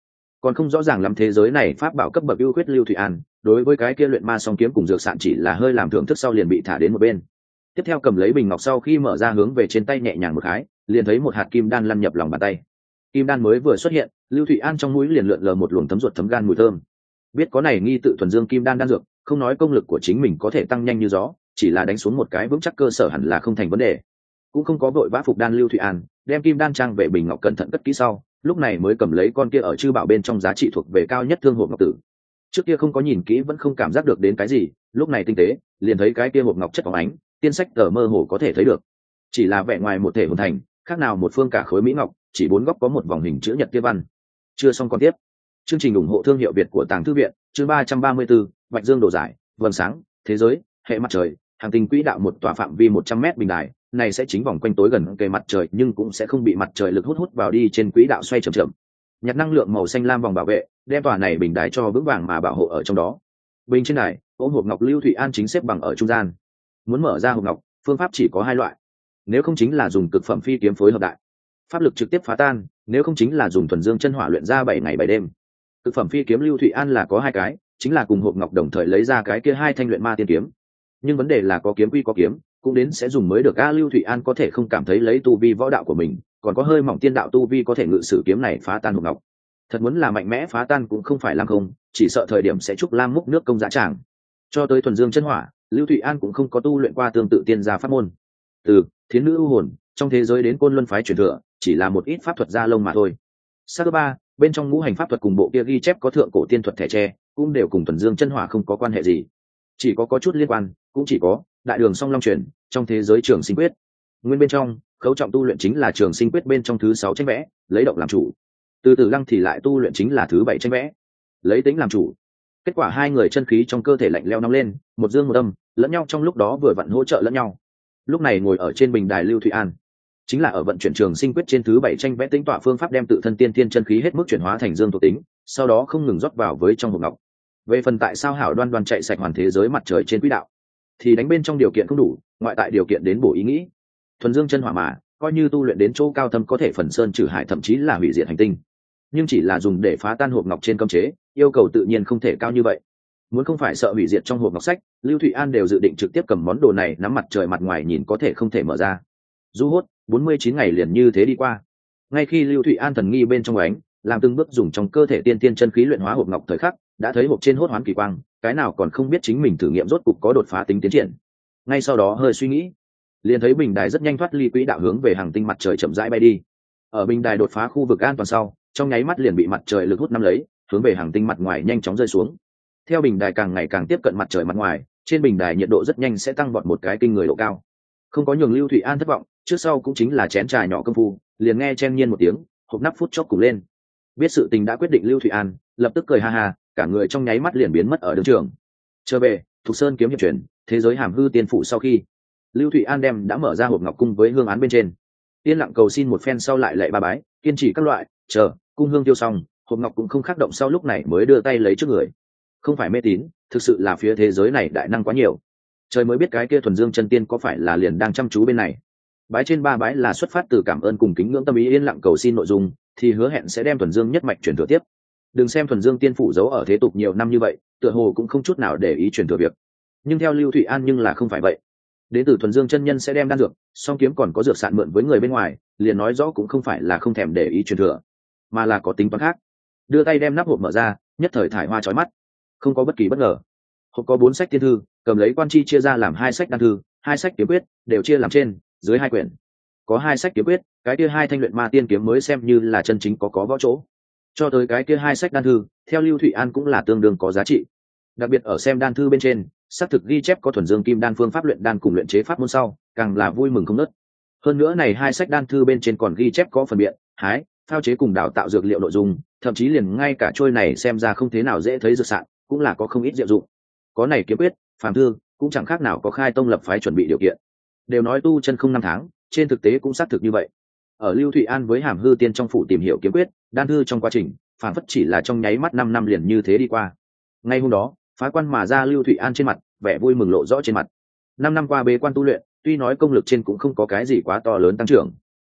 còn không rõ ràng lắm thế giới này pháp bảo cấp bậc ưu khuyết Lưu Thụy An đối với cái kia luyện ma song kiếm cùng dược sạn chỉ là hơi làm thưởng thức sau liền bị thả đến một bên. Tiếp theo cầm lấy bình ngọc sau khi mở ra hướng về trên tay nhẹ nhàng một cái, liền thấy một hạt kim đan lăn nhập lòng bàn tay. Kim đan mới vừa xuất hiện, Lưu Thụy An trong mũi liền lượn lờ một luồng thấm ruột thấm gan mùi thơm. Biết có này nghi tự thuần dương kim đan đan dược, không nói công lực của chính mình có thể tăng nhanh như gió, chỉ là đánh xuống một cái vững chắc cơ sở hẳn là không thành vấn đề. Cũng không có vội vã phục đan Lưu Thụy An, đem kim đan trang về bình ngọc cẩn thận cất kỹ sau, lúc này mới cầm lấy con kia ở chư bảo bên trong giá trị thuộc về cao nhất thương hộp ngọc tử. Trước kia không có nhìn kỹ vẫn không cảm giác được đến cái gì, lúc này tinh tế, liền thấy cái kia hộp ngọc chất phóng ánh, tiên sách tờ mơ hồ có thể thấy được. Chỉ là vẻ ngoài một thể hồn thành, khác nào một phương cả khối mỹ ngọc, chỉ bốn góc có một vòng hình chữ nhật kia văn. Chưa xong còn tiếp. Chương trình ủng hộ thương hiệu Việt của Tàng Thư viện, chương ba trăm ba mươi tư, Bạch Dương đồ giải, vầng sáng, thế giới, hệ mặt trời, hành tinh quỹ đạo một tòa phạm vi một trăm mét bình đài, này sẽ chính vòng quanh tối gần kề mặt trời nhưng cũng sẽ không bị mặt trời lực hút hút vào đi trên quỹ đạo xoay chậm chậm. Nhặt năng lượng màu xanh lam vòng bảo vệ, đem tòa này bình đài cho vững vàng mà bảo hộ ở trong đó. Bình trên đài, ôm hộp ngọc Lưu Thụy An chính xếp bằng ở trung gian. Muốn mở ra hộp ngọc, phương pháp chỉ có hai loại. Nếu không chính là dùng cực phẩm phi kiếm phối hợp đại pháp lực trực tiếp phá tan, nếu không chính là dùng thuần dương chân hỏa luyện ra bảy ngày bảy đêm. Cực phẩm phi kiếm Lưu Thụy An là có hai cái, chính là cùng hộp ngọc đồng thời lấy ra cái kia hai thanh luyện ma tiên kiếm. Nhưng vấn đề là có kiếm quy có kiếm, cũng đến sẽ dùng mới được. A Lưu Thụy An có thể không cảm thấy lấy tu vi võ đạo của mình, còn có hơi mỏng tiên đạo tu vi có thể ngự sử kiếm này phá tan hộp ngọc. Thật muốn là mạnh mẽ phá tan cũng không phải làm không, chỉ sợ thời điểm sẽ chúc lam múc nước công giá tràng. Cho tới thuần dương chân hỏa, Lưu Thụy An cũng không có tu luyện qua tương tự tiên gia pháp môn. Từ thiến nữ ưu hồn trong thế giới đến côn luân phái truyền thừa, chỉ là một ít pháp thuật gia lông mà thôi. Sắc ba bên trong ngũ hành pháp thuật cùng bộ kia ghi chép có thượng cổ tiên thuật thẻ tre, cũng đều cùng thuần dương chân hỏa không có quan hệ gì, chỉ có có chút liên quan, cũng chỉ có đại đường song long truyền trong thế giới trường sinh quyết. Nguyên bên trong khấu trọng tu luyện chính là trường sinh quyết bên trong thứ sáu tranh vẽ, lấy động làm chủ. Từ từ lăng thì lại tu luyện chính là thứ bảy tranh vẽ, lấy tính làm chủ. Kết quả hai người chân khí trong cơ thể lạnh leo nóng lên, một dương một âm, lẫn nhau trong lúc đó vừa vặn hỗ trợ lẫn nhau. Lúc này ngồi ở trên bình đài Lưu Thụy An chính là ở vận chuyển trường sinh quyết trên thứ bảy tranh vẽ tính tọa phương pháp, đem tự thân tiên tiên chân khí hết mức chuyển hóa thành dương thuộc tính, sau đó không ngừng rót vào với trong hộp ngọc. Về phần tại sao hảo đoan đoan chạy sạch hoàn thế giới mặt trời trên quỹ đạo, thì đánh bên trong điều kiện không đủ, ngoại tại điều kiện đến bổ ý nghĩ. Thuần dương chân hỏa mà coi như tu luyện đến chỗ cao thâm có thể phần sơn trừ hải, thậm chí là hủy diệt hành tinh, nhưng chỉ là dùng để phá tan hộp ngọc trên cấm chế, yêu cầu tự nhiên không thể cao như vậy. Muốn không phải sợ hủy diệt trong hộp ngọc sách, Lưu Thụy An đều dự định trực tiếp cầm món đồ này nắm mặt trời mặt ngoài nhìn có thể không thể mở ra. Du hốt bốn mươi chín ngày liền như thế đi qua. Ngay khi Lưu Thụy An thần nghi bên trong ánh làm từng bước dùng trong cơ thể tiên tiên chân khí luyện hóa hộp ngọc thời khắc, đã thấy hộp trên hốt hoán kỳ quang, cái nào còn không biết chính mình thử nghiệm rốt cục có đột phá tính tiến triển. Ngay sau đó hơi suy nghĩ, liền thấy bình đài rất nhanh thoát ly quỹ đạo hướng về hành tinh mặt trời chậm rãi bay đi. Ở bình đài đột phá khu vực an toàn sau, trong nháy mắt liền bị mặt trời lực hút nắm lấy, hướng về hành tinh mặt ngoài nhanh chóng rơi xuống. Theo bình đài càng ngày càng tiếp cận mặt trời mặt ngoài, trên bình đài nhiệt độ rất nhanh sẽ tăng vọt một cái kinh người độ cao. Không có nhường Lưu Thụy An thất vọng, trước sau cũng chính là chén trà nhỏ công phu, liền nghe chen nhiên một tiếng, hộp nắp phút chốc cùng lên. Biết sự tình đã quyết định Lưu Thụy An lập tức cười ha ha, cả người trong nháy mắt liền biến mất ở đường trường. Trở về Thục Sơn kiếm hiệp truyền, thế giới hàm hư tiên phụ sau khi Lưu Thụy An đem đã mở ra hộp ngọc cung với hương án bên trên, yên lặng cầu xin một phen sau lại lạy ba bái, kiên trì các loại, chờ cung hương tiêu xong, hộp ngọc cũng không khắc động, sau lúc này mới đưa tay lấy trước người. Không phải mê tín, thực sự là phía thế giới này đại năng quá nhiều, trời mới biết cái kia thuần dương chân tiên có phải là liền đang chăm chú bên này. Bái trên ba bái là xuất phát từ cảm ơn cùng kính ngưỡng tâm ý, yên lặng cầu xin nội dung thì hứa hẹn sẽ đem thuần dương nhất mạch truyền thừa tiếp. Đừng xem thuần dương tiên phủ giấu ở thế tục nhiều năm như vậy, tựa hồ cũng không chút nào để ý truyền thừa việc, nhưng theo Lưu Thụy An nhưng là không phải vậy. Đến từ thuần dương chân nhân sẽ đem đan dược, song kiếm còn có dược sạn mượn với người bên ngoài, liền nói rõ cũng không phải là không thèm để ý truyền thừa, mà là có tính toán khác. Đưa tay đem nắp hộp mở ra, nhất thời thải hoa chói mắt, không có bất kỳ bất ngờ. Hộp có bốn sách tiên thư, cầm lấy quan chi chia ra làm hai sách đan thư, hai sách kiếm quyết đều chia làm trên dưới hai quyển. Có hai sách kiếm quyết, cái kia hai thanh luyện ma tiên kiếm mới xem như là chân chính có có võ chỗ. Cho tới cái kia hai sách đan thư, theo Lưu Thụy An cũng là tương đương có giá trị. Đặc biệt ở xem đan thư bên trên, xác thực ghi chép có thuần dương kim đan phương pháp luyện đan cùng luyện chế pháp môn sau, càng là vui mừng không ngớt. Hơn nữa này hai sách đan thư bên trên còn ghi chép có phần biện, hái, phao chế cùng đào tạo dược liệu nội dung, thậm chí liền ngay cả trôi này xem ra không thế nào dễ thấy dược sạn, cũng là có không ít diệu dụng. Có này kiếm quyết, phàm thư cũng chẳng khác nào có khai tông lập phái chuẩn bị điều kiện. Đều nói tu chân không năm tháng, trên thực tế cũng xác thực như vậy. Ở Lưu Thụy An với Hàm Hư Tiên trong phủ tìm hiểu kiếm quyết, đan thư trong quá trình, phản phất chỉ là trong nháy mắt năm năm liền như thế đi qua. Ngay hôm đó, phá quan mà ra Lưu Thụy An trên mặt vẻ vui mừng lộ rõ trên mặt. Năm năm qua bế quan tu luyện, tuy nói công lực trên cũng không có cái gì quá to lớn tăng trưởng,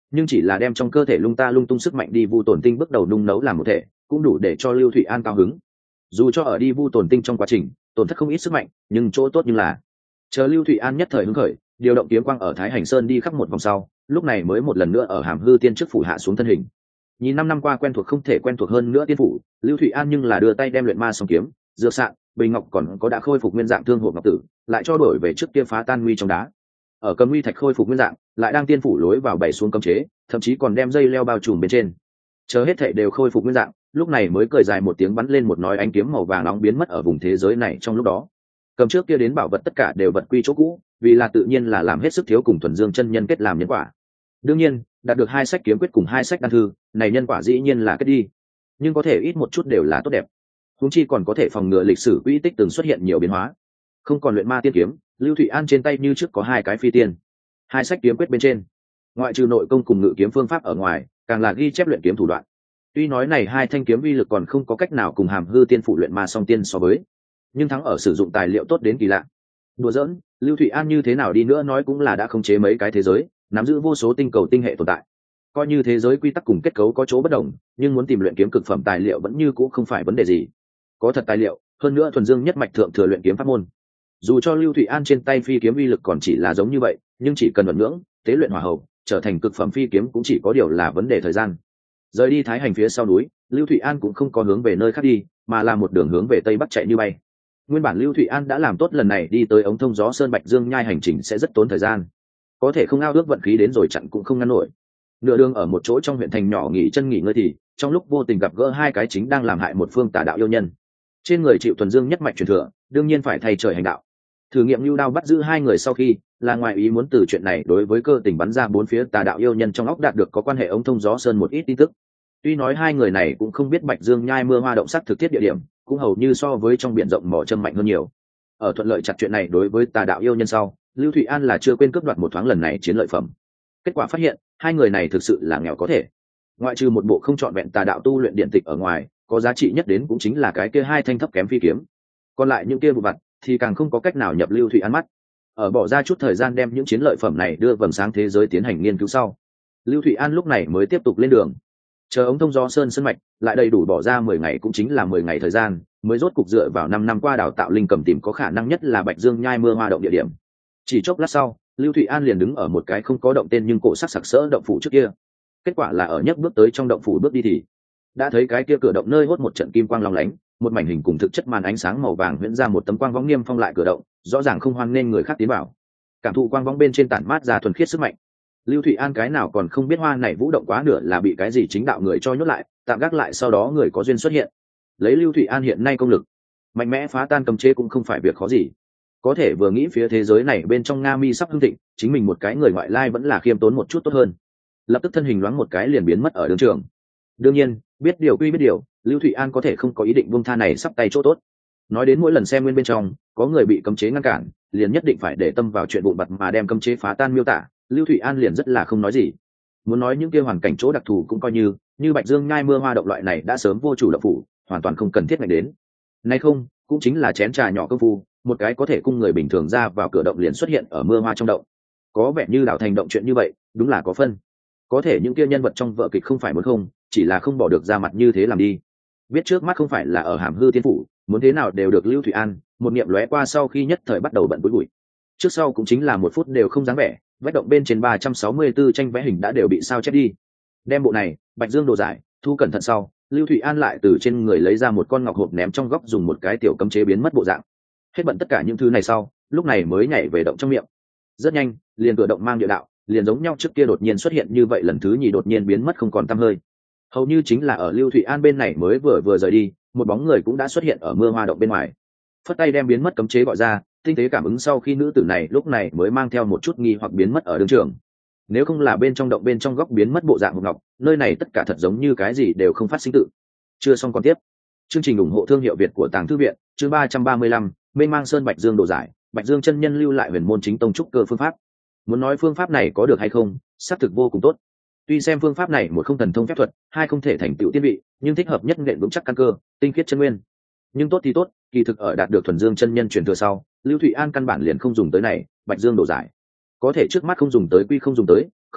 nhưng chỉ là đem trong cơ thể lung ta lung tung sức mạnh đi vu tổn tinh bước đầu nung nấu làm một thể cũng đủ để cho Lưu Thụy An cao hứng. Dù cho ở đi vu tổn tinh trong quá trình tổn thất không ít sức mạnh, nhưng chỗ tốt như là chờ Lưu Thụy An nhất thời hứng khởi, điều động kiếm quang ở Thái Hành Sơn đi khắp một vòng sau, lúc này mới một lần nữa ở Hàm Hư Tiên trước phủ hạ xuống thân hình. Nhìn năm năm qua quen thuộc không thể quen thuộc hơn nữa tiên phủ, Lưu Thụy An nhưng là đưa tay đem luyện ma song kiếm, dược sạn, bình ngọc còn có đã khôi phục nguyên dạng thương hộp ngọc tử, lại cho đổi về trước kia phá tan nguy trong đá. Ở cầm nguy thạch khôi phục nguyên dạng, lại đang tiên phủ lối vào bảy xuống cấm chế, thậm chí còn đem dây leo bao trùm bên trên. Chờ hết thảy đều khôi phục nguyên dạng, lúc này mới cười dài một tiếng bắn lên một nói ánh kiếm màu vàng nóng biến mất ở vùng thế giới này trong lúc đó. Cầm trước kia đến bảo vật tất cả đều vật quy chỗ cũ, vì là tự nhiên là làm hết sức thiếu cùng thuần dương chân nhân kết làm nhân quả. Đương nhiên, đạt được hai sách kiếm quyết cùng hai sách đan thư, này nhân quả dĩ nhiên là kết đi, nhưng có thể ít một chút đều là tốt đẹp. Huống chi còn có thể phòng ngừa lịch sử quỹ tích từng xuất hiện nhiều biến hóa. Không còn luyện ma tiên kiếm, Lưu Thụy An trên tay như trước có hai cái phi tiên. Hai sách kiếm quyết bên trên, ngoại trừ nội công cùng ngự kiếm phương pháp ở ngoài, càng là ghi chép luyện kiếm thủ đoạn. Tuy nói này hai thanh kiếm uy lực còn không có cách nào cùng Hàm Hư Tiên phụ luyện ma song tiên so với, nhưng thắng ở sử dụng tài liệu tốt đến kỳ lạ. Đùa giỡn, Lưu Thụy An như thế nào đi nữa nói cũng là đã khống chế mấy cái thế giới, nắm giữ vô số tinh cầu tinh hệ tồn tại. Coi như thế giới quy tắc cùng kết cấu có chỗ bất đồng, nhưng muốn tìm luyện kiếm cực phẩm tài liệu vẫn như cũ không phải vấn đề gì. Có thật tài liệu, hơn nữa thuần dương nhất mạch thượng thừa luyện kiếm pháp môn. Dù cho Lưu Thụy An trên tay phi kiếm uy lực còn chỉ là giống như vậy, nhưng chỉ cần vận ngưỡng, tế luyện hỏa hầu, trở thành cực phẩm phi kiếm cũng chỉ có điều là vấn đề thời gian. Rời đi Thái Hành phía sau núi, Lưu Thụy An cũng không có hướng về nơi khác đi, mà là một đường hướng về tây bắc chạy như bay. Nguyên bản Lưu Thụy An đã làm tốt lần này đi tới ống thông gió sơn Bạch Dương nhai hành trình sẽ rất tốn thời gian, có thể không ao ước vận khí đến rồi chặn cũng không ngăn nổi. Nửa đường ở một chỗ trong huyện thành nhỏ nghỉ chân nghỉ ngơi thì trong lúc vô tình gặp gỡ hai cái chính đang làm hại một phương tà đạo yêu nhân. Trên người chịu thuần dương nhất mạch truyền thừa, đương nhiên phải thay trời hành đạo. Thử nghiệm lưu đao bắt giữ hai người sau khi, là ngoài ý muốn từ chuyện này đối với cơ tình bắn ra bốn phía tà đạo yêu nhân trong óc đạt được có quan hệ ống thông gió sơn một ít tin tức. Tuy nói hai người này cũng không biết Bạch Dương nhai mưa hoa động sắc thực thiết địa điểm, cũng hầu như so với trong biển rộng mỏ châm mạnh hơn nhiều. Ở thuận lợi chặt chuyện này đối với tà đạo yêu nhân sau, Lưu Thụy An là chưa quên cướp đoạt một thoáng lần này chiến lợi phẩm. Kết quả phát hiện, hai người này thực sự là nghèo có thể. Ngoại trừ một bộ không trọn vẹn tà đạo tu luyện điện tịch ở ngoài, có giá trị nhất đến cũng chính là cái kia hai thanh thấp kém phi kiếm. Còn lại những kia vụ vặt thì càng không có cách nào nhập Lưu Thụy An mắt. Ở bỏ ra chút thời gian đem những chiến lợi phẩm này đưa vầng sáng thế giới tiến hành nghiên cứu sau, Lưu Thụy An lúc này mới tiếp tục lên đường. Chờ ống thông gió sơn sân mạch lại đầy đủ bỏ ra mười ngày cũng chính là mười ngày thời gian, mới rốt cục dựa vào năm năm qua đào tạo linh cầm tìm có khả năng nhất là Bạch Dương nhai mưa hoa động địa điểm. Chỉ chốc lát sau, Lưu Thụy An liền đứng ở một cái không có động tên nhưng cổ sắc sặc sỡ động phủ trước kia. Kết quả là ở nhấc bước tới trong động phủ bước đi thì đã thấy cái kia cửa động nơi hốt một trận kim quang long lánh, một mảnh hình cùng thực chất màn ánh sáng màu vàng huyễn ra một tấm quang võng niêm phong lại cửa động, rõ ràng không hoan nên người khác tiến vào. Cảm thụ quang võng bên trên tản mát ra thuần khiết sức mạnh. Lưu Thụy An cái nào còn không biết hoa này vũ động quá nửa là bị cái gì chính đạo người cho nhốt lại, tạm gác lại sau đó người có duyên xuất hiện. Lấy Lưu Thụy An hiện nay công lực, mạnh mẽ phá tan cấm chế cũng không phải việc khó gì. Có thể vừa nghĩ phía thế giới này bên trong Nga Mi sắp hưng thịnh, chính mình một cái người ngoại lai vẫn là khiêm tốn một chút tốt hơn. Lập tức thân hình loáng một cái liền biến mất ở đường trường. Đương nhiên, biết điều quy biết điều, Lưu Thụy An có thể không có ý định buông tha này sắp tay chỗ tốt. Nói đến mỗi lần xem nguyên bên trong có người bị cấm chế ngăn cản, liền nhất định phải để tâm vào chuyện vụn vặt mà đem cấm chế phá tan miêu tả, Lưu Thụy An liền rất là không nói gì. Muốn nói những kia hoàn cảnh chỗ đặc thù cũng coi như, như Bạch Dương nhai mưa hoa động loại này đã sớm vô chủ động phủ, hoàn toàn không cần thiết ngạch đến. Nay không, cũng chính là chén trà nhỏ công phu, một cái có thể cung người bình thường ra vào cửa động liền xuất hiện ở mưa hoa trong động. Có vẻ như đảo thành động chuyện như vậy, đúng là có phân. Có thể những kia nhân vật trong vở kịch không phải muốn không, chỉ là không bỏ được ra mặt như thế làm đi. Biết trước mắt không phải là ở Hàm Hư Tiên phủ, muốn thế nào đều được Lưu Thụy An, một niệm lóe qua sau khi nhất thời bắt đầu bận bụi bụi. Trước sau cũng chính là một phút đều không dáng vẻ, vách động bên trên ba trăm sáu mươi tư tranh vẽ hình đã đều bị sao chép đi. Đem bộ này, Bạch Dương đồ giải, thu cẩn thận sau, Lưu Thụy An lại từ trên người lấy ra một con ngọc hộp ném trong góc dùng một cái tiểu cấm chế biến mất bộ dạng. Hết bận tất cả những thứ này sau, lúc này mới nhảy về động trong miệng. Rất nhanh, liền cửa động mang địa đạo, liền giống nhau trước kia đột nhiên xuất hiện như vậy lần thứ nhì đột nhiên biến mất không còn tăm hơi. Hầu như chính là ở Lưu Thụy An bên này mới vừa vừa rời đi, một bóng người cũng đã xuất hiện ở mưa hoa động bên ngoài. Phất tay đem biến mất cấm chế gọi ra, tinh tế cảm ứng sau khi nữ tử này lúc này mới mang theo một chút nghi hoặc biến mất ở đường trường. Nếu không là bên trong động bên trong góc biến mất bộ dạng hộp ngọc, nơi này tất cả thật giống như cái gì đều không phát sinh tự. Chưa xong còn tiếp. Chương trình ủng hộ thương hiệu Việt của Tàng Thư viện, chương ba trăm ba mươi lăm, Mênh mang sơn Bạch Dương đồ giải, Bạch Dương chân nhân lưu lại huyền môn chính tông trúc cơ phương pháp. Muốn nói phương pháp này có được hay không, xác thực vô cùng tốt. Tuy xem phương pháp này một không thần thông phép thuật, hai không thể thành tựu tiên vị, nhưng thích hợp nhất nện vững chắc căn cơ, tinh khiết chân nguyên. Nhưng tốt thì tốt, kỳ thực ở đạt được thuần dương chân nhân truyền thừa sau, Lưu Thụy An căn bản liền không dùng tới này, Bạch Dương đồ giải. Có thể trước mắt không dùng tới quy không dùng tới,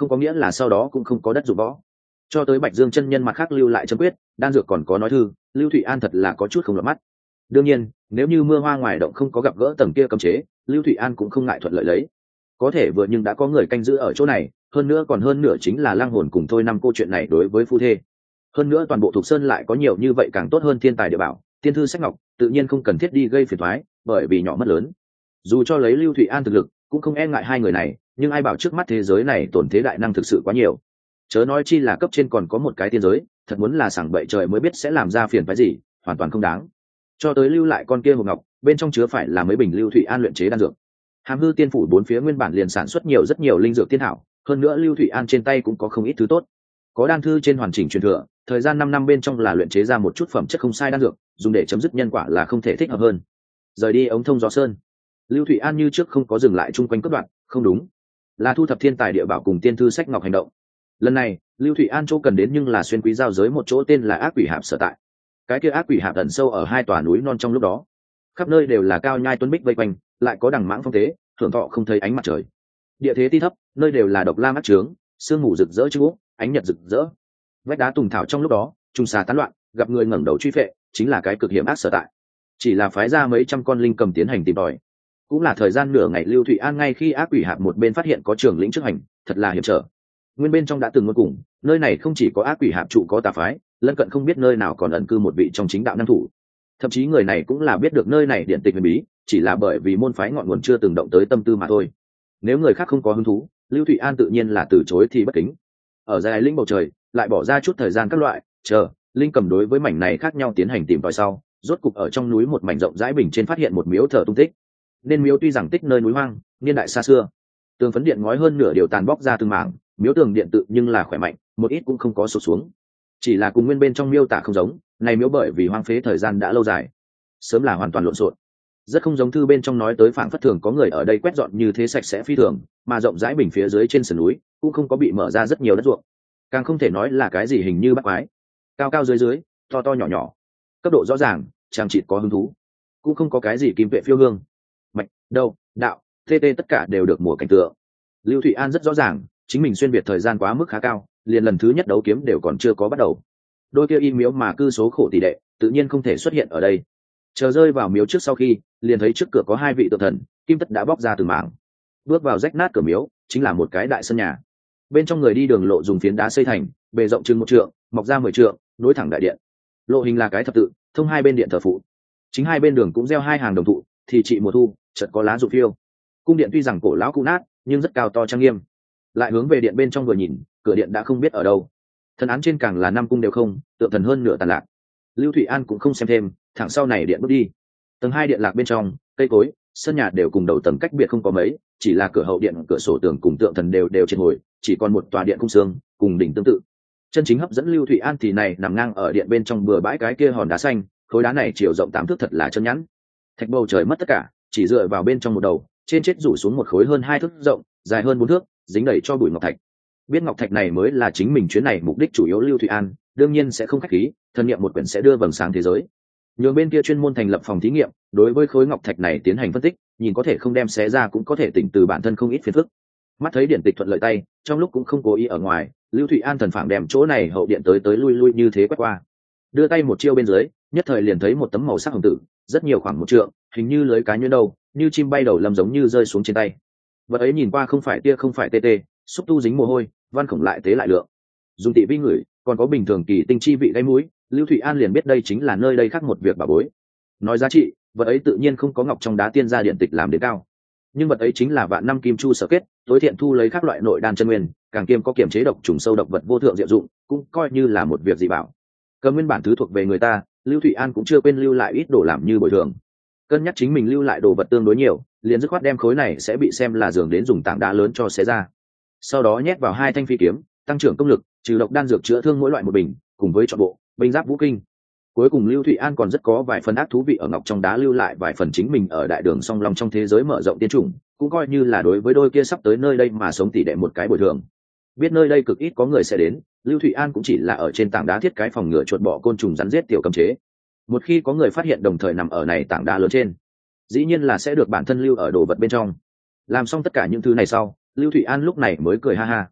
không có nghĩa là sau đó cũng không có đất dụng võ. Cho tới Bạch Dương chân nhân mặt khác lưu lại châm quyết, đan dược còn có nói thư, Lưu Thụy An thật là có chút không lọt mắt. Đương nhiên, nếu như mưa hoa ngoài động không có gặp gỡ tầng kia cấm chế, Lưu Thụy An cũng không ngại thuận lợi lấy. Có thể vừa nhưng đã có người canh giữ ở chỗ này, hơn nữa còn hơn nửa chính là lang hồn cùng thôi năm cô chuyện này đối với phu thê. Hơn nữa toàn bộ Thục Sơn lại có nhiều như vậy càng tốt hơn thiên tài địa bảo, tiên thư sách ngọc, tự nhiên không cần thiết đi gây phiền toái, bởi vì nhỏ mất lớn. Dù cho lấy Lưu Thụy An thực lực, cũng không e ngại hai người này, nhưng ai bảo trước mắt thế giới này tổn thế đại năng thực sự quá nhiều. Chớ nói chi là cấp trên còn có một cái tiên giới, thật muốn là sảng bậy trời mới biết sẽ làm ra phiền phái gì, hoàn toàn không đáng. Cho tới lưu lại con kia hộp ngọc, bên trong chứa phải là mấy bình Lưu Thụy An luyện chế đan dược. Hàm Hư Tiên phủ bốn phía nguyên bản liền sản xuất nhiều rất nhiều linh dược tiên hảo, hơn nữa Lưu Thụy An trên tay cũng có không ít thứ tốt. Có đan thư trên hoàn chỉnh truyền thừa, thời gian năm năm bên trong là luyện chế ra một chút phẩm chất không sai đan dược, dùng để chấm dứt nhân quả là không thể thích hợp hơn. Rời đi ống thông gió sơn, Lưu Thụy An như trước không có dừng lại chung quanh cất đoạn, không đúng, là thu thập thiên tài địa bảo cùng tiên thư sách ngọc hành động. Lần này, Lưu Thụy An chỗ cần đến nhưng là xuyên quý giao giới một chỗ tên là Ác Quỷ Hạp sở tại. Cái kia Ác Quỷ Hạp ẩn sâu ở hai tòa núi non trong lúc đó, khắp nơi đều là cao nhai tuấn bích vây quanh, lại có đằng mãng phong tế, thưởng thọ không thấy ánh mặt trời. Địa thế ti thấp, nơi đều là độc la mắt trướng, sương mù rực rỡ chưng úc, ánh nhật rực rỡ. Vách đá tùng thảo trong lúc đó, trùng xà tán loạn, gặp người ngẩng đầu truy phệ, chính là cái cực hiểm ác sở tại. Chỉ là phái ra mấy trăm con linh cầm tiến hành tìm tòi, cũng là thời gian nửa ngày. Lưu Thụy An ngay khi Ác Quỷ Hạp một bên phát hiện có trưởng lĩnh trước hành, thật là hiểm trở. Nguyên bên trong đã từng ngôn cùng, nơi này không chỉ có Ác Quỷ Hạp trụ có tà phái, lân cận không biết nơi nào còn ẩn cư một vị trong chính đạo năng thủ. Thậm chí người này cũng là biết được nơi này điện tịch huyền bí, chỉ là bởi vì môn phái ngọn nguồn chưa từng động tới tâm tư mà thôi. Nếu người khác không có hứng thú, Lưu Thụy An tự nhiên là từ chối thì bất kính. Ở dài linh bầu trời, lại bỏ ra chút thời gian các loại, chờ linh cầm đối với mảnh này khác nhau tiến hành tìm tòi sau, rốt cục ở trong núi một mảnh rộng rãi bình trên phát hiện một miếu thờ tung tích. Nên miếu tuy rằng tích nơi núi hoang, niên đại xa xưa, tường phấn điện ngói hơn nửa điều tàn bóc ra từng mảng, miếu tường điện tự nhưng là khỏe mạnh, một ít cũng không có sụt xuống. Chỉ là cùng nguyên bên trong miêu tả không giống, này miếu bởi vì hoang phế thời gian đã lâu dài, sớm là hoàn toàn lộn xộn, rất không giống thư bên trong nói tới phảng phất thường có người ở đây quét dọn như thế sạch sẽ phi thường, mà rộng rãi bình phía dưới trên sườn núi cũng không có bị mở ra rất nhiều đất ruộng, càng không thể nói là cái gì hình như bắt quái, cao cao dưới dưới, to to nhỏ nhỏ, cấp độ rõ ràng, chàng chịt có hứng thú, cũng không có cái gì kim vệ phiêu hương, mạch đâu đạo tê tê tất cả đều được mùa cảnh tượng. Lưu Thụy An rất rõ ràng chính mình xuyên việt thời gian quá mức khá cao, liền lần thứ nhất đấu kiếm đều còn chưa có bắt đầu, đôi kia im miếu mà cư số khổ tỷ đệ tự nhiên không thể xuất hiện ở đây. Chờ rơi vào miếu trước sau khi, liền thấy trước cửa có hai vị tượng thần, kim tất đã bóc ra từ mảng. Bước vào rách nát cửa miếu, chính là một cái đại sân nhà. Bên trong người đi đường lộ dùng phiến đá xây thành, bề rộng chừng một trượng, mọc ra mười trượng, nối thẳng đại điện. Lộ hình là cái thập tự, thông hai bên điện thờ phụ. Chính hai bên đường cũng gieo hai hàng đồng thụ, thì trị mùa thu, chợt có lá rụng phiêu. Cung điện tuy rằng cổ lão cũ nát, nhưng rất cao to trang nghiêm. Lại hướng về điện bên trong vừa nhìn, cửa điện đã không biết ở đâu. Thần án trên càng là năm cung đều không, tượng thần hơn nửa tàn lạc. Lưu Thụy An cũng không xem thêm, thẳng sau này điện bước đi. Tầng hai điện lạc bên trong, cây cối, sân nhà đều cùng đầu tầng cách biệt không có mấy, chỉ là cửa hậu điện, cửa sổ tường cùng tượng thần đều đều trên hồi, chỉ còn một tòa điện cung xương, cùng đỉnh tương tự. Chân chính hấp dẫn Lưu Thụy An thì này nằm ngang ở điện bên trong bừa bãi cái kia hòn đá xanh, khối đá này chiều rộng tám thước thật là chân nhẵn. Thạch bầu trời mất tất cả, chỉ dựa vào bên trong một đầu, trên chết rủ xuống một khối hơn hai thước rộng, dài hơn bốn thước, dính đầy cho bụi ngọc thạch. Biết ngọc thạch này mới là chính mình chuyến này mục đích chủ yếu. Lưu Thụy An đương nhiên sẽ không khách khí, thần niệm một quyển sẽ đưa vầng sáng thế giới. Nhường bên kia chuyên môn thành lập phòng thí nghiệm, đối với khối ngọc thạch này tiến hành phân tích, nhìn có thể không đem xé ra cũng có thể tỉnh từ bản thân không ít phiền phức. Mắt thấy điện tịch thuận lợi tay, trong lúc cũng không cố ý ở ngoài, Lưu Thụy An thần phảng đem chỗ này hậu điện tới tới lui lui như thế quét qua, đưa tay một chiêu bên dưới, nhất thời liền thấy một tấm màu sắc hồng tử, rất nhiều khoảng một trượng, hình như lưới cá nhuyễn đâu, như chim bay đầu lâm giống như rơi xuống trên tay. Vật ấy nhìn qua không phải tia không phải tê tê, xúc tu dính mồ hôi, văn khổng lại tế lại lượng, dùng tị vi ngửi, còn có bình thường kỳ tinh chi vị gây mũi, Lưu Thụy An liền biết đây chính là nơi đây khác một việc bà bối. Nói giá trị, vật ấy tự nhiên không có ngọc trong đá tiên gia điện tịch làm đến cao, nhưng vật ấy chính là vạn năm kim chu sở kết, tối thiện thu lấy các loại nội đan chân nguyên, càng kiêm có kiểm chế độc trùng sâu độc vật vô thượng diệu dụng, cũng coi như là một việc dị bảo. Cầm nguyên bản thứ thuộc về người ta, Lưu Thụy An cũng chưa quên lưu lại ít đồ làm như bồi thường. Cân nhắc chính mình lưu lại đồ vật tương đối nhiều, liền dứt khoát đem khối này sẽ bị xem là giường đến dùng tảng đá lớn cho xé ra. Sau đó nhét vào hai thanh phi kiếm, tăng trưởng công lực, trừ độc đan dược chữa thương mỗi loại một bình, cùng với trọn bộ binh giáp vũ kinh. Cuối cùng Lưu Thụy An còn rất có vài phần ác thú vị ở ngọc trong đá lưu lại vài phần chính mình ở đại đường song long trong thế giới mở rộng tiên chủng, cũng coi như là đối với đôi kia sắp tới nơi đây mà sống tỷ đệ một cái bồi thường. Biết nơi đây cực ít có người sẽ đến, Lưu Thụy An cũng chỉ là ở trên tảng đá thiết cái phòng ngừa chuột bọ côn trùng rắn giết tiểu cấm chế. Một khi có người phát hiện đồng thời nằm ở này tảng đá lớn trên, dĩ nhiên là sẽ được bản thân lưu ở đồ vật bên trong. Làm xong tất cả những thứ này sau, Lưu Thụy An lúc này mới cười ha ha.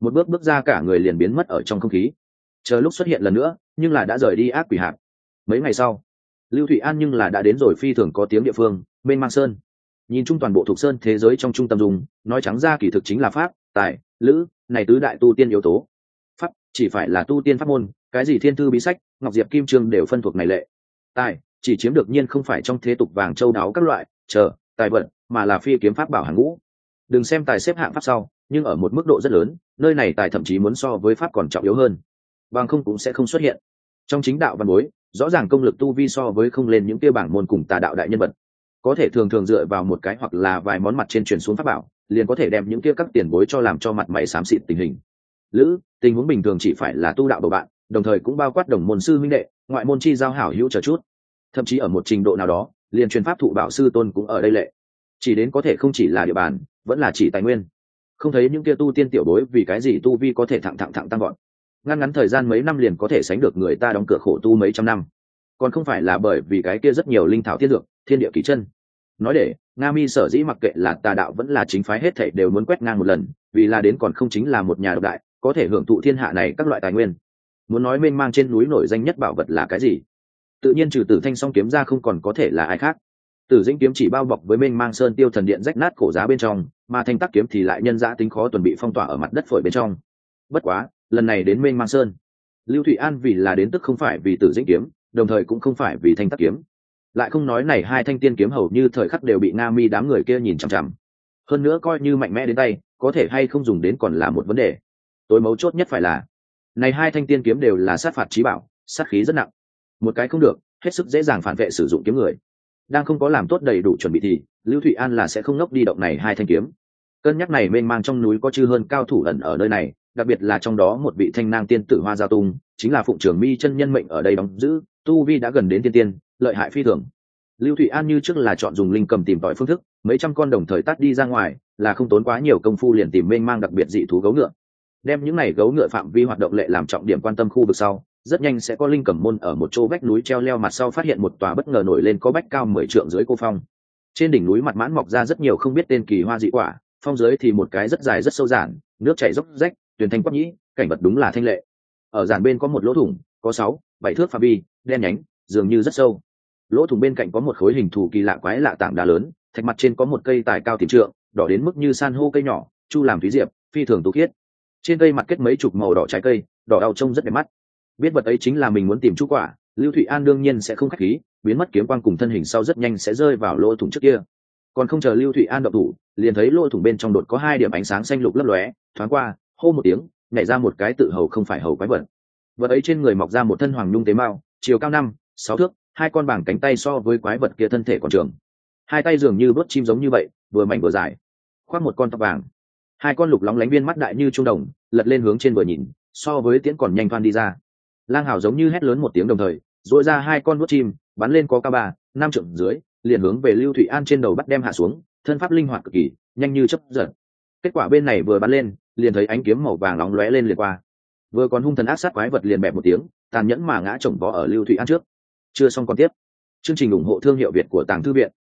một bước bước ra cả người liền biến mất ở trong không khí, chờ lúc xuất hiện lần nữa nhưng là đã rời đi ác quỷ hạp. Mấy ngày sau, Lưu Thụy An nhưng là đã đến rồi phi thường có tiếng địa phương Mênh Mang Sơn. Nhìn chung toàn bộ thuộc sơn thế giới trong trung tâm dùng, nói trắng ra kỳ thực chính là pháp, tài, lữ này tứ đại tu tiên yếu tố. Pháp chỉ phải là tu tiên pháp môn, cái gì thiên thư bí sách, ngọc diệp kim trương đều phân thuộc này lệ. Tài chỉ chiếm được nhiên không phải trong thế tục vàng châu đáo các loại chờ tài vật, mà là phi kiếm pháp bảo hàng ngũ. Đừng xem tài xếp hạng pháp sau, nhưng ở một mức độ rất lớn, nơi này tài thậm chí muốn so với pháp còn trọng yếu hơn, bằng không cũng sẽ không xuất hiện. Trong chính đạo văn bối, rõ ràng công lực tu vi so với không lên những tiêu bảng môn cùng tà đạo đại nhân vật, có thể thường thường dựa vào một cái hoặc là vài món mặt trên truyền xuống pháp bảo, liền có thể đem những kia các tiền bối cho làm cho mặt mày xám xịt tình hình. Lữ, tình huống bình thường chỉ phải là tu đạo bầu bạn, đồng thời cũng bao quát đồng môn sư huynh đệ, ngoại môn chi giao hảo hữu chờ chút. Thậm chí ở một trình độ nào đó, liền truyền pháp thụ bảo sư tôn cũng ở đây lệ. Chỉ đến có thể không chỉ là địa bàn, vẫn là chỉ tài nguyên. Không thấy những kia tu tiên tiểu bối vì cái gì tu vi có thể thẳng thẳng thẳng tăng gọn, ngắn ngắn thời gian mấy năm liền có thể sánh được người ta đóng cửa khổ tu mấy trăm năm, còn không phải là bởi vì cái kia rất nhiều linh thảo tiên dược, thiên địa kỳ chân. Nói để Nga Mi sở dĩ mặc kệ là tà đạo vẫn là chính phái, hết thảy đều muốn quét ngang một lần, vì là đến còn không chính là một nhà độc đại, có thể hưởng thụ thiên hạ này các loại tài nguyên. Muốn nói mênh mang trên núi nổi danh nhất bảo vật là cái gì, tự nhiên trừ Tử Thanh Song kiếm ra không còn có thể là ai khác. Tử Dĩnh kiếm chỉ bao bọc với mênh mang sơn tiêu thần điện rách nát cổ giá bên trong, mà Thanh Tắc kiếm thì lại nhân dã tính khó tuần bị phong tỏa ở mặt đất phổi bên trong. Bất quá lần này đến mênh mang sơn, Lưu Thụy An vì là đến tức không phải vì Tử Dĩnh kiếm, đồng thời cũng không phải vì Thanh Tắc kiếm. Lại không nói này hai thanh tiên kiếm hầu như thời khắc đều bị Nga Mi đám người kia nhìn chằm chằm. Hơn nữa coi như mạnh mẽ đến tay, có thể hay không dùng đến còn là một vấn đề. Tối mấu chốt nhất phải là, này hai thanh tiên kiếm đều là sát phạt chí bảo, sát khí rất nặng. Một cái không được, hết sức dễ dàng phản vệ sử dụng kiếm người. Đang không có làm tốt đầy đủ chuẩn bị thì, Lưu Thụy An là sẽ không ngốc đi động này hai thanh kiếm. Cân nhắc này mênh mang trong núi có chư hơn cao thủ ẩn ở nơi này, đặc biệt là trong đó một vị thanh nang tiên tử Hoa Giao Tung, chính là Phụng Trường Mi chân nhân mệnh ở đây đóng giữ, tu vi đã gần đến tiên tiên, lợi hại phi thường. Lưu Thụy An như trước là chọn dùng linh cầm tìm tòi phương thức, mấy trăm con đồng thời tắt đi ra ngoài, là không tốn quá nhiều công phu liền tìm mênh mang đặc biệt dị thú gấu ngựa. Đem những này gấu ngựa phạm vi hoạt động lệ làm trọng điểm quan tâm khu vực sau, rất nhanh sẽ có linh cầm môn ở một chỗ vách núi treo leo mặt sau phát hiện một tòa bất ngờ nổi lên có bách cao mười trượng dưới cô phong. Trên đỉnh núi mặt mãn mọc ra rất nhiều không biết tên kỳ hoa dị quả, phong dưới thì một cái rất dài rất sâu giản, nước chảy dốc rách, tuyền thanh quắc nhĩ, cảnh vật đúng là thanh lệ. Ở giản bên có một lỗ thủng, có sáu, bảy thước phạm vi, đen nhánh, dường như rất sâu. Lỗ thủng bên cạnh có một khối hình thù kỳ lạ quái lạ tảng đá lớn, thạch mặt trên có một cây tài cao tìm trượng, đỏ đến mức như san hô cây nhỏ, chu làm thúy diệp, phi thường tú khiết. Trên cây mặt kết mấy chục màu đỏ trái cây, đỏ đau trông rất đẹp mắt. Biết vật ấy chính là mình muốn tìm chu quả, Lưu Thụy An đương nhiên sẽ không khách khí, biến mất kiếm quang cùng thân hình sau rất nhanh sẽ rơi vào lỗ thủng trước kia. Còn không chờ Lưu Thụy An động thủ, liền thấy lỗ thủng bên trong đột có hai điểm ánh sáng xanh lục lấp lóe, thoáng qua, hô một tiếng, nhảy ra một cái tự hầu không phải hầu quái vật. Vật ấy trên người mọc ra một thân hoàng nhung tế mao, chiều cao năm, sáu thước, hai con bảng cánh tay so với quái vật kia thân thể còn trường. Hai tay dường như vớt chim giống như vậy, vừa mảnh vừa dài. Khoác một con tóc vàng. Hai con lục lóng lánh viên mắt đại như trung đồng, lật lên hướng trên vừa nhìn, so với tiễn còn nhanh thoăn đi ra. Lang Hảo giống như hét lớn một tiếng đồng thời, duỗi ra hai con vuốt chim, bắn lên có cao ba, năm trượng dưới, liền hướng về Lưu Thụy An trên đầu bắt đem hạ xuống, thân pháp linh hoạt cực kỳ, nhanh như chớp giật. Kết quả bên này vừa bắn lên, liền thấy ánh kiếm màu vàng nóng lóe lên liền qua. Vừa còn hung thần ác sát quái vật liền bẹp một tiếng, tàn nhẫn mà ngã chồng vó ở Lưu Thụy An trước. Chưa xong còn tiếp. Chương trình ủng hộ thương hiệu Việt của Tàng Thư viện.